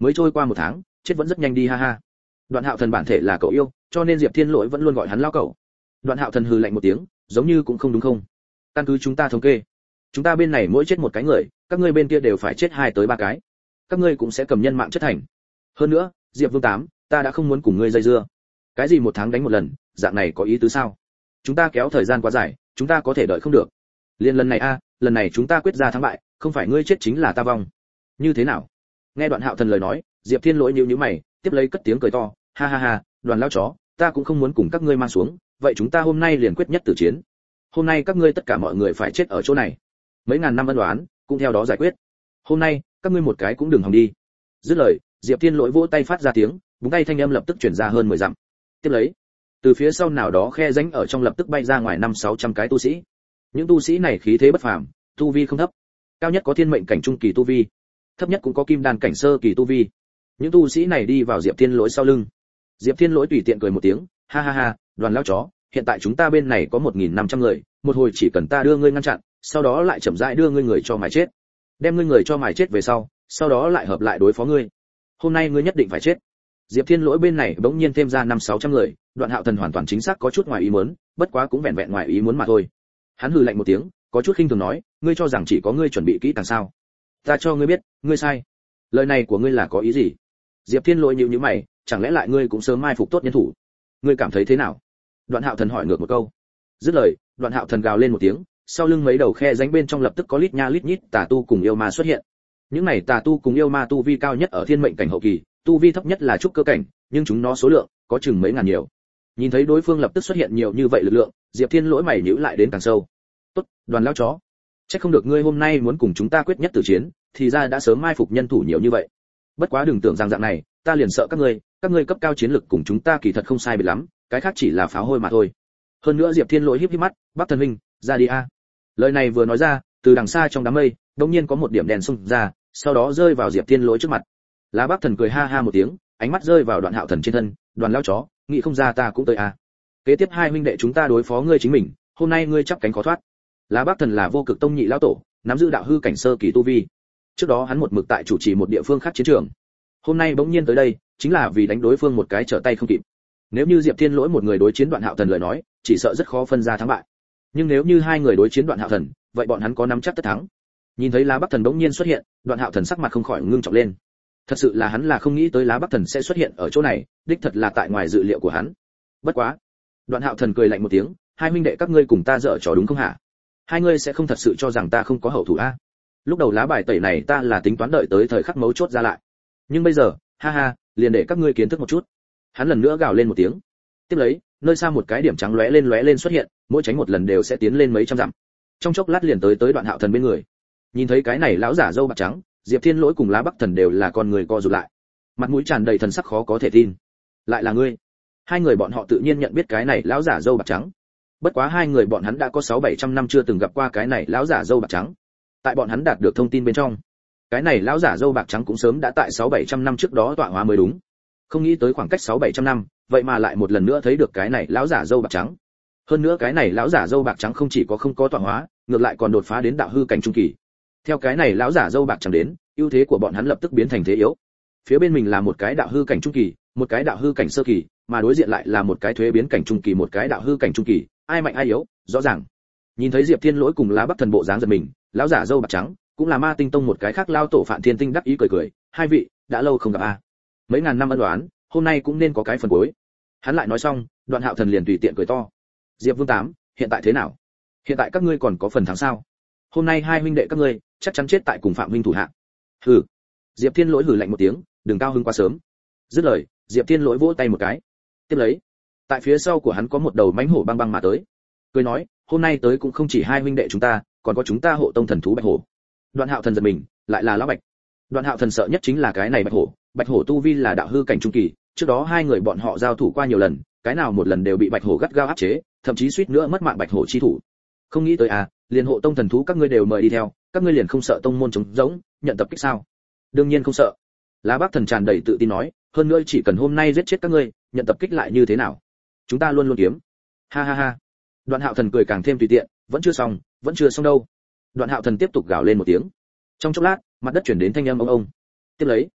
mới trôi qua 1 tháng, chết vẫn rất nhanh đi ha ha. Đoạn Hạo Thần bản thể là cậu yêu, cho nên Diệp Thiên Lỗi vẫn luôn gọi hắn lão cậu. Đoạn Hạo Thần hừ lạnh một tiếng, giống như cũng không đúng không? Căn cứ chúng ta thống kê, chúng ta bên này mỗi chết một cái người, các ngươi bên kia đều phải chết 2 tới 3 cái. Các ngươi cũng sẽ cầm nhân mạng chất thành. Hơn nữa, Diệp Vương Tám, ta đã không muốn cùng ngươi dây dưa. Cái gì 1 tháng đánh một lần, dạng này có ý tứ sao? Chúng ta kéo thời gian quá dài, chúng ta có thể đợi không được. Liên lần này lần này chúng ta quyết ra thắng bại, không phải ngươi chết chính là ta vong. Như thế nào? Nghe Đoạn Hạo Thần lời nói, Diệp Thiên Lỗi nhíu nhíu mày, tiếp lấy cất tiếng cười to, ha ha ha, Đoàn lão chó, ta cũng không muốn cùng các ngươi mang xuống, vậy chúng ta hôm nay liền quyết nhất tử chiến. Hôm nay các ngươi tất cả mọi người phải chết ở chỗ này. Mấy ngàn năm ân oán, cũng theo đó giải quyết. Hôm nay, các ngươi một cái cũng đừng hòng đi. Dứt lời, Diệp Thiên Lỗi vỗ tay phát ra tiếng, búng tay thanh âm lập tức truyền ra hơn 10 dặm. Tiếp lấy, từ phía sau nào đó khe rãnh ở trong lập tức bay ra ngoài 500-600 cái tu sĩ. Những tu sĩ này khí thế bất phàm, tu vi không thấp, cao nhất có thiên mệnh cảnh trung kỳ tu vi, thấp nhất cũng có kim đan cảnh sơ kỳ tu vi. Những tu sĩ này đi vào Diệp Thiên Lỗi sau lưng. Diệp Thiên Lỗi tùy tiện cười một tiếng, ha ha ha, Đoàn lão chó, hiện tại chúng ta bên này có 1.500 người, một hồi chỉ cần ta đưa ngươi ngăn chặn, sau đó lại chậm rãi đưa ngươi người cho mài chết. Đem ngươi người cho mài chết về sau đó lại hợp lại đối phó ngươi. Hôm nay ngươi nhất định phải chết. Diệp Thiên Lỗi bên này bỗng nhiên thêm ra 500-600 người, Đoạn Hạo Thần hoàn toàn chính xác có chút ngoài ý muốn, bất quá cũng vẹn vẹn ngoài ý muốn mà thôi. Hắn hừ lạnh một tiếng, có chút khinh thường nói, ngươi cho rằng chỉ có ngươi chuẩn bị kỹ càng sao? Ta cho ngươi biết, ngươi sai. Lời này của ngươi là có ý gì? Diệp Thiên Lỗi nhíu nhíu mày, chẳng lẽ lại ngươi cũng sớm mai phục tốt nhân thủ? Ngươi cảm thấy thế nào? Đoạn Hạo Thần hỏi ngược một câu. Dứt lời, Đoạn Hạo Thần gào lên một tiếng, sau lưng mấy đầu khe rãnh bên trong lập tức có lít nha lít nhít tà tu cùng yêu ma xuất hiện. Những này tà tu cùng yêu ma tu vi cao nhất ở thiên mệnh cảnh hậu kỳ, tu vi thấp nhất là trúc cơ cảnh, nhưng chúng nó số lượng có chừng mấy ngàn nhiều. Nhìn thấy đối phương lập tức xuất hiện nhiều như vậy lực lượng, Diệp Thiên Lỗi mày nhíu lại đến càng sâu. Tốt, Đoàn lão chó, chắc không được ngươi hôm nay muốn cùng chúng ta quyết nhất tử chiến, thì ra đã sớm mai phục nhân thủ nhiều như vậy. Bất quá đừng tưởng rằng dạng này, ta liền sợ các ngươi cấp cao chiến lực cùng chúng ta kỳ thật không sai biệt lắm, cái khác chỉ là pháo hôi mà thôi. Hơn nữa Diệp Thiên Lỗi híp híp mắt, Bắc Thần Minh, ra đi a. Lời này vừa nói ra, từ đằng xa trong đám mây, đột nhiên có một điểm đèn xung ra, sau đó rơi vào Diệp Thiên Lỗi trước mặt. Lá Bắc Thần cười ha ha một tiếng, ánh mắt rơi vào Đoạn Hạo Thần trên thân, Đoàn lão chó, nghĩ không ra ta cũng tới a. Kế tiếp hai huynh đệ chúng ta đối phó ngươi chính mình, hôm nay ngươi chắp cánh khó thoát. Lá Bắc Thần là Vô Cực Tông nhị lão tổ, nắm giữ đạo hư cảnh sơ kỳ tu vi. Trước đó hắn một mực tại chủ trì một địa phương khác chiến trường. Hôm nay bỗng nhiên tới đây, chính là vì đánh đối phương một cái trở tay không kịp. Nếu như Diệp Thiên Lỗi một người đối chiến Đoạn Hạo Thần lời nói, chỉ sợ rất khó phân ra thắng bại. Nhưng nếu như hai người đối chiến Đoạn Hạo Thần, vậy bọn hắn có nắm chắc tất thắng. Nhìn thấy Lá Bắc Thần bỗng nhiên xuất hiện, Đoạn Hạo Thần sắc mặt không khỏi ngưng trọng lên. Thật sự là hắn là không nghĩ tới Lá Bắc Thần sẽ xuất hiện ở chỗ này, đích thật là tại ngoài dự liệu của hắn. Bất quá, Đoạn Hạo Thần cười lạnh một tiếng, hai huynh đệ các ngươi cùng ta dở trò đúng không hả? Hai ngươi sẽ không thật sự cho rằng ta không có hậu thủ a? Lúc đầu lá bài tẩy này ta là tính toán đợi tới thời khắc mấu chốt ra lại. Nhưng bây giờ, ha ha, liền để các ngươi kiến thức một chút. Hắn lần nữa gào lên một tiếng. Tiếp lấy, nơi xa một cái điểm trắng lóe lên xuất hiện, mỗi tránh một lần đều sẽ tiến lên mấy trăm dặm. Trong chốc lát liền tới Đoạn Hạo Thần bên người. Nhìn thấy cái này lão giả râu bạc trắng, Diệp Thiên Lỗi cùng Lá Bắc Thần đều là con người co rụt lại. Mặt mũi tràn đầy thần sắc khó có thể tin. Lại là ngươi? Hai người bọn họ tự nhiên nhận biết cái này lão giả râu bạc trắng. Bất quá hai người bọn hắn đã có 600-700 năm chưa từng gặp qua cái này lão giả râu bạc trắng. Tại bọn hắn đạt được thông tin bên trong, cái này lão giả râu bạc trắng cũng sớm đã tại 600-700 năm trước đó tọa hóa mới đúng. Không nghĩ tới khoảng cách 600-700 năm, vậy mà lại một lần nữa thấy được cái này lão giả râu bạc trắng. Hơn nữa cái này lão giả râu bạc trắng không chỉ có không có tọa hóa, ngược lại còn đột phá đến đạo hư cảnh trung kỳ. Theo cái này lão giả râu bạc trắng đến, ưu thế của bọn hắn lập tức biến thành thế yếu. Phía bên mình là một cái đạo hư cảnh trung kỳ, một cái đạo hư cảnh sơ kỳ, mà đối diện lại là một cái thuế biến cảnh trung kỳ, một cái đạo hư cảnh trung kỳ, ai mạnh ai yếu, rõ ràng. Nhìn thấy Diệp Thiên Lỗi cùng Lá Bắc Thần bộ dáng giật mình, lão giả râu bạc trắng, cũng là Ma Tinh Tông một cái khác lao tổ Phạn Thiên Tinh đắc ý cười, hai vị, đã lâu không gặp a. Mấy ngàn năm ân oán, hôm nay cũng nên có cái phần cuối. Hắn lại nói xong, Đoạn Hạo Thần liền tùy tiện cười to. Diệp Vương Tám, hiện tại thế nào? Hiện tại các ngươi còn có phần thắng sao? Hôm nay hai huynh đệ các ngươi chắc chắn chết tại cùng Phạm huynh thủ hạ. Hừ. Diệp Thiên Lỗi hừ lạnh một tiếng, đừng cao hứng quá sớm. Dứt lời, Diệp Thiên Lỗi vỗ tay một cái. Tiếp lấy, tại phía sau của hắn có một đầu mãnh hổ băng băng mà tới. Cười nói, hôm nay tới cũng không chỉ hai huynh đệ chúng ta, còn có chúng ta hộ tông thần thú Bạch Hổ. Đoạn Hạo Thần giật mình, lại là lão Bạch. Đoạn Hạo Thần sợ nhất chính là cái này Bạch Hổ. Bạch Hổ tu vi là đạo hư cảnh trung kỳ, trước đó hai người bọn họ giao thủ qua nhiều lần, cái nào một lần đều bị Bạch Hổ gắt gao áp chế, thậm chí suýt nữa mất mạng Bạch Hổ chi thủ. Không nghĩ tới liền hộ tông thần thú các ngươi đều mời đi theo, các ngươi liền không sợ tông môn chống giống, nhận tập kích sao? Đương nhiên không sợ. Lá Bắc Thần tràn đầy tự tin nói, hơn nữa chỉ cần hôm nay giết chết các ngươi, nhận tập kích lại như thế nào? Chúng ta luôn luôn kiếm. Ha ha ha. Đoạn Hạo Thần cười càng thêm tùy tiện, vẫn chưa xong đâu. Đoạn Hạo Thần tiếp tục gào lên một tiếng. Trong chốc lát, mặt đất chuyển đến thanh âm ông. Tiếp lấy,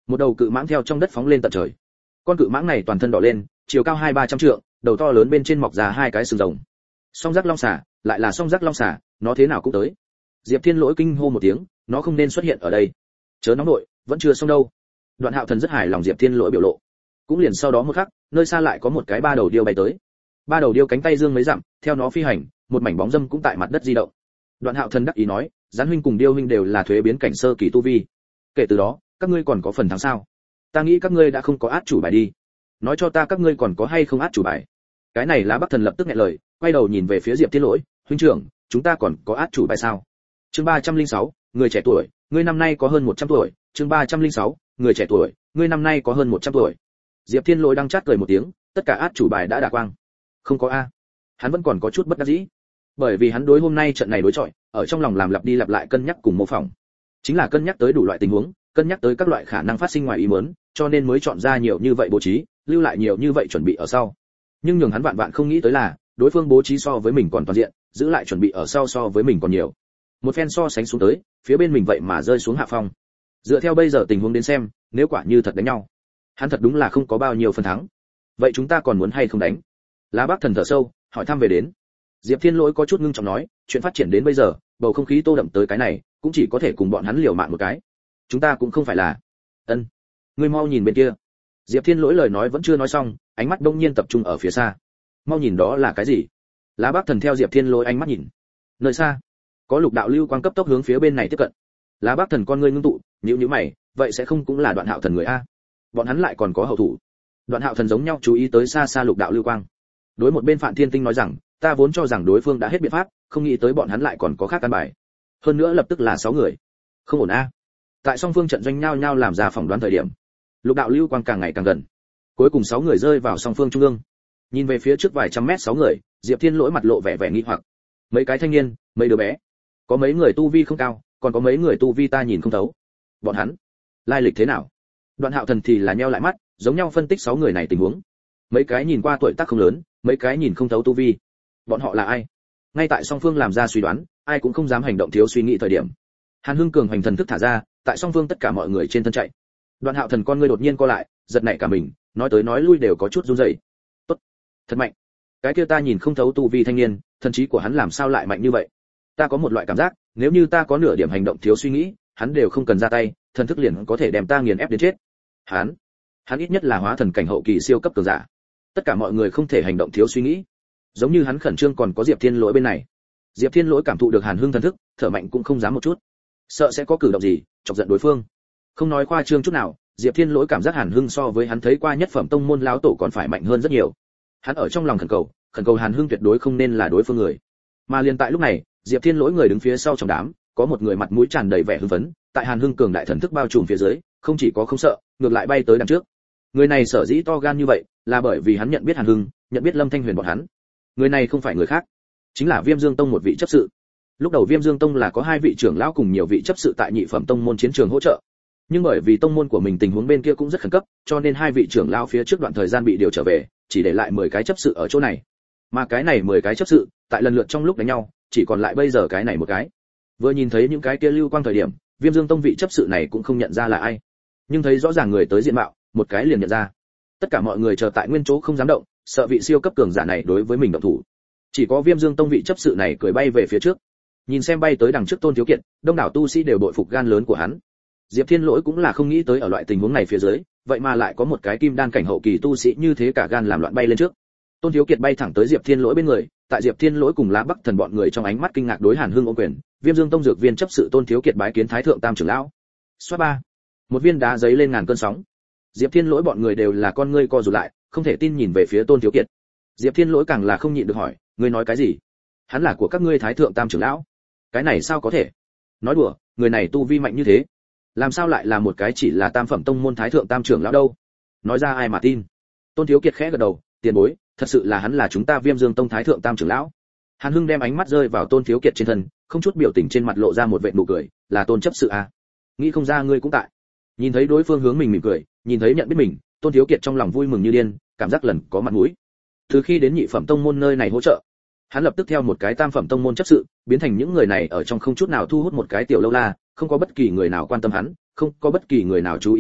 Một đầu cự mãng theo trong đất phóng lên tận trời. Con cự mãng này toàn thân đỏ lên, chiều cao 2-300 trượng, đầu to lớn bên trên mọc ra hai cái sừng rồng. Song giác long xà, lại là song giác long xà, nó thế nào cũng tới. Diệp Thiên Lỗi kinh hô một tiếng, nó không nên xuất hiện ở đây. Chớ nóng nội, vẫn chưa xong đâu. Đoạn Hạo Thần rất hài lòng Diệp Thiên Lỗi biểu lộ. Cũng liền sau đó một khắc, nơi xa lại có một cái ba đầu điêu bay tới. Ba đầu điêu cánh tay dương mấy dặm, theo nó phi hành, một mảnh bóng dâm cũng tại mặt đất di động. Đoạn Hạo Thần đắc ý nói, Gián huynh cùng Điêu huynh đều là thuế biến cảnh sơ kỳ tu vi. Kể từ đó, các ngươi còn có phần thắng sao? Ta nghĩ các ngươi đã không có át chủ bài đi. Nói cho ta các ngươi còn có hay không át chủ bài? Cái này Lá Bắc Thần lập tức nghẹn lời, quay đầu nhìn về phía Diệp Thiên Lỗi, huynh trưởng, chúng ta còn có át chủ bài sao? Chương 306, người trẻ tuổi, ngươi năm nay có hơn 100 tuổi. Chương 306, người trẻ tuổi, ngươi năm nay có hơn 100 tuổi. Diệp Thiên Lỗi đang chát cười một tiếng, tất cả át chủ bài đã đả quang. Không có a. Hắn vẫn còn có chút bất đắc dĩ, bởi vì hắn đối hôm nay trận này đối chọi, ở trong lòng làm lặp đi lặp lại cân nhắc cùng mô phỏng, chính là cân nhắc tới đủ loại tình huống, cân nhắc tới các loại khả năng phát sinh ngoài ý muốn, cho nên mới chọn ra nhiều như vậy bố trí, lưu lại nhiều như vậy chuẩn bị ở sau. Nhưng nhường hắn vạn vạn không nghĩ tới là, đối phương bố trí so với mình còn toàn diện, giữ lại chuẩn bị ở sau so với mình còn nhiều. Một phen so sánh xuống tới, phía bên mình vậy mà rơi xuống hạ phong. Dựa theo bây giờ tình huống đến xem, nếu quả như thật đánh nhau, hắn thật đúng là không có bao nhiêu phần thắng. Vậy chúng ta còn muốn hay không đánh? Lá Bắc Thần thở sâu, hỏi thăm về đến. Diệp Thiên Lỗi có chút ngưng trọng nói, chuyện phát triển đến bây giờ, bầu không khí tô đậm tới cái này, cũng chỉ có thể cùng bọn hắn liều mạng một cái. Chúng ta cũng không phải là. Ân, ngươi mau nhìn bên kia. Diệp Thiên Lỗi lời nói vẫn chưa nói xong, ánh mắt đông nhiên tập trung ở phía xa. Mau nhìn đó là cái gì? Lá Bắc Thần theo Diệp Thiên Lỗi ánh mắt nhìn. Nơi xa, có lục đạo lưu quang cấp tốc hướng phía bên này tiếp cận. Lá Bắc Thần con ngươi ngưng tụ, nhíu mày, vậy sẽ không cũng là Đoạn Hạo Thần người a? Bọn hắn lại còn có hậu thủ. Đoạn Hạo Thần giống nhau chú ý tới xa xa lục đạo lưu quang. Đối một bên Phạm Thiên Tinh nói rằng, ta vốn cho rằng đối phương đã hết biện pháp, không nghĩ tới bọn hắn lại còn có khác căn bài. Hơn nữa lập tức là 6 người. Không ổn a. Tại song phương trận doanh nhau nhau làm ra phỏng đoán thời điểm, lục đạo lưu quang càng ngày càng gần. Cuối cùng 6 người rơi vào song phương trung ương. Nhìn về phía trước vài trăm mét 6 người, Diệp Thiên Lỗi mặt lộ vẻ nghi hoặc. Mấy cái thanh niên, mấy đứa bé, có mấy người tu vi không cao, còn có mấy người tu vi ta nhìn không thấu. Bọn hắn, lai lịch thế nào? Đoạn Hạo Thần thì là nheo lại mắt, giống nhau phân tích 6 người này tình huống. Mấy cái nhìn qua tuổi tác không lớn, mấy cái nhìn không thấu tu vi. Bọn họ là ai? Ngay tại song phương làm ra suy đoán, ai cũng không dám hành động thiếu suy nghĩ thời điểm. Hàn Hưng cường hành thần thức thả ra, tại song phương tất cả mọi người trên thân chạy. Đoạn Hạo Thần con ngươi đột nhiên co lại, giật nảy cả mình, nói tới nói lui đều có chút run rẩy. Tốt, thật mạnh. Cái kia ta nhìn không thấu tu vi thanh niên, thần trí của hắn làm sao lại mạnh như vậy? Ta có một loại cảm giác, nếu như ta có nửa điểm hành động thiếu suy nghĩ, hắn đều không cần ra tay, thần thức liền có thể đem ta nghiền ép đến chết. Hắn ít nhất là hóa thần cảnh hậu kỳ siêu cấp cường giả. Tất cả mọi người không thể hành động thiếu suy nghĩ. Giống như hắn khẩn trương còn có Diệp Thiên Lỗi bên này. Diệp Thiên Lỗi cảm thụ được Hàn Hưng thần thức, thở mạnh cũng không dám một chút, sợ sẽ có cử động gì chọc giận đối phương. Không nói khoa trương chút nào, Diệp Thiên Lỗi cảm giác Hàn Hưng so với hắn thấy qua nhất phẩm tông môn lão tổ còn phải mạnh hơn rất nhiều. Hắn ở trong lòng khẩn cầu Hàn Hưng tuyệt đối không nên là đối phương người. Mà liền tại lúc này, Diệp Thiên Lỗi người đứng phía sau trong đám, có một người mặt mũi tràn đầy vẻ hưng phấn, tại Hàn Hưng cường đại thần thức bao trùm phía dưới, không chỉ có không sợ, ngược lại bay tới đằng trước. Người này sở dĩ to gan như vậy, là bởi vì hắn nhận biết Hàn Hưng, nhận biết Lâm Thanh Huyền bọn hắn. Người này không phải người khác, chính là Viêm Dương Tông một vị chấp sự. Lúc đầu Viêm Dương Tông là có 2 vị trưởng lão cùng nhiều vị chấp sự tại nhị phẩm tông môn chiến trường hỗ trợ. Nhưng bởi vì tông môn của mình tình huống bên kia cũng rất khẩn cấp, cho nên 2 vị trưởng lão phía trước đoạn thời gian bị điều trở về, chỉ để lại 10 cái chấp sự ở chỗ này. Mà cái này 10 cái chấp sự, tại lần lượt trong lúc đánh nhau, chỉ còn lại bây giờ cái này một cái. Vừa nhìn thấy những cái kia lưu quang thời điểm, Viêm Dương Tông vị chấp sự này cũng không nhận ra là ai. Nhưng thấy rõ ràng người tới diện mạo, một cái liền nhận ra. Tất cả mọi người chờ tại nguyên chỗ không dám động, sợ vị siêu cấp cường giả này đối với mình động thủ. Chỉ có Viêm Dương Tông vị chấp sự này cười bay về phía trước. Nhìn xem bay tới đằng trước Tôn Thiếu Kiệt, đông đảo tu sĩ đều bội phục gan lớn của hắn. Diệp Thiên Lỗi cũng là không nghĩ tới ở loại tình huống này phía dưới, vậy mà lại có một cái kim đan cảnh hậu kỳ tu sĩ như thế cả gan làm loạn bay lên trước. Tôn Thiếu Kiệt bay thẳng tới Diệp Thiên Lỗi bên người, tại Diệp Thiên Lỗi cùng Lá Bắc Thần bọn người trong ánh mắt kinh ngạc đối Hàn Hưng ôm quyền, Viêm Dương Tông dược viên chấp sự Tôn Thiếu Kiệt bái kiến Thái thượng Tam trưởng lão. Xoát ba, một viên đá giấy lên ngàn cơn sóng. Diệp Thiên Lỗi bọn người đều là con ngươi co rụt lại, không thể tin nhìn về phía Tôn Thiếu Kiệt. Diệp Thiên Lỗi càng là không nhịn được hỏi, ngươi nói cái gì? Hắn là của các ngươi Thái thượng Tam trưởng lão? Cái này sao có thể? Nói đùa, người này tu vi mạnh như thế, làm sao lại là một cái chỉ là tam phẩm tông môn Thái thượng Tam trưởng lão đâu? Nói ra ai mà tin? Tôn Thiếu Kiệt khẽ gật đầu, tiền bối, thật sự là hắn là chúng ta Viêm Dương Tông Thái thượng Tam trưởng lão. Hàn Hưng đem ánh mắt rơi vào Tôn Thiếu Kiệt trên thân, không chút biểu tình trên mặt lộ ra một vệt nụ cười, là Tôn chấp sự à? Nghĩ không ra ngươi cũng tại. Nhìn thấy đối phương hướng mình mỉm cười, nhìn thấy nhận biết mình, Tôn Thiếu Kiệt trong lòng vui mừng như điên, cảm giác lần có mặt mũi. Từ khi đến nhị phẩm tông môn nơi này hỗ trợ, hắn lập tức theo một cái tam phẩm tông môn chấp sự, biến thành những người này ở trong không chút nào thu hút một cái tiểu lâu la, không có bất kỳ người nào quan tâm hắn, không có bất kỳ người nào chú ý hắn,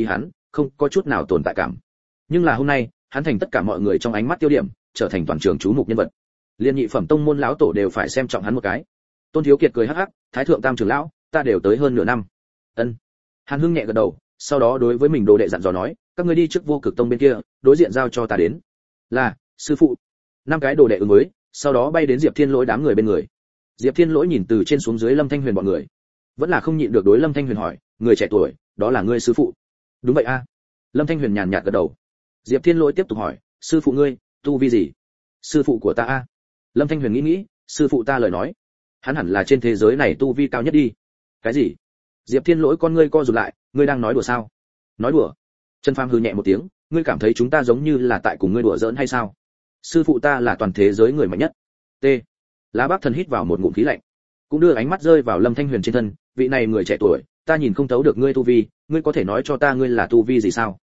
không có chút nào tồn tại cảm. Nhưng là hôm nay, hắn thành tất cả mọi người trong ánh mắt tiêu điểm, trở thành toàn trường chú mục nhân vật. Liên nhị phẩm tông môn lão tổ đều phải xem trọng hắn một cái. Tôn Thiếu Kiệt cười hắc hắc, Thái thượng tam trưởng lão, ta đều tới hơn nửa năm. Ân. Hàn Hưng nhẹ gật đầu, sau đó đối với mình đồ đệ dặn dò nói, các ngươi đi trước Vô Cực tông bên kia, đối diện giao cho ta đến. Là, sư phụ. Năm cái đồ đệ ứng với, sau đó bay đến Diệp Thiên Lỗi đám người bên người. Diệp Thiên Lỗi nhìn từ trên xuống dưới Lâm Thanh Huyền bọn người, vẫn là không nhịn được đối Lâm Thanh Huyền hỏi, người trẻ tuổi, đó là ngươi sư phụ? Đúng vậy a. Lâm Thanh Huyền nhàn nhạt gật đầu. Diệp Thiên Lỗi tiếp tục hỏi, sư phụ ngươi, tu vi gì? Sư phụ của ta a. Lâm Thanh Huyền nghĩ, sư phụ ta lời nói, hắn hẳn là trên thế giới này tu vi cao nhất đi. Cái gì? Diệp Thiên Lỗi con ngươi co rụt lại, ngươi đang nói đùa sao? Nói đùa? Trần Phàm hừ nhẹ một tiếng, ngươi cảm thấy chúng ta giống như là tại cùng ngươi đùa giỡn hay sao? Sư phụ ta là toàn thế giới người mạnh nhất. T. Lá Bác Thần hít vào một ngụm khí lạnh, cũng đưa ánh mắt rơi vào Lâm Thanh Huyền trên thân, vị này người trẻ tuổi, ta nhìn không thấu được ngươi tu vi, ngươi có thể nói cho ta ngươi là tu vi gì sao?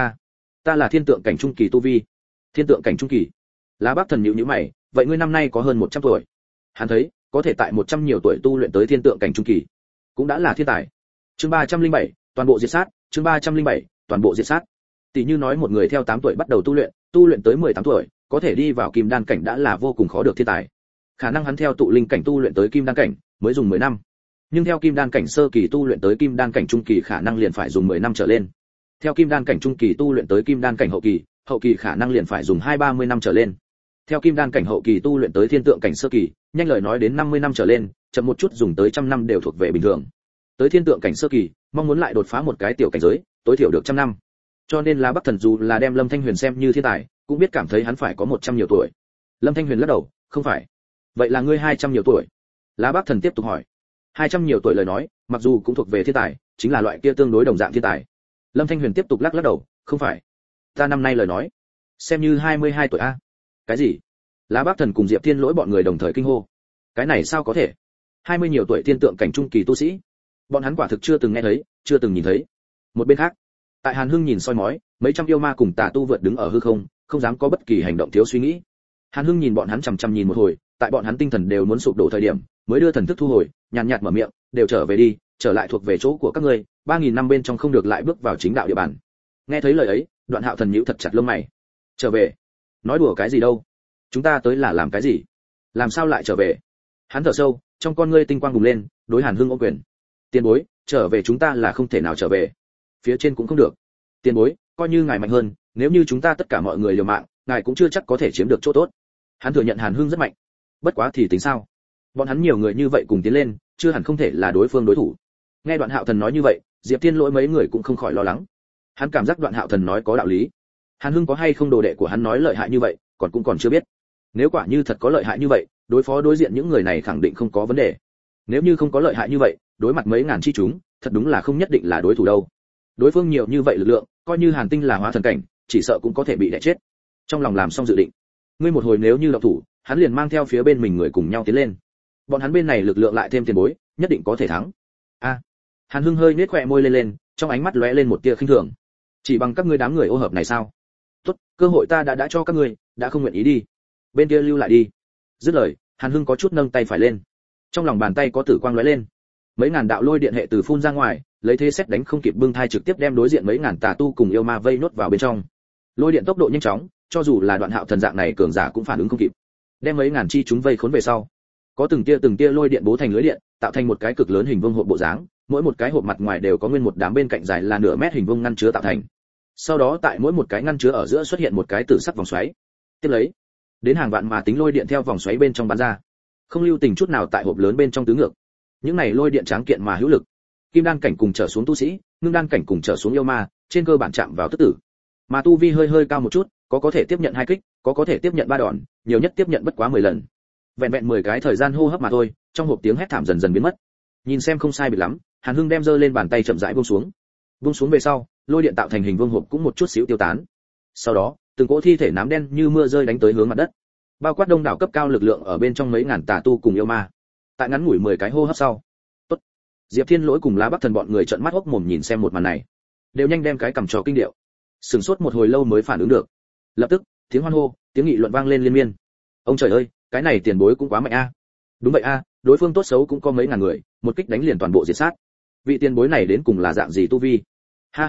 Ta là thiên tượng cảnh trung kỳ tu vi. Thiên tượng cảnh trung kỳ? Lá Bác Thần nhíu nhíu mày, vậy ngươi năm nay có hơn 100 tuổi. Hắn thấy, có thể tại 100 nhiều tuổi tu luyện tới thiên tượng cảnh trung kỳ, cũng đã là thiên tài. Chương 307, toàn bộ diệt sát, chương 307, toàn bộ diệt sát. Tỷ như nói một người theo 8 tuổi bắt đầu tu luyện tới 18 tuổi, có thể đi vào kim đan cảnh đã là vô cùng khó được thiên tài. Khả năng hắn theo tụ linh cảnh tu luyện tới kim đan cảnh, mới dùng 10 năm. Nhưng theo kim đan cảnh sơ kỳ tu luyện tới kim đan cảnh trung kỳ khả năng liền phải dùng 10 năm trở lên. Theo kim đan cảnh trung kỳ tu luyện tới kim đan cảnh hậu kỳ khả năng liền phải dùng 20-30 năm trở lên. Theo kim đan cảnh hậu kỳ tu luyện tới thiên tượng cảnh sơ kỳ, nhanh lời nói đến 50 năm trở lên, chậm một chút dùng tới 100 năm đều thuộc về bình thường. Tới thiên tượng cảnh sơ kỳ, mong muốn lại đột phá một cái tiểu cảnh giới, tối thiểu được 100 năm. Cho nên là Bắc Thần dù là đem Lâm Thanh Huyền xem như thiên tài, cũng biết cảm thấy hắn phải có 100 nhiều tuổi. Lâm Thanh Huyền lắc đầu, không phải. Vậy là ngươi 200 nhiều tuổi. Lá Bác Thần tiếp tục hỏi. 200 nhiều tuổi lời nói, mặc dù cũng thuộc về thiên tài, chính là loại kia tương đối đồng dạng thiên tài. Lâm Thanh Huyền tiếp tục lắc đầu, không phải. Ta năm nay lời nói, xem như 22 tuổi a. Cái gì? Lá Bác Thần cùng Diệp Thiên Lỗi bọn người đồng thời kinh hô. Cái này sao có thể? 20 nhiều tuổi thiên tượng cảnh trung kỳ tu sĩ, bọn hắn quả thực chưa từng nghe thấy, chưa từng nhìn thấy. Một bên khác, tại Hàn Hưng nhìn soi mói, mấy trăm yêu ma cùng tà tu vượt đứng ở hư không, không dám có bất kỳ hành động thiếu suy nghĩ. Hàn Hưng nhìn bọn hắn chằm chằm nhìn một hồi, tại bọn hắn tinh thần đều muốn sụp đổ thời điểm, mới đưa thần thức thu hồi, nhàn nhạt mở miệng, đều trở về đi, trở lại thuộc về chỗ của các ngươi, 3000 năm bên trong không được lại bước vào chính đạo địa bàn. Nghe thấy lời ấy, Đoạn Hạo Thần nhíu thật chặt lông mày. Trở về? Nói đùa cái gì đâu? Chúng ta tới là làm cái gì? Làm sao lại trở về? Hắn thở sâu, trong con ngươi tinh quang bùng lên, đối Hàn Hưng ôm quyền. Tiền bối, trở về chúng ta là không thể nào trở về. Phía trên cũng không được. Tiền bối, coi như ngài mạnh hơn, nếu như chúng ta tất cả mọi người liều mạng, ngài cũng chưa chắc có thể chiếm được chỗ tốt. Hắn thừa nhận Hàn Hưng rất mạnh. Bất quá thì tính sao? Bọn hắn nhiều người như vậy cùng tiến lên, chưa hẳn không thể là đối phương đối thủ. Nghe Đoạn Hạo Thần nói như vậy, Diệp Thiên Lỗi mấy người cũng không khỏi lo lắng. Hắn cảm giác Đoạn Hạo Thần nói có đạo lý. Hàn Hưng có hay không đồ đệ của hắn nói lợi hại như vậy, cũng chưa biết. Nếu quả như thật có lợi hại như vậy, đối phó đối diện những người này khẳng định không có vấn đề. Nếu như không có lợi hại như vậy, đối mặt mấy ngàn chi chúng, thật đúng là không nhất định là đối thủ đâu. Đối phương nhiều như vậy lực lượng, coi như Hàn Tinh là hóa thần cảnh, chỉ sợ cũng có thể bị đè chết. Trong lòng làm xong dự định, ngươi một hồi nếu như động thủ, hắn liền mang theo phía bên mình người cùng nhau tiến lên. Bọn hắn bên này lực lượng lại thêm tiền bối, nhất định có thể thắng. A. Hàn Hưng hơi nhếch khóe môi lên, trong ánh mắt lóe lên một tia khinh thường. Chỉ bằng các ngươi đám người ô hợp này sao? Tốt, cơ hội ta đã cho các ngươi, đã không nguyện ý đi. Bên kia lưu lại đi. Dứt lời, Hàn Hưng có chút nâng tay phải lên. Trong lòng bàn tay có tử quang lóe lên. Mấy ngàn đạo lôi điện hệ từ phun ra ngoài, lấy thế xét đánh không kịp bưng thai trực tiếp đem đối diện mấy ngàn tà tu cùng yêu ma vây nốt vào bên trong. Lôi điện tốc độ nhanh chóng, cho dù là Đoạn Hạo Thần dạng này cường giả cũng phản ứng không kịp. Đem mấy ngàn chi chúng vây khốn về sau, có từng tia lôi điện bố thành lưới điện, tạo thành một cái cực lớn hình vuông hộp bộ dáng, mỗi một cái hộp mặt ngoài đều có nguyên một đám bên cạnh dài là nửa mét hình vuông ngăn chứa tạo thành. Sau đó tại mỗi một cái ngăn chứa ở giữa xuất hiện một cái tử sắc vòng xoáy. Tiếp lấy, đến hàng vạn mà tính lôi điện theo vòng xoáy bên trong bắn ra, không lưu tình chút nào tại hộp lớn bên trong tứ ngược. Những này lôi điện tráng kiện mà hữu lực, kim đan cảnh cùng trở xuống tu sĩ, ngưng đan cảnh cùng trở xuống yêu ma, trên cơ bản chạm vào tức tử. Mà tu vi hơi cao một chút, có thể tiếp nhận 2 kích, có thể tiếp nhận 3 đòn, nhiều nhất tiếp nhận bất quá 10 lần. Vẹn 10 cái thời gian hô hấp mà thôi, trong hộp tiếng hét thảm dần dần biến mất. Nhìn xem không sai biệt lắm, Hàn Hưng đem giơ lên bàn tay chậm rãi buông xuống. Buông xuống về sau, lôi điện tạo thành hình vuông hộp cũng một chút xíu tiêu tán. Sau đó, từng cỗ thi thể nám đen như mưa rơi đánh tới hướng mặt đất. Bao quát đông đảo cấp cao lực lượng ở bên trong mấy ngàn tà tu cùng yêu ma. Tại ngắn ngủi 10 cái hô hấp sau, tốt. Diệp Thiên Lỗi cùng Lá Bắc Thần bọn người trợn mắt hốc mồm nhìn xem một màn này, đều nhanh đem cái cầm trò kinh điệu. Sửng sốt một hồi lâu mới phản ứng được. Lập tức, tiếng hoan hô, tiếng nghị luận vang lên liên miên. Ông trời ơi, cái này tiền bối cũng quá mạnh a. Đúng vậy a, đối phương tốt xấu cũng có mấy ngàn người, một kích đánh liền toàn bộ diệt sát. Vị tiền bối này đến cùng là dạng gì tu vi? Ha ha ha,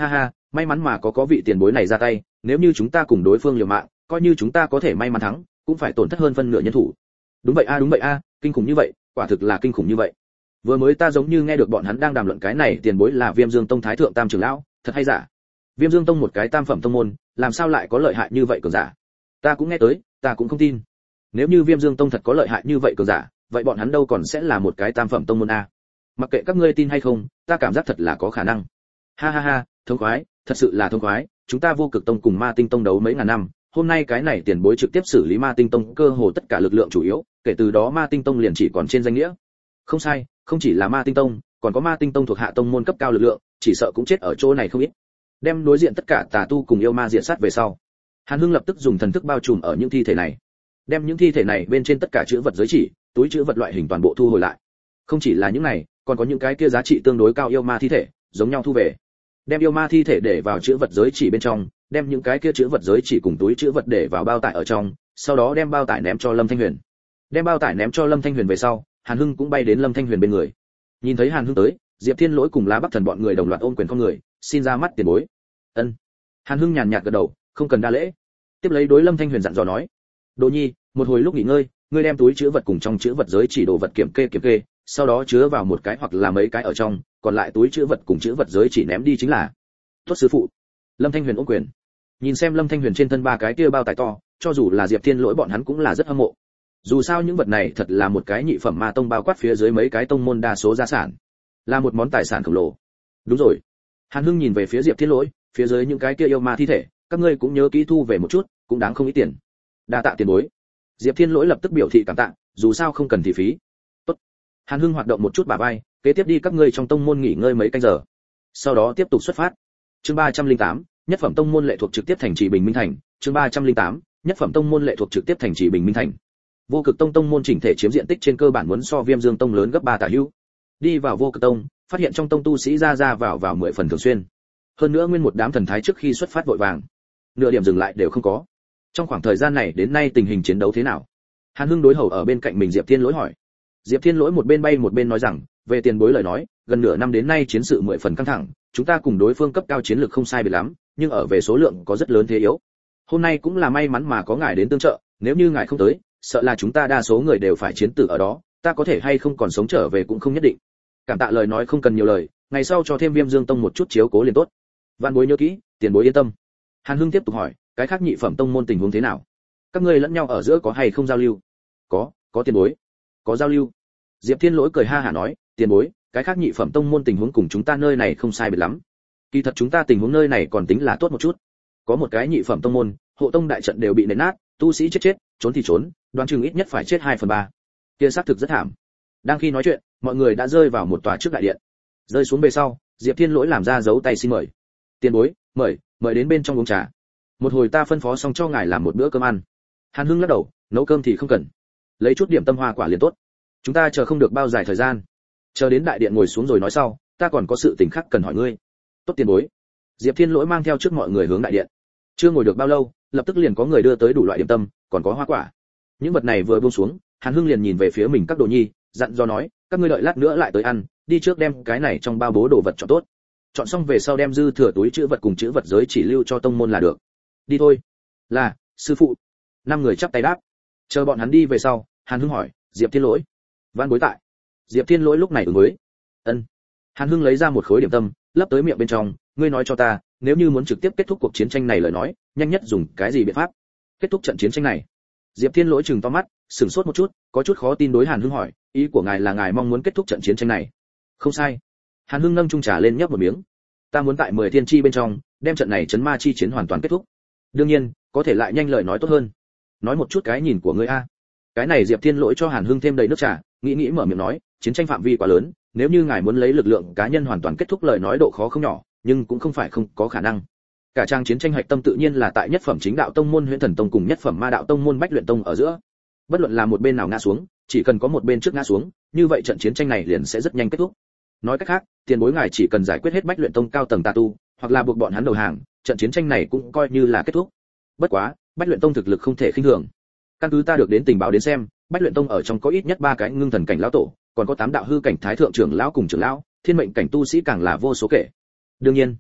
may mắn mà có vị tiền bối này ra tay, nếu như chúng ta cùng đối phương liều mạng, coi như chúng ta có thể may mắn thắng, cũng phải tổn thất hơn phân nửa nhân thủ. Đúng vậy a, kinh khủng như vậy, quả thực là kinh khủng như vậy. Vừa mới ta giống như nghe được bọn hắn đang đàm luận cái này tiền bối là Viêm Dương Tông Thái thượng Tam trưởng lão, thật hay giả? Viêm Dương Tông một cái tam phẩm tông môn, làm sao lại có lợi hại như vậy cường giả? Ta cũng nghe tới, ta cũng không tin. Nếu như Viêm Dương Tông thật có lợi hại như vậy cường giả, vậy bọn hắn đâu còn sẽ là một cái tam phẩm tông môn a? Mặc kệ các ngươi tin hay không, ta cảm giác thật là có khả năng. Ha ha ha, thông khoái, thật sự là thông khoái, chúng ta Vô Cực Tông cùng Ma Tinh Tông đấu mấy ngàn năm, hôm nay cái này tiền bối trực tiếp xử lý Ma Tinh Tông cơ hồ tất cả lực lượng chủ yếu, kể từ đó Ma Tinh Tông liền chỉ còn trên danh nghĩa. Không sai, không chỉ là Ma Tinh Tông, còn có Ma Tinh Tông thuộc hạ tông môn cấp cao lực lượng, chỉ sợ cũng chết ở chỗ này không ít. Đem đối diện tất cả tà tu cùng yêu ma diệt sát về sau, Hàn Hưng lập tức dùng thần thức bao trùm ở những thi thể này, đem những thi thể này bên trên tất cả chữ vật giới chỉ, túi chữ vật loại hình toàn bộ thu hồi lại. Không chỉ là những này, còn có những cái kia giá trị tương đối cao yêu ma thi thể, giống nhau thu về. Đem yêu ma thi thể để vào chữ vật giới chỉ bên trong, đem những cái kia chữ vật giới chỉ cùng túi chữ vật để vào bao tải ở trong, sau đó đem bao tải ném cho Lâm Thanh Huyền. Đem bao tải ném cho Lâm Thanh Huyền về sau, Hàn Hưng cũng bay đến Lâm Thanh Huyền bên người. Nhìn thấy Hàn Hưng tới, Diệp Thiên Lỗi cùng Lá Bắc Thần bọn người đồng loạt ôm quyền con người, xin ra mắt tiền bối. Ân. Hàn Hưng nhàn nhạt gật đầu, không cần đa lễ. Tiếp lấy đối Lâm Thanh Huyền dặn dò nói: "Đồ Nhi, một hồi lúc nghỉ ngơi, ngươi đem túi chứa vật cùng trong chứa vật giới chỉ đồ vật kiểm kê, sau đó chứa vào một cái hoặc là mấy cái ở trong, còn lại túi chứa vật cùng chứa vật giới chỉ ném đi chính là." "Tốt sư phụ." Lâm Thanh Huyền ôm quyền. Nhìn xem Lâm Thanh Huyền trên thân ba cái kia bao tải to, cho dù là Diệp Thiên Lỗi bọn hắn cũng là rất hâm mộ. Dù sao những vật này thật là một cái nhị phẩm ma tông bao quát phía dưới mấy cái tông môn đa số gia sản, là một món tài sản khổng lồ. Đúng rồi. Hàn Hưng nhìn về phía Diệp Thiên Lỗi, phía dưới những cái kia yêu ma thi thể, các ngươi cũng nhớ kỹ thu về một chút, cũng đáng không ít tiền. Đa tạ tiền bối. Diệp Thiên Lỗi lập tức biểu thị cảm tạ, dù sao không cần thị phí. Tốt. Hàn Hưng hoạt động một chút bả vai, kế tiếp đi các ngươi trong tông môn nghỉ ngơi mấy canh giờ. Sau đó tiếp tục xuất phát. Chương 308, nhất phẩm tông môn lệ thuộc trực tiếp thành trì Bình Minh thành. Chương 308, nhất phẩm tông môn lệ thuộc trực tiếp thành trì Bình Minh thành. Vô Cực Tông tông môn chỉnh thể chiếm diện tích trên cơ bản muốn so Viêm Dương Tông lớn gấp 3 tả hữu. Đi vào Vô Cực Tông, phát hiện trong tông tu sĩ ra vào 10 phần thường xuyên. Hơn nữa nguyên một đám thần thái trước khi xuất phát vội vàng, nửa điểm dừng lại đều không có. Trong khoảng thời gian này đến nay tình hình chiến đấu thế nào? Hàn Hưng đối hầu ở bên cạnh mình Diệp Thiên Lỗi hỏi. Diệp Thiên Lỗi một bên bay một bên nói rằng, về tiền bối lời nói, gần nửa năm đến nay chiến sự 10 phần căng thẳng, chúng ta cùng đối phương cấp cao chiến lược không sai biệt lắm, nhưng ở về số lượng có rất lớn thế yếu. Hôm nay cũng là may mắn mà có ngài đến tương trợ, nếu như ngài không tới, sợ là chúng ta đa số người đều phải chiến tử ở đó, ta có thể hay không còn sống trở về cũng không nhất định. Cảm tạ lời nói không cần nhiều lời, ngày sau cho thêm Viêm Dương Tông một chút chiếu cố liền tốt. Vạn bối nhớ kỹ, tiền bối yên tâm. Hàn Hưng tiếp tục hỏi, cái khác nhị phẩm tông môn tình huống thế nào? Các ngươi lẫn nhau ở giữa có hay không giao lưu? Có tiền bối. Có giao lưu. Diệp Thiên Lỗi cười ha hả nói, tiền bối, cái khác nhị phẩm tông môn tình huống cùng chúng ta nơi này không sai biệt lắm. Kỳ thật chúng ta tình huống nơi này còn tính là tốt một chút. Có một cái nhị phẩm tông môn, hộ tông đại trận đều bị nện nát, tu sĩ chết, trốn thì trốn, đoán chừng ít nhất phải chết 2/3. Kia xác thực rất thảm. Đang khi nói chuyện, mọi người đã rơi vào một tòa trước đại điện. Rơi xuống về sau, Diệp Thiên Lỗi làm ra dấu tay xin mời. Tiền bối, mời đến bên trong uống trà. Một hồi ta phân phó xong cho ngài làm một bữa cơm ăn. Hàn Hưng lắc đầu, nấu cơm thì không cần, lấy chút điểm tâm hoa quả liền tốt. Chúng ta chờ không được bao dài thời gian, chờ đến đại điện ngồi xuống rồi nói sau, ta còn có sự tình khác cần hỏi ngươi. Tốt tiền bối. Diệp Thiên Lỗi mang theo trước mọi người hướng đại điện. Chưa ngồi được bao lâu, lập tức liền có người đưa tới đủ loại điểm tâm, còn có hoa quả. Những vật này vừa buông xuống, Hàn Hưng liền nhìn về phía mình các đồ nhi, dặn dò nói, các ngươi đợi lát nữa lại tới ăn, đi trước đem cái này trong bao bố đồ vật chọn tốt. Chọn xong về sau đem dư thừa túi chữ vật cùng chữ vật giới chỉ lưu cho tông môn là được. Đi thôi. Là, sư phụ. 5 người chắp tay đáp. Chờ bọn hắn đi về sau, Hàn Hưng hỏi, Diệp Thiên Lỗi, Văn bối tại. Diệp Thiên Lỗi lúc này ứng với. Ân. Hàn Hưng lấy ra một khối điểm tâm, lấp tới miệng bên trong, ngươi nói cho ta, nếu như muốn trực tiếp kết thúc cuộc chiến tranh này lời nói, nhanh nhất dùng cái gì biện pháp kết thúc trận chiến tranh này? Diệp Thiên Lỗi trừng to mắt, sửng sốt một chút, có chút khó tin đối Hàn Hưng hỏi, ý của ngài là ngài mong muốn kết thúc trận chiến tranh này? Không sai. Hàn Hưng nâng chung trà lên nhấp một miếng. Ta muốn tại 10 thiên chi bên trong, đem trận này chấn ma chi chiến hoàn toàn kết thúc. Đương nhiên, có thể lại nhanh lời nói tốt hơn. Nói một chút cái nhìn của ngươi a. Cái này Diệp Thiên Lỗi cho Hàn Hưng thêm đầy nước trà, nghĩ mở miệng nói, chiến tranh phạm vi quá lớn, nếu như ngài muốn lấy lực lượng cá nhân hoàn toàn kết thúc lời nói độ khó không nhỏ, nhưng cũng không phải không có khả năng. Cả trang chiến tranh hạch tâm tự nhiên là tại nhất phẩm chính đạo tông môn Huyễn Thần Tông cùng nhất phẩm ma đạo tông môn Bách Luyện Tông ở giữa. Bất luận là một bên nào ngã xuống, chỉ cần có một bên trước ngã xuống, như vậy trận chiến tranh này liền sẽ rất nhanh kết thúc. Nói cách khác, tiền bối ngài chỉ cần giải quyết hết Bách Luyện Tông cao tầng tà tu, hoặc là buộc bọn hắn đầu hàng, trận chiến tranh này cũng coi như là kết thúc. Bất quá, Bách Luyện Tông thực lực không thể khinh thường. Căn cứ ta được đến tình báo đến xem, Bách Luyện Tông ở trong có ít nhất 3 cái ngưng thần cảnh lão tổ, còn có 8 đạo hư cảnh thái thượng trưởng lão cùng trưởng lão, thiên mệnh cảnh tu sĩ càng là vô số kể. Đương nhiên,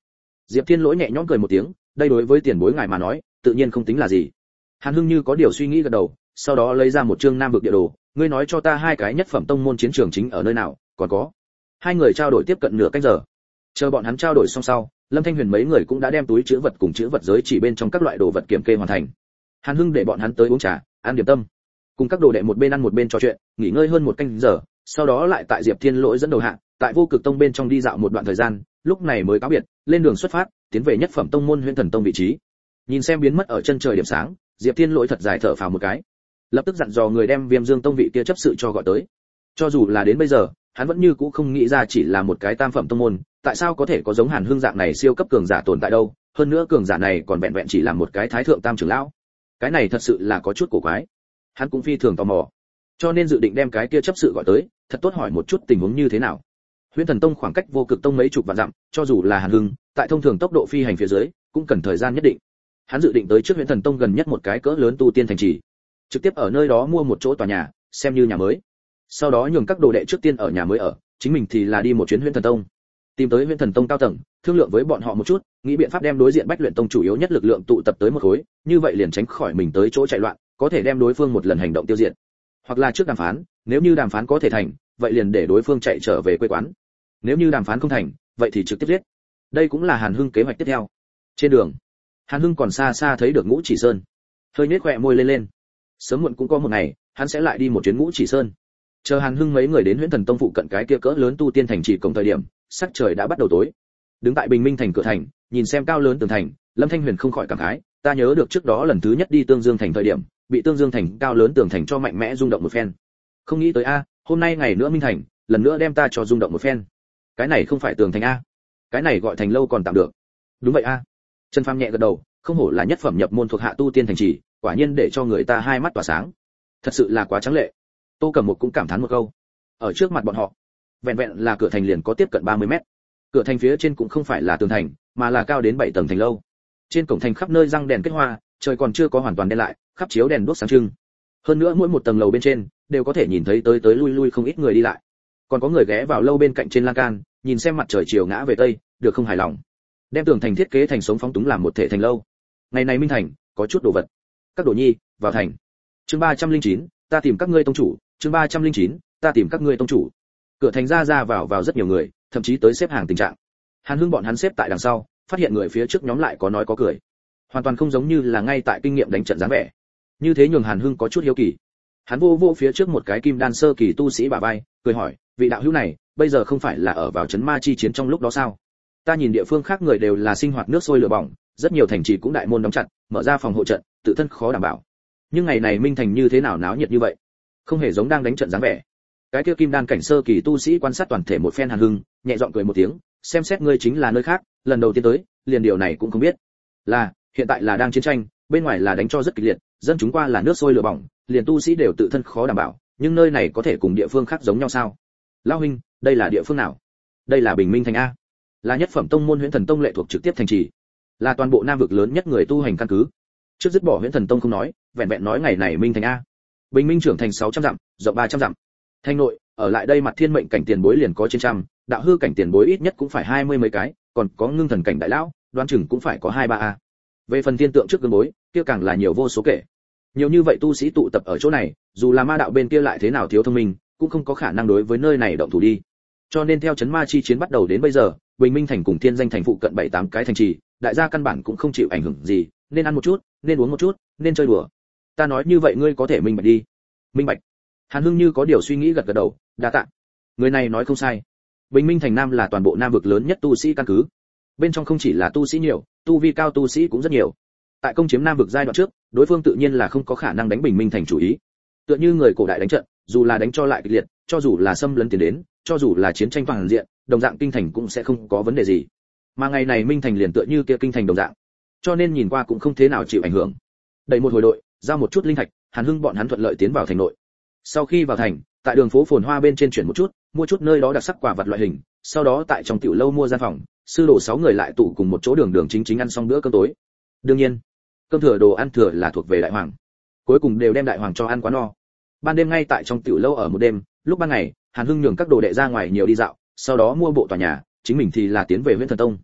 Diệp Thiên Lỗi nhẹ nhõm cười một tiếng, đây đối với tiền bối ngài mà nói, tự nhiên không tính là gì. Hàn Hưng như có điều suy nghĩ gật đầu, sau đó lấy ra một chương Nam vực địa đồ, ngươi nói cho ta hai cái nhất phẩm tông môn chiến trường chính ở nơi nào, còn có. Hai người trao đổi tiếp cận nửa canh giờ. Chờ bọn hắn trao đổi xong sau, Lâm Thanh Huyền mấy người cũng đã đem túi trữ vật cùng trữ vật giới chỉ bên trong các loại đồ vật kiểm kê hoàn thành. Hàn Hưng để bọn hắn tới uống trà, ăn điểm tâm, cùng các đồ đệ một bên ăn một bên trò chuyện, nghỉ ngơi hơn một canh giờ, sau đó lại tại Diệp Thiên Lỗi dẫn đầu hạ, tại Vô Cực Tông bên trong đi dạo một đoạn thời gian, lúc này mới cáo biệt, lên đường xuất phát, tiến về nhất phẩm tông môn Huyễn Thần Tông vị trí. Nhìn xem biến mất ở chân trời điểm sáng, Diệp Thiên Lỗi thật dài thở phào một cái, lập tức dặn dò người đem Viêm Dương Tông vị kia chấp sự cho gọi tới. Cho dù là đến bây giờ, hắn vẫn như cũ không nghĩ ra chỉ là một cái tam phẩm tông môn, tại sao có thể có giống Hàn Hưng dạng này siêu cấp cường giả tồn tại đâu, hơn nữa cường giả này còn vẹn vẹn chỉ là một cái thái thượng tam trưởng lão. Cái này thật sự là có chút cổ quái. Hắn cũng phi thường tò mò, cho nên dự định đem cái kia chấp sự gọi tới, thật tốt hỏi một chút tình huống như thế nào. Huyễn Thần Tông khoảng cách Vô Cực Tông mấy chục vạn dặm, cho dù là Hàn Hưng, tại thông thường tốc độ phi hành phía dưới, cũng cần thời gian nhất định. Hắn dự định tới trước Huyễn Thần Tông gần nhất một cái cỡ lớn tu tiên thành trì, trực tiếp ở nơi đó mua một chỗ tòa nhà, xem như nhà mới. Sau đó nhường các đồ đệ trước tiên ở nhà mới ở, chính mình thì là đi một chuyến Huyễn Thần Tông, tìm tới Huyễn Thần Tông cao tầng, thương lượng với bọn họ một chút, nghĩ biện pháp đem đối diện Bách Luyện Tông chủ yếu nhất lực lượng tụ tập tới một khối, như vậy liền tránh khỏi mình tới chỗ chạy loạn, có thể đem đối phương một lần hành động tiêu diệt. Hoặc là trước đàm phán, nếu như đàm phán có thể thành, vậy liền để đối phương chạy trở về quê quán. Nếu như đàm phán không thành, vậy thì trực tiếp giết. Đây cũng là Hàn Hưng kế hoạch tiếp theo. Trên đường, Hàn Hưng còn xa xa thấy được Ngũ Chỉ Sơn, hơi nhếch khóe môi lên lên. Sớm muộn cũng có một ngày, hắn sẽ lại đi một chuyến Ngũ Chỉ Sơn. Chờ Hàn Hưng mấy người đến Huyễn Thần Tông phụ cận cái kia cỡ lớn tu tiên thành trì cổng thời điểm, sắc trời đã bắt đầu tối. Đứng tại Bình Minh thành cửa thành, nhìn xem cao lớn tường thành, Lâm Thanh Huyền không khỏi cảm khái, ta nhớ được trước đó lần thứ nhất đi Tương Dương thành thời điểm, bị Tương Dương thành cao lớn tường thành cho mạnh mẽ rung động một phen. Không nghĩ tới a, hôm nay ngày nữa Minh thành, lần nữa đem ta cho rung động một phen. Cái này không phải tường thành a, cái này gọi thành lâu còn tạm được. Đúng vậy a. Trần Phàm nhẹ gật đầu, không hổ là nhất phẩm nhập môn thuộc hạ tu tiên thành trì, quả nhiên để cho người ta hai mắt tỏa sáng. Thật sự là quá trắng lệ. Tô Cẩm Mục cũng cảm thán một câu. Ở trước mặt bọn họ, vẹn vẹn là cửa thành liền có tiếp cận 30 mét. Cửa thành phía trên cũng không phải là tường thành, mà là cao đến 7 tầng thành lâu. Trên cổng thành khắp nơi răng đèn kết hoa, trời còn chưa có hoàn toàn đen lại, khắp chiếu đèn đuốc sáng trưng. Hơn nữa mỗi một tầng lầu bên trên đều có thể nhìn thấy tới tới lui lui không ít người đi lại. Còn có người ghé vào lâu bên cạnh trên lan can, nhìn xem mặt trời chiều ngã về tây, được không hài lòng. Đem tường thành thiết kế thành sống phóng túng làm một thể thành lâu. Ngày này Minh thành có chút đồ vật. Các đồ nhi, vào thành. Chương 309, ta tìm các ngươi tông chủ, chương 309, ta tìm các ngươi tông chủ. Cửa thành ra vào rất nhiều người, thậm chí tới xếp hàng tình trạng. Hàn Hưng bọn hắn xếp tại đằng sau, phát hiện người phía trước nhóm lại có nói có cười, hoàn toàn không giống như là ngay tại kinh nghiệm đánh trận dáng vẻ. Như thế nhường Hàn Hưng có chút hiếu kỳ. Hắn vô phía trước một cái kim đan sơ kỳ tu sĩ bả vai, cười hỏi, vị đạo hữu này, bây giờ không phải là ở vào trấn ma chi chiến trong lúc đó sao? Ta nhìn địa phương khác người đều là sinh hoạt nước sôi lửa bỏng, rất nhiều thành trì cũng đại môn đóng chặt, mở ra phòng hộ trận, tự thân khó đảm bảo. Nhưng ngày này Minh thành như thế nào náo nhiệt như vậy? Không hề giống đang đánh trận dáng vẻ. Cái kia kim đan cảnh sơ kỳ tu sĩ quan sát toàn thể một phen Hàn Hưng, nhẹ giọng cười một tiếng, xem xét ngươi chính là nơi khác, lần đầu tiên tới, liền điều này cũng không biết. Là, hiện tại là đang chiến tranh, bên ngoài là đánh cho rất kịch liệt, dân chúng qua là nước sôi lửa bỏng, liền tu sĩ đều tự thân khó đảm bảo, nhưng nơi này có thể cùng địa phương khác giống nhau sao? Lão huynh, đây là địa phương nào? Đây là Bình Minh thành a, là nhất phẩm tông môn Huyễn Thần Tông lệ thuộc trực tiếp thành trì, là toàn bộ Nam vực lớn nhất người tu hành căn cứ. Trước dứt bỏ Huyễn Thần Tông không nói, vẹn vẹn nói ngày này Minh thành a. Bình Minh trưởng thành 600 dặm, rộng 300 dặm. Thành nội, ở lại đây mặt thiên mệnh cảnh tiền bối liền có trên trăm, đạo hư cảnh tiền bối ít nhất cũng phải 20 mấy cái, còn có ngưng thần cảnh đại lão, đoán chừng cũng phải có 2-3 a. Về phần thiên tượng trước gương bối, kia càng là nhiều vô số kể. Nhiều như vậy tu sĩ tụ tập ở chỗ này, dù là ma đạo bên kia lại thế nào thiếu thông minh, cũng không có khả năng đối với nơi này động thủ đi. Cho nên theo chấn ma chi chiến bắt đầu đến bây giờ, Bình Minh thành cùng Thiên Danh thành phụ cận 7-8 cái thành trì, đại gia căn bản cũng không chịu ảnh hưởng gì, nên ăn một chút, nên uống một chút, nên chơi đùa. Ta nói như vậy ngươi có thể minh bạch đi. Minh bạch. Hàn Hưng như có điều suy nghĩ gật gật đầu, đa tạ. Người này nói không sai. Bình Minh thành Nam là toàn bộ Nam vực lớn nhất tu sĩ căn cứ. Bên trong không chỉ là tu sĩ nhiều, tu vi cao tu sĩ cũng rất nhiều. Tại công chiếm Nam vực giai đoạn trước, đối phương tự nhiên là không có khả năng đánh Bình Minh thành chủ ý. Tựa như người cổ đại đánh trận, dù là đánh cho lại kịch liệt, cho dù là xâm lấn tiến đến, cho dù là chiến tranh toàn diện, đồng dạng kinh thành cũng sẽ không có vấn đề gì. Mà ngày này Minh thành liền tựa như kia kinh thành đồng dạng, cho nên nhìn qua cũng không thế nào chịu ảnh hưởng. Đẩy một hồi đội, giao một chút linh thạch, Hàn Hưng bọn hắn thuận lợi tiến vào thành nội. Sau khi vào thành, tại đường phố phồn hoa bên trên chuyển một chút, mua chút nơi đó đặc sắc quả vật loại hình, sau đó tại trong tiểu lâu mua gian phòng, sư đồ 6 người lại tụ cùng một chỗ đường chính ăn xong bữa cơm tối. Đương nhiên, cơm thừa đồ ăn thừa là thuộc về đại hoàng. Cuối cùng đều đem đại hoàng cho ăn quá no. Ban đêm ngay tại trong tiểu lâu ở một đêm, lúc ban ngày, Hàn Hưng nhường các đồ đệ ra ngoài nhiều đi dạo, sau đó mua bộ tòa nhà, chính mình thì là tiến về Huyễn Thần Tông.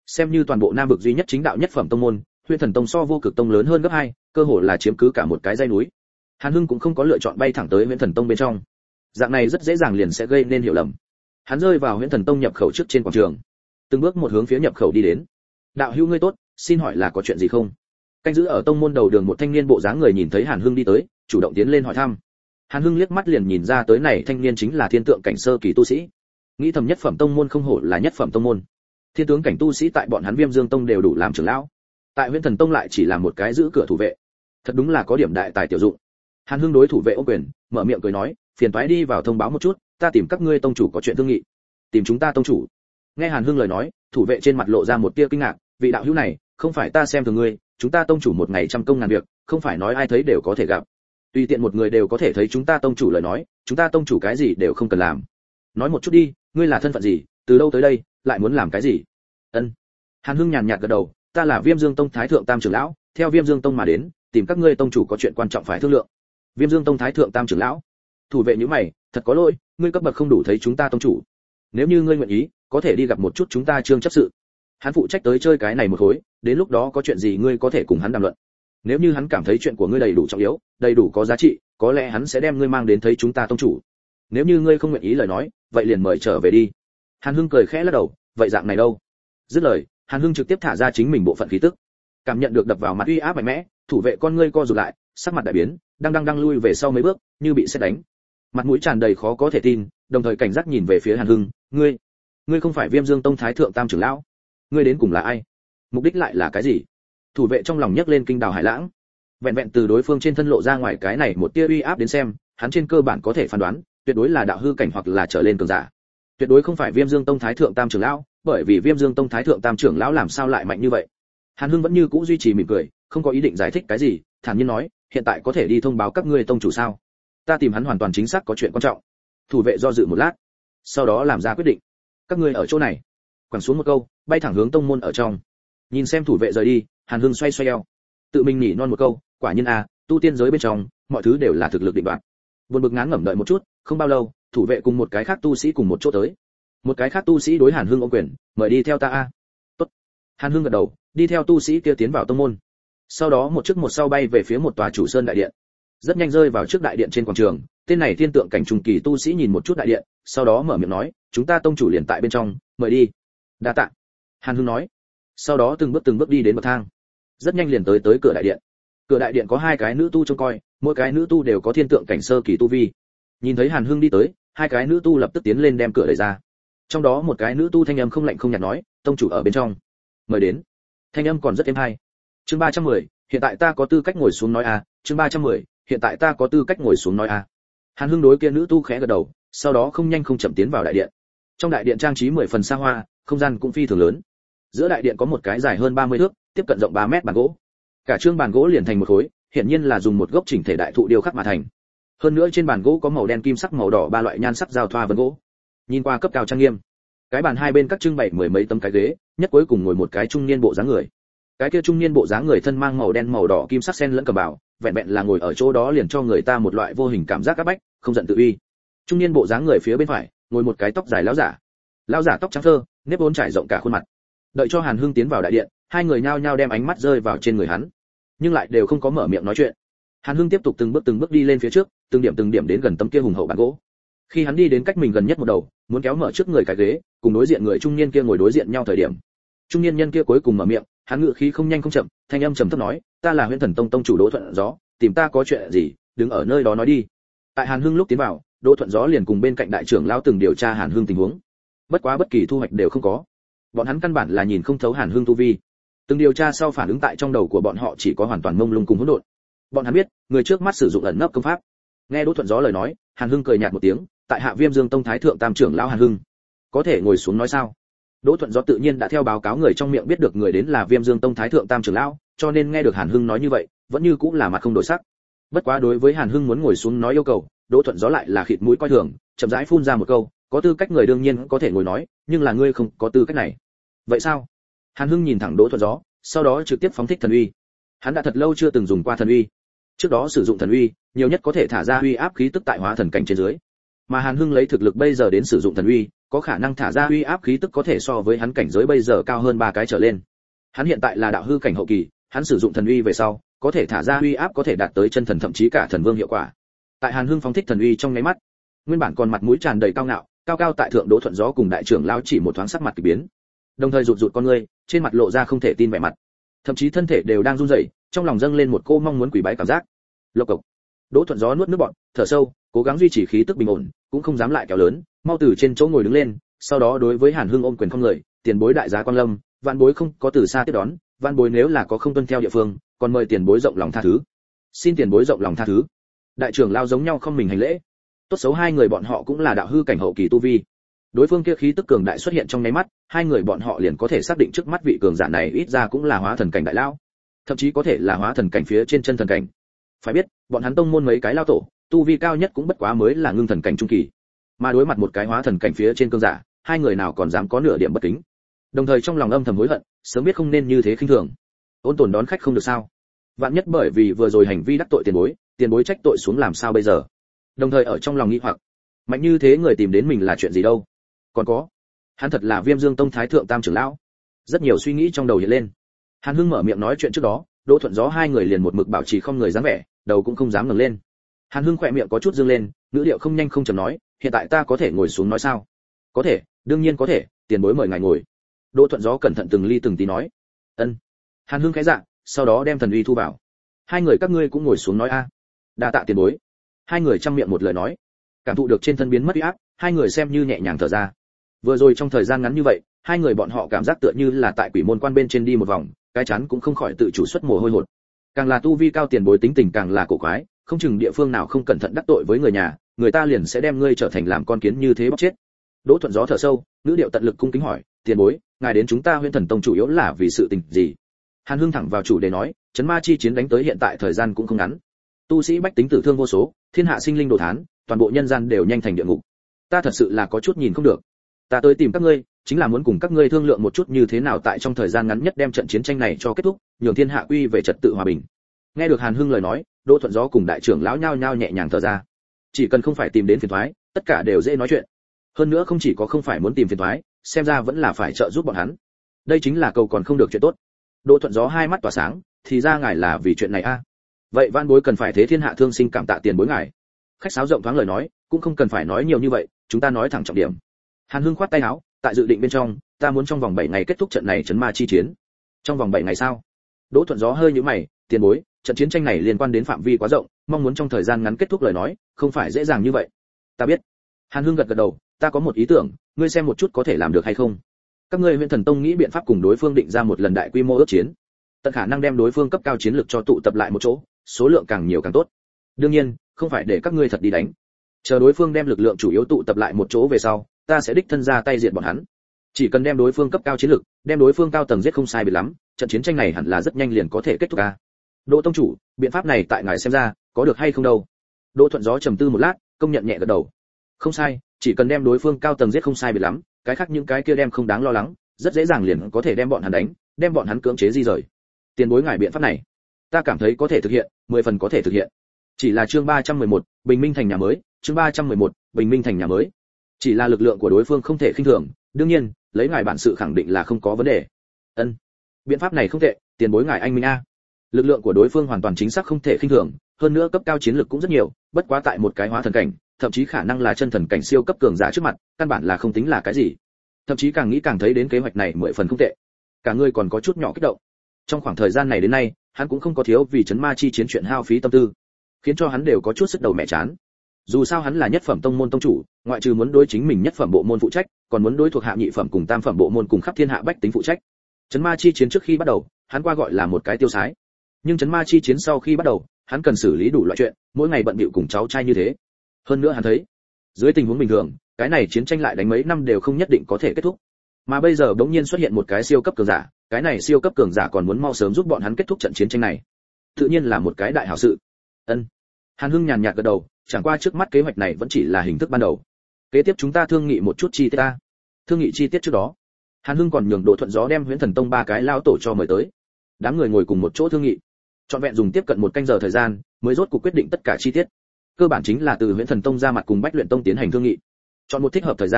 Xem như toàn bộ Nam vực duy nhất chính đạo nhất phẩm tông môn, Huyễn Thần Tông so Vô Cực Tông lớn hơn gấp 2, cơ hồ là chiếm cứ cả một cái dãy núi. Hàn Hưng cũng không có lựa chọn bay thẳng tới Huyễn Thần Tông bên trong. Dạng này rất dễ dàng liền sẽ gây nên hiểu lầm. Hắn rơi vào Huyễn Thần Tông nhập khẩu trước trên quảng trường, từng bước một hướng phía nhập khẩu đi đến. "Đạo hữu ngươi tốt, xin hỏi là có chuyện gì không?" Canh giữ ở tông môn đầu đường một thanh niên bộ dáng người nhìn thấy Hàn Hưng đi tới, chủ động tiến lên hỏi thăm. Hàn Hưng liếc mắt liền nhìn ra tới này thanh niên chính là thiên tượng cảnh sơ kỳ tu sĩ. Nghĩ thầm nhất phẩm tông môn không hổ là nhất phẩm tông môn. Thiên tướng cảnh tu sĩ tại bọn hắn Viêm Dương Tông đều đủ làm trưởng lão. Tại Huyễn Thần Tông lại chỉ là một cái giữ cửa thủ vệ. Thật đúng là có điểm đại tài tiểu dụng. Hàn Hưng đối thủ vệ ô quyền, mở miệng cười nói, phiền toái đi vào thông báo một chút, ta tìm các ngươi tông chủ có chuyện thương nghị. Tìm chúng ta tông chủ? Nghe Hàn Hưng lời nói, thủ vệ trên mặt lộ ra một tia kinh ngạc, vị đạo hữu này, không phải ta xem thường ngươi, chúng ta tông chủ một ngày trăm công ngàn việc, không phải nói ai thấy đều có thể gặp. Tùy tiện một người đều có thể thấy chúng ta tông chủ lời nói, chúng ta tông chủ cái gì đều không cần làm. Nói một chút đi, ngươi là thân phận gì, từ đâu tới đây, lại muốn làm cái gì? Ân. Hàn Hưng nhàn nhạt gật đầu, ta là Viêm Dương Tông Thái Thượng Tam trưởng lão, theo Viêm Dương Tông mà đến, tìm các ngươi tông chủ có chuyện quan trọng phải thương lượng. Viêm Dương Tông Thái Thượng Tam trưởng lão. Thủ vệ nhíu mày, thật có lỗi, ngươi cấp bậc không đủ thấy chúng ta tông chủ. Nếu như ngươi nguyện ý, có thể đi gặp một chút chúng ta Trương chấp sự. Hắn phụ trách tới chơi cái này một khối, đến lúc đó có chuyện gì ngươi có thể cùng hắn đàm luận. Nếu như hắn cảm thấy chuyện của ngươi đầy đủ trọng yếu, đầy đủ có giá trị, có lẽ hắn sẽ đem ngươi mang đến thấy chúng ta tông chủ. Nếu như ngươi không nguyện ý lời nói, vậy liền mời trở về đi. Hàn Hưng cười khẽ lắc đầu, vậy dạng này đâu? Dứt lời, Hàn Hưng trực tiếp thả ra chính mình bộ phận khí tức. Cảm nhận được đập vào mặt uy áp mạnh mẽ, thủ vệ con ngươi co rụt lại, sắc mặt đại biến, đang lui về sau mấy bước, như bị sét đánh. Mặt mũi tràn đầy khó có thể tin, đồng thời cảnh giác nhìn về phía Hàn Hưng, ngươi không phải Viêm Dương Tông Thái Thượng Tam trưởng lão? Ngươi đến cùng là ai? Mục đích lại là cái gì? Thủ vệ trong lòng nhấc lên kinh đào hải lãng. Vẹn vẹn từ đối phương trên thân lộ ra ngoài cái này một tia uy áp đến xem, hắn trên cơ bản có thể phán đoán, tuyệt đối là đạo hư cảnh hoặc là trở lên cường giả. Tuyệt đối không phải Viêm Dương Tông Thái Thượng Tam trưởng lão, bởi vì Viêm Dương Tông Thái Thượng Tam trưởng lão làm sao lại mạnh như vậy? Hàn Hưng vẫn như cũ duy trì mỉm cười, không có ý định giải thích cái gì, thản nhiên nói, hiện tại có thể đi thông báo các ngươi tông chủ sao? Ta tìm hắn hoàn toàn chính xác có chuyện quan trọng. Thủ vệ do dự một lát, sau đó làm ra quyết định. Các ngươi ở chỗ này. Quẳng xuống một câu, bay thẳng hướng tông môn ở trong. Nhìn xem thủ vệ rời đi, Hàn Hưng xoay eo, tự mình nhỉ non một câu, quả nhiên tu tiên giới bên trong, mọi thứ đều là thực lực định đoạt. Buồn bực ngán ngẩm đợi một chút, không bao lâu, thủ vệ cùng một cái khác tu sĩ cùng một chỗ tới. Một cái khác tu sĩ đối Hàn Hưng ôm quyền, mời đi theo ta Tốt. Hàn Hưng gật đầu, đi theo tu sĩ kia tiến vào tông môn. Sau đó một trước một sau bay về phía một tòa chủ sơn đại điện. Rất nhanh rơi vào trước đại điện trên quảng trường, tên này thiên tượng cảnh trung kỳ tu sĩ nhìn một chút đại điện, sau đó mở miệng nói, chúng ta tông chủ liền tại bên trong, mời đi. Đa tạ. Hàn Hưng nói. Sau đó từng bước đi đến bậc thang. Rất nhanh liền tới cửa đại điện. Cửa đại điện có hai cái nữ tu trông coi, mỗi cái nữ tu đều có thiên tượng cảnh sơ kỳ tu vi. Nhìn thấy Hàn Hưng đi tới, hai cái nữ tu lập tức tiến lên đem cửa đẩy ra. Trong đó một cái nữ tu thanh âm không lạnh không nhạt nói, tông chủ ở bên trong, mời đến. Thanh âm còn rất êm hay. Chương 310, hiện tại ta có tư cách ngồi xuống nói chương 310, hiện tại ta có tư cách ngồi xuống nói Hàn Hưng đối kia nữ tu khẽ gật đầu, sau đó không nhanh không chậm tiến vào đại điện. Trong đại điện trang trí 10 phần xa hoa, không gian cũng phi thường lớn. Giữa đại điện có một cái dài hơn 30 thước, tiếp cận rộng 3 mét bàn gỗ. Cả trương bàn gỗ liền thành một khối, hiển nhiên là dùng một gốc chỉnh thể đại thụ điêu khắc mà thành. Hơn nữa trên bàn gỗ có màu đen kim sắc màu đỏ ba loại nhan sắc giao thoa vân gỗ. Nhìn qua cấp cao trang nghiêm. Cái bàn hai bên các trưng bày mười mấy tấm cái ghế, nhất cuối cùng ngồi một cái trung niên bộ dáng người. Cái kia trung niên bộ dáng người thân mang màu đen màu đỏ kim sắc xen lẫn cẩm bào, vẹn vẹn là ngồi ở chỗ đó liền cho người ta một loại vô hình cảm giác áp bách, không giận tự uy. Trung niên bộ dáng người phía bên phải, ngồi một cái tóc dài lão giả. Lão giả tóc trắng thơ, nếp vốn trải rộng cả khuôn mặt. Đợi cho Hàn Hưng tiến vào đại điện, hai người nhao nhao đem ánh mắt rơi vào trên người hắn, nhưng lại đều không có mở miệng nói chuyện. Hàn Hưng tiếp tục từng bước đi lên phía trước, từng điểm đến gần tấm kia hùng hậu bàn gỗ. Khi hắn đi đến cách mình gần nhất một đầu, muốn kéo mở trước người cái ghế, cùng đối diện người trung niên kia ngồi đối diện nhau thời điểm, trung niên nhân kia cuối cùng mở miệng, hắn ngữ khí không nhanh không chậm, thanh âm trầm thấp nói, ta là Huyễn Thần Tông tông chủ Đỗ Thuận Gió, tìm ta có chuyện gì, đứng ở nơi đó nói đi. Tại Hàn Hưng lúc tiến vào, Đỗ Thuận Gió liền cùng bên cạnh đại trưởng lão từng điều tra Hàn Hưng tình huống, bất quá bất kỳ thu hoạch đều không có. Bọn hắn căn bản là nhìn không thấu Hàn Hưng tu vi. Từng điều tra sau phản ứng tại trong đầu của bọn họ chỉ có hoàn toàn mông lung cùng hỗn độn. Bọn hắn biết, người trước mắt sử dụng ẩn nấp công pháp. Nghe Đỗ Thuận Gió lời nói, Hàn Hưng cười nhạt một tiếng, tại Hạ Viêm Dương Tông Thái Thượng Tam trưởng lão Hàn Hưng, có thể ngồi xuống nói sao? Đỗ Thuận Gió tự nhiên đã theo báo cáo người trong miệng biết được người đến là Viêm Dương Tông Thái Thượng Tam trưởng lão, cho nên nghe được Hàn Hưng nói như vậy, vẫn như cũng là mặt không đổi sắc. Bất quá đối với Hàn Hưng muốn ngồi xuống nói yêu cầu, Đỗ Thuận Gió lại là khịt mũi coi thường, chậm rãi phun ra một câu, có tư cách người đương nhiên có thể ngồi nói, nhưng là ngươi không có tư cách này. Vậy sao? Hàn Hưng nhìn thẳng Đỗ Thuận Gió, sau đó trực tiếp phóng thích thần uy. Hắn đã thật lâu chưa từng dùng qua thần uy. Trước đó sử dụng thần uy, nhiều nhất có thể thả ra uy áp khí tức tại hóa thần cảnh trên dưới. Mà Hàn Hưng lấy thực lực bây giờ đến sử dụng thần uy, có khả năng thả ra uy áp khí tức có thể so với hắn cảnh giới bây giờ cao hơn 3 cái trở lên. Hắn hiện tại là đạo hư cảnh hậu kỳ, hắn sử dụng thần uy về sau, có thể thả ra uy áp có thể đạt tới chân thần thậm chí cả thần vương hiệu quả. Tại Hàn Hưng phóng thích thần uy trong nháy mắt, nguyên bản còn mặt mũi tràn đầy cao ngạo, cao tại thượng Đỗ Thuận Gió cùng đại trưởng lão chỉ một thoáng sắc mặt kỳ biến, đồng thời rụt con ngươi, trên mặt lộ ra không thể tin vẻ mặt, thậm chí thân thể đều đang run rẩy, trong lòng dâng lên một cô mong muốn quỳ bái cảm giác. Lộc cộc. Đỗ Thuận Gió nuốt nước bọt, thở sâu, cố gắng duy trì khí tức bình ổn, cũng không dám lại kéo lớn, mau từ trên chỗ ngồi đứng lên, sau đó đối với Hàn Hưng ôm quyền không người, tiền bối đại giá quan lâm, vạn bối không có từ xa tiếp đón, vạn bối nếu là có không tuân theo địa phương, còn mời tiền bối rộng lòng tha thứ. Xin tiền bối rộng lòng tha thứ. Đại trưởng lao giống nhau không mình hành lễ. Tốt xấu hai người bọn họ cũng là đạo hư cảnh hậu kỳ tu vi. Đối phương kia khí tức cường đại xuất hiện trong nháy mắt, hai người bọn họ liền có thể xác định trước mắt vị cường giả này ít ra cũng là hóa thần cảnh đại lão, thậm chí có thể là hóa thần cảnh phía trên chân thần cảnh. Phải biết, bọn hắn tông môn mấy cái lao tổ, tu vi cao nhất cũng bất quá mới là ngưng thần cảnh trung kỳ. Mà đối mặt một cái hóa thần cảnh phía trên cường giả, hai người nào còn dám có nửa điểm bất kính. Đồng thời trong lòng âm thầm hối hận, sớm biết không nên như thế khinh thường. Ôn tồn đón khách không được sao? Vạn nhất bởi vì vừa rồi hành vi đắc tội tiền bối trách tội xuống làm sao bây giờ? Đồng thời ở trong lòng nghĩ hoặc, mạnh như thế người tìm đến mình là chuyện gì đâu? Còn có, hắn thật là Viêm Dương Tông thái thượng tam trưởng lão. Rất nhiều suy nghĩ trong đầu hiện lên. Hàn Hưng mở miệng nói chuyện trước đó, Đỗ Thuận Gió hai người liền một mực bảo trì không người dáng vẻ, đầu cũng không dám ngẩng lên. Hàn Hưng khỏe miệng có chút dương lên, ngữ điệu không nhanh không chậm nói, hiện tại ta có thể ngồi xuống nói sao? Có thể, đương nhiên có thể, tiền bối mời ngài ngồi. Đỗ Thuận Gió cẩn thận từng ly từng tí nói. Ân. Hàn Hưng khẽ dạ, sau đó đem thần uy thu vào. Hai người các ngươi cũng ngồi xuống nói a. Đa tạ tiền bối. Hai người trăm miệng một lời nói. Cảm thụ được trên thân biến mất uy áp, hai người xem như nhẹ nhàng thở ra. Vừa rồi trong thời gian ngắn như vậy, hai người bọn họ cảm giác tựa như là tại quỷ môn quan bên trên đi một vòng, cái chắn cũng không khỏi tự chủ xuất mồ hôi hột. Càng là tu vi cao tiền bối tính tình càng là cổ quái, không chừng địa phương nào không cẩn thận đắc tội với người nhà, người ta liền sẽ đem ngươi trở thành làm con kiến như thế bóc chết. Đỗ Thuận Gió thở sâu, ngữ điệu tận lực cung kính hỏi, tiền bối, ngài đến chúng ta Huyễn Thần Tông chủ yếu là vì sự tình gì? Hàn Hưng thẳng vào chủ đề nói, chấn ma chi chiến đánh tới hiện tại thời gian cũng không ngắn, tu sĩ bách tính tử thương vô số, thiên hạ sinh linh đồ thán, toàn bộ nhân gian đều nhanh thành địa ngục. Ta thật sự là có chút nhìn không được. Ta tới tìm các ngươi, chính là muốn cùng các ngươi thương lượng một chút như thế nào tại trong thời gian ngắn nhất đem trận chiến tranh này cho kết thúc, nhường thiên hạ quy về trật tự hòa bình. Nghe được Hàn Hưng lời nói, Đỗ Thuận Gió cùng đại trưởng lão nhao nhao nhẹ nhàng thở ra. Chỉ cần không phải tìm đến phiền toái, tất cả đều dễ nói chuyện. Hơn nữa không chỉ có không phải muốn tìm phiền toái, xem ra vẫn là phải trợ giúp bọn hắn. Đây chính là cầu còn không được chuyện tốt. Đỗ Thuận Gió hai mắt tỏa sáng, thì ra ngài là vì chuyện này a. Vậy van bối cần phải thế thiên hạ thương sinh cảm tạ tiền bối ngài. Khách sáo rộng thoáng lời nói, cũng không cần phải nói nhiều như vậy, chúng ta nói thẳng trọng điểm. Hàn Hưng khoát tay áo, tại dự định bên trong, ta muốn trong vòng 7 ngày kết thúc trận này chấn ma chi chiến. Trong vòng 7 ngày sao? Đỗ Thuận Gió hơi nhíu mày, tiền bối, trận chiến tranh này liên quan đến phạm vi quá rộng, mong muốn trong thời gian ngắn kết thúc lời nói, không phải dễ dàng như vậy. Ta biết. Hàn Hưng gật gật đầu, ta có một ý tưởng, ngươi xem một chút có thể làm được hay không. Các ngươi Huyễn Thần Tông nghĩ biện pháp cùng đối phương định ra một lần đại quy mô ước chiến, tận khả năng đem đối phương cấp cao chiến lực cho tụ tập lại một chỗ, số lượng càng nhiều càng tốt. Đương nhiên, không phải để các ngươi thật đi đánh. Chờ đối phương đem lực lượng chủ yếu tụ tập lại một chỗ về sau, ta sẽ đích thân ra tay diệt bọn hắn. Chỉ cần đem đối phương cấp cao chiến lực, đem đối phương cao tầng giết không sai biệt lắm, trận chiến tranh này hẳn là rất nhanh liền có thể kết thúc a. Đỗ tông chủ, biện pháp này tại ngài xem ra, có được hay không đâu? Đỗ Thuận Gió trầm tư một lát, công nhận nhẹ gật đầu. Không sai, chỉ cần đem đối phương cao tầng giết không sai biệt lắm, cái khác những cái kia đem không đáng lo lắng, rất dễ dàng liền có thể đem bọn hắn đánh, đem bọn hắn cưỡng chế di rời. Tiền bối ngài biện pháp này, ta cảm thấy có thể thực hiện, 10 phần có thể thực hiện. Chỉ là chương 311, Bình Minh thành nhà mới, chương 311, Bình Minh thành nhà mới. Chỉ là lực lượng của đối phương không thể khinh thường, đương nhiên, lấy ngài bản sự khẳng định là không có vấn đề. Ân, biện pháp này không tệ, tiền bối ngài anh minh a. Lực lượng của đối phương hoàn toàn chính xác không thể khinh thường, hơn nữa cấp cao chiến lực cũng rất nhiều, bất quá tại một cái hóa thần cảnh, thậm chí khả năng là chân thần cảnh siêu cấp cường giả trước mặt, căn bản là không tính là cái gì. Thậm chí càng nghĩ càng thấy đến kế hoạch này 10 phần không tệ. Cả người còn có chút nhỏ kích động. Trong khoảng thời gian này đến nay, hắn cũng không có thiếu vì chấn ma chi chiến chuyện hao phí tâm tư, khiến cho hắn đều có chút sức đầu mẹ chán. Dù sao hắn là nhất phẩm tông môn tông chủ, ngoại trừ muốn đối chính mình nhất phẩm bộ môn phụ trách, còn muốn đối thuộc hạ nhị phẩm cùng tam phẩm bộ môn cùng khắp thiên hạ bách tính phụ trách. Chấn ma chi chiến trước khi bắt đầu, hắn qua gọi là một cái tiêu sái. Nhưng chấn ma chi chiến sau khi bắt đầu, hắn cần xử lý đủ loại chuyện, mỗi ngày bận bịu cùng cháu trai như thế. Hơn nữa hắn thấy, dưới tình huống bình thường, cái này chiến tranh lại đánh mấy năm đều không nhất định có thể kết thúc. Mà bây giờ bỗng nhiên xuất hiện một cái siêu cấp cường giả, cái này siêu cấp cường giả còn muốn mau sớm giúp bọn hắn kết thúc trận chiến tranh này. Tự nhiên là một cái đại hảo sự. Ân. Hàn Hưng nhàn nhạt gật đầu, chẳng qua trước mắt kế hoạch này vẫn chỉ là hình thức ban đầu. Kế tiếp chúng ta thương nghị một chút chi tiết ta. Thương nghị chi tiết trước đó, Hàn Hưng còn nhường Đỗ Thuận Gió đem Huyễn Thần Tông 3 cái lao tổ cho mời tới. Đám người ngồi cùng một chỗ thương nghị. Trọn vẹn dùng tiếp cận 1 canh giờ thời gian, mới rốt cuộc quyết định tất cả chi tiết. Cơ bản chính là từ Huyễn Thần Tông ra mặt cùng Bách Luyện Tông tiến hành thương nghị. Chọn một thích hợp thời gian,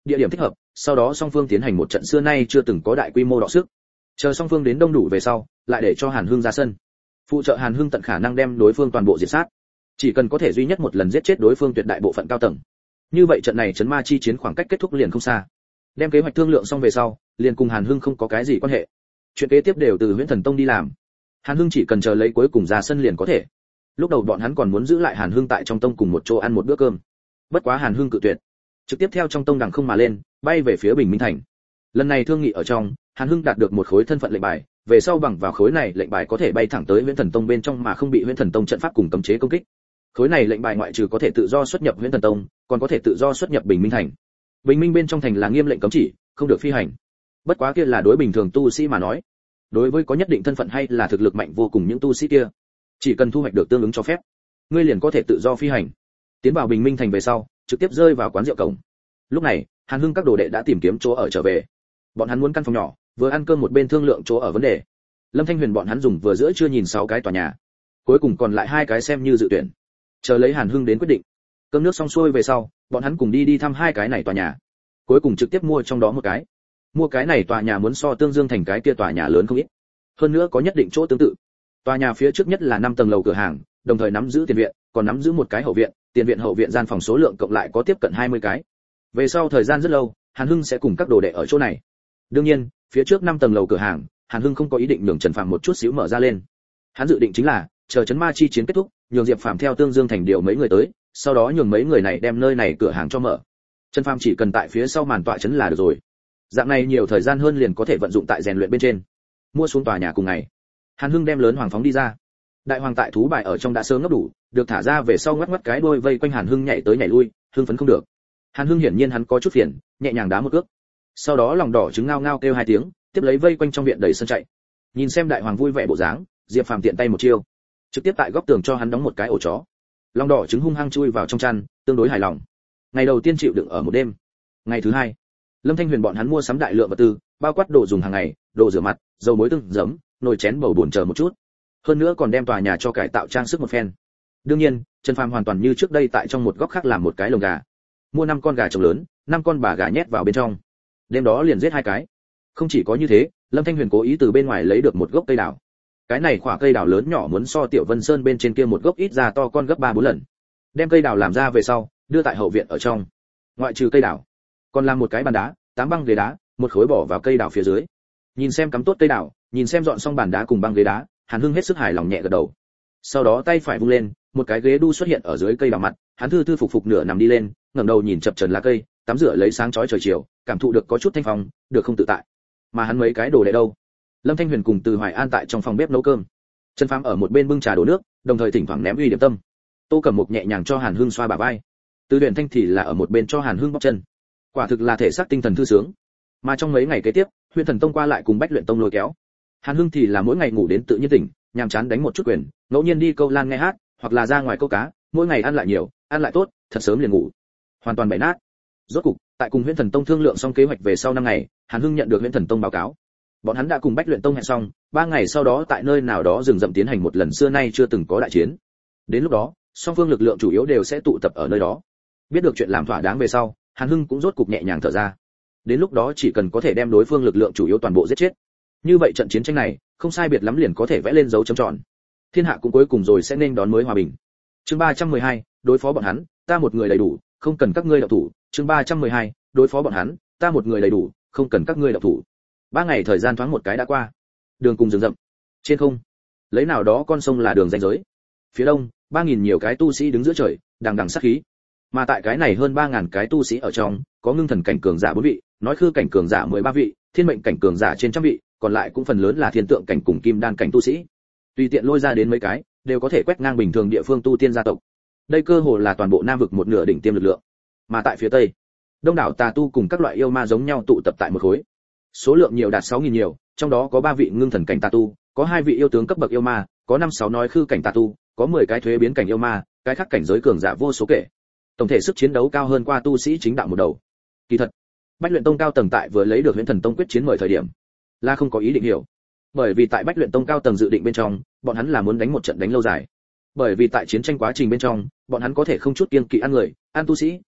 địa điểm thích hợp, sau đó song phương tiến hành một trận xưa nay chưa từng có đại quy mô đọ sức. Chờ song phương đến đông đủ về sau, lại để cho Hàn Hưng ra sân. Phụ trợ Hàn Hưng tận khả năng đem đối phương toàn bộ diệt sát. Chỉ cần có thể duy nhất một lần giết chết đối phương tuyệt đại bộ phận cao tầng. Như vậy trận này trấn ma chi chiến khoảng cách kết thúc liền không xa. Đem kế hoạch thương lượng xong về sau, liền cùng Hàn Hưng không có cái gì quan hệ. Chuyện kế tiếp đều từ Huyễn Thần Tông đi làm. Hàn Hưng chỉ cần chờ lấy cuối cùng ra sân liền có thể. Lúc đầu bọn hắn còn muốn giữ lại Hàn Hưng tại trong tông cùng một chỗ ăn một bữa cơm. Bất quá Hàn Hưng cự tuyệt, trực tiếp theo trong tông đằng không mà lên, bay về phía Bình Minh thành. Lần này thương nghị ở trong, Hàn Hưng đạt được một khối thân phận lệnh bài, về sau bằng vào khối này lệnh bài có thể bay thẳng tới Huyễn Thần Tông bên trong mà không bị Huyễn Thần Tông trận pháp cùng cấm chế công kích. Khối này lệnh bài ngoại trừ có thể tự do xuất nhập Huyễn Thần Tông, còn có thể tự do xuất nhập Bình Minh thành. Bình Minh bên trong thành là nghiêm lệnh cấm chỉ, không được phi hành. Bất quá kia là đối bình thường tu sĩ mà nói. Đối với có nhất định thân phận hay là thực lực mạnh vô cùng những tu sĩ kia, chỉ cần thu hoạch được tương ứng cho phép, ngươi liền có thể tự do phi hành. Tiến vào Bình Minh thành về sau, trực tiếp rơi vào quán rượu cổng. Lúc này, Hàn Hưng các đồ đệ đã tìm kiếm chỗ ở trở về. Bọn hắn muốn căn phòng nhỏ, vừa ăn cơm một bên thương lượng chỗ ở vấn đề. Lâm Thanh Huyền bọn hắn dùng vừa giữa chưa nhìn 6 cái tòa nhà, cuối cùng còn lại 2 cái xem như dự tuyển. Chờ lấy Hàn Hưng đến quyết định. Cơm nước xong xuôi về sau, bọn hắn cùng đi thăm 2 cái này tòa nhà. Cuối cùng trực tiếp mua trong đó một cái. Mua cái này tòa nhà muốn so Tương Dương thành cái kia tòa nhà lớn không ít. Hơn nữa có nhất định chỗ tương tự. Tòa nhà phía trước nhất là 5 tầng lầu cửa hàng, đồng thời nắm giữ tiền viện, còn nắm giữ một cái hậu viện, tiền viện hậu viện gian phòng số lượng cộng lại có tiếp cận 20 cái. Về sau thời gian rất lâu, Hàn Hưng sẽ cùng các đồ đệ ở chỗ này. Đương nhiên, phía trước 5 tầng lầu cửa hàng, Hàn Hưng không có ý định nhường Trần Phàm một chút xíu mở ra lên. Hắn dự định chính là chờ trấn ma chi chiến kết thúc, nhường Diệp Phàm theo Tương Dương thành điều mấy người tới, sau đó nhường mấy người này đem nơi này cửa hàng cho mở. Trần Phàm chỉ cần tại phía sau màn tọa trấn là được rồi. Dạng này nhiều thời gian hơn liền có thể vận dụng tại rèn luyện bên trên. Mua xuống tòa nhà cùng ngày, Hàn Hưng đem lớn hoàng phóng đi ra. Đại hoàng tại thú bài ở trong đã sớm ngấp đủ, được thả ra về sau ngoắc ngoắc cái đuôi vây quanh Hàn Hưng nhảy tới nhảy lui, hưng phấn không được. Hàn Hưng hiển nhiên hắn có chút phiền, nhẹ nhàng đá một cước. Sau đó lòng đỏ trứng ngao ngao kêu 2 tiếng, tiếp lấy vây quanh trong viện đầy sân chạy. Nhìn xem đại hoàng vui vẻ bộ dáng, Diệp Phàm tiện tay một chiêu, trực tiếp tại góc tường cho hắn đóng một cái ổ chó. Lòng đỏ trứng hung hăng chui vào trong chăn, tương đối hài lòng. Ngày đầu tiên chịu đựng ở một đêm. Ngày thứ 2, Lâm Thanh Huyền bọn hắn mua sắm đại lượng vật tư, bao quát đồ dùng hàng ngày, đồ rửa mặt, dầu muối tương giấm, nồi chén bầu bồn chờ một chút. Hơn nữa còn đem tòa nhà cho cải tạo trang sức một phen. Đương nhiên, Trần Phàm hoàn toàn như trước đây tại trong một góc khác làm một cái lồng gà. Mua 5 con gà trống lớn, 5 con bà gà nhét vào bên trong. Đêm đó liền giết 2 cái. Không chỉ có như thế, Lâm Thanh Huyền cố ý từ bên ngoài lấy được một gốc cây đào. Cái này quả cây đào lớn nhỏ muốn so Tiểu Vân Sơn bên trên kia một gốc ít ra to con gấp 3-4 lần. Đem cây đào làm ra về sau, đưa tại hậu viện ở trong. Ngoại trừ cây đào, còn làm một cái bàn đá, 8 băng ghế đá, một khối bỏ vào cây đào phía dưới. Nhìn xem cắm tốt cây đào, nhìn xem dọn xong bàn đá cùng băng ghế đá, Hàn Hưng hết sức hài lòng nhẹ gật đầu. Sau đó tay phải vung lên, một cái ghế đu xuất hiện ở dưới cây đào mặt, hắn thư thư phục phục nửa nằm đi lên, ngẩng đầu nhìn chập chờn lá cây, tắm rửa lấy sáng chói trời chiều, cảm thụ được có chút thanh phong, được không tự tại. Mà hắn mấy cái đồ đệ đâu? Lâm Thanh Huyền cùng Từ Hoài An tại trong phòng bếp nấu cơm. Trần Phàm ở một bên bưng trà đổ nước, đồng thời thỉnh thoảng ném uy điểm tâm. Tô Cẩm Mục nhẹ nhàng cho Hàn Hưng xoa bả vai. Từ Huyền Thanh thì là ở một bên cho Hàn Hưng bóp chân. Quả thực là thể xác tinh thần thư sướng. Mà trong mấy ngày kế tiếp, Huyền Thần Tông qua lại cùng Bách Luyện Tông lôi kéo. Hàn Hưng thì là mỗi ngày ngủ đến tự nhiên tỉnh, nhàm chán đánh một chút quyền, ngẫu nhiên đi câu lan nghe hát, hoặc là ra ngoài câu cá, mỗi ngày ăn lại nhiều, ăn lại tốt, thật sớm liền ngủ. Hoàn toàn bể nát. Rốt cục, tại cùng Huyền Thần Tông thương lượng xong kế hoạch về sau 5 ngày, Hàn Hưng nhận được Huyền Thần Tông báo cáo. Bọn hắn đã cùng Bách Luyện Tông hẹn xong, 3 ngày sau đó tại nơi nào đó rừng rậm tiến hành một lần xưa nay chưa từng có đại chiến. Đến lúc đó, song phương lực lượng chủ yếu đều sẽ tụ tập ở nơi đó. Biết được chuyện làm thỏa đáng về sau, Hàn Hưng cũng rốt cục nhẹ nhàng thở ra. Đến lúc đó chỉ cần có thể đem đối phương lực lượng chủ yếu toàn bộ giết chết. Như vậy trận chiến tranh này, không sai biệt lắm liền có thể vẽ lên dấu chấm tròn. Thiên hạ cũng cuối cùng rồi sẽ nên đón mới hòa bình. Chương 312, đối phó bọn hắn, ta một người đầy đủ, không cần các ngươi động thủ. Chương 312, đối phó bọn hắn, ta một người đầy đủ, không cần các ngươi động thủ. 3 ngày thời gian thoáng một cái đã qua. Đường cùng rừng rậm. Trên không, lấy nào đó con sông là đường ranh giới. Phía đông, 3000 nhiều cái tu sĩ đứng giữa trời, đằng đằng sát khí. Mà tại cái này hơn 3000 cái tu sĩ ở trong, có ngưng thần cảnh cường giả 4 vị, nói khư cảnh cường giả 13 vị, thiên mệnh cảnh cường giả trên trăm vị, còn lại cũng phần lớn là thiên tượng cảnh cùng kim đan cảnh tu sĩ. Tùy tiện lôi ra đến mấy cái, đều có thể quét ngang bình thường địa phương tu tiên gia tộc. Đây cơ hồ là toàn bộ Nam vực một nửa đỉnh tiêm lực lượng. Mà tại phía tây, đông đảo tà tu cùng các loại yêu ma giống nhau tụ tập tại một khối. Số lượng nhiều đạt 6000 nhiều, trong đó có 3 vị ngưng thần cảnh tà tu, có 2 vị yêu tướng cấp bậc yêu ma, có 5-6 nói khư cảnh tà tu, có 10 cái thuế biến cảnh yêu ma, cái khác cảnh giới cường giả vô số kể. Tổng thể sức chiến đấu cao hơn qua tu sĩ chính đạo một đầu. Kỳ thật, Bách Luyện Tông cao tầng tại vừa lấy được Huyền Thần Tông quyết chiến mời thời điểm, là không có ý định hiểu. Bởi vì tại Bách Luyện Tông cao tầng dự định bên trong, bọn hắn là muốn đánh một trận đánh lâu dài. Bởi vì tại chiến tranh quá trình bên trong, bọn hắn có thể không chút kiêng kỵ ăn người, ăn tu sĩ,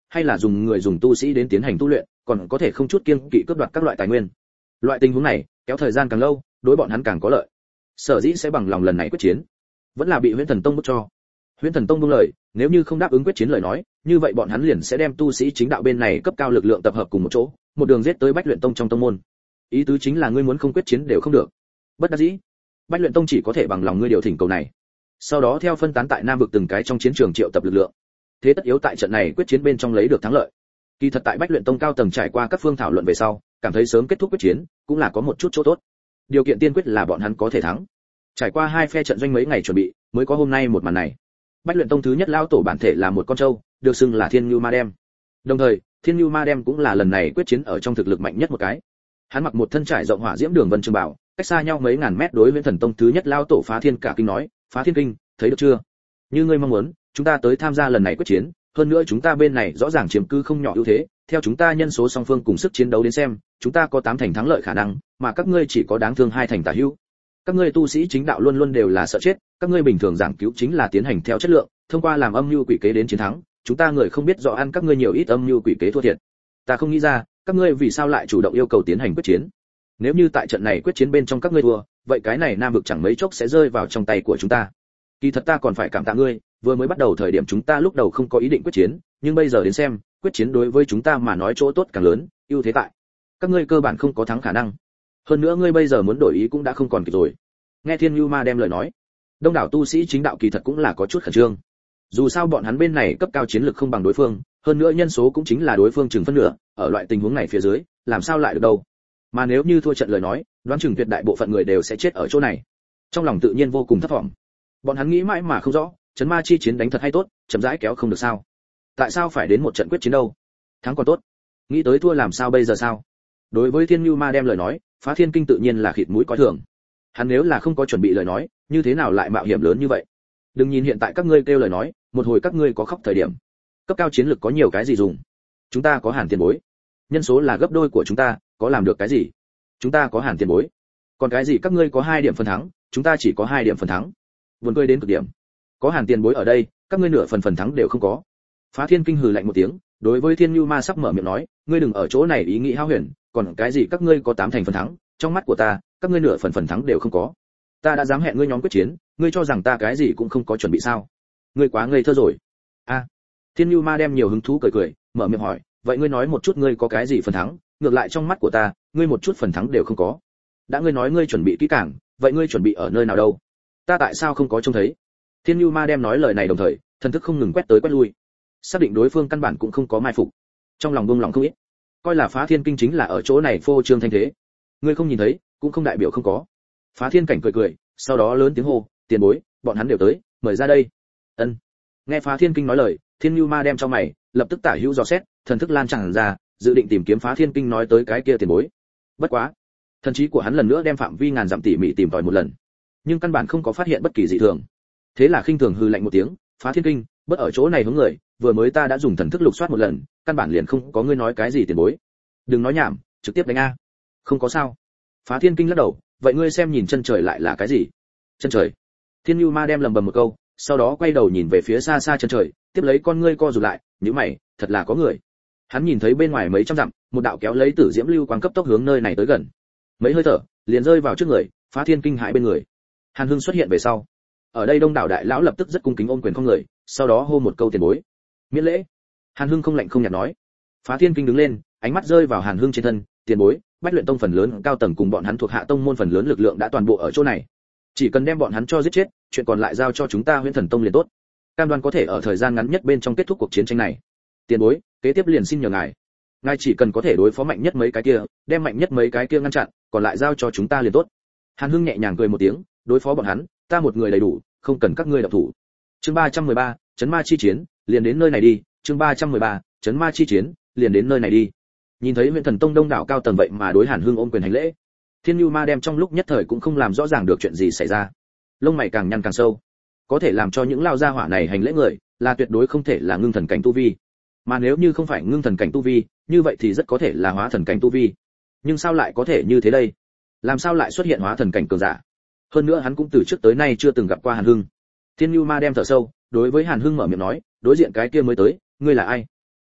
hay là dùng người dùng tu sĩ đến tiến hành tu luyện, còn có thể không chút kiêng kỵ cướp đoạt các loại tài nguyên. Loại tình huống này kéo thời gian càng lâu, đối bọn hắn càng có lợi. Sở dĩ sẽ bằng lòng lần này quyết chiến, vẫn là bị Huyễn Thần Tông bức cho. Huyễn Thần Tông buông lời, nếu như không đáp ứng quyết chiến lời nói, như vậy bọn hắn liền sẽ đem tu sĩ chính đạo bên này cấp cao lực lượng tập hợp cùng một chỗ, một đường giết tới Bách Luyện Tông trong tông môn. Ý tứ chính là ngươi muốn không quyết chiến đều không được. Bất đắc dĩ, Bách Luyện Tông chỉ có thể bằng lòng ngươi điều thỉnh cầu này. Sau đó theo phân tán tại Nam vực từng cái trong chiến trường triệu tập lực lượng. Thế tất yếu tại trận này quyết chiến bên trong lấy được thắng lợi. Kỳ thật tại Bách Luyện Tông cao tầng trải qua các phương thảo luận về sau, cảm thấy sớm kết thúc quyết chiến cũng là có một chút chỗ tốt. Điều kiện tiên quyết là bọn hắn có thể thắng. Trải qua hai phe trận doanh mấy ngày chuẩn bị, mới có hôm nay một màn này. Bách Luyện Tông thứ nhất lao tổ bản thể là một con trâu, được xưng là Thiên Nhu Ma Đem. Đồng thời, Thiên Nhu Ma Đem cũng là lần này quyết chiến ở trong thực lực mạnh nhất một cái. Hắn mặc một thân trải rộng hỏa diễm đường vân trường bảo, cách xa nhau mấy ngàn mét đối với Thần Tông thứ nhất lao tổ Phá Thiên cả kinh nói, "Phá Thiên Kinh, thấy được chưa? Như ngươi mong muốn, chúng ta tới tham gia lần này quyết chiến, hơn nữa chúng ta bên này rõ ràng chiếm cứ không nhỏ ưu thế, theo chúng ta nhân số song phương cùng sức chiến đấu đến xem, chúng ta có 8 thành thắng lợi khả năng, mà các ngươi chỉ có đáng thương 2 thành tả hữu. Các ngươi tu sĩ chính đạo luôn luôn đều là sợ chết, các ngươi bình thường giảng cứu chính là tiến hành theo chất lượng, thông qua làm âm mưu quỷ kế đến chiến thắng, chúng ta người không biết rõ ăn các ngươi nhiều ít âm mưu quỷ kế thua thiệt. Ta không nghĩ ra, các ngươi vì sao lại chủ động yêu cầu tiến hành quyết chiến? Nếu như tại trận này quyết chiến bên trong các ngươi thua, vậy cái này Nam vực chẳng mấy chốc sẽ rơi vào trong tay của chúng ta. Kỳ thật ta còn phải cảm tạ ngươi, vừa mới bắt đầu thời điểm chúng ta lúc đầu không có ý định quyết chiến, nhưng bây giờ đến xem, quyết chiến đối với chúng ta mà nói chỗ tốt càng lớn, ưu thế tại. Các ngươi cơ bản không có thắng khả năng. Hơn nữa ngươi bây giờ muốn đổi ý cũng đã không còn kịp rồi." Nghe Thiên Nhu Ma đem lời nói, đông đảo tu sĩ chính đạo kỳ thật cũng là có chút khẩn trương. Dù sao bọn hắn bên này cấp cao chiến lực không bằng đối phương, hơn nữa nhân số cũng chính là đối phương chừng phân nửa, ở loại tình huống này phía dưới, làm sao lại được đâu? Mà nếu như thua trận lời nói, đoán chừng tuyệt đại bộ phận người đều sẽ chết ở chỗ này. Trong lòng tự nhiên vô cùng thất vọng. Bọn hắn nghĩ mãi mà không rõ, chấn ma chi chiến đánh thật hay tốt, chậm rãi kéo không được sao? Tại sao phải đến một trận quyết chiến đâu? Thắng còn tốt, nghĩ tới thua làm sao bây giờ sao? Đối với Thiên Nhu Ma đem lời nói, Phá Thiên Kinh tự nhiên là khịt mũi coi thường. Hắn nếu là không có chuẩn bị lời nói, như thế nào lại mạo hiểm lớn như vậy? Đừng nhìn hiện tại các ngươi kêu lời nói, một hồi các ngươi có khóc thời điểm. Cấp cao chiến lực có nhiều cái gì dùng? Chúng ta có Hàn tiền bối, nhân số là gấp đôi của chúng ta, có làm được cái gì? Chúng ta có Hàn tiền bối, còn cái gì các ngươi có 2 điểm phần thắng, chúng ta chỉ có 2 điểm phần thắng. Buồn cười đến cực điểm. Có Hàn tiền bối ở đây, các ngươi nửa phần thắng đều không có. Phá Thiên Kinh hừ lạnh một tiếng, đối với Thiên Nhu Ma sắp mở miệng nói, ngươi đừng ở chỗ này ý nghĩ hao huyền, còn cái gì các ngươi có 8 thành phần thắng, trong mắt của ta, các ngươi nửa phần thắng đều không có. Ta đã dám hẹn ngươi nhóm quyết chiến, ngươi cho rằng ta cái gì cũng không có chuẩn bị sao? Ngươi quá ngây thơ rồi. A. Thiên Nhu Ma đem nhiều hứng thú cười cười, mở miệng hỏi, vậy ngươi nói một chút ngươi có cái gì phần thắng, ngược lại trong mắt của ta, ngươi một chút phần thắng đều không có. Đã ngươi nói ngươi chuẩn bị kỹ càng, vậy ngươi chuẩn bị ở nơi nào đâu? Ta tại sao không có trông thấy? Thiên Nhu Ma đem nói lời này đồng thời, thần thức không ngừng quét tới quét lui, xác định đối phương căn bản cũng không có mai phục. Trong lòng buông lòng không ít, coi là Phá Thiên Kinh chính là ở chỗ này phô trương thanh thế. Ngươi không nhìn thấy, cũng không đại biểu không có. Phá Thiên Cảnh cười cười, sau đó lớn tiếng hô, tiền bối, bọn hắn đều tới, mời ra đây. Ân. Nghe Phá Thiên Kinh nói lời, Thiên Nhu Ma đem trong mày, lập tức tả hữu dò xét, thần thức lan tràn ra, dự định tìm kiếm Phá Thiên Kinh nói tới cái kia tiền bối. Bất quá, thần trí của hắn lần nữa đem phạm vi ngàn dặm tỉ mỉ tìm tòi một lần, nhưng căn bản không có phát hiện bất kỳ dị thường. Thế là khinh thường hừ lạnh một tiếng, Phá Thiên Kinh, bất ở chỗ này hướng người, vừa mới ta đã dùng thần thức lục soát một lần, căn bản liền không có ngươi nói cái gì tiền bối. Đừng nói nhảm, trực tiếp đánh a. Không có sao. Phá Thiên Kinh lắc đầu, vậy ngươi xem nhìn chân trời lại là cái gì? Chân trời. Thiên Nhu Ma đem lầm bầm một câu, sau đó quay đầu nhìn về phía xa xa chân trời, tiếp lấy con ngươi co rụt lại, nhíu mày, thật là có người. Hắn nhìn thấy bên ngoài mấy trăm dặm, một đạo kéo lấy tử diễm lưu quang cấp tốc hướng nơi này tới gần. Mấy hơi thở, liền rơi vào trước người, Phá Thiên Kinh hãi bên người. Hàn Hưng xuất hiện về sau. Ở đây đông đảo đại lão lập tức rất cung kính ôm quyền không người, sau đó hô một câu tiền bối. Miễn lễ. Hàn Hưng không lạnh không nhạt nói. Phá Thiên Kinh đứng lên, ánh mắt rơi vào Hàn Hưng trên thân, tiền bối, Bách Luyện Tông phần lớn cao tầng cùng bọn hắn thuộc hạ tông môn phần lớn lực lượng đã toàn bộ ở chỗ này. Chỉ cần đem bọn hắn cho giết chết, chuyện còn lại giao cho chúng ta Huyễn Thần Tông liền tốt. Cam đoan có thể ở thời gian ngắn nhất bên trong kết thúc cuộc chiến tranh này. Tiền bối, kế tiếp liền xin nhờ ngài. Ngài chỉ cần có thể đối phó mạnh nhất mấy cái kia, đem mạnh nhất mấy cái kia ngăn chặn, còn lại giao cho chúng ta liền tốt. Hàn Hưng nhẹ nhàng cười một tiếng, đối phó bọn hắn, ta một người đầy đủ, không cần các ngươi động thủ. Chương 313, chấn ma chi chiến, liền đến nơi này đi. Chương 313, chấn ma chi chiến, liền đến nơi này đi. Nhìn thấy Huyễn Thần Tông đông đảo cao tầng vậy mà đối Hàn Hưng ôm quyền hành lễ, Thiên Nhu Ma đem trong lúc nhất thời cũng không làm rõ ràng được chuyện gì xảy ra, lông mày càng nhăn càng sâu. Có thể làm cho những lao gia hỏa này hành lễ người, là tuyệt đối không thể là ngưng thần cảnh tu vi, mà nếu như không phải ngưng thần cảnh tu vi, như vậy thì rất có thể là hóa thần cảnh tu vi. Nhưng sao lại có thể như thế đây? Làm sao lại xuất hiện hóa thần cảnh cường giả? Hơn nữa hắn cũng từ trước tới nay chưa từng gặp qua Hàn Hưng. Thiên Nhu Ma đem thở sâu, đối với Hàn Hưng mở miệng nói, đối diện cái kia mới tới, ngươi là ai?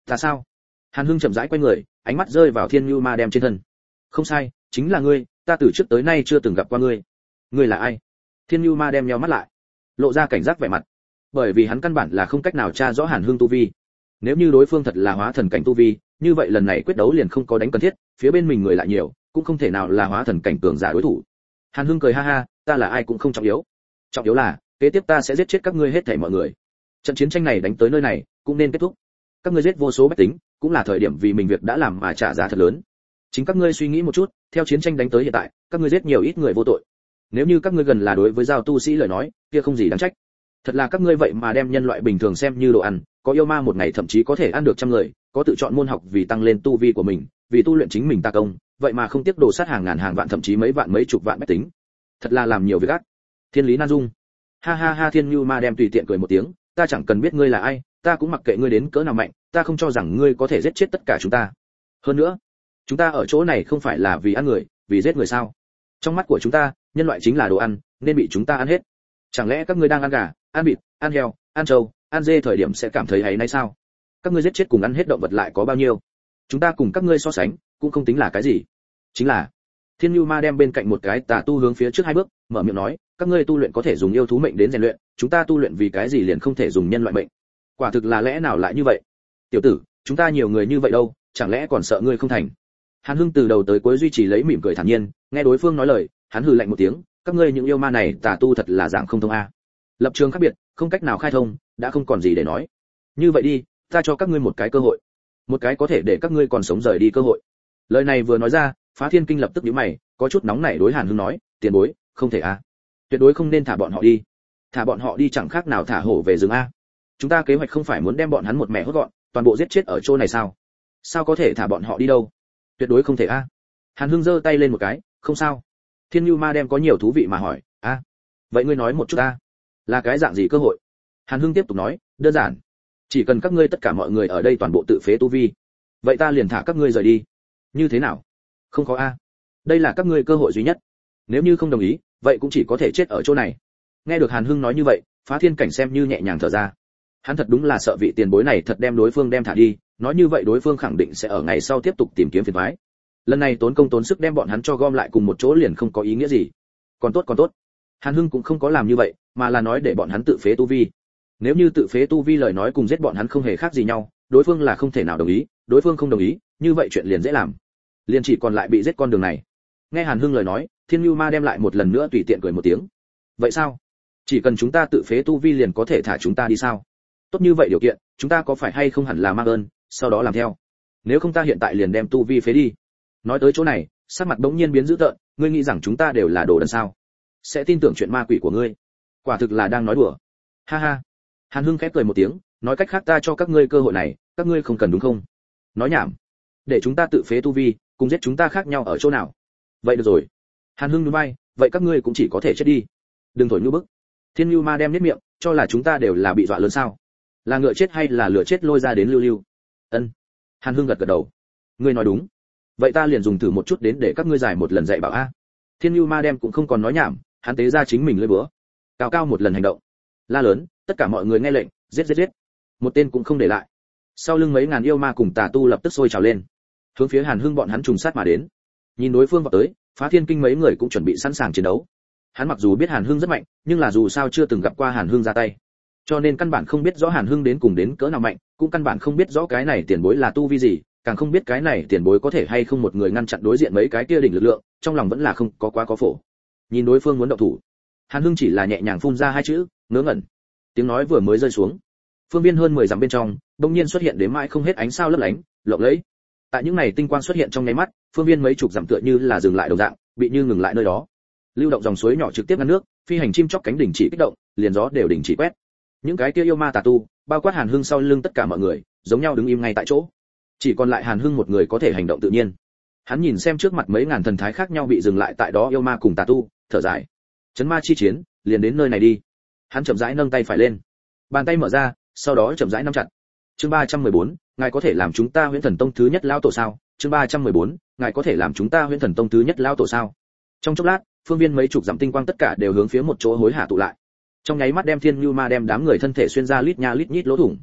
Ta sao? Hàn Hưng chậm rãi quay người, ánh mắt rơi vào Thiên Nhu Ma đem trên thân. Không sai, chính là ngươi, ta từ trước tới nay chưa từng gặp qua ngươi. Ngươi là ai? Thiên Nhu Ma đem nheo mắt lại, lộ ra cảnh giác vẻ mặt, bởi vì hắn căn bản là không cách nào tra rõ Hàn Hưng tu vi. Nếu như đối phương thật là hóa thần cảnh tu vi, như vậy lần này quyết đấu liền không có đánh cần thiết, phía bên mình người lại nhiều, cũng không thể nào là hóa thần cảnh cường giả đối thủ. Hàn Hưng cười ha ha, ta là ai cũng không trọng yếu, trọng yếu là kế tiếp ta sẽ giết chết các ngươi hết thảy mọi người. Trận chiến tranh này đánh tới nơi này cũng nên kết thúc. Các ngươi giết vô số bách tính, cũng là thời điểm vì mình việc đã làm mà trả giá thật lớn. Chính các ngươi suy nghĩ một chút, theo chiến tranh đánh tới hiện tại, các ngươi giết nhiều ít người vô tội. Nếu như các ngươi gần là đối với giao tu sĩ lời nói, kia không gì đáng trách. Thật là các ngươi vậy mà đem nhân loại bình thường xem như đồ ăn, có yêu ma một ngày thậm chí có thể ăn được trăm người, có tự chọn môn học vì tăng lên tu vi của mình, vì tu luyện chính mình ta công, vậy mà không tiếc đổ sát hàng ngàn hàng vạn thậm chí mấy vạn mấy chục vạn bách tính. Thật là làm nhiều việc ác. Thiên lý nan dung. Ha ha ha, Thiên Nhu Ma đem tùy tiện cười một tiếng, ta chẳng cần biết ngươi là ai, ta cũng mặc kệ ngươi đến cỡ nào mạnh, ta không cho rằng ngươi có thể giết chết tất cả chúng ta. Hơn nữa, chúng ta ở chỗ này không phải là vì ăn người, vì giết người sao? Trong mắt của chúng ta, nhân loại chính là đồ ăn, nên bị chúng ta ăn hết. Chẳng lẽ các ngươi đang ăn gà, ăn vịt, ăn heo, ăn trâu, ăn dê thời điểm sẽ cảm thấy hay nay sao? Các ngươi giết chết cùng ăn hết động vật lại có bao nhiêu? Chúng ta cùng các ngươi so sánh, cũng không tính là cái gì. Chính là, Thiên Nhu Ma đem bên cạnh một cái tà tu hướng phía trước hai bước, mở miệng nói, các ngươi tu luyện có thể dùng yêu thú mệnh đến rèn luyện, chúng ta tu luyện vì cái gì liền không thể dùng nhân loại mệnh? Quả thực là lẽ nào lại như vậy? Tiểu tử, chúng ta nhiều người như vậy đâu, chẳng lẽ còn sợ ngươi không thành? Hàn Hưng từ đầu tới cuối duy trì lấy mỉm cười thản nhiên, nghe đối phương nói lời, hắn hừ lạnh một tiếng, các ngươi những yêu ma này tà tu thật là dạng không thông a. Lập trường khác biệt, không cách nào khai thông, đã không còn gì để nói. Như vậy đi, ta cho các ngươi một cái cơ hội, một cái có thể để các ngươi còn sống rời đi cơ hội. Lời này vừa nói ra, Phá Thiên Kinh lập tức nhíu mày, có chút nóng nảy đối Hàn Hưng nói, tiền bối, không thể a, tuyệt đối không nên thả bọn họ đi. Thả bọn họ đi chẳng khác nào thả hổ về rừng a. Chúng ta kế hoạch không phải muốn đem bọn hắn một mẹ hốt gọn, toàn bộ giết chết ở chỗ này sao? Sao có thể thả bọn họ đi đâu? Tuyệt đối không thể a. Hàn Hưng giơ tay lên một cái, không sao. Thiên Nhu Ma đem có nhiều thú vị mà hỏi, a, vậy ngươi nói một chút a, là cái dạng gì cơ hội? Hàn Hưng tiếp tục nói, đơn giản, chỉ cần các ngươi tất cả mọi người ở đây toàn bộ tự phế tu vi, vậy ta liền thả các ngươi rời đi. Như thế nào? Không có a. Đây là các ngươi cơ hội duy nhất. Nếu như không đồng ý, vậy cũng chỉ có thể chết ở chỗ này. Nghe được Hàn Hưng nói như vậy, Phá Thiên Cảnh xem như nhẹ nhàng thở ra. Hắn thật đúng là sợ vị tiền bối này thật đem đối phương đem thả đi, nói như vậy đối phương khẳng định sẽ ở ngày sau tiếp tục tìm kiếm phiền toái. Lần này tốn công tốn sức đem bọn hắn cho gom lại cùng một chỗ liền không có ý nghĩa gì. Còn tốt. Hàn Hưng cũng không có làm như vậy, mà là nói để bọn hắn tự phế tu vi. Nếu như tự phế tu vi lời nói cùng giết bọn hắn không hề khác gì nhau, đối phương là không thể nào đồng ý, đối phương không đồng ý, như vậy chuyện liền dễ làm. Liền chỉ còn lại bị giết con đường này. Nghe Hàn Hưng lời nói, Thiên Nhu Ma đem lại một lần nữa tùy tiện cười một tiếng. Vậy sao? Chỉ cần chúng ta tự phế tu vi liền có thể thả chúng ta đi sao? Tốt như vậy điều kiện, chúng ta có phải hay không hẳn là mang ơn, sau đó làm theo. Nếu không ta hiện tại liền đem tu vi phế đi. Nói tới chỗ này, sắc mặt bỗng nhiên biến dữ tợn, ngươi nghĩ rằng chúng ta đều là đồ đần sao? Sẽ tin tưởng chuyện ma quỷ của ngươi? Quả thực là đang nói đùa. Ha ha. Hàn Hưng khép cười một tiếng, nói cách khác ta cho các ngươi cơ hội này, các ngươi không cần đúng không? Nói nhảm. Để chúng ta tự phế tu vi, cùng giết chúng ta khác nhau ở chỗ nào? Vậy được rồi. Hàn Hưng nhún vai, vậy các ngươi cũng chỉ có thể chết đi. Đừng thổi nhu bức. Thiên Nhu Ma đem nhếch miệng, cho là chúng ta đều là bị dọa lớn sao? Là ngựa chết hay là lửa chết lôi ra đến lưu lưu? Ân. Hàn Hưng gật gật đầu. Ngươi nói đúng. Vậy ta liền dùng thử một chút đến để các ngươi giải một lần dạy bảo a. Thiên Nhu Ma đem cũng không còn nói nhảm, hắn tế ra chính mình lưỡi búa. Cao cao một lần hành động. La lớn, tất cả mọi người nghe lệnh, giết. Một tên cũng không để lại. Sau lưng mấy ngàn yêu ma cùng tà tu lập tức sôi trào lên, hướng phía Hàn Hưng bọn hắn trùng sát mà đến. Nhìn đối phương vào tới, Phá Thiên Kinh mấy người cũng chuẩn bị sẵn sàng chiến đấu. Hắn mặc dù biết Hàn Hưng rất mạnh, nhưng là dù sao chưa từng gặp qua Hàn Hưng ra tay, cho nên căn bản không biết rõ Hàn Hưng đến cùng đến cỡ nào mạnh, cũng căn bản không biết rõ cái này tiền bối là tu vi gì, càng không biết cái này tiền bối có thể hay không một người ngăn chặn đối diện mấy cái kia đỉnh lực lượng, trong lòng vẫn là không có quá có phổ. Nhìn đối phương muốn động thủ, Hàn Hưng chỉ là nhẹ nhàng phun ra hai chữ, ngớ ngẩn. Tiếng nói vừa mới rơi xuống, phương viên hơn 10 dặm bên trong, bỗng nhiên xuất hiện đến mãi không hết ánh sao lấp lánh, lộng lẫy. Tại những này tinh quang xuất hiện trong nháy mắt, phương viên mấy chục dặm tựa như là dừng lại đồng dạng, bị như ngừng lại nơi đó. Lưu động dòng suối nhỏ trực tiếp ngăn nước, phi hành chim chóc cánh đình chỉ kích động, liền gió đều đình chỉ quét. Những cái kia yêu ma tà tu, bao quát Hàn Hưng sau lưng tất cả mọi người, giống nhau đứng im ngay tại chỗ. Chỉ còn lại Hàn Hưng một người có thể hành động tự nhiên. Hắn nhìn xem trước mặt mấy ngàn thần thái khác nhau bị dừng lại tại đó yêu ma cùng tà tu, thở dài. Chấn ma chi chiến, liền đến nơi này đi. Hắn chậm rãi nâng tay phải lên, bàn tay mở ra, sau đó chậm rãi nắm chặt. Chương 314, ngài có thể làm chúng ta Huyễn Thần Tông thứ nhất lão tổ sao? Chương 314, ngài có thể làm chúng ta Huyễn Thần Tông thứ nhất lão tổ sao? Trong chốc lát, phương viên mấy chục dặm tinh quang tất cả đều hướng phía một chỗ hối hả tụ lại. Trong nháy mắt đem Thiên Nhu Ma đem đám người thân thể xuyên ra lít nha lít nhít lỗ thủng.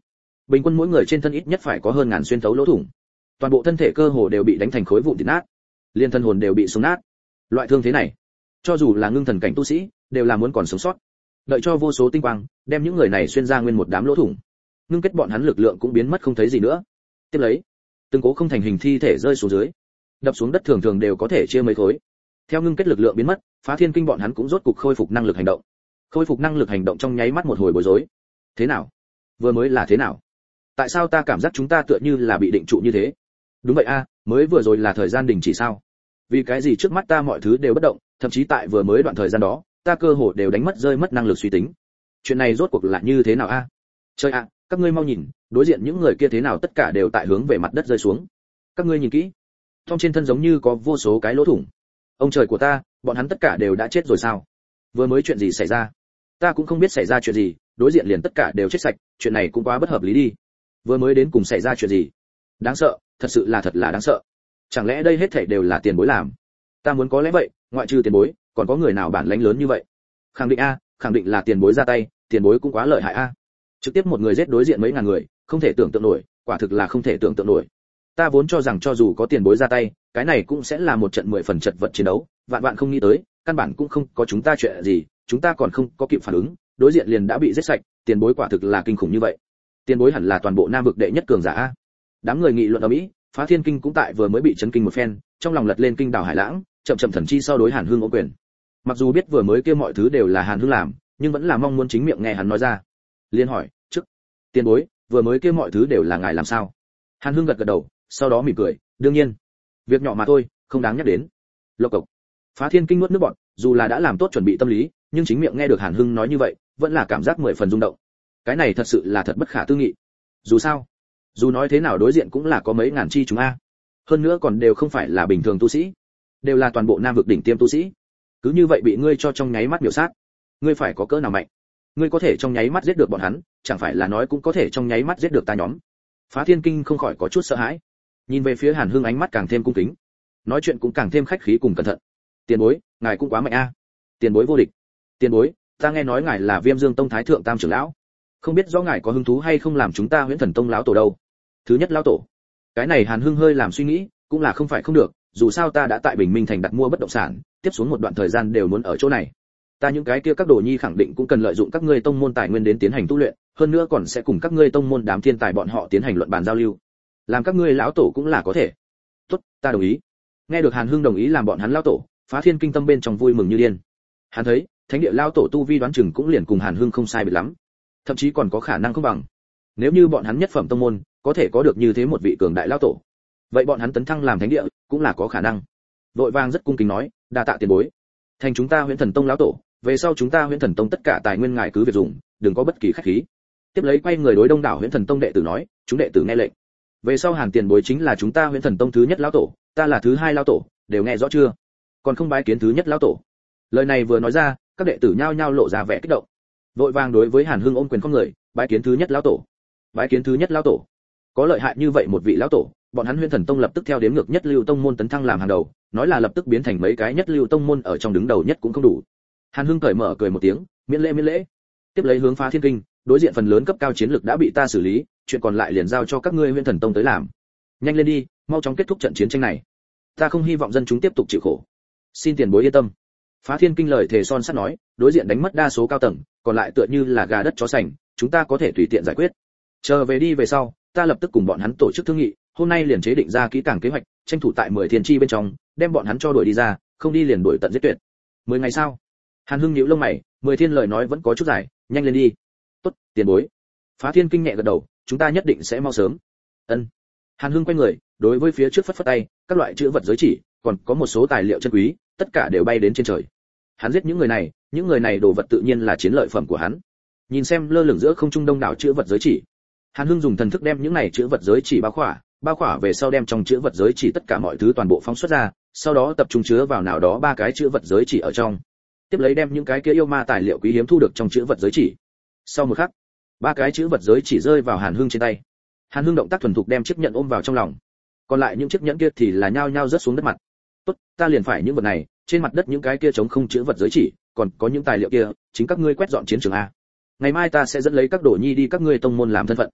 bình quân mỗi người trên thân ít nhất phải có hơn ngàn xuyên thấu lỗ thủng, toàn bộ thân thể cơ hồ đều bị đánh thành khối vụn thịt nát, liên thân hồn đều bị xung nát. Loại thương thế này, cho dù là ngưng thần cảnh tu sĩ, đều là muốn còn sống sót. Đợi cho vô số tinh quang đem những người này xuyên ra nguyên một đám lỗ thủng, ngưng kết bọn hắn lực lượng cũng biến mất không thấy gì nữa. Tiếp lấy, từng cố không thành hình thi thể rơi xuống dưới, đập xuống đất thường thường đều có thể chia mấy khối. Theo ngưng kết lực lượng biến mất, Phá Thiên Kinh bọn hắn cũng rốt cục khôi phục năng lực hành động. Khôi phục năng lực hành động trong nháy mắt một hồi bối rối. Thế nào? Vừa mới là thế nào? Tại sao ta cảm giác chúng ta tựa như là bị định trụ như thế? Đúng vậy a, mới vừa rồi là thời gian đình chỉ sao? Vì cái gì trước mắt ta mọi thứ đều bất động, thậm chí tại vừa mới đoạn thời gian đó, ta cơ hồ đều đánh mất rơi mất năng lực suy tính. Chuyện này rốt cuộc là như thế nào a? Trời ạ, các ngươi mau nhìn, đối diện những người kia thế nào tất cả đều tại hướng về mặt đất rơi xuống. Các ngươi nhìn kỹ. Trong trên thân giống như có vô số cái lỗ thủng. Ông trời của ta, bọn hắn tất cả đều đã chết rồi sao? Vừa mới chuyện gì xảy ra? Ta cũng không biết xảy ra chuyện gì, đối diện liền tất cả đều chết sạch, chuyện này cũng quá bất hợp lý đi. Vừa mới đến cùng xảy ra chuyện gì? Đáng sợ, thật sự là thật là đáng sợ. Chẳng lẽ đây hết thảy đều là tiền bối làm? Ta muốn có lẽ vậy, ngoại trừ tiền bối, còn có người nào bản lãnh lớn như vậy? Khẳng định a, khẳng định là tiền bối ra tay, tiền bối cũng quá lợi hại a. Trực tiếp một người giết đối diện mấy ngàn người, không thể tưởng tượng nổi, quả thực là không thể tưởng tượng nổi. Ta vốn cho rằng cho dù có tiền bối ra tay, cái này cũng sẽ là một trận 10 phần chật vật chiến đấu, vạn vạn không nghĩ tới, căn bản cũng không có chúng ta chuyện gì, chúng ta còn không có kịp phản ứng, đối diện liền đã bị giết sạch, tiền bối quả thực là kinh khủng như vậy. Tiền bối hẳn là toàn bộ Nam vực đệ nhất cường giả a. Đám người nghị luận ở mỹ, Phá Thiên Kinh cũng tại vừa mới bị chấn kinh một phen, trong lòng lật lên kinh đảo hải lãng, chậm chậm thần chi sau đối Hàn Hương ôm quyền. Mặc dù biết vừa mới kia mọi thứ đều là Hàn Hương làm, nhưng vẫn là mong muốn chính miệng nghe hắn nói ra. Liên hỏi, "Trước, tiền bối, vừa mới kia mọi thứ đều là ngài làm sao?" Hàn Hương gật gật đầu, sau đó mỉm cười, "Đương nhiên, việc nhỏ mà thôi, không đáng nhắc đến." Lộc cộc. Phá Thiên Kinh nuốt nước bọt, dù là đã làm tốt chuẩn bị tâm lý, nhưng chính miệng nghe được Hàn Hưng nói như vậy, vẫn là cảm giác 10 phần rung động. Cái này thật sự là thật bất khả tư nghị. Dù sao, dù nói thế nào đối diện cũng là có mấy ngàn chi chúng a. Hơn nữa còn đều không phải là bình thường tu sĩ, đều là toàn bộ Nam vực đỉnh tiêm tu sĩ. Cứ như vậy bị ngươi cho trong nháy mắt biểu sát, ngươi phải có cỡ nào mạnh? Ngươi có thể trong nháy mắt giết được bọn hắn, chẳng phải là nói cũng có thể trong nháy mắt giết được ta nhóm. Phá Thiên Kinh không khỏi có chút sợ hãi. Nhìn về phía Hàn Hưng ánh mắt càng thêm cung kính, nói chuyện cũng càng thêm khách khí cùng cẩn thận. Tiền bối, ngài cũng quá mạnh a. Tiền bối vô địch. Tiền bối, ta nghe nói ngài là Viêm Dương Tông Thái thượng Tam trưởng lão, không biết rõ ngài có hứng thú hay không làm chúng ta Huyễn Thần Tông lão tổ đâu? Thứ nhất lão tổ. Cái này Hàn Hưng hơi làm suy nghĩ, cũng là không phải không được, dù sao ta đã tại Bình Minh thành đặt mua bất động sản, tiếp xuống một đoạn thời gian đều muốn ở chỗ này. Ta những cái kia các đồ nhi khẳng định cũng cần lợi dụng các ngươi tông môn tài nguyên đến tiến hành tu luyện, hơn nữa còn sẽ cùng các ngươi tông môn đám thiên tài bọn họ tiến hành luận bàn giao lưu. Làm các ngươi lão tổ cũng là có thể. Tốt, ta đồng ý. Nghe được Hàn Hưng đồng ý làm bọn hắn lão tổ, Phá Thiên Kinh tâm bên trong vui mừng như điên. Hắn thấy, thánh địa lão tổ tu vi đoán chừng cũng liền cùng Hàn Hưng không sai biệt lắm, thậm chí còn có khả năng không bằng. Nếu như bọn hắn nhất phẩm tông môn có thể có được như thế một vị cường đại lão tổ, vậy bọn hắn tấn thăng làm thánh địa cũng là có khả năng. Vội vàng rất cung kính nói, đa tạ tiền bối. Thành chúng ta Huyễn Thần Tông lão tổ, về sau chúng ta Huyễn Thần Tông tất cả tài nguyên ngài cứ việc dùng, đừng có bất kỳ khách khí. Tiếp lấy quay người đối đông đảo Huyễn Thần Tông đệ tử nói, chúng đệ tử nghe lệnh. Về sau Hàn tiền bối chính là chúng ta Huyễn Thần Tông thứ nhất lão tổ, ta là thứ hai lão tổ, đều nghe rõ chưa? Còn không bái kiến thứ nhất lão tổ. Lời này vừa nói ra, các đệ tử nhao nhao lộ ra vẻ kích động. Vội vàng đối với Hàn Hưng ôm quyền không người, bái kiến thứ nhất lão tổ. Bái kiến thứ nhất lão tổ. Có lợi hại như vậy một vị lão tổ, bọn hắn Huyễn Thần Tông lập tức theo đếm ngược nhất lưu tông môn tấn thăng làm hàng đầu, nói là lập tức biến thành mấy cái nhất lưu tông môn ở trong đứng đầu nhất cũng không đủ. Hàn Hưng cởi mở cười một tiếng, miễn lễ miễn lễ. Tiếp lấy hướng Phá Thiên Kinh, đối diện phần lớn cấp cao chiến lực đã bị ta xử lý, chuyện còn lại liền giao cho các ngươi Huyễn Thần Tông tới làm. Nhanh lên đi, mau chóng kết thúc trận chiến tranh này. Ta không hy vọng dân chúng tiếp tục chịu khổ. Xin tiền bối yên tâm. Phá Thiên Kinh lời thề son sắt nói, đối diện đánh mất đa số cao tầng, còn lại tựa như là gà đất chó sành, chúng ta có thể tùy tiện giải quyết. Chờ về đi về sau, ta lập tức cùng bọn hắn tổ chức thương nghị, hôm nay liền chế định ra kỹ càng kế hoạch, tranh thủ tại 10 thiên chi bên trong, đem bọn hắn cho đuổi đi ra, không đi liền đuổi tận giết tuyệt. 10 ngày sau. Hàn Hưng nhíu lông mày, 10 thiên lời nói vẫn có chút dài, nhanh lên đi. Tốt, tiền bối. Phá Thiên Kinh nhẹ gật đầu, chúng ta nhất định sẽ mau sớm. Ân. Hàn Hưng quay người, đối với phía trước phất phất tay, các loại chữ vật giới chỉ, còn có một số tài liệu chân quý, tất cả đều bay đến trên trời. Hắn giết những người này đồ vật tự nhiên là chiến lợi phẩm của hắn. Nhìn xem lơ lửng giữa không trung đông đảo chữ vật giới chỉ, Hàn Hưng dùng thần thức đem những này chữ vật giới chỉ bao khỏa về sau đem trong chữ vật giới chỉ tất cả mọi thứ toàn bộ phóng xuất ra, sau đó tập trung chứa vào nào đó 3 cái chữ vật giới chỉ ở trong. Tiếp lấy đem những cái kia yêu ma tài liệu quý hiếm thu được trong chữ vật giới chỉ. Sau một khắc, 3 cái chữ vật giới chỉ rơi vào Hàn Hưng trên tay. Hàn Hưng động tác thuần thục đem chiếc nhẫn ôm vào trong lòng. Còn lại những chiếc nhẫn kia thì là nhao nhao rớt xuống đất mặt. Tốt, ta liền phải những vật này, trên mặt đất những cái kia trống không chữ vật giới chỉ, còn có những tài liệu kia, chính các ngươi quét dọn chiến trường a. Ngày mai ta sẽ dẫn lấy các đồ nhi đi các ngươi tông môn làm thân phận.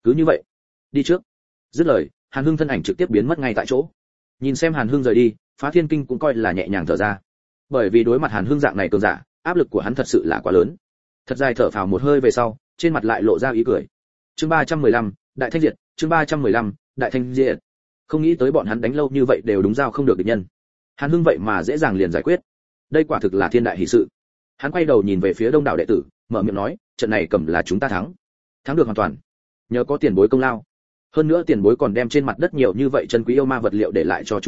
cứ như vậy, đi trước. Dứt lời, Hàn Hưng thân ảnh trực tiếp biến mất ngay tại chỗ. Nhìn xem Hàn Hưng rời đi, Phá Thiên Kinh cũng coi là nhẹ nhàng thở ra. Bởi vì đối mặt Hàn Hưng dạng này cường giả, áp lực của hắn thật sự là quá lớn. Thật dài thở phào một hơi về sau, trên mặt lại lộ ra ý cười. Chương 315, Đại Thanh Diệt, chương 315, Đại Thanh Diệt. Không nghĩ tới bọn hắn đánh lâu như vậy đều đúng giao không được địch nhân. Hàn Hưng vậy mà dễ dàng liền giải quyết. Đây quả thực là thiên đại hỷ sự. Hắn quay đầu nhìn về phía đông đảo đệ tử, mở miệng nói, trận này cầm là chúng ta thắng. Thắng được hoàn toàn nhờ có tiền bối công lao. Hơn nữa tiền bối còn đem trên mặt đất nhiều như vậy chân quý yêu ma vật liệu để lại cho chúng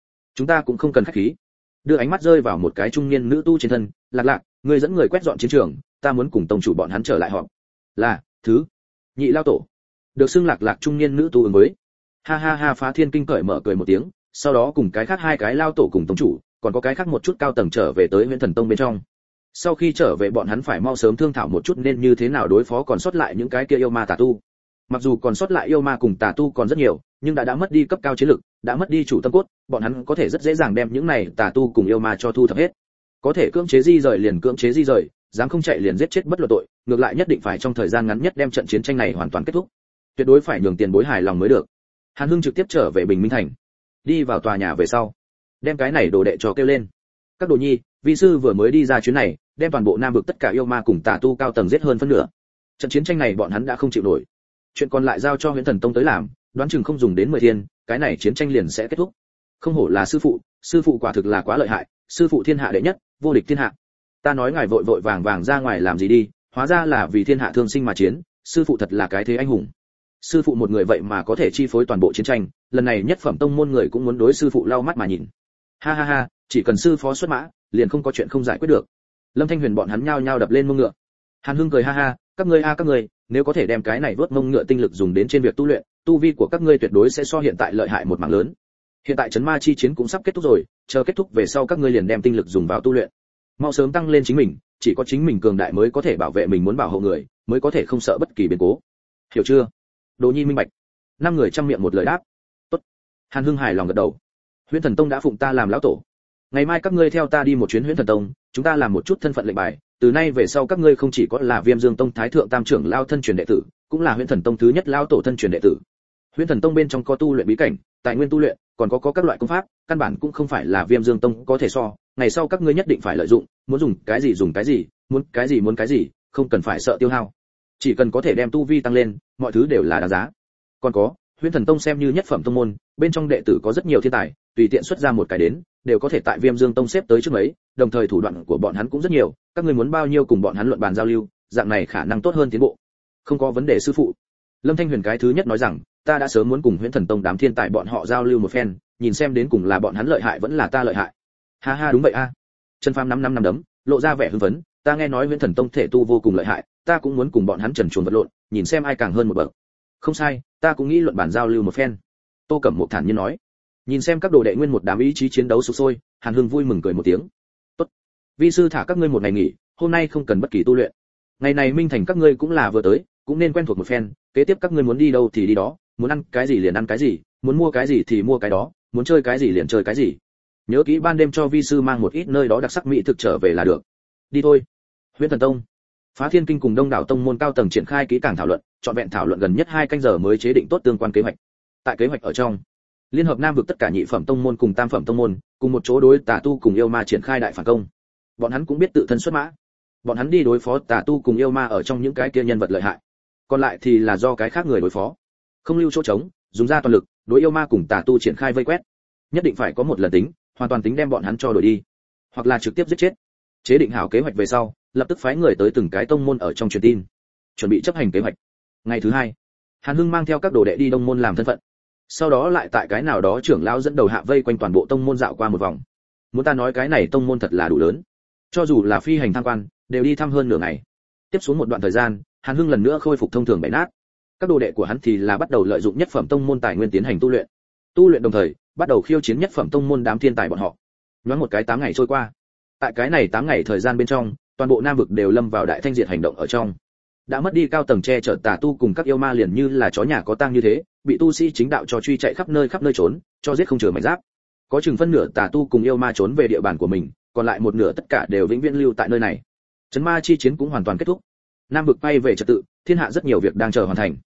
ta cũng không cần khách khí. Đưa ánh mắt rơi vào một cái trung niên nữ tu trên thân, Lạc Lạc, ngươi dẫn người quét dọn chiến trường, ta muốn cùng tông chủ bọn hắn trở lại họp. Là thứ nhị lao tổ. Được xưng Lạc Lạc trung niên nữ tu ứng với. Ha ha ha, Phá Thiên Kinh cởi mở cười một tiếng, sau đó cùng cái khác hai cái lao tổ cùng tông chủ, còn có cái khác một chút cao tầng trở về tới Huyễn Thần Tông bên trong. Sau khi trở về bọn hắn phải mau sớm thương thảo một chút nên như thế nào đối phó còn sót lại những cái kia yêu ma tà tu. Mặc dù còn sót lại yêu ma cùng tà tu còn rất nhiều, nhưng đã mất đi cấp cao chiến lực, đã mất đi chủ tâm cốt, bọn hắn có thể rất dễ dàng đem những này tà tu cùng yêu ma cho thu thập hết. Có thể cưỡng chế di rời liền cưỡng chế di rời, dám không chạy liền giết chết bất luận tội, ngược lại nhất định phải trong thời gian ngắn nhất đem trận chiến tranh này hoàn toàn kết thúc. Tuyệt đối phải nhường tiền bối hài lòng mới được. Hàn Hưng trực tiếp trở về Bình Minh thành, đi vào tòa nhà về sau, đem cái này đồ đệ cho kêu lên. Các đồ nhi, vi sư vừa mới đi ra chuyến này, đem toàn bộ Nam vực tất cả yêu ma cùng tà tu cao tầng giết hơn phân nửa. Trận chiến tranh này bọn hắn đã không chịu nổi. Chuyện còn lại giao cho Huyễn Thần Tông tới làm, đoán chừng không dùng đến 10 thiên, cái này chiến tranh liền sẽ kết thúc. Không hổ là sư phụ quả thực là quá lợi hại, sư phụ thiên hạ đệ nhất, vô địch thiên hạ. Ta nói ngài vội vội vàng vàng ra ngoài làm gì đi, hóa ra là vì thiên hạ thương sinh mà chiến, sư phụ thật là cái thế anh hùng. Sư phụ một người vậy mà có thể chi phối toàn bộ chiến tranh, lần này nhất phẩm tông môn người cũng muốn đối sư phụ lau mắt mà nhìn. Ha ha ha, chỉ cần sư phó xuất mã, liền không có chuyện không giải quyết được. Lâm Thanh Huyền bọn hắn nhao nhao đập lên mông ngựa. Hàn Hưng cười ha ha, các ngươi, nếu có thể đem cái này vớt mông ngựa tinh lực dùng đến trên việc tu luyện, tu vi của các ngươi tuyệt đối sẽ so hiện tại lợi hại một mảng lớn. Hiện tại chấn ma chi chiến cũng sắp kết thúc rồi, chờ kết thúc về sau các ngươi liền đem tinh lực dùng vào tu luyện. Mau sớm tăng lên chính mình, chỉ có chính mình cường đại mới có thể bảo vệ mình muốn bảo hộ người, mới có thể không sợ bất kỳ biến cố. Hiểu chưa? Đồ nhi minh bạch. 5 người trăm miệng một lời đáp. Tốt. Hàn Hưng hài lòng gật đầu. Huyễn Thần Tông đã phụng ta làm lão tổ. Ngày mai các ngươi theo ta đi một chuyến Huyễn Thần Tông, chúng ta làm một chút thân phận lệnh bài, từ nay về sau các ngươi không chỉ có là Viêm Dương Tông Thái thượng tam trưởng lao thân truyền đệ tử, cũng là Huyễn Thần Tông thứ nhất lao tổ thân truyền đệ tử. Huyễn Thần Tông bên trong có tu luyện bí cảnh, tài nguyên tu luyện, còn có các loại công pháp, căn bản cũng không phải là Viêm Dương Tông có thể so, ngày sau các ngươi nhất định phải lợi dụng, muốn dùng cái gì, muốn cái gì, không cần phải sợ tiêu hao. Chỉ cần có thể đem tu vi tăng lên, mọi thứ đều là đáng giá. Còn có, Huyễn Thần Tông xem như nhất phẩm tông môn, bên trong đệ tử có rất nhiều thiên tài, tùy tiện xuất ra một cái đến, đều có thể tại Viêm Dương Tông xếp tới trước mấy, đồng thời thủ đoạn của bọn hắn cũng rất nhiều, các ngươi muốn bao nhiêu cùng bọn hắn luận bàn giao lưu, dạng này khả năng tốt hơn tiến bộ. Không có vấn đề sư phụ. Lâm Thanh Huyền cái thứ nhất nói rằng, ta đã sớm muốn cùng Huyễn Thần Tông đám thiên tài bọn họ giao lưu một phen, nhìn xem đến cùng là bọn hắn lợi hại vẫn là ta lợi hại. Ha ha, đúng vậy a. Trần Phàm năm đấm, lộ ra vẻ hưng phấn, ta nghe nói Huyễn Thần Tông thể tu vô cùng lợi hại, ta cũng muốn cùng bọn hắn trần truồng vật lộn, nhìn xem ai càng hơn một bậc. Không sai, ta cũng nghĩ luận bản giao lưu một phen. Tô Cẩm Mục thản nhiên nói. Nhìn xem các đồ đệ nguyên một đám ý chí chiến đấu sục sôi, Hàn Hưng vui mừng cười một tiếng. Tốt, vi sư thả các ngươi một ngày nghỉ, hôm nay không cần bất kỳ tu luyện. Ngày này Minh Thành các ngươi cũng là vừa tới, cũng nên quen thuộc một phen, kế tiếp các ngươi muốn đi đâu thì đi đó, muốn ăn cái gì liền ăn cái gì, muốn mua cái gì thì mua cái đó, muốn chơi cái gì liền chơi cái gì. Nhớ kỹ ban đêm cho vi sư mang một ít nơi đó đặc sắc mỹ thực trở về là được. Đi thôi. Huyễn Thần Tông, Phá Thiên Kinh cùng đông đảo tông môn cao tầng triển khai kỹ càng thảo luận, chọn vẹn thảo luận gần nhất 2 canh giờ mới chế định tốt tương quan kế hoạch. Tại kế hoạch ở trong, liên hợp Nam vực tất cả nhị phẩm tông môn cùng tam phẩm tông môn, cùng một chỗ đối tà tu cùng yêu ma triển khai đại phản công. Bọn hắn cũng biết tự thân xuất mã, bọn hắn đi đối phó tà tu cùng yêu ma ở trong những cái kia nhân vật lợi hại, còn lại thì là do cái khác người đối phó. Không lưu chỗ trống, dùng ra toàn lực, đối yêu ma cùng tà tu triển khai vây quét. Nhất định phải có một lần tính, hoàn toàn tính đem bọn hắn cho đuổi đi, hoặc là trực tiếp giết chết. Chế định hảo kế hoạch về sau, lập tức phái người tới từng cái tông môn ở trong truyền tin, chuẩn bị chấp hành kế hoạch. Ngày thứ 2, Hàn Hưng mang theo các đồ đệ đi đông môn làm thân phận, sau đó lại tại cái nào đó trưởng lão dẫn đầu hạ vây quanh toàn bộ tông môn dạo qua một vòng. Muốn ta nói cái này tông môn thật là đủ lớn, cho dù là phi hành tham quan đều đi thăm hơn nửa ngày. Tiếp xuống một đoạn thời gian, Hàn Hưng lần nữa khôi phục thông thường bảy nát. Các đồ đệ của hắn thì là bắt đầu lợi dụng nhất phẩm tông môn tài nguyên tiến hành tu luyện đồng thời bắt đầu khiêu chiến nhất phẩm tông môn đám thiên tài bọn họ. Nhoáng một cái 8 ngày trôi qua. Tại cái này 8 ngày thời gian bên trong, toàn bộ Nam vực đều lâm vào đại thanh diệt hành động ở trong. Đã mất đi cao tầng che chở tà tu cùng các yêu ma liền như là chó nhà có tang như thế, bị tu sĩ chính đạo cho truy chạy khắp nơi trốn, cho giết không chừa mảnh giáp. Có chừng phân nửa tà tu cùng yêu ma trốn về địa bàn của mình, còn lại một nửa tất cả đều vĩnh viễn lưu tại nơi này. Chấn ma chi chiến cũng hoàn toàn kết thúc. Nam vực bay về trật tự, thiên hạ rất nhiều việc đang chờ hoàn thành.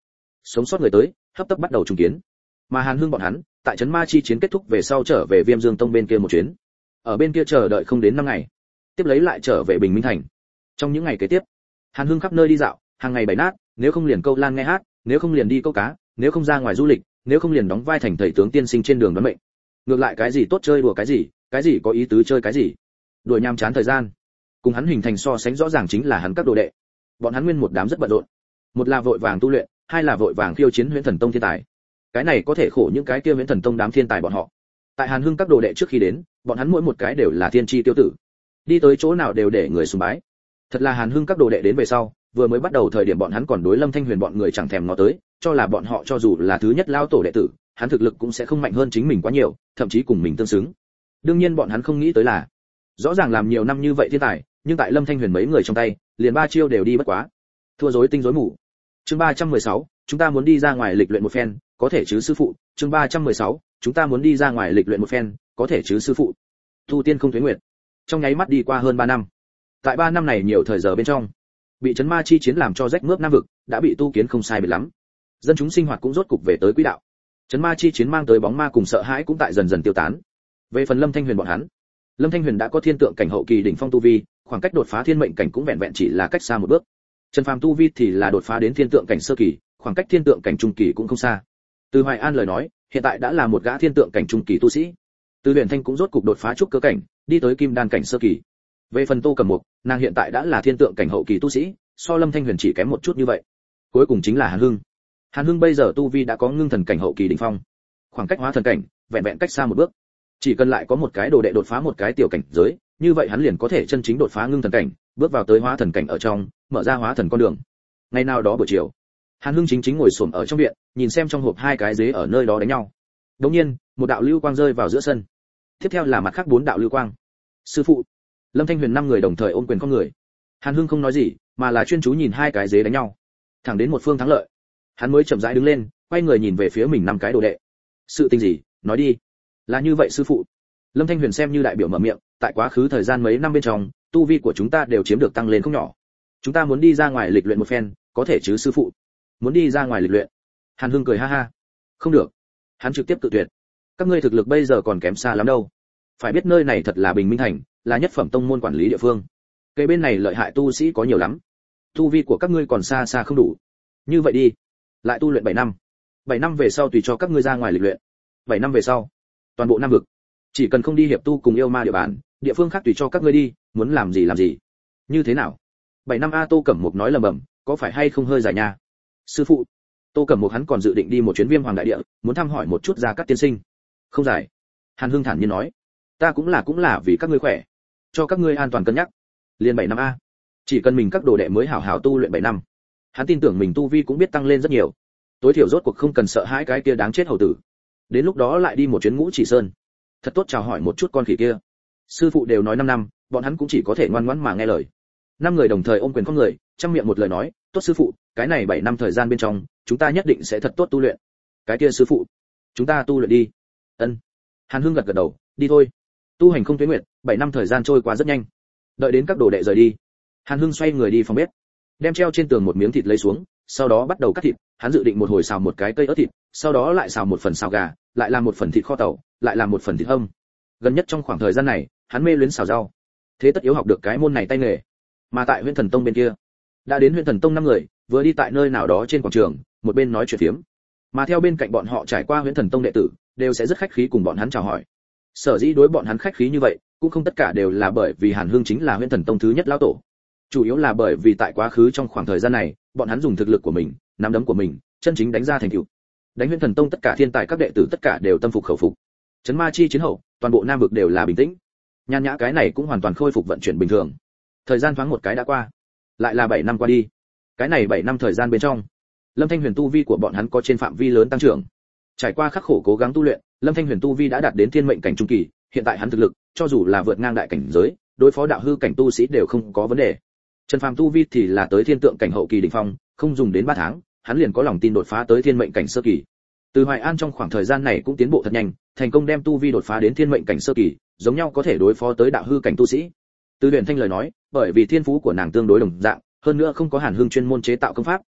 sống sót người tới hấp tấp bắt đầu trùng kiến. Mà Hàn Hưng bọn hắn tại trấn ma chi chiến kết thúc về sau trở về Viêm Dương Tông bên kia một chuyến, ở bên kia chờ đợi không đến 5 ngày, tiếp lấy lại trở về Bình Minh thành. Trong những ngày kế tiếp, Hàn Hưng khắp nơi đi dạo, hàng ngày bày nát, nếu không liền câu lan nghe hát, nếu không liền đi câu cá, nếu không ra ngoài du lịch, nếu không liền đóng vai thành thầy tướng tiên sinh trên đường đoán mệnh. Ngược lại cái gì tốt chơi đùa cái gì có ý tứ chơi cái gì. Đuổi nhàm chán thời gian. Cùng hắn hình thành so sánh rõ ràng chính là hắn các đồ đệ. Bọn hắn nguyên một đám rất bận rộn. Một là vội vàng tu luyện, hai là vội vàng khiêu chiến Huyễn Thần Tông thiên tài. Cái này có thể khổ những cái kia Huyễn Thần Tông đám thiên tài bọn họ. Tại Hàn Hưng các đồ đệ trước khi đến, bọn hắn mỗi một cái đều là thiên chi tiêu tử. Đi tới chỗ nào đều để người sùng bái. Thật là Hàn Hưng các đồ đệ đến về sau, vừa mới bắt đầu thời điểm bọn hắn còn đối Lâm Thanh Huyền bọn người chẳng thèm ngó tới, cho là bọn họ cho dù là thứ nhất lao tổ đệ tử, hắn thực lực cũng sẽ không mạnh hơn chính mình quá nhiều, thậm chí cùng mình tương xứng. Đương nhiên bọn hắn không nghĩ tới là, rõ ràng làm nhiều năm như vậy thiên tài, nhưng tại Lâm Thanh Huyền mấy người trong tay, liền 3 chiêu đều đi bất quá. Thua rối tinh rối mù. Chương 316, chúng ta muốn đi ra ngoài lịch luyện một phen, có thể chứ sư phụ. Chương 316, chúng ta muốn đi ra ngoài lịch luyện một phen, có thể chứ sư phụ. Tu tiên không tuế nguyệt. Trong nháy mắt đi qua hơn 3 năm. Tại 3 năm này nhiều thời giờ bên trong, bị trấn ma chi chiến làm cho rách mướp nam vực, đã bị tu kiến không sai biệt lắm. Dân chúng sinh hoạt cũng rốt cục về tới quỹ đạo. Trấn ma chi chiến mang tới bóng ma cùng sợ hãi cũng tại dần dần tiêu tán. Về phần Lâm Thanh Huyền bọn hắn, Lâm Thanh Huyền đã có thiên tượng cảnh hậu kỳ đỉnh phong tu vi, khoảng cách đột phá thiên mệnh cảnh cũng vẹn vẹn chỉ là cách xa một bước. Trần Phàm tu vi thì là đột phá đến thiên tượng cảnh sơ kỳ, khoảng cách thiên tượng cảnh trung kỳ cũng không xa. Từ Hoài An lời nói, hiện tại đã là một gã thiên tượng cảnh trung kỳ tu sĩ. Từ Huyền Thanh cũng rốt cục đột phá trúc cơ cảnh, đi tới kim đan cảnh sơ kỳ. Về phần Tô Cẩm Mục, nàng hiện tại đã là thiên tượng cảnh hậu kỳ tu sĩ, so Lâm Thanh Huyền chỉ kém một chút như vậy. Cuối cùng chính là Hàn Hưng. Hàn Hưng bây giờ tu vi đã có ngưng thần cảnh hậu kỳ đỉnh phong, khoảng cách hóa thần cảnh vẹn vẹn cách xa một bước. Chỉ cần lại có một cái đồ đệ đột phá một cái tiểu cảnh giới, như vậy hắn liền có thể chân chính đột phá ngưng thần cảnh, bước vào tới hóa thần cảnh ở trong, mở ra hóa thần con đường. Ngày nào đó buổi chiều, Hàn Hưng chính ngồi xổm ở trong viện, nhìn xem trong hộp 2 cái dế ở nơi đó đánh nhau. Đột nhiên, một đạo lưu quang rơi vào giữa sân. Tiếp theo là mặt khác 4 đạo lưu quang. Sư phụ, Lâm Thanh Huyền 5 người đồng thời ôm quyền con người. Hàn Hưng không nói gì, mà là chuyên chú nhìn 2 cái dế đánh nhau. Thẳng đến một phương thắng lợi, hắn mới chậm rãi đứng lên, quay người nhìn về phía mình 5 cái đồ đệ. Sự tình gì, nói đi. Là như vậy sư phụ. Lâm Thanh Huyền xem như đại biểu mở miệng, tại quá khứ thời gian mấy năm bên trong, tu vi của chúng ta đều chiếm được tăng lên không nhỏ. Chúng ta muốn đi ra ngoài lịch luyện một phen, có thể chứ sư phụ? Muốn đi ra ngoài lịch luyện? Hàn Hưng cười ha ha. Không được. Hắn trực tiếp tự tuyệt. Các ngươi thực lực bây giờ còn kém xa lắm đâu. Phải biết nơi này thật là Bình Minh thành, là nhất phẩm tông môn quản lý địa phương. Cây bên này lợi hại tu sĩ có nhiều lắm. Tu vi của các ngươi còn xa xa không đủ. Như vậy đi, lại tu luyện 7 năm. 7 năm về sau tùy cho các ngươi ra ngoài lịch luyện. 7 năm về sau, toàn bộ Nam vực, chỉ cần không đi hiệp tu cùng yêu ma địa bàn, địa phương khác tùy cho các ngươi đi, muốn làm gì làm gì. Như thế nào? 7 năm a. Tô Cẩm Mục nói lầm bầm, có phải hay không hơi dài nha? Sư phụ, Tô Cẩm Mục hắn còn dự định đi một chuyến Viêm Hoàng đại địa, muốn thăm hỏi một chút Gia Cát tiên sinh. Không dài. Hàn Hưng thản nhiên nói, ta cũng là vì các ngươi khỏe, cho các ngươi an toàn cân nhắc. Liền 7 năm a. Chỉ cần mình các đồ đệ mới hảo hảo tu luyện 7 năm. Hắn tin tưởng mình tu vi cũng biết tăng lên rất nhiều. Tối thiểu rốt cuộc không cần sợ hãi cái kia đáng chết hầu tử. Đến lúc đó lại đi một chuyến Ngũ Chỉ Sơn, thật tốt chào hỏi một chút con khỉ kia. Sư phụ đều nói 5 năm, bọn hắn cũng chỉ có thể ngoan ngoãn mà nghe lời. 5 người đồng thời ôm quyền con người, trong miệng một lời nói, tốt sư phụ, cái này 7 năm thời gian bên trong, chúng ta nhất định sẽ thật tốt tu luyện. Cái kia sư phụ, chúng ta tu luyện đi. Ân. Hàn Hưng gật gật đầu, đi thôi. Tu hành không tuế nguyệt, 7 năm thời gian trôi qua rất nhanh. Đợi đến các đồ đệ rời đi, Hàn Hưng xoay người đi phòng bếp, đem treo trên tường một miếng thịt lấy xuống, sau đó bắt đầu cắt thịt. Hắn dự định một hồi xào một cái cây ớt thịt, sau đó lại xào một phần xào gà, lại làm một phần thịt kho tàu, lại làm một phần thịt hâm. Gần nhất trong khoảng thời gian này, hắn mê luyến xào rau, thế tất yếu học được cái môn này tay nghề. Mà tại Huyễn Thần Tông bên kia, đã đến Huyễn Thần Tông 5 người, vừa đi tại nơi nào đó trên quảng trường, một bên nói chuyện phiếm. Mà theo bên cạnh bọn họ trải qua Huyễn Thần Tông đệ tử, đều sẽ rất khách khí cùng bọn hắn chào hỏi. Sở dĩ đối bọn hắn khách khí như vậy, cũng không tất cả đều là bởi vì Hàn Hưng chính là Huyễn Thần Tông thứ nhất lão tổ. Chủ yếu là bởi vì tại quá khứ trong khoảng thời gian này, bọn hắn dùng thực lực của mình, nắm đấm của mình, chân chính đánh ra thành tựu. Đánh Huyễn Thần Tông tất cả thiên tài các đệ tử tất cả đều tâm phục khẩu phục. Trấn ma chi chiến hậu, toàn bộ Nam vực đều là bình tĩnh. Nhan nhã cái này cũng hoàn toàn khôi phục vận chuyển bình thường. Thời gian thoáng một cái đã qua, lại là 7 năm qua đi. Cái này 7 năm thời gian bên trong, Lâm Thanh Huyền tu vi của bọn hắn có trên phạm vi lớn tăng trưởng. Trải qua khắc khổ cố gắng tu luyện, Lâm Thanh Huyền tu vi đã đạt đến thiên mệnh cảnh trung kỳ, hiện tại hắn thực lực, cho dù là vượt ngang đại cảnh giới, đối phó đạo hư cảnh tu sĩ đều không có vấn đề. Trần Phàm tu vi thì là tới thiên tượng cảnh hậu kỳ đỉnh phong, không dùng đến 3 tháng, hắn liền có lòng tin đột phá tới thiên mệnh cảnh sơ kỳ. Từ Hoài An trong khoảng thời gian này cũng tiến bộ thật nhanh, thành công đem tu vi đột phá đến thiên mệnh cảnh sơ kỳ, giống nhau có thể đối phó tới đạo hư cảnh tu sĩ. Từ Huyền Thanh lời nói, bởi vì thiên phú của nàng tương đối đồng dạng, hơn nữa không có Hàn Hưng chuyên môn chế tạo công pháp,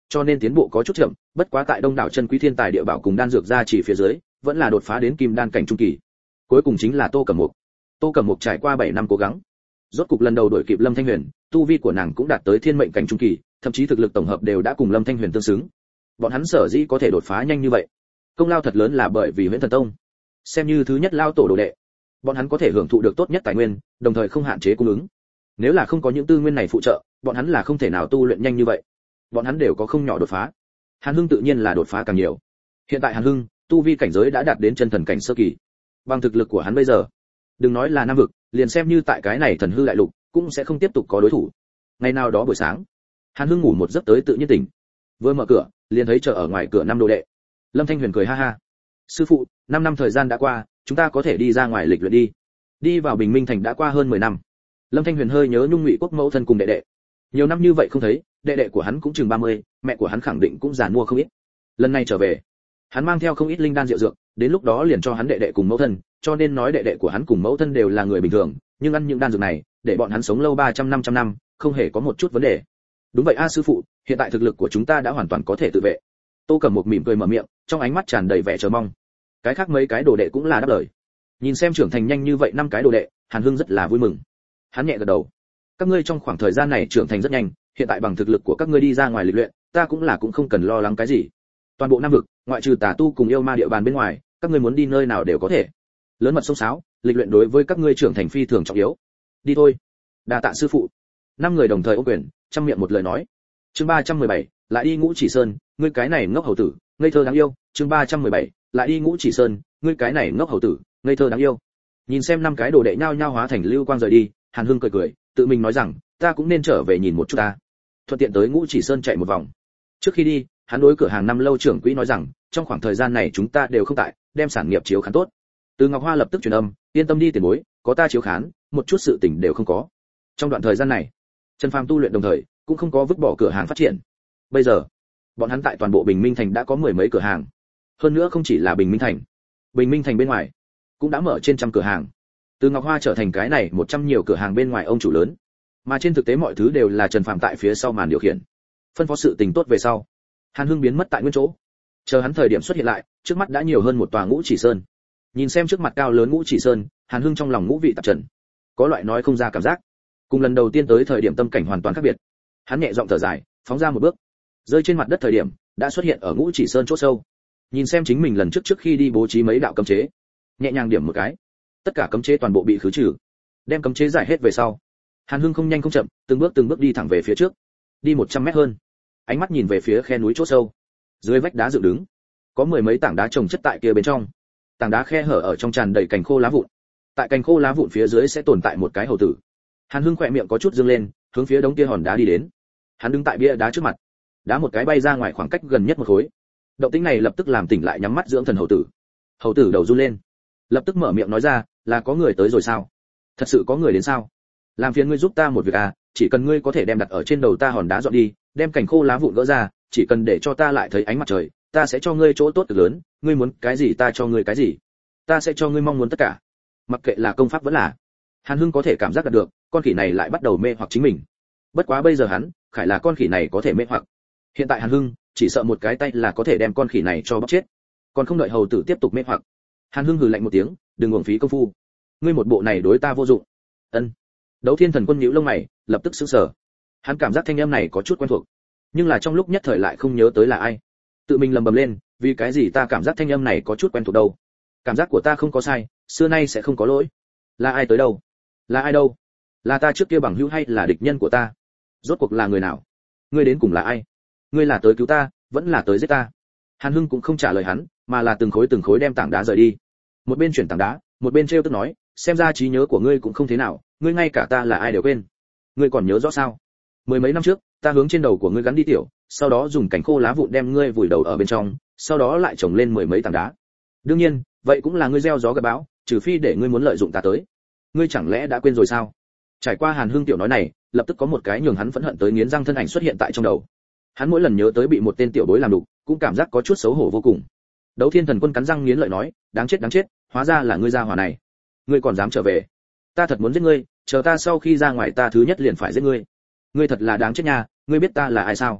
cho nên tiến bộ có chút chậm, bất quá tại đông đảo chân quý thiên tài địa bảo cùng đan dược gia chỉ phía dưới, vẫn là đột phá đến kim đan cảnh trung kỳ. Cuối cùng chính là Tô Cẩm Mục. Tô Cẩm Mục trải qua 7 năm cố gắng, rốt cục lần đầu đuổi kịp Lâm Thanh Huyền, tu vi của nàng cũng đạt tới thiên mệnh cảnh trung kỳ, thậm chí thực lực tổng hợp đều đã cùng Lâm Thanh Huyền tương xứng. Bọn hắn sở dĩ có thể đột phá nhanh như vậy, công lao thật lớn là bởi vì Huyền Thần Tông, xem như thứ nhất lao tổ đồ đệ, bọn hắn có thể hưởng thụ được tốt nhất tài nguyên, đồng thời không hạn chế cung ứng. Nếu là không có những tư nguyên này phụ trợ, bọn hắn là không thể nào tu luyện nhanh như vậy. Bọn hắn đều có không nhỏ đột phá. Hàn Hưng tự nhiên là đột phá càng nhiều. Hiện tại Hàn Hưng, tu vi cảnh giới đã đạt đến chân thần cảnh sơ kỳ. Bằng thực lực của hắn bây giờ, đừng nói là nam vực, liền xem như tại cái này thần hư đại lục, cũng sẽ không tiếp tục có đối thủ. Ngày nào đó buổi sáng, Hàn Hưng ngủ một giấc tới tự nhiên tỉnh. Vừa mở cửa, liền thấy chờ ở ngoài cửa 5 đồ đệ. Lâm Thanh Huyền cười ha ha. Sư phụ, 5 năm thời gian đã qua, chúng ta có thể đi ra ngoài lịch luyện đi. Đi vào Bình Minh thành đã qua hơn 10 năm. Lâm Thanh Huyền hơi nhớ Nhung Ngụy Quốc mẫu thân cùng đệ đệ. Nhiều năm như vậy không thấy, đệ đệ của hắn cũng chừng 30, mẹ của hắn khẳng định cũng già mua không ít. Lần này trở về, hắn mang theo không ít linh đan diệu dược, đến lúc đó liền cho hắn đệ đệ cùng mẫu thân, cho nên nói đệ đệ của hắn cùng mẫu thân đều là người bình thường, nhưng ăn những đan dược này, để bọn hắn sống lâu 300-500 năm, không hề có một chút vấn đề. Đúng vậy a sư phụ, hiện tại thực lực của chúng ta đã hoàn toàn có thể tự vệ. Tô Cẩm Mục mỉm cười mở miệng, trong ánh mắt tràn đầy vẻ chờ mong. Cái khác mấy cái đồ đệ cũng là đáp lời. Nhìn xem trưởng thành nhanh như vậy 5 cái đồ đệ, Hàn Hưng rất là vui mừng. Hắn nhẹ gật đầu. Các ngươi trong khoảng thời gian này trưởng thành rất nhanh, hiện tại bằng thực lực của các ngươi đi ra ngoài lịch luyện, ta cũng không cần lo lắng cái gì. Toàn bộ Nam vực, ngoại trừ Tà tu cùng yêu ma địa bàn bên ngoài, các ngươi muốn đi nơi nào đều có thể. Lớn mật sông sáo, lịch luyện đối với các ngươi trưởng thành phi thường trọng yếu. Đi thôi. Đa tạ sư phụ. 5 người đồng thời ôm quyền, trăm miệng một lời nói. Chương 317, lại đi Ngũ Chỉ Sơn, ngươi cái này ngốc hầu tử, ngây thơ đáng yêu. Chương 317, lại đi Ngũ Chỉ Sơn, ngươi cái này ngốc hầu tử, ngây thơ đáng yêu. Nhìn xem 5 cái đồ đệ nhao nhao hóa thành lưu quang rời đi, Hàn Hưng cười cười, tự mình nói rằng, ta cũng nên trở về nhìn một chút ta. Thuận tiện tới Ngũ Chỉ Sơn chạy một vòng. Trước khi đi, hắn đối cửa hàng 5 lâu trưởng quỹ nói rằng, trong khoảng thời gian này chúng ta đều không tại, đem sản nghiệp chiếu khán tốt. Từ Ngọc Hoa lập tức truyền âm, yên tâm đi tiền bối, có ta chiếu khán, một chút sự tình đều không có. Trong đoạn thời gian này, Trần Phàm tu luyện đồng thời, cũng không có vứt bỏ cửa hàng phát triển. Bây giờ, bọn hắn tại toàn bộ Bình Minh thành đã có 10 mấy cửa hàng. Hơn nữa không chỉ là Bình Minh thành bên ngoài cũng đã mở trên trăm cửa hàng. Từ Ngọc Hoa trở thành cái này 100 nhiều cửa hàng bên ngoài ông chủ lớn. Mà trên thực tế mọi thứ đều là Trần Phàm tại phía sau màn điều khiển. Phân phó sự tình tốt về sau, Hàn Hưng biến mất tại nguyên chỗ. Chờ hắn thời điểm xuất hiện lại, trước mắt đã nhiều hơn một tòa Ngũ Chỉ Sơn. Nhìn xem trước mặt cao lớn Ngũ Chỉ Sơn, Hàn Hưng trong lòng ngũ vị tạp trần, có loại nói không ra cảm giác. Cùng lần đầu tiên tới thời điểm tâm cảnh hoàn toàn khác biệt. Hắn nhẹ giọng thở dài, phóng ra một bước, rơi trên mặt đất thời điểm, đã xuất hiện ở Ngũ Chỉ Sơn chỗ sâu. Nhìn xem chính mình lần trước khi đi bố trí mấy đạo cấm chế, nhẹ nhàng điểm một cái, tất cả cấm chế toàn bộ bị khứ trừ. Đem cấm chế giải hết về sau, Hàn Hưng không nhanh không chậm, từng bước đi thẳng về phía trước. Đi 100 mét hơn, ánh mắt nhìn về phía khe núi chỗ sâu. Dưới vách đá dựng đứng, có 10 mấy tảng đá chồng chất tại kia bên trong. Tảng đá khe hở ở trong tràn đầy cành khô lá vụn. Tại cành khô lá vụn phía dưới sẽ tồn tại một cái hầu tử. Hàn Hưng khỏe miệng có chút dương lên, hướng phía đống kia hòn đá đi đến. Hắn đứng tại bia đá trước mặt, đá một cái bay ra ngoài khoảng cách gần nhất một khối. Động tĩnh này lập tức làm tỉnh lại nhắm mắt dưỡng thần hầu tử. Hầu tử đầu run lên, lập tức mở miệng nói ra, là có người tới rồi sao? Thật sự có người đến sao? Làm phiền ngươi giúp ta một việc à, chỉ cần ngươi có thể đem đặt ở trên đầu ta hòn đá dọn đi, đem cành khô lá vụn gỡ ra, chỉ cần để cho ta lại thấy ánh mặt trời, ta sẽ cho ngươi chỗ tốt cực lớn, ngươi muốn cái gì ta cho ngươi cái gì. Ta sẽ cho ngươi mong muốn tất cả. Mặc kệ là công pháp vẫn là. Hàn Hưng có thể cảm giác được, con khỉ này lại bắt đầu mê hoặc chính mình. Bất quá bây giờ hắn, khải là con khỉ này có thể mê hoặc. Hiện tại Hàn Hưng, chỉ sợ một cái tay là có thể đem con khỉ này cho bóc chết. Còn không đợi hầu tử tiếp tục mê hoặc. Hàn Hưng hừ lạnh một tiếng, đừng uổng phí công phu. Ngươi một bộ này đối ta vô dụng. Ân. Đấu Thiên Thần Quân nhíu lông mày, lập tức sững sờ. Hắn cảm giác thanh âm này có chút quen thuộc, nhưng là trong lúc nhất thời lại không nhớ tới là ai. Tự mình lầm bầm lên, vì cái gì ta cảm giác thanh âm này có chút quen thuộc đâu? Cảm giác của ta không có sai, xưa nay sẽ không có lỗi. Là ai tới đâu? Là ai đâu? Là ta trước kia bằng hữu hay là địch nhân của ta? Rốt cuộc là người nào? Ngươi đến cùng là ai? Ngươi là tới cứu ta, vẫn là tới giết ta? Hàn Hưng cũng không trả lời hắn, mà là từng khối đem tảng đá rời đi. Một bên chuyển tảng đá, một bên trêu tức nói, xem ra trí nhớ của ngươi cũng không thế nào, ngươi ngay cả ta là ai đều quên. Ngươi còn nhớ rõ sao? 10 mấy năm trước, ta hướng trên đầu của ngươi gắn đi tiểu, sau đó dùng cành khô lá vụn đem ngươi vùi đầu ở bên trong, sau đó lại trồng lên 10 mấy tảng đá. Đương nhiên, vậy cũng là ngươi gieo gió gặt bão, trừ phi để ngươi muốn lợi dụng ta tới. Ngươi chẳng lẽ đã quên rồi sao? Trải qua Hàn Hưng tiểu nói này, lập tức có một cái nhường hắn phẫn hận tới nghiến răng thân ảnh xuất hiện tại trong đầu. Hắn mỗi lần nhớ tới bị một tên tiểu bối làm đục, cũng cảm giác có chút xấu hổ vô cùng. Đấu Thiên Thần Quân cắn răng nghiến lợi nói, đáng chết, hóa ra là ngươi gia hỏa này. Ngươi còn dám trở về? Ta thật muốn giết ngươi, chờ ta sau khi ra ngoài ta thứ nhất liền phải giết ngươi. Ngươi thật là đáng chết nha, ngươi biết ta là ai sao?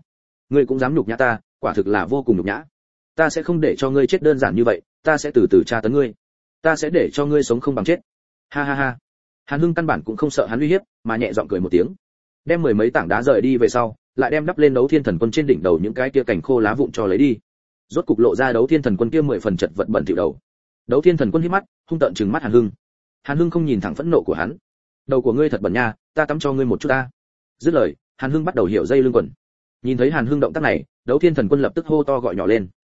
ngươi cũng dám nhục nhã ta, quả thực là vô cùng nhục nhã. Ta sẽ không để cho ngươi chết đơn giản như vậy, ta sẽ từ từ tra tấn ngươi, ta sẽ để cho ngươi sống không bằng chết. Ha ha ha. Hàn Hưng căn bản cũng không sợ hắn uy hiếp, mà nhẹ giọng cười một tiếng, đem mười mấy tảng đá rời đi về sau, lại đem đắp lên Đấu Thiên Thần Quân trên đỉnh đầu những cái kia cành khô lá vụn cho lấy đi. Rốt cục lộ ra Đấu Thiên Thần Quân kia 10 phần chật vật bẩn thỉu đầu. Đấu Thiên Thần Quân híp mắt, hung tợn trừng mắt Hàn Hưng. Hàn Hưng không nhìn thẳng phẫn nộ của hắn. Đầu của ngươi thật bẩn nha, ta tắm cho ngươi một chút ta. Dứt lời, Hàn Hưng bắt đầu hiểu dây lưng quần. Nhìn thấy Hàn Hưng động tác này, Đấu Thiên Thần Quân lập tức hô to gọi nhỏ lên.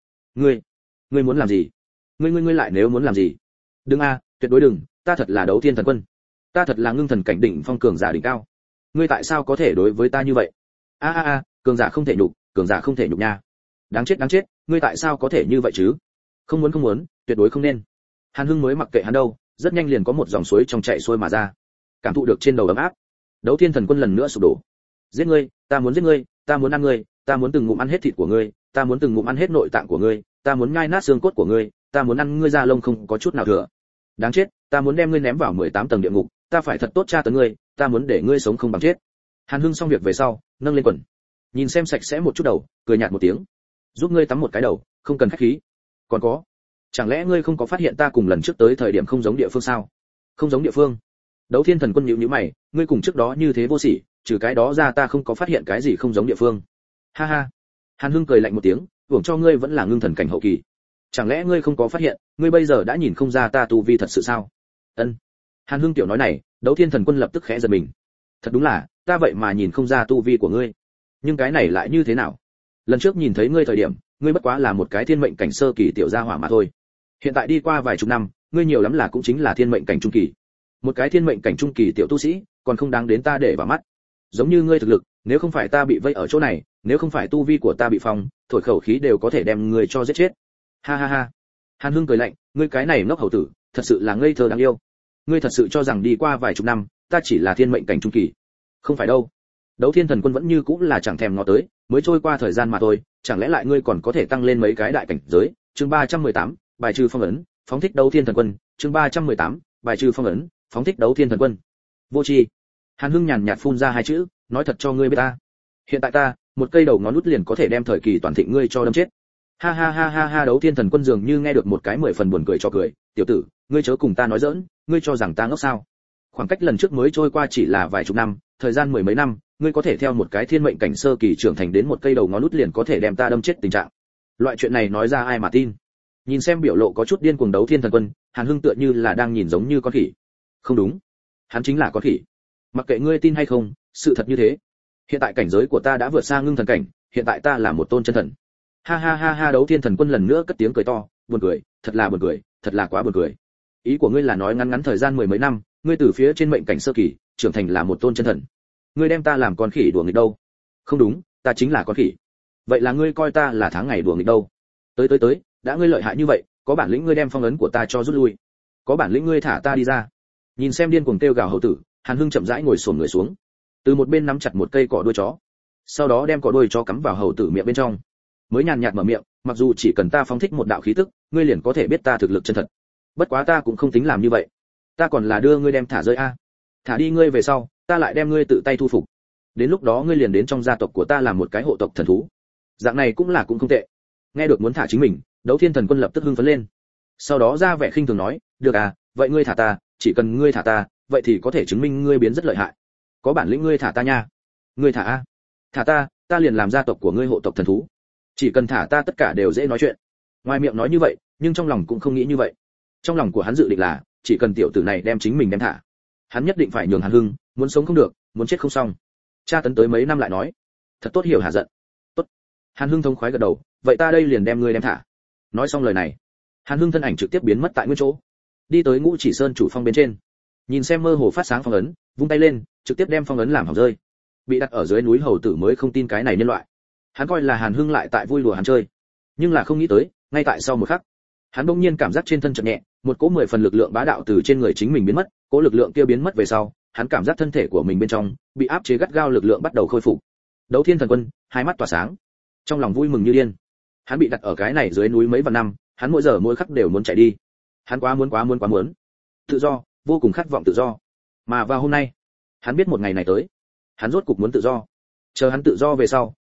Ngươi muốn làm gì? Ngươi lại nếu muốn làm gì? Đừng a, tuyệt đối đừng, ta thật là Đấu Thiên Thần Quân. Ta thật là ngưng thần cảnh đỉnh phong cường giả đỉnh cao. Ngươi tại sao có thể đối với ta như vậy? A, cường giả không thể nhục, cường giả không thể nhục nha. Đáng chết, ngươi tại sao có thể như vậy chứ? Không muốn, tuyệt đối không nên. Hàn Hưng mới mặc kệ hắn đâu, rất nhanh liền có một dòng suối trong chảy xuôi mà ra. Cảm thụ được trên đầu ấm áp, Đấu Thiên Thần Quân lần nữa sụp đổ. Giết ngươi, ta muốn giết ngươi, ta muốn ăn ngươi, ta muốn từng ngụm ăn hết thịt của ngươi, ta muốn từng ngụm ăn hết nội tạng của ngươi, ta muốn nhai nát xương cốt của ngươi, ta muốn ăn ngươi da lông không có chút nào thừa. Đáng chết, ta muốn đem ngươi ném vào 18 tầng địa ngục, ta phải thật tốt tra tấn ngươi, ta muốn để ngươi sống không bằng chết. Hàn Hưng xong việc về sau, nâng lên quần, nhìn xem sạch sẽ một chút đầu, cười nhạt một tiếng, giúp ngươi tắm một cái đầu, không cần khách khí. Còn có, chẳng lẽ ngươi không có phát hiện ta cùng lần trước tới thời điểm không giống địa phương sao? Không giống địa phương? Đấu Thiên Thần Quân nhíu nhíu mày, ngươi cùng trước đó như thế vô sỉ, trừ cái đó ra ta không có phát hiện cái gì không giống địa phương. Ha ha. Hàn Hưng cười lạnh một tiếng, uổng cho ngươi vẫn là ngưng thần cảnh hậu kỳ. Chẳng lẽ ngươi không có phát hiện, ngươi bây giờ đã nhìn không ra ta tu vi thật sự sao? Ân. Hàn Hưng tiểu nói này, Đấu Thiên Thần Quân lập tức khẽ giật mình. Thật đúng là, ta vậy mà nhìn không ra tu vi của ngươi. Nhưng cái này lại như thế nào? Lần trước nhìn thấy ngươi thời điểm, ngươi bất quá là một cái thiên mệnh cảnh sơ kỳ tiểu gia hỏa mà thôi. Hiện tại đi qua vài chục năm, ngươi nhiều lắm là cũng chính là thiên mệnh cảnh trung kỳ. Một cái thiên mệnh cảnh trung kỳ tiểu tu sĩ, còn không đáng đến ta để vào mắt. Giống như ngươi thực lực, nếu không phải ta bị vây ở chỗ này, nếu không phải tu vi của ta bị phong, thổi khẩu khí đều có thể đem ngươi cho giết chết. Ha ha ha. Hàn Hưng cười lạnh, ngươi cái này ngốc hầu tử, thật sự là ngây thơ đáng yêu. Ngươi thật sự cho rằng đi qua vài chục năm, ta chỉ là thiên mệnh cảnh trung kỳ? Không phải đâu. Đấu Thiên Thần Quân vẫn như cũng là chẳng thèm ngó tới, mới trôi qua thời gian mà thôi, chẳng lẽ lại ngươi còn có thể tăng lên mấy cái đại cảnh giới? Chương 318, bài trừ phong ấn, phóng thích Đấu Thiên Thần Quân, chương 318, bài trừ phong ấn, phóng thích Đấu Thiên Thần Quân. Vô tri. Hàn Hưng nhàn nhạt phun ra hai chữ, nói thật cho ngươi biết ta. Hiện tại ta, một cây đầu ngón út liền có thể đem thời kỳ toàn thịnh ngươi cho đâm chết. Ha ha ha ha ha. Đấu Thiên Thần Quân dường như nghe được một cái 10 phần buồn cười cho cười, tiểu tử, ngươi chớ cùng ta nói giỡn, ngươi cho rằng ta ngốc sao? Khoảng cách lần trước mới trôi qua chỉ là vài chục năm, thời gian mười mấy năm, ngươi có thể theo một cái thiên mệnh cảnh sơ kỳ trưởng thành đến một cây đầu ngón út liền có thể đem ta đâm chết tình trạng. Loại chuyện này nói ra ai mà tin? Nhìn xem biểu lộ có chút điên cuồng Đấu Thiên Thần Quân, Hàn Hưng tựa như là đang nhìn giống như con khỉ. Không đúng, hắn chính là con khỉ. Mặc kệ ngươi tin hay không, sự thật như thế. Hiện tại cảnh giới của ta đã vượt xa ngưng thần cảnh, hiện tại ta là một tôn chân thần. Ha ha ha ha. Đấu Thiên Thần Quân lần nữa cất tiếng cười to, buồn cười, thật là buồn cười, thật là quá buồn cười. Ý của ngươi là nói ngắn ngắn thời gian mười mấy năm, ngươi từ phía trên mệnh cảnh sơ kỳ trưởng thành là một tôn chân thần? Ngươi đem ta làm con khỉ đùa nghịch đâu? Không đúng, ta chính là con khỉ. Vậy là ngươi coi ta là tháng ngày đùa nghịch đâu? Tới, đã ngươi lợi hại như vậy, có bản lĩnh ngươi đem phong ấn của ta cho rút lui, có bản lĩnh ngươi thả ta đi ra. Nhìn xem điên cuồng kêu gào hầu tử, Hàn Hưng chậm rãi ngồi xổm người xuống, từ một bên nắm chặt một cây cỏ đuôi chó, sau đó đem cỏ đuôi chó cắm vào hầu tử miệng bên trong, mới nhàn nhạt mở miệng, mặc dù chỉ cần ta phóng thích một đạo khí tức, ngươi liền có thể biết ta thực lực chân thật. Bất quá ta cũng không tính làm như vậy, ta còn là đưa ngươi đem thả rơi a. Thả đi ngươi về sau, ta lại đem ngươi tự tay thu phục. Đến lúc đó ngươi liền đến trong gia tộc của ta làm một cái hộ tộc thần thú. Dạng này cũng không tệ. Nghe được muốn thả chính mình, Đấu Thiên Thần Quân lập tức hưng phấn lên. Sau đó ra vẻ khinh thường nói, được à, vậy ngươi thả ta, chỉ cần ngươi thả ta, vậy thì có thể chứng minh ngươi biến rất lợi hại. Có bản lĩnh ngươi thả ta nha. Ngươi thả a? Thả ta, ta liền làm gia tộc của ngươi hộ tộc thần thú. Chỉ cần thả ta tất cả đều dễ nói chuyện. Ngoài miệng nói như vậy, nhưng trong lòng cũng không nghĩ như vậy. Trong lòng của hắn dự định là, chỉ cần tiểu tử này đem chính mình đem thả, hắn nhất định phải nhường Hàn Hưng, muốn sống không được, muốn chết không xong. Cha tấn tới mấy năm lại nói, thật tốt hiểu hạ giận. Tốt. Hàn Hưng thông khoái gật đầu, vậy ta đây liền đem ngươi đem thả. Nói xong lời này, Hàn Hưng thân ảnh trực tiếp biến mất tại nguyên chỗ, đi tới Ngũ Chỉ Sơn chủ phong bên trên, nhìn xem mơ hồ phát sáng phong ấn, vung tay lên, trực tiếp đem phong ấn làm hỏng rơi. Bị đặt ở dưới núi hầu tử mới không tin cái này nhân loại, hắn coi là Hàn Hưng lại tại vui đùa hắn chơi, nhưng là không nghĩ tới, ngay tại sau một khắc, hắn bỗng nhiên cảm giác trên thân chợt nhẹ, một cỗ 10 phần lực lượng bá đạo từ trên người chính mình biến mất, cỗ lực lượng kia biến mất về sau, hắn cảm giác thân thể của mình bên trong bị áp chế gắt gao, lực lượng bắt đầu khôi phục. Đấu Thiên Thần Quân hai mắt tỏa sáng, trong lòng vui mừng như điên. Hắn bị đặt ở cái này dưới núi mấy vạn năm, hắn mỗi giờ mỗi khắc đều muốn chạy đi. Hắn quá muốn tự do, vô cùng khát vọng tự do. Mà vào hôm nay, hắn biết một ngày này tới, hắn rốt cục muốn tự do. Chờ hắn tự do về sau,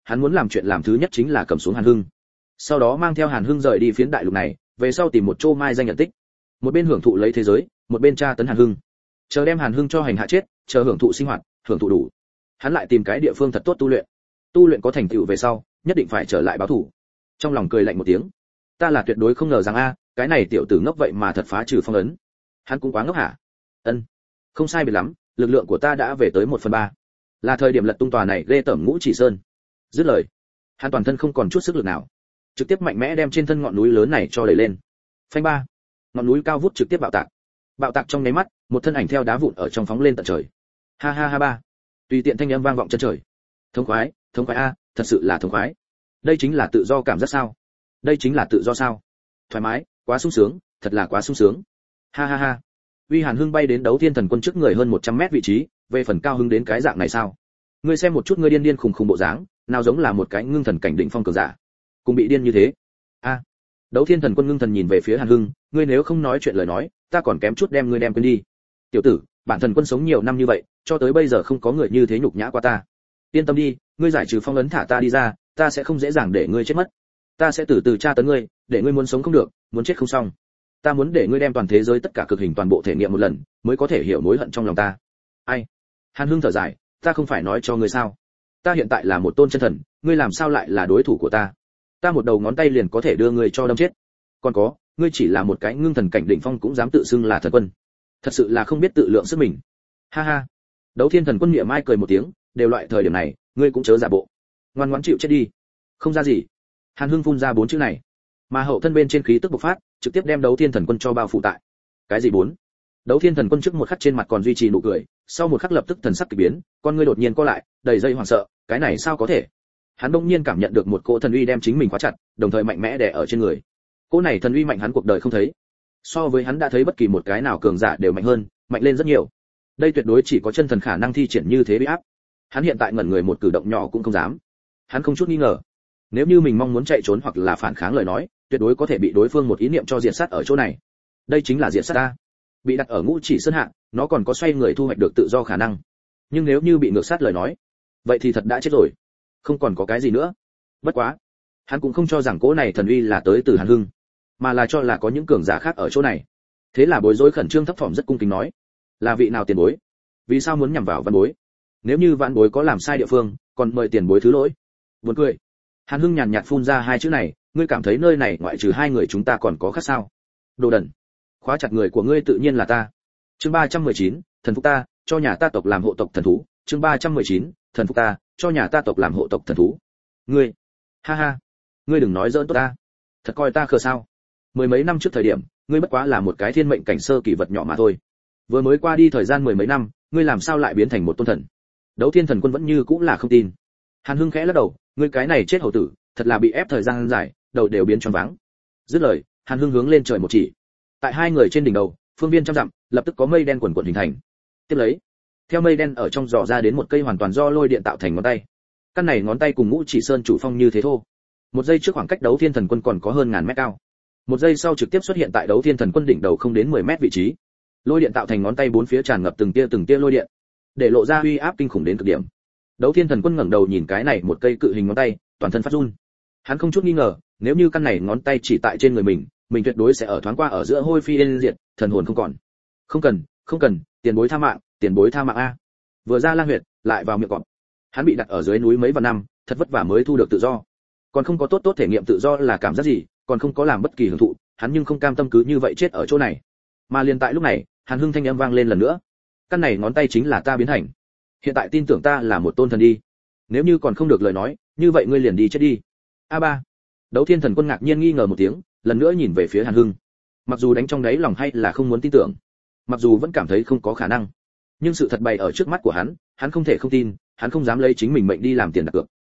Hắn muốn làm chuyện làm thứ nhất chính là cầm xuống Hàn Hưng, sau đó mang theo Hàn Hưng rời đi phiến đại lục này, về sau tìm một chỗ mai danh nhận tích, một bên hưởng thụ lấy thế giới, một bên tra tấn Hàn Hưng, chờ đem Hàn Hưng cho hành hạ chết, chờ hưởng thụ sinh hoạt, hưởng thụ đủ, hắn lại tìm cái địa phương thật tốt tu luyện có thành tựu về sau, nhất định phải trở lại báo thù. Trong lòng cười lạnh một tiếng, ta là tuyệt đối không ngờ rằng cái này tiểu tử ngốc vậy mà thật phá trừ phong ấn. Hắn cũng quá ngốc hả? Ân, không sai biệt lắm, lực lượng của ta đã về tới 1/3. Là thời điểm lật tung tòa này ghê tởm Ngũ Chỉ Sơn. Dứt lời, hắn toàn thân không còn chút sức lực nào, trực tiếp mạnh mẽ đem trên thân ngọn núi lớn này cho đẩy lên. Phanh ba, ngọn núi cao vút trực tiếp bạo tạc trong nháy mắt, một thân ảnh theo đá vụn ở trong phóng lên tận trời. Ha ha ha ba, tùy tiện thanh âm vang vọng chân trời. Thống khoái a, thật sự là thống khoái. Đây chính là tự do cảm giác sao? Đây chính là tự do sao? Thoải mái, quá sung sướng, thật là quá sung sướng. Ha ha ha. Uy Hàn Hưng bay đến Đấu Thiên Thần Quân trước người hơn 100 mét vị trí, về phần cao hứng đến cái dạng này sao? Ngươi xem một chút ngươi điên khùng bộ dáng, nào giống là một cái ngưng thần cảnh đỉnh phong cường giả. Cùng bị điên như thế. A. Đấu Thiên Thần Quân ngưng thần nhìn về phía Hàn Hưng, ngươi nếu không nói chuyện lời nói, ta còn kém chút đem ngươi đem quên đi. Tiểu tử, bản thần quân sống nhiều năm như vậy, cho tới bây giờ không có người như thế nhục nhã qua ta. Yên tâm đi, ngươi giải trừ phong ấn thả ta đi ra, ta sẽ không dễ dàng để ngươi chết mất. Ta sẽ từ từ tra tấn ngươi, để ngươi muốn sống không được, muốn chết không xong. Ta muốn để ngươi đem toàn thế giới tất cả cực hình toàn bộ thể nghiệm một lần, mới có thể hiểu mối hận trong lòng ta. Ai? Hàn Hưng thở dài, ta không phải nói cho ngươi sao? Ta hiện tại là một tôn chân thần, ngươi làm sao lại là đối thủ của ta? Ta một đầu ngón tay liền có thể đưa ngươi cho đâm chết. Còn có, ngươi chỉ là một cái ngưng thần cảnh đỉnh phong cũng dám tự xưng là thần quân. Thật sự là không biết tự lượng sức mình. Ha ha. Đấu Thiên Thần Quân mỉa mai cười một tiếng, đều loại thời điểm này, ngươi cũng chớ giả bộ. Ngoan ngoãn chịu chết đi. Không ra gì. Hàn Hưng phun ra 4 chữ này, mà hậu thân bên trên khí tức bộc phát, trực tiếp đem Đấu Thiên Thần Quân cho bao phủ tại. Cái gì 4? Đấu Thiên Thần Quân trước một khắc trên mặt còn duy trì nụ cười, sau một khắc lập tức thần sắc kỳ biến, con ngươi đột nhiên co lại, đầy dây hoảng sợ, cái này sao có thể? Hắn bỗng nhiên cảm nhận được một cỗ thần uy đem chính mình khóa chặt, đồng thời mạnh mẽ đè ở trên người. Cỗ này thần uy mạnh hắn cuộc đời không thấy. So với hắn đã thấy bất kỳ một cái nào cường giả đều mạnh hơn, mạnh lên rất nhiều. Đây tuyệt đối chỉ có chân thần khả năng thi triển như thế bị áp. Hắn hiện tại ngẩn người một cử động nhỏ cũng không dám. Hắn không chút nghi ngờ, nếu như mình mong muốn chạy trốn hoặc là phản kháng lời nói, tuyệt đối có thể bị đối phương một ý niệm cho diệt sát ở chỗ này. Đây chính là diệt sát ta. Bị đặt ở Ngũ Chỉ Sơn hạ, nó còn có xoay người thu hoạch được tự do khả năng. Nhưng nếu như bị ngược sát lời nói, vậy thì thật đã chết rồi, không còn có cái gì nữa. Bất quá, hắn cũng không cho rằng cỗ này thần uy là tới từ Hàn Hưng, mà là cho là có những cường giả khác ở chỗ này. Thế là bối rối khẩn trương thấp thỏm rất cung kính nói, là vị nào tiền bối? Vì sao muốn nhằm vào văn bối? Nếu như văn bối có làm sai địa phương, còn mời tiền bối thứ lỗi. Buồn cười. Hàn Hưng nhàn nhạt phun ra 2 chữ này, ngươi cảm thấy nơi này ngoại trừ 2 người chúng ta còn có khác sao? Đồ đần. Khóa chặt người của ngươi tự nhiên là ta. Chương 319, thần phục ta, cho nhà ta tộc làm hộ tộc thần thú. Chương 319, thần phục ta, cho nhà ta tộc làm hộ tộc thần thú. Ngươi, ha ha, ngươi đừng nói giỡn tốt ta. Thật coi ta khờ sao? Mười mấy năm trước thời điểm, ngươi bất quá là một cái thiên mệnh cảnh sơ kỳ vật nhỏ mà thôi. Vừa mới qua đi thời gian 10 mấy năm, ngươi làm sao lại biến thành một tôn thần? Đấu Thiên Thần Quân vẫn như cũng là không tin. Hàn Hưng khẽ lắc đầu, ngươi cái này chết hầu tử, thật là bị ép thời gian dài, đầu đều biến choáng váng. Dứt lời, Hàn Hưng hướng lên trời một chỉ. Tại 2 người trên đỉnh đầu, phương viên trăm dặm, lập tức có mây đen quần quần hình thành. Tiếp lấy, theo mây đen ở trong dò ra đến một cây hoàn toàn do lôi điện tạo thành ngón tay. Căn này ngón tay cùng Ngũ Chỉ Sơn chủ phong như thế thô. Một giây trước khoảng cách Đấu Thiên Thần Quân còn có hơn ngàn mét cao. Một giây sau trực tiếp xuất hiện tại Đấu Thiên Thần Quân đỉnh đầu không đến 10 mét vị trí. Lôi điện tạo thành ngón tay bốn phía tràn ngập từng tia lôi điện, để lộ ra uy áp kinh khủng đến cực điểm. Đấu Thiên Thần Quân ngẩng đầu nhìn cái này một cây cự hình ngón tay, toàn thân phát run. Hắn không chút nghi ngờ, nếu như căn này ngón tay chỉ tại trên người mình tuyệt đối sẽ ở thoáng qua ở giữa hôi phi yên diệt, thần hồn không còn. Không cần, tiền bối tha mạng a. Vừa ra lang huyệt, lại vào miệng cọp. Hắn bị đặt ở dưới núi mấy vạn năm, thật vất vả mới thu được tự do. Còn không có tốt thể nghiệm tự do là cảm giác gì, còn không có làm bất kỳ hưởng thụ, hắn nhưng không cam tâm cứ như vậy chết ở chỗ này. Mà liền tại lúc này, Hàn Hưng thanh âm vang lên lần nữa. Căn này ngón tay chính là ta biến thành. Hiện tại tin tưởng ta là một tôn thần đi. Nếu như còn không được lời nói, như vậy ngươi liền đi chết đi. A3. Đấu Thiên Thần Quân ngạc nhiên nghi ngờ một tiếng, lần nữa nhìn về phía Hàn Hưng. Mặc dù đánh trong đáy lòng hay là không muốn tin tưởng, mặc dù vẫn cảm thấy không có khả năng, nhưng sự thật bày ở trước mắt của hắn không thể không tin, hắn không dám lấy chính mình mệnh đi làm tiền đặt cược.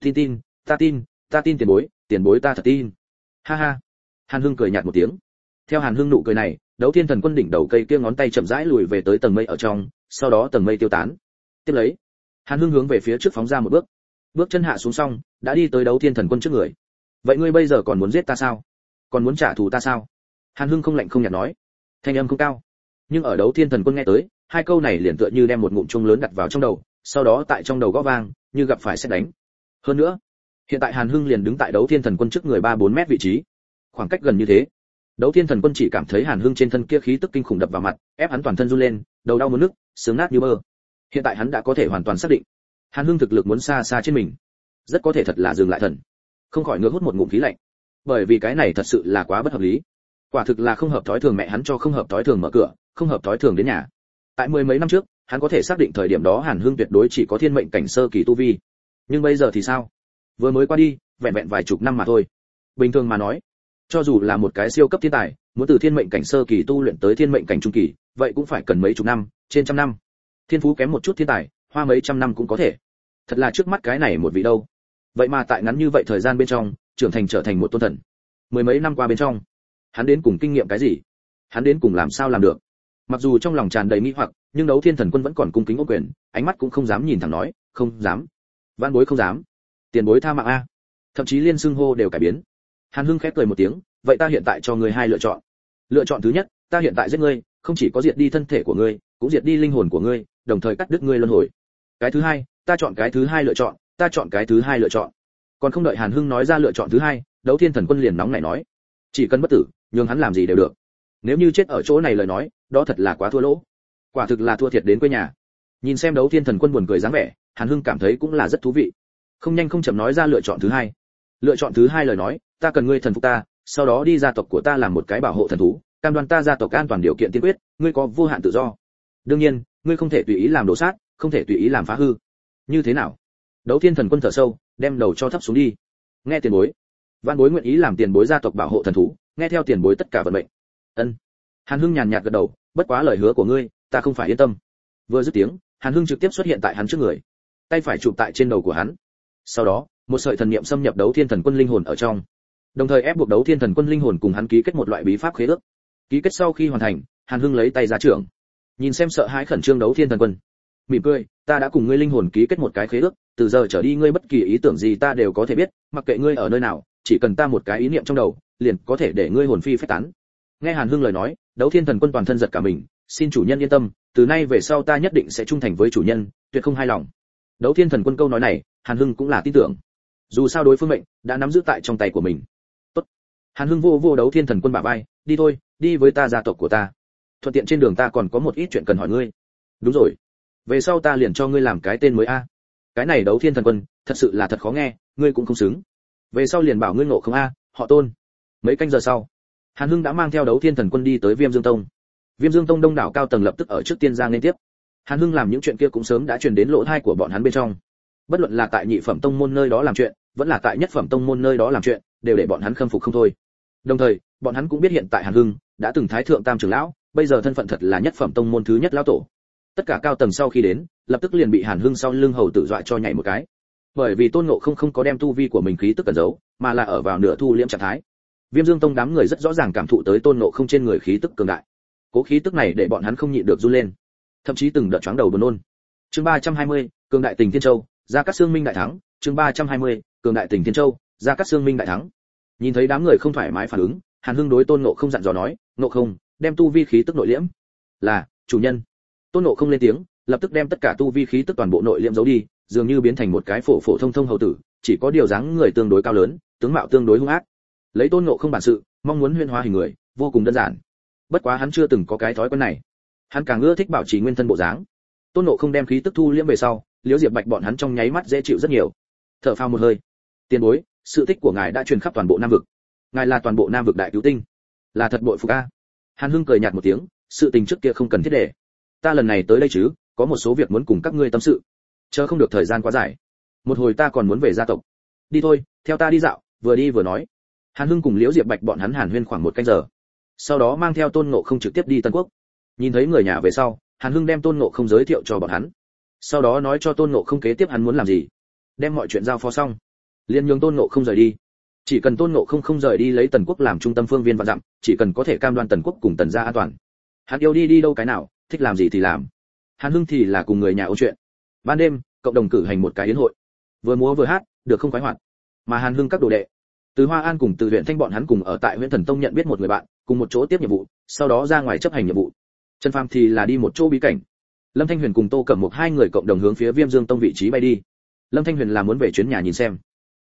Ta tin tiền bối ta thật tin. Ha ha. Hàn Hưng cười nhạt một tiếng. Theo Hàn Hưng nụ cười này, Đấu Thiên Thần Quân đỉnh đầu cây kia ngón tay chậm rãi lùi về tới tầng mây ở trong, sau đó tầng mây tiêu tán. Tiếp lấy, Hàn Hưng hướng về phía trước phóng ra một bước. Bước chân hạ xuống xong, đã đi tới Đấu Thiên Thần Quân trước người. Vậy ngươi bây giờ còn muốn giết ta sao? Còn muốn trả thù ta sao? Hàn Hưng không lạnh không nhạt nói. Thanh âm không cao, nhưng ở Đấu Thiên Thần Quân nghe tới, 2 câu này liền tựa như đem một ngụm chuông lớn đặt vào trong đầu, sau đó tại trong đầu gõ vang, như gặp phải sét đánh. Hơn nữa, Hiện tại Hàn Hưng liền đứng tại Đấu Thiên Thần Quân trước người 3-4 mét vị trí, khoảng cách gần như thế. Đấu Thiên Thần Quân chỉ cảm thấy Hàn Hưng trên thân kia khí tức kinh khủng đập vào mặt, ép hắn toàn thân run lên, đầu đau muốn nức, xương nát như bơ. Hiện tại hắn đã có thể hoàn toàn xác định, Hàn Hưng thực lực muốn xa xa trên mình, rất có thể thật là dừng lại thần. Không khỏi ngược hút một ngụm khí lạnh, bởi vì cái này thật sự là quá bất hợp lý. Quả thực là không hợp thói thường, mẹ hắn cho không hợp thói thường mở cửa, không hợp thói thường đến nhà. Tại mười mấy năm trước, hắn có thể xác định thời điểm đó Hàn Hưng tuyệt đối chỉ có thiên mệnh cảnh sơ kỳ tu vi. Nhưng bây giờ thì sao? Vừa mới qua đi, vẹn vẹn vài chục năm mà thôi. Bình thường mà nói, cho dù là một cái siêu cấp thiên tài, muốn từ thiên mệnh cảnh sơ kỳ tu luyện tới thiên mệnh cảnh trung kỳ, vậy cũng phải cần mấy chục năm, trên trăm năm. Thiên phú kém một chút thiên tài, hoa mấy trăm năm cũng có thể. Thật là trước mắt cái này một vị đâu. Vậy mà tại ngắn như vậy thời gian bên trong, trưởng thành trở thành một tôn thần. Mười mấy năm qua bên trong, hắn đến cùng kinh nghiệm cái gì? Hắn đến cùng làm sao làm được? Mặc dù trong lòng tràn đầy nghi hoặc, nhưng Đấu Thiên Thần Quân vẫn còn cung kính ô quyền, ánh mắt cũng không dám nhìn thẳng nói, không dám. Vãn bối không dám. Tiền bối tha mạng a. Thậm chí liên xưng hô đều cải biến. Hàn Hưng khép cười một tiếng, vậy ta hiện tại cho ngươi hai lựa chọn. Lựa chọn thứ nhất, ta hiện tại giết ngươi, không chỉ có diệt đi thân thể của ngươi, cũng diệt đi linh hồn của ngươi, đồng thời cắt đứt ngươi luân hồi. Cái thứ hai, ta chọn cái thứ hai lựa chọn, ta chọn cái thứ hai lựa chọn. Còn không đợi Hàn Hưng nói ra lựa chọn thứ hai, Đấu Thiên Thần Quân liền nóng nảy nói, chỉ cần bất tử, nhường hắn làm gì đều được. Nếu như chết ở chỗ này lời nói, đó thật là quá thua lỗ. Quả thực là thua thiệt đến quê nhà. Nhìn xem Đấu Thiên Thần Quân buồn cười dáng vẻ, Hàn Hưng cảm thấy cũng là rất thú vị. Không nhanh không chậm nói ra lựa chọn thứ hai. Lựa chọn thứ hai lời nói, ta cần ngươi thần phục ta, sau đó đi gia tộc của ta làm một cái bảo hộ thần thú, cam đoan ta gia tộc an toàn điều kiện tiên quyết, ngươi có vô hạn tự do. Đương nhiên, ngươi không thể tùy ý làm đổ sát, không thể tùy ý làm phá hư. Như thế nào? Đấu Thiên Thần Quân thở sâu, đem đầu cho thấp xuống đi. Nghe tiền bối, vạn bối nguyện ý làm tiền bối gia tộc bảo hộ thần thú, nghe theo tiền bối tất cả vận mệnh. Ân. Hàn Hưng nhàn nhạt gật đầu, bất quá lời hứa của ngươi, ta không phải yên tâm. Vừa dứt tiếng, Hàn Hưng trực tiếp xuất hiện tại hắn trước người, tay phải chụp tại trên đầu của hắn. Sau đó, một sợi thần niệm xâm nhập Đấu Thiên Thần Quân linh hồn ở trong, đồng thời ép buộc Đấu Thiên Thần Quân linh hồn cùng hắn ký kết một loại bí pháp khế ước. Ký kết sau khi hoàn thành, Hàn Hưng lấy tay ra trưởng, nhìn xem sợ hãi khẩn trương Đấu Thiên Thần Quân, mỉm cười, ta đã cùng ngươi linh hồn ký kết một cái khế ước, từ giờ trở đi ngươi bất kỳ ý tưởng gì ta đều có thể biết, mặc kệ ngươi ở nơi nào, chỉ cần ta một cái ý niệm trong đầu, liền có thể để ngươi hồn phi phách tán. Nghe Hàn Hưng lời nói, Đấu Thiên Thần Quân toàn thân giật cả mình, xin chủ nhân yên tâm, từ nay về sau ta nhất định sẽ trung thành với chủ nhân, tuyệt không hai lòng. Đấu Thiên Thần Quân câu nói này, Hàn Hưng cũng là tin tưởng. Dù sao đối phương mệnh đã nắm giữ tại trong tay của mình. Tốt. Hàn Hưng vô Đấu Thiên Thần Quân bả vai, đi thôi, đi với ta gia tộc của ta. Thuận tiện trên đường ta còn có một ít chuyện cần hỏi ngươi. Đúng rồi, về sau ta liền cho ngươi làm cái tên mới a. Cái này Đấu Thiên Thần Quân, thật sự là thật khó nghe, ngươi cũng không xứng. Về sau liền bảo ngươi Ngộ Không a, họ Tôn. Mấy canh giờ sau, Hàn Hưng đã mang theo Đấu Thiên Thần Quân đi tới Viêm Dương Tông. Viêm Dương Tông đông đảo cao tầng lập tức ở trước tiên giang liên tiếp. Hàn Hưng làm những chuyện kia cũng sớm đã truyền đến lỗ tai của bọn hắn bên trong. Bất luận là tại nhị phẩm tông môn nơi đó làm chuyện, vẫn là tại nhất phẩm tông môn nơi đó làm chuyện, đều để bọn hắn khâm phục không thôi. Đồng thời, bọn hắn cũng biết hiện tại Hàn Hưng đã từng thái thượng tam trưởng lão, bây giờ thân phận thật là nhất phẩm tông môn thứ nhất lão tổ. Tất cả cao tầng sau khi đến, lập tức liền bị Hàn Hưng sau lưng hầu tử dọa cho nhảy một cái. Bởi vì Tôn Ngộ không có đem tu vi của mình khí tức cẩn giấu, mà là ở vào nửa thu liễm trạng thái. Viêm Dương Tông đám người rất rõ ràng cảm thụ tới Tôn Ngộ không trên người khí tức cường đại. Cố khí tức này để bọn hắn không nhịn được run lên, thậm chí từng đợt choáng đầu buồn nôn. Chương 320, cường đại tình Thiên Châu, Gia Cát Xương Minh đại thắng. Chương 320, cường đại tình Thiên Châu, Gia Cát Xương Minh đại thắng. Nhìn thấy đám người không thoải mái phản ứng, Hàn Hưng đối Tôn Ngộ không dặn dò nói, Ngộ không, đem tu vi khí tức nội liễm. Là, chủ nhân. Tôn Ngộ không lên tiếng, lập tức đem tất cả tu vi khí tức toàn bộ nội liễm giấu đi, dường như biến thành một cái phổ phổ thông thông hầu tử, chỉ có điều dáng người tương đối cao lớn, tướng mạo tương đối hung ác. Lấy Tôn Ngộ không bản sự, mong muốn huyễn hóa hình người, vô cùng đơn giản. Bất quá hắn chưa từng có cái thói quen này, hắn càng ưa thích bảo trì nguyên thân bộ dáng. Tôn Ngộ không đem khí tức thu liễm về sau, Liễu Diệp Bạch bọn hắn trong nháy mắt dễ chịu rất nhiều. Thở phào một hơi. Tiền bối, sự tích của ngài đã truyền khắp toàn bộ Nam vực. Ngài là toàn bộ Nam vực đại cứu tinh, là thật bội phục a. Hàn Hưng cười nhạt một tiếng, sự tình trước kia không cần thiết để. Ta lần này tới đây chứ, có một số việc muốn cùng các ngươi tâm sự. Chờ không được thời gian quá dài. Một hồi ta còn muốn về gia tộc. Đi thôi, theo ta đi dạo, vừa đi vừa nói. Hàn Hưng cùng Liễu Diệp Bạch bọn hắn hàn huyên khoảng một canh giờ. Sau đó mang theo Tôn Ngộ không trực tiếp đi Tân Quốc. Nhìn thấy người nhà về sau, Hàn Hưng đem Tôn Ngộ không giới thiệu cho bọn hắn. Sau đó nói cho Tôn Ngộ không kế tiếp hắn muốn làm gì. Đem mọi chuyện giao phó xong, liền nhường Tôn Ngộ không rời đi. Chỉ cần Tôn Ngộ không không rời đi lấy Tần Quốc làm trung tâm phương viên vạn dặm, chỉ cần có thể cam đoan Tần Quốc cùng Tần gia an toàn. Hắn yêu đi đi đâu cái nào, thích làm gì thì làm. Hàn Hưng thì là cùng người nhà ôn chuyện. Ban đêm, cộng đồng cử hành một cái yến hội. Vừa múa vừa hát, được không khoái hoạt. Mà Hàn Hưng các đồ đệ, từ Hoa An cùng từ huyện Thanh bọn hắn cùng ở tại huyện Thần Tông nhận biết một người bạn, cùng một chỗ tiếp nhiệm vụ, sau đó ra ngoài chấp hành nhiệm vụ. Trần Phàm thì là đi một chỗ bí cảnh. Lâm Thanh Huyền cùng Tô Cẩm Một hai người cộng đồng hướng phía Viêm Dương Tông vị trí bay đi. Lâm Thanh Huyền là muốn về chuyến nhà nhìn xem.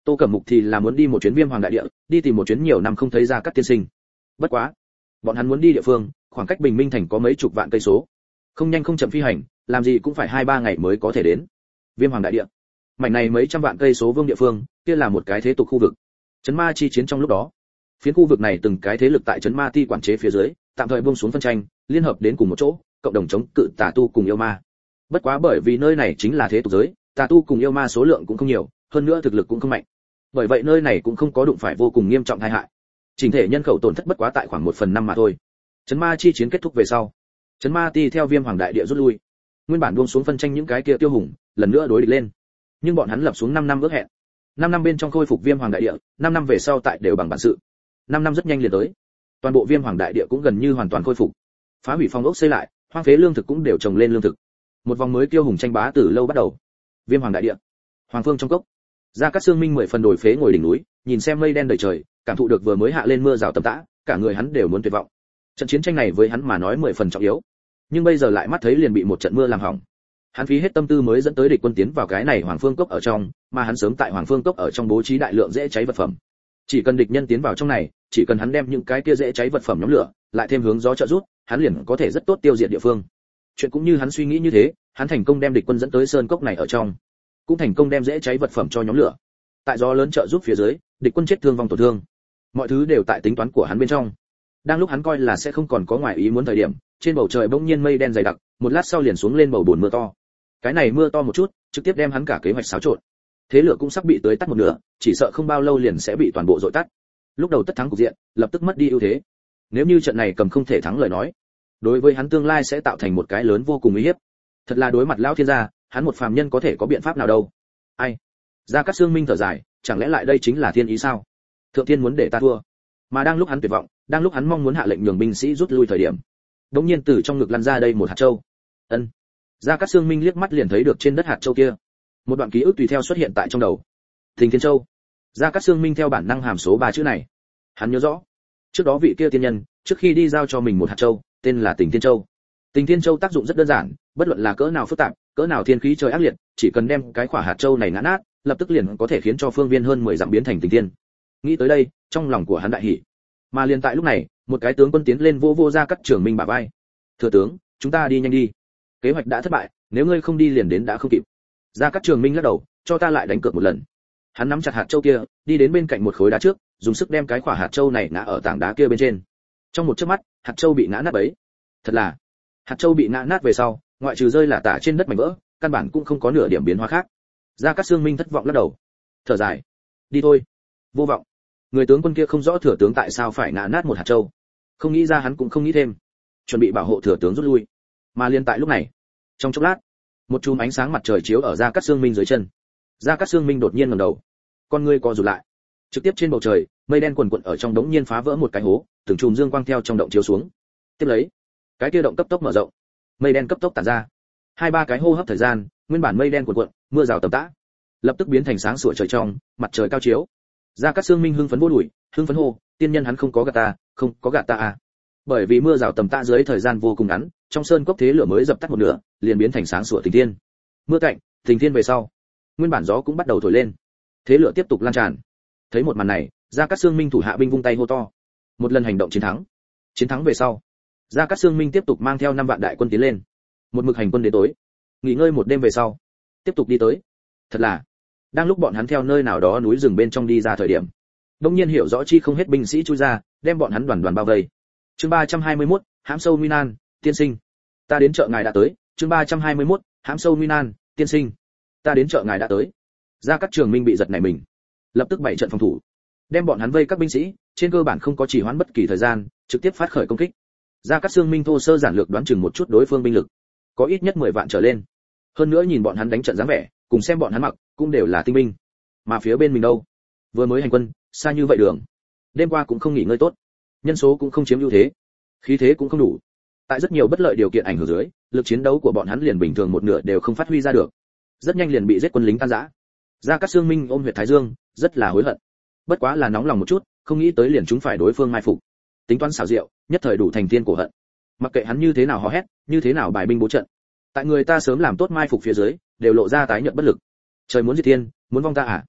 Tô Cẩm Mục thì là muốn đi một chuyến Viêm Hoàng đại địa, đi tìm một chuyến nhiều năm không thấy Gia Cát tiên sinh. Bất quá, bọn hắn muốn đi địa phương, khoảng cách Bình Minh thành có mấy chục vạn cây số. Không nhanh không chậm phi hành, làm gì cũng phải 2-3 ngày mới có thể đến. Viêm Hoàng đại địa. Mảnh này mấy trăm vạn cây số vương địa phương, kia là một cái thế tục khu vực. Chấn ma chi chiến trong lúc đó, phiến khu vực này từng cái thế lực tại chấn ma ti quản chế phía dưới, tạm thời buông xuống phân tranh, liên hợp đến cùng một chỗ, cộng đồng chống cự tà tu cùng yêu ma. Bất quá bởi vì nơi này chính là thế tục giới, tà tu cùng yêu ma số lượng cũng không nhiều, hơn nữa thực lực cũng không mạnh. Bởi vậy nơi này cũng không có đụng phải vô cùng nghiêm trọng tai hại. Chỉnh thể nhân khẩu tổn thất bất quá tại khoảng 1/5 mà thôi. Chấn ma chi chiến kết thúc về sau, chấn ma ti theo Viêm Hoàng đại địa rút lui. Nguyên bản buông xuống phân tranh những cái kia tiêu hùng, lần nữa đối địch lên. Nhưng bọn hắn lập xuống 5 năm ước hẹn. 5 năm bên trong khôi phục Viêm Hoàng đại địa, 5 năm về sau tại đều bằng bản sự. 5 năm rất nhanh liền tới. Toàn bộ Viêm Hoàng đại địa cũng gần như hoàn toàn khôi phục. Phá hủy phong ốc xây lại, hoang phế lương thực cũng đều trồng lên lương thực. Một vòng mới tiêu hùng tranh bá từ lâu bắt đầu. Viêm Hoàng đại địa, Hoàng Phương trong cốc. Gia Cát Xương Minh 10 phần đổi phế ngồi đỉnh núi, nhìn xem mây đen đầy trời, cảm thụ được vừa mới hạ lên mưa rào tầm tã, cả người hắn đều muốn tuyệt vọng. Trận chiến tranh này với hắn mà nói 10 phần trọng yếu, nhưng bây giờ lại mắt thấy liền bị một trận mưa làm hỏng. Hắn phí hết tâm tư mới dẫn tới địch quân tiến vào cái này Hoàng Phương cốc ở trong, mà hắn sớm tại Hoàng Phương cốc ở trong bố trí đại lượng dễ cháy vật phẩm. Chỉ cần địch nhân tiến vào trong này, chỉ cần hắn đem những cái kia dễ cháy vật phẩm nhóm lửa, lại thêm hướng gió trợ rút, hắn liền có thể rất tốt tiêu diệt địa phương. Chuyện cũng như hắn suy nghĩ như thế, hắn thành công đem địch quân dẫn tới sơn cốc này ở trong, cũng thành công đem dễ cháy vật phẩm cho nhóm lửa. Tại gió lớn trợ giúp phía dưới, địch quân chết thương vong tổn thương, mọi thứ đều tại tính toán của hắn bên trong. Đang lúc hắn coi là sẽ không còn có ngoại ý muốn thời điểm, trên bầu trời bỗng nhiên mây đen dày đặc, một lát sau liền xuống lên bầu bùn mưa to. Cái này mưa to một chút, trực tiếp đem hắn cả kế hoạch xáo trộn. Thế lửa cũng sắp bị tới tắt một nửa, chỉ sợ không bao lâu liền sẽ bị toàn bộ dội tắt. Lúc đầu tất thắng cục diện, lập tức mất đi ưu thế. Nếu như trận này cầm không thể thắng lời nói, đối với hắn tương lai sẽ tạo thành một cái lớn vô cùng uy hiếp. Thật là đối mặt lão thiên gia, hắn một phàm nhân có thể có biện pháp nào đâu? Ai? Gia Cát Xương Minh thở dài, chẳng lẽ lại đây chính là thiên ý sao? Thượng thiên muốn để ta thua. Mà đang lúc hắn tuyệt vọng, đang lúc hắn mong muốn hạ lệnh nhường binh sĩ rút lui thời điểm, đột nhiên từ trong ngực lăn ra đây một hạt châu. Ân. Gia Cát Xương Minh liếc mắt liền thấy được trên đất hạt châu kia. Một đoạn ký ức tùy theo xuất hiện tại trong đầu. Thình Thiên Châu. Gia Cát Xương Minh theo bản năng hàm số 3 chữ này. Hắn nhớ rõ, trước đó vị kia tiên nhân, trước khi đi giao cho mình một hạt châu, tên là Tình Thiên Châu. Tình Thiên Châu tác dụng rất đơn giản, bất luận là cỡ nào phức tạp, cỡ nào thiên khí trời ác liệt, chỉ cần đem cái quả hạt châu này ngã nát, lập tức liền có thể khiến cho phương viên hơn 10 dặm biến thành tình thiên. Nghĩ tới đây, trong lòng của hắn đại hỉ. Mà liền tại lúc này, một cái tướng quân tiến lên vô Gia Cát Trường Minh bả vai. "Thừa tướng, chúng ta đi nhanh đi. Kế hoạch đã thất bại, nếu ngươi không đi liền đến đã không kịp." Gia Cát Trường Minh lắc đầu, "Cho ta lại đánh cược một lần." Hắn nắm chặt hạt châu kia, đi đến bên cạnh một khối đá trước, dùng sức đem cái quả hạt châu này ngã ở tảng đá kia bên trên. Trong một chớp mắt, hạt châu bị ngã nát bấy. Thật là, hạt châu bị ngã nát về sau, ngoại trừ rơi là tả trên đất mảnh vỡ, căn bản cũng không có nửa điểm biến hóa khác. Gia Cát Xương Minh thất vọng lắc đầu, thở dài, "Đi thôi." Vô vọng. Người tướng quân kia không rõ thừa tướng tại sao phải ngã nát một hạt châu, không nghĩ ra hắn cũng không nghĩ thêm, chuẩn bị bảo hộ thừa tướng rút lui. Mà liên tại lúc này, trong chốc lát, một chùm ánh sáng mặt trời chiếu ở Gia Cát Xương Minh dưới chân. Gia Cát Xương Minh đột nhiên ngẩng đầu, con ngươi co rụt lại. Trực tiếp trên bầu trời, mây đen quần quật ở trong đống nhiên phá vỡ một cái hố, từng chùm dương quang theo trong động chiếu xuống. Tiếp lấy, cái kia động cấp tốc mở rộng, mây đen cấp tốc tản ra. 2-3 cái hô hấp thời gian, nguyên bản mây đen quần quật, mưa rào tầm tã, lập tức biến thành sáng sủa trời trong, mặt trời cao chiếu. Gia Cát Xương Minh hưng phấn vô đuổi, hưng phấn hô, "Tiên nhân hắn không có gạt ta, không có gạt ta à?" Bởi vì mưa rào tầm tã dưới thời gian vô cùng ngắn, trong sơn cốc thế lửa mới dập tắt một nửa, liền biến thành sáng sủa tình thiên. Mưa cạnh, tình thiên về sau, nguyên bản gió cũng bắt đầu thổi lên, thế lửa tiếp tục lan tràn. Thấy một màn này, Gia Cát Xương Minh thủ hạ binh vung tay hô to, một lần hành động chiến thắng. Chiến thắng về sau, Gia Cát Xương Minh tiếp tục mang theo 5 vạn đại quân tiến lên, một mực hành quân đến tối, nghỉ ngơi một đêm về sau, tiếp tục đi tới. Thật là, đang lúc bọn hắn theo nơi nào đó núi rừng bên trong đi ra thời điểm, đột nhiên hiểu rõ chi không hết binh sĩ chui ra, đem bọn hắn đoàn đoàn bao vây. Chương 321, hãm sâu nguy nan, tiên sinh, ta đến chợ ngài đã tới. Chương 321, hãm sâu nguy nan, tiên sinh, ta đến chợ ngài đã tới. Gia Cát Trường Minh bị giật nảy mình, lập tức bày trận phòng thủ, đem bọn hắn vây các binh sĩ, trên cơ bản không có trì hoãn bất kỳ thời gian, trực tiếp phát khởi công kích. Gia Cát Xương Minh thô sơ giản lược đoán chừng một chút đối phương binh lực, có ít nhất 10 vạn trở lên. Hơn nữa nhìn bọn hắn đánh trận dáng vẻ, cùng xem bọn hắn mặc, cũng đều là tinh binh. Mà phía bên mình đâu, vừa mới hành quân, xa như vậy đường, đêm qua cũng không nghỉ ngơi tốt, nhân số cũng không chiếm ưu thế, khí thế cũng không đủ. Tại rất nhiều bất lợi điều kiện ảnh hưởng dưới, lực chiến đấu của bọn hắn liền bình thường một nửa đều không phát huy ra được, rất nhanh liền bị giết quân lính tan rã. Gia Cát Xương Minh ôm huyệt thái dương, rất là hối hận. Bất quá là nóng lòng một chút, không nghĩ tới liền chúng phải đối phương mai phục. Tính toán xảo diệu, nhất thời đủ thành tiên cổ hận. Mặc kệ hắn như thế nào hò hét, như thế nào bài binh bố trận, tại người ta sớm làm tốt mai phục phía dưới, đều lộ ra tái nhợt bất lực. Trời muốn diệt thiên, muốn vong ta à?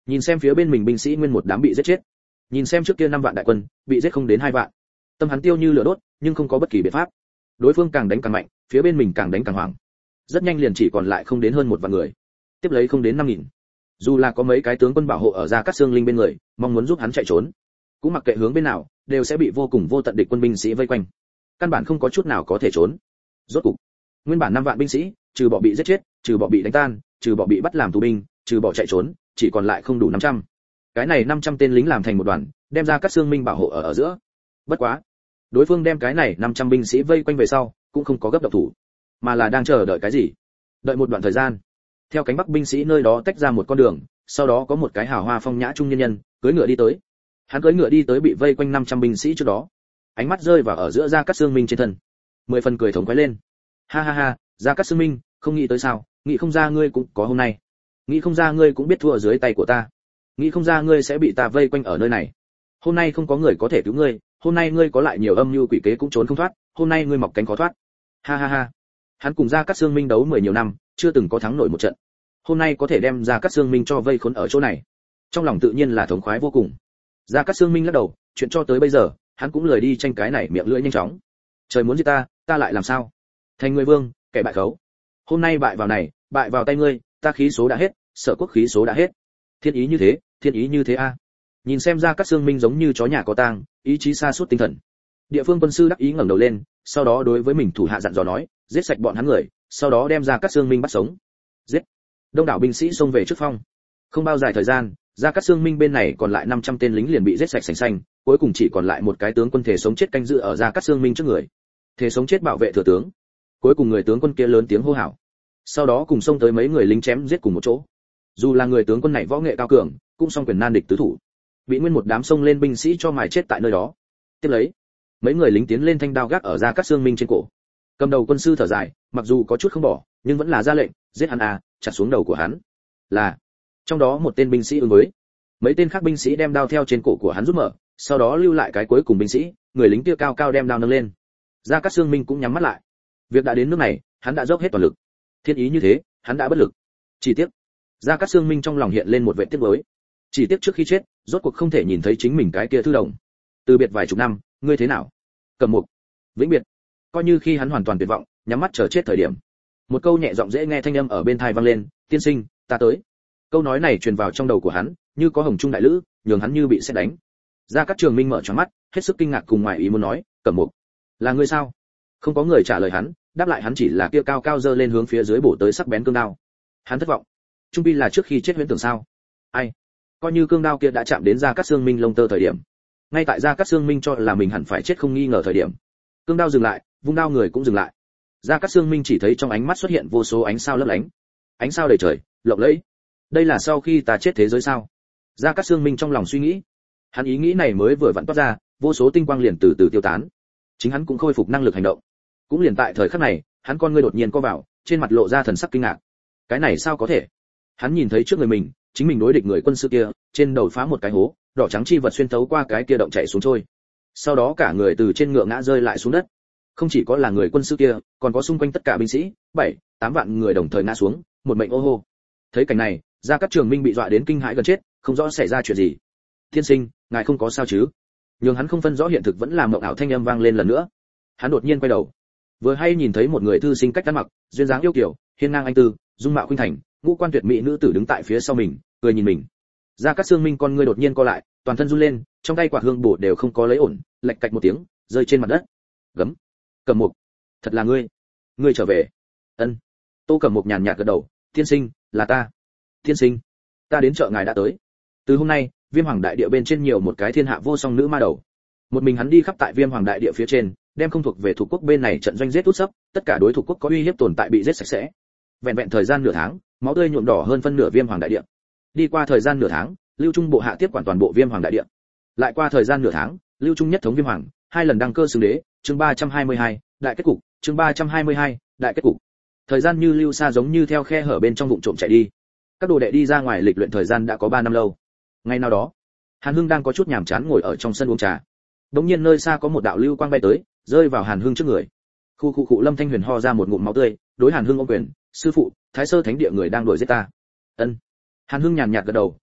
Nhìn xem phía bên mình binh sĩ nguyên một đám bị giết chết, nhìn xem trước kia 5 vạn đại quân bị giết không đến 2 vạn, tâm hắn tiêu như lửa đốt, nhưng không có bất kỳ biện pháp. Đối phương càng đánh càng mạnh, phía bên mình càng đánh càng hoảng. Rất nhanh liền chỉ còn lại không đến hơn 1 vạn người, tiếp lấy không đến 5000. Dù là có mấy cái tướng quân bảo hộ ở Gia Cát Xương Linh bên người, mong muốn giúp hắn chạy trốn, cũng mặc kệ hướng bên nào, đều sẽ bị vô cùng vô tận địch quân binh sĩ vây quanh, căn bản không có chút nào có thể trốn. Rốt cục, nguyên bản 5 vạn binh sĩ, trừ bỏ bị giết chết, trừ bỏ bị đánh tan, trừ bỏ bị bắt làm tù binh, trừ bỏ chạy trốn, chỉ còn lại không đủ 500. Cái này 500 tên lính làm thành một đoàn, đem Gia Cát Xương Minh bảo hộ ở giữa. Bất quá, đối phương đem cái này 500 binh sĩ vây quanh về sau, cũng không có gấp động thủ, mà là đang chờ đợi cái gì? Đợi một đoạn thời gian. Theo cánh bắc binh sĩ nơi đó tách ra một con đường, sau đó có một cái hào hoa phong nhã trung nhân nhân, cưỡi ngựa đi tới. Hắn cưỡi ngựa đi tới bị vây quanh 500 binh sĩ trước đó, ánh mắt rơi vào ở giữa Gia Cát Xương Minh trên thân, 10 phần cười thống khoái lên. Ha ha ha, Gia Cát Xương Minh, không nghĩ tới sao, nghĩ không ra ngươi cũng có hôm nay, nghĩ không ra ngươi cũng biết thua ở dưới tay của ta, nghĩ không ra ngươi sẽ bị ta vây quanh ở nơi này. Hôm nay không có người có thể cứu ngươi, hôm nay ngươi có lại nhiều âm mưu quỷ kế cũng trốn không thoát, hôm nay ngươi mọc cánh khó thoát. Ha ha ha. Hắn cùng Gia Cát Xương Minh đấu 10 nhiều năm, chưa từng có thắng nổi một trận. Hôm nay có thể đem Gia Cát Xương Minh cho vây khốn ở chỗ này, trong lòng tự nhiên là thống khoái vô cùng. Gia Cát Xương Minh lắc đầu, chuyện cho tới bây giờ, hắn cũng lười đi tranh cái này miệng lưỡi nhanh chóng. Trời muốn giết ta, ta lại làm sao? Thành người vương, kẻ bại khấu. Hôm nay bại vào này, bại vào tay ngươi, ta khí số đã hết, Sở quốc khí số đã hết. Thiên ý như thế, thiên ý như thế a. Nhìn xem Gia Cát Xương Minh giống như chó nhà có tang, ý chí sa sút tinh thần. Địa phương quân sư đắc ý ngẩng đầu lên, sau đó đối với mình thủ hạ dặn dò nói, giết sạch bọn hắn người, sau đó đem Gia Cát Xương Minh bắt sống. Giết. Đông đảo binh sĩ xông về trước phong. Không bao dài thời gian, Gia Cát Xương Minh bên này còn lại 500 tên lính liền bị giết sạch sành xanh, cuối cùng chỉ còn lại một cái tướng quân thể sống chết canh giữ ở Gia Cát Xương Minh trước người. Thể sống chết bảo vệ thừa tướng. Cuối cùng người tướng quân kia lớn tiếng hô hào. Sau đó cùng xông tới mấy người lính chém giết cùng một chỗ. Dù là người tướng quân này võ nghệ cao cường, cũng song quyền nan địch tứ thủ, bị nguyên một đám xông lên binh sĩ cho mài chết tại nơi đó. Tiếp lấy, mấy người lính tiến lên thanh đao gác ở Gia Cát Xương Minh trên cổ. Cầm đầu quân sư thở dài, mặc dù có chút không bỏ, nhưng vẫn là ra lệnh, giết hắn à, chặt xuống đầu của hắn. Là. Trong đó một tên binh sĩ ứng với, mấy tên khác binh sĩ đem đao theo trên cổ của hắn rút mở, sau đó lưu lại cái cuối cùng binh sĩ, người lính kia cao cao đem đao nâng lên. Gia Cát Xương Minh cũng nhắm mắt lại. Việc đã đến nước này, hắn đã dốc hết toàn lực. Thiên ý như thế, hắn đã bất lực. Chỉ tiếc, Gia Cát Xương Minh trong lòng hiện lên một vẻ tiếc nuối. Chỉ tiếc trước khi chết, rốt cuộc không thể nhìn thấy chính mình cái kia thư đồng. Từ biệt vài chục năm, ngươi thế nào? Cầm Mục, vĩnh biệt. Coi như khi hắn hoàn toàn tuyệt vọng, nhắm mắt chờ chết thời điểm, một câu nhẹ giọng dễ nghe thanh âm ở bên tai vang lên, "Tiên sinh, ta tới." Câu nói này truyền vào trong đầu của hắn, như có hồng trung đại lữ, nhường hắn như bị sét đánh. Gia Cát Trường Minh mở tròn mắt, hết sức kinh ngạc cùng ngoài ý muốn nói, "Cẩm Mục, là ngươi sao?" Không có người trả lời hắn, đáp lại hắn chỉ là kia cao cao giơ lên hướng phía dưới bổ tới sắc bén cương đao. Hắn thất vọng. Trung pi là trước khi chết huyễn tưởng sao? Ai? Coi như cương đao kia đã chạm đến Gia Cát Xương Minh lông tơ thời điểm, ngay tại Gia Cát Xương Minh cho là mình hẳn phải chết không nghi ngờ thời điểm, cương đao dừng lại, vung đao người cũng dừng lại. Gia Cát Xương Minh chỉ thấy trong ánh mắt xuất hiện vô số ánh sao lấp lánh, ánh sao đầy trời, lộng lẫy. Đây là sau khi ta chết thế giới sao? Gia Cát Xương Minh trong lòng suy nghĩ. Hắn ý nghĩ này mới vừa vặn toát ra, vô số tinh quang liền từ từ tiêu tán. Chính hắn cũng khôi phục năng lực hành động. Cũng liền tại thời khắc này, hắn con ngươi đột nhiên co vào, trên mặt lộ ra thần sắc kinh ngạc. Cái này sao có thể? Hắn nhìn thấy trước người mình, chính mình đối địch người quân sư kia, trên đầu phá một cái hố, đỏ trắng chi vật xuyên thấu qua cái kia động chạy xuống trôi. Sau đó cả người từ trên ngựa ngã rơi lại xuống đất. Không chỉ có là người quân sư kia, còn có xung quanh tất cả binh sĩ, 7-8 vạn người đồng thời ngã xuống, một mệnh ô hô. Thấy cảnh này, Gia Cát Trường Minh bị dọa đến kinh hãi gần chết, không rõ xảy ra chuyện gì. "Thiên sinh, ngài không có sao chứ?" Nhưng hắn không phân rõ hiện thực vẫn là mộng ảo thanh âm vang lên lần nữa. Hắn đột nhiên quay đầu, vừa hay nhìn thấy một người thư sinh cách ăn mặc, duyên dáng yêu kiều, hiên ngang anh tư, dung mạo khuynh thành, ngũ quan tuyệt mỹ nữ tử đứng tại phía sau mình, cười nhìn mình. Gia Cát Xương Minh con ngươi đột nhiên co lại, toàn thân run lên, trong tay quạt hương bổ đều không có lấy ổn, lạch cạch một tiếng, rơi trên mặt đất. Gấm, Cẩm Mục, thật là ngươi, ngươi trở về. Ân. Tô Cẩm Mục nhàn nhạt gật đầu, "Tiên sinh, là ta." "Tiên sinh, ta đến chợ ngài đã tới." Từ hôm nay, Viêm Hoàng đại địa bên trên nhiều một cái thiên hạ vô song nữ ma đầu. Một mình hắn đi khắp tại Viêm Hoàng đại địa phía trên, đem không thuộc về thuộc quốc bên này trận doanh giết út sấp, tất cả đối thủ quốc có uy hiếp tồn tại bị giết sạch sẽ. Vẹn vẹn thời gian nửa tháng, máu tươi nhuộm đỏ hơn phân nửa Viêm Hoàng đại địa. Đi qua thời gian nửa tháng, Lưu Trung bộ hạ tiếp quản toàn bộ Viêm Hoàng đại địa. Lại qua thời gian nửa tháng, Lưu Trung nhất thống Viêm Hoàng, 2 lần đăng cơ xưng đế, chương 322, đại kết cục, chương 322, đại kết cục. Thời gian như lưu sa giống như theo khe hở bên trong vụn trộm chạy đi. Các đồ đệ đi ra ngoài lịch luyện thời gian đã có 3 năm lâu. Ngày nào đó, Hàn Hưng đang có chút nhàm chán ngồi ở trong sân uống trà. Đột nhiên nơi xa có một đạo lưu quang bay tới, rơi vào Hàn Hưng trước người. Khu Lâm Thanh Huyền ho ra một ngụm máu tươi, đối Hàn Hưng ôm quyền, "Sư phụ, Thái Sơ Thánh địa người đang đuổi giết ta." "Ân." Hàn Hưng nhàn nhạt gật đầu,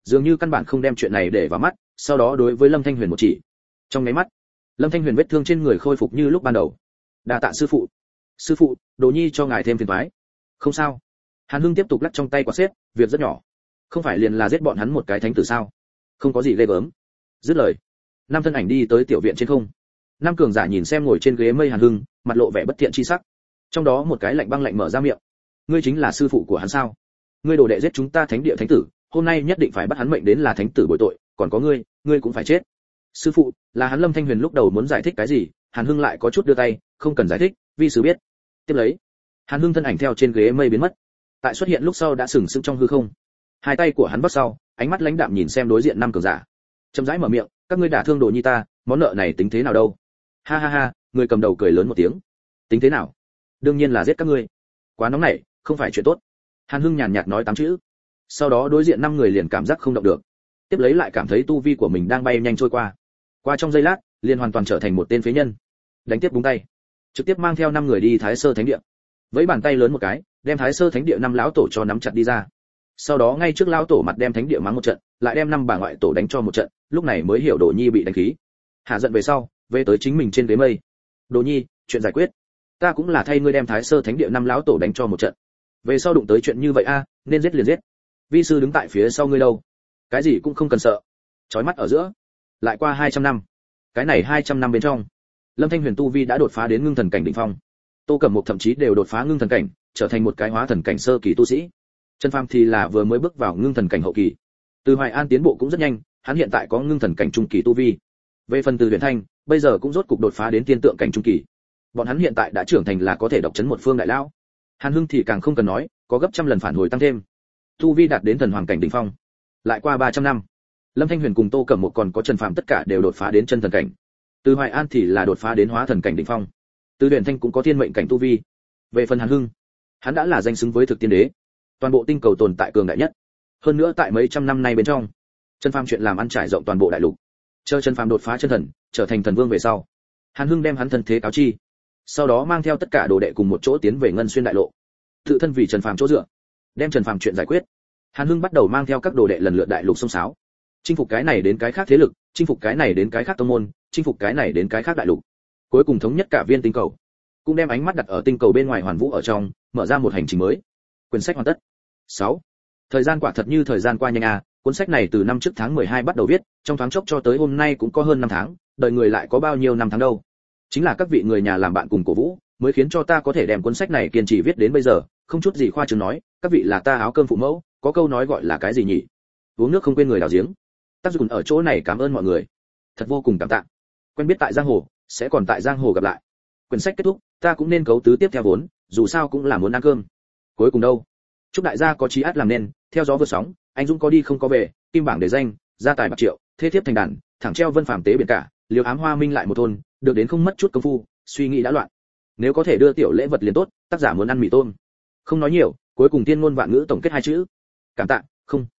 dường như căn bản không đem chuyện này để vào mắt, sau đó đối với Lâm Thanh Huyền một chỉ. Trong nháy mắt, Lâm Thanh Huyền vết thương trên người khôi phục như lúc ban đầu. Đa tạ sư phụ. Sư phụ, Đồ Nhi cho ngài thêm phiền toái. Không sao. Hàn Hưng tiếp tục lắc trong tay quả xếp, việc rất nhỏ. Không phải liền là giết bọn hắn một cái thánh tử sao? Không có gì ghê gớm. Dứt lời, năm thân ảnh đi tới tiểu viện trên không. Năm cường giả nhìn xem ngồi trên ghế mây Hàn Hưng, mặt lộ vẻ bất thiện chi sắc. Trong đó một cái lạnh băng lạnh mở ra miệng. Ngươi chính là sư phụ của hắn sao? Ngươi đồ đệ giết chúng ta thánh địa thánh tử, hôm nay nhất định phải bắt hắn mệnh đến là thánh tử bồi tội, còn có ngươi cũng phải chết. Sư phụ, là hắn. Lâm Thanh Huyền lúc đầu muốn giải thích cái gì, Hàn Hưng lại có chút đưa tay, không cần giải thích, vi sư biết. Tiếp lấy, Hàn Hưng thân ảnh theo trên ghế mây biến mất. Tại xuất hiện lúc sau đã sừng sững trong hư không. Hai tay của hắn vắt sau, ánh mắt lãnh đạm nhìn xem đối diện năm cường giả. Chậm rãi mở miệng, các ngươi đả thương Đồ Nhi ta, món nợ này tính thế nào đâu? Ha ha ha, người cầm đầu cười lớn một tiếng. Tính thế nào? Đương nhiên là giết các ngươi. Quá nóng nảy, không phải chuyện tốt. Hàn Hưng nhàn nhạt nói 8 chữ. Sau đó đối diện 5 người liền cảm giác không động được. Tiếp lấy lại cảm thấy tu vi của mình đang bay nhanh trôi qua. Qua trong giây lát, liền hoàn toàn trở thành một tên phế nhân. Đánh tiếp búng tay, trực tiếp mang theo 5 người đi Thái Sơ Thánh Địa. Với bàn tay lớn một cái, đem Thái Sơ Thánh Địa 5 lão tổ cho nắm chặt đi ra. Sau đó ngay trước lão tổ mặt đem Thánh Địa mắng một trận, lại đem 5 bà ngoại tổ đánh cho một trận, lúc này mới hiểu Đồ Nhi bị đánh khí. Hạ giận về sau, về tới chính mình trên ghế mây. Đồ Nhi, chuyện giải quyết. Ta cũng là thay ngươi đem Thái Sơ Thánh Địa 5 lão tổ đánh cho một trận. Về sau đụng tới chuyện như vậy a, nên giết liền giết. Vi sư đứng tại phía sau ngươi đâu, cái gì cũng không cần sợ. Chói mắt ở giữa, lại qua 200 năm. Cái này 200 năm bên trong, Lâm Thanh Huyền tu vi đã đột phá đến ngưng thần cảnh đỉnh phong. Tô Cẩm Mục thậm chí đều đột phá ngưng thần cảnh, trở thành một cái hóa thần cảnh sơ kỳ tu sĩ. Trần Phàm thì là vừa mới bước vào ngưng thần cảnh hậu kỳ. Từ Hoài An tiến bộ cũng rất nhanh, hắn hiện tại có ngưng thần cảnh trung kỳ tu vi. Về phần Từ Huyền Thanh, bây giờ cũng rốt cục đột phá đến tiên tượng cảnh trung kỳ. Bọn hắn hiện tại đã trưởng thành là có thể độc chấn một phương đại lão. Hàn Hưng thì càng không cần nói, có gấp trăm lần phản hồi tăng thêm. Tu vi đạt đến thần hoàng cảnh đỉnh phong. Lại qua 300 năm, Lâm Thanh Huyền cùng Tô Cẩm Mục còn có Trần Phàm tất cả đều đột phá đến chân thần cảnh. Từ Hoài An thì là đột phá đến hóa thần cảnh đỉnh phong. Từ Huyền Thanh cũng có thiên mệnh cảnh tu vi. Về phần Hàn Hưng, hắn đã là danh xứng với thực tiên đế. Toàn bộ tinh cầu tồn tại cường đại nhất. Hơn nữa tại mấy trăm năm nay bên trong, Trần Phàm chuyện làm ăn trải rộng toàn bộ đại lục. Chờ Trần Phàm đột phá chân thần, trở thành thần vương về sau, Hàn Hưng đem hắn thân thế cáo chi, sau đó mang theo tất cả đồ đệ cùng một chỗ tiến về Ngân Xuyên đại lộ. Tự thân vì Trần Phàm chỗ dựa, đem Trần Phàm chuyện giải quyết. Hàn Hưng bắt đầu mang theo các đồ đệ lần lượt đại lục sông sáo, chinh phục cái này đến cái khác thế lực, chinh phục cái này đến cái khác tông môn, chinh phục cái này đến cái khác đại lục. Cuối cùng thống nhất cả viên tinh cầu, cũng đem ánh mắt đặt ở tinh cầu bên ngoài hoàn vũ ở trong, mở ra một hành trình mới. Quyển sách hoàn tất. 6. Thời gian quả thật như thời gian qua nhanh à, cuốn sách này từ năm trước tháng 12 bắt đầu viết, trong thoáng chốc cho tới hôm nay cũng có hơn 5 tháng, đời người lại có bao nhiêu năm tháng đâu. Chính là các vị người nhà làm bạn cùng cổ vũ, mới khiến cho ta có thể đem cuốn sách này kiên trì viết đến bây giờ, không chút gì khoa trương nói, các vị là ta áo cơm phụ mẫu, có câu nói gọi là cái gì nhỉ? Uống nước không quên người đào giếng. Tác dụng ở chỗ này cảm ơn mọi người, thật vô cùng cảm tạ. Quen biết tại giang hồ, sẽ còn tại giang hồ gặp lại. Quyển sách kết thúc, ta cũng nên cấu tứ tiếp theo vốn, dù sao cũng là muốn ăn cơm. Cuối cùng đâu? Chúc đại gia có chí át làm nên, theo gió vượt sóng, anh dũng có đi không có về, kim bảng để danh, gia tài bạc triệu, thế thiếp thành đàn, thẳng treo vân phàm tế biển cả, liều ám hoa minh lại một thôn, được đến không mất chút công phu, suy nghĩ đã loạn. Nếu có thể đưa tiểu lễ vật liền tốt, tác giả muốn ăn mì tôm. Không nói nhiều, cuối cùng tiên ngôn vạn ngữ tổng kết 2 chữ. Cảm tạ, không.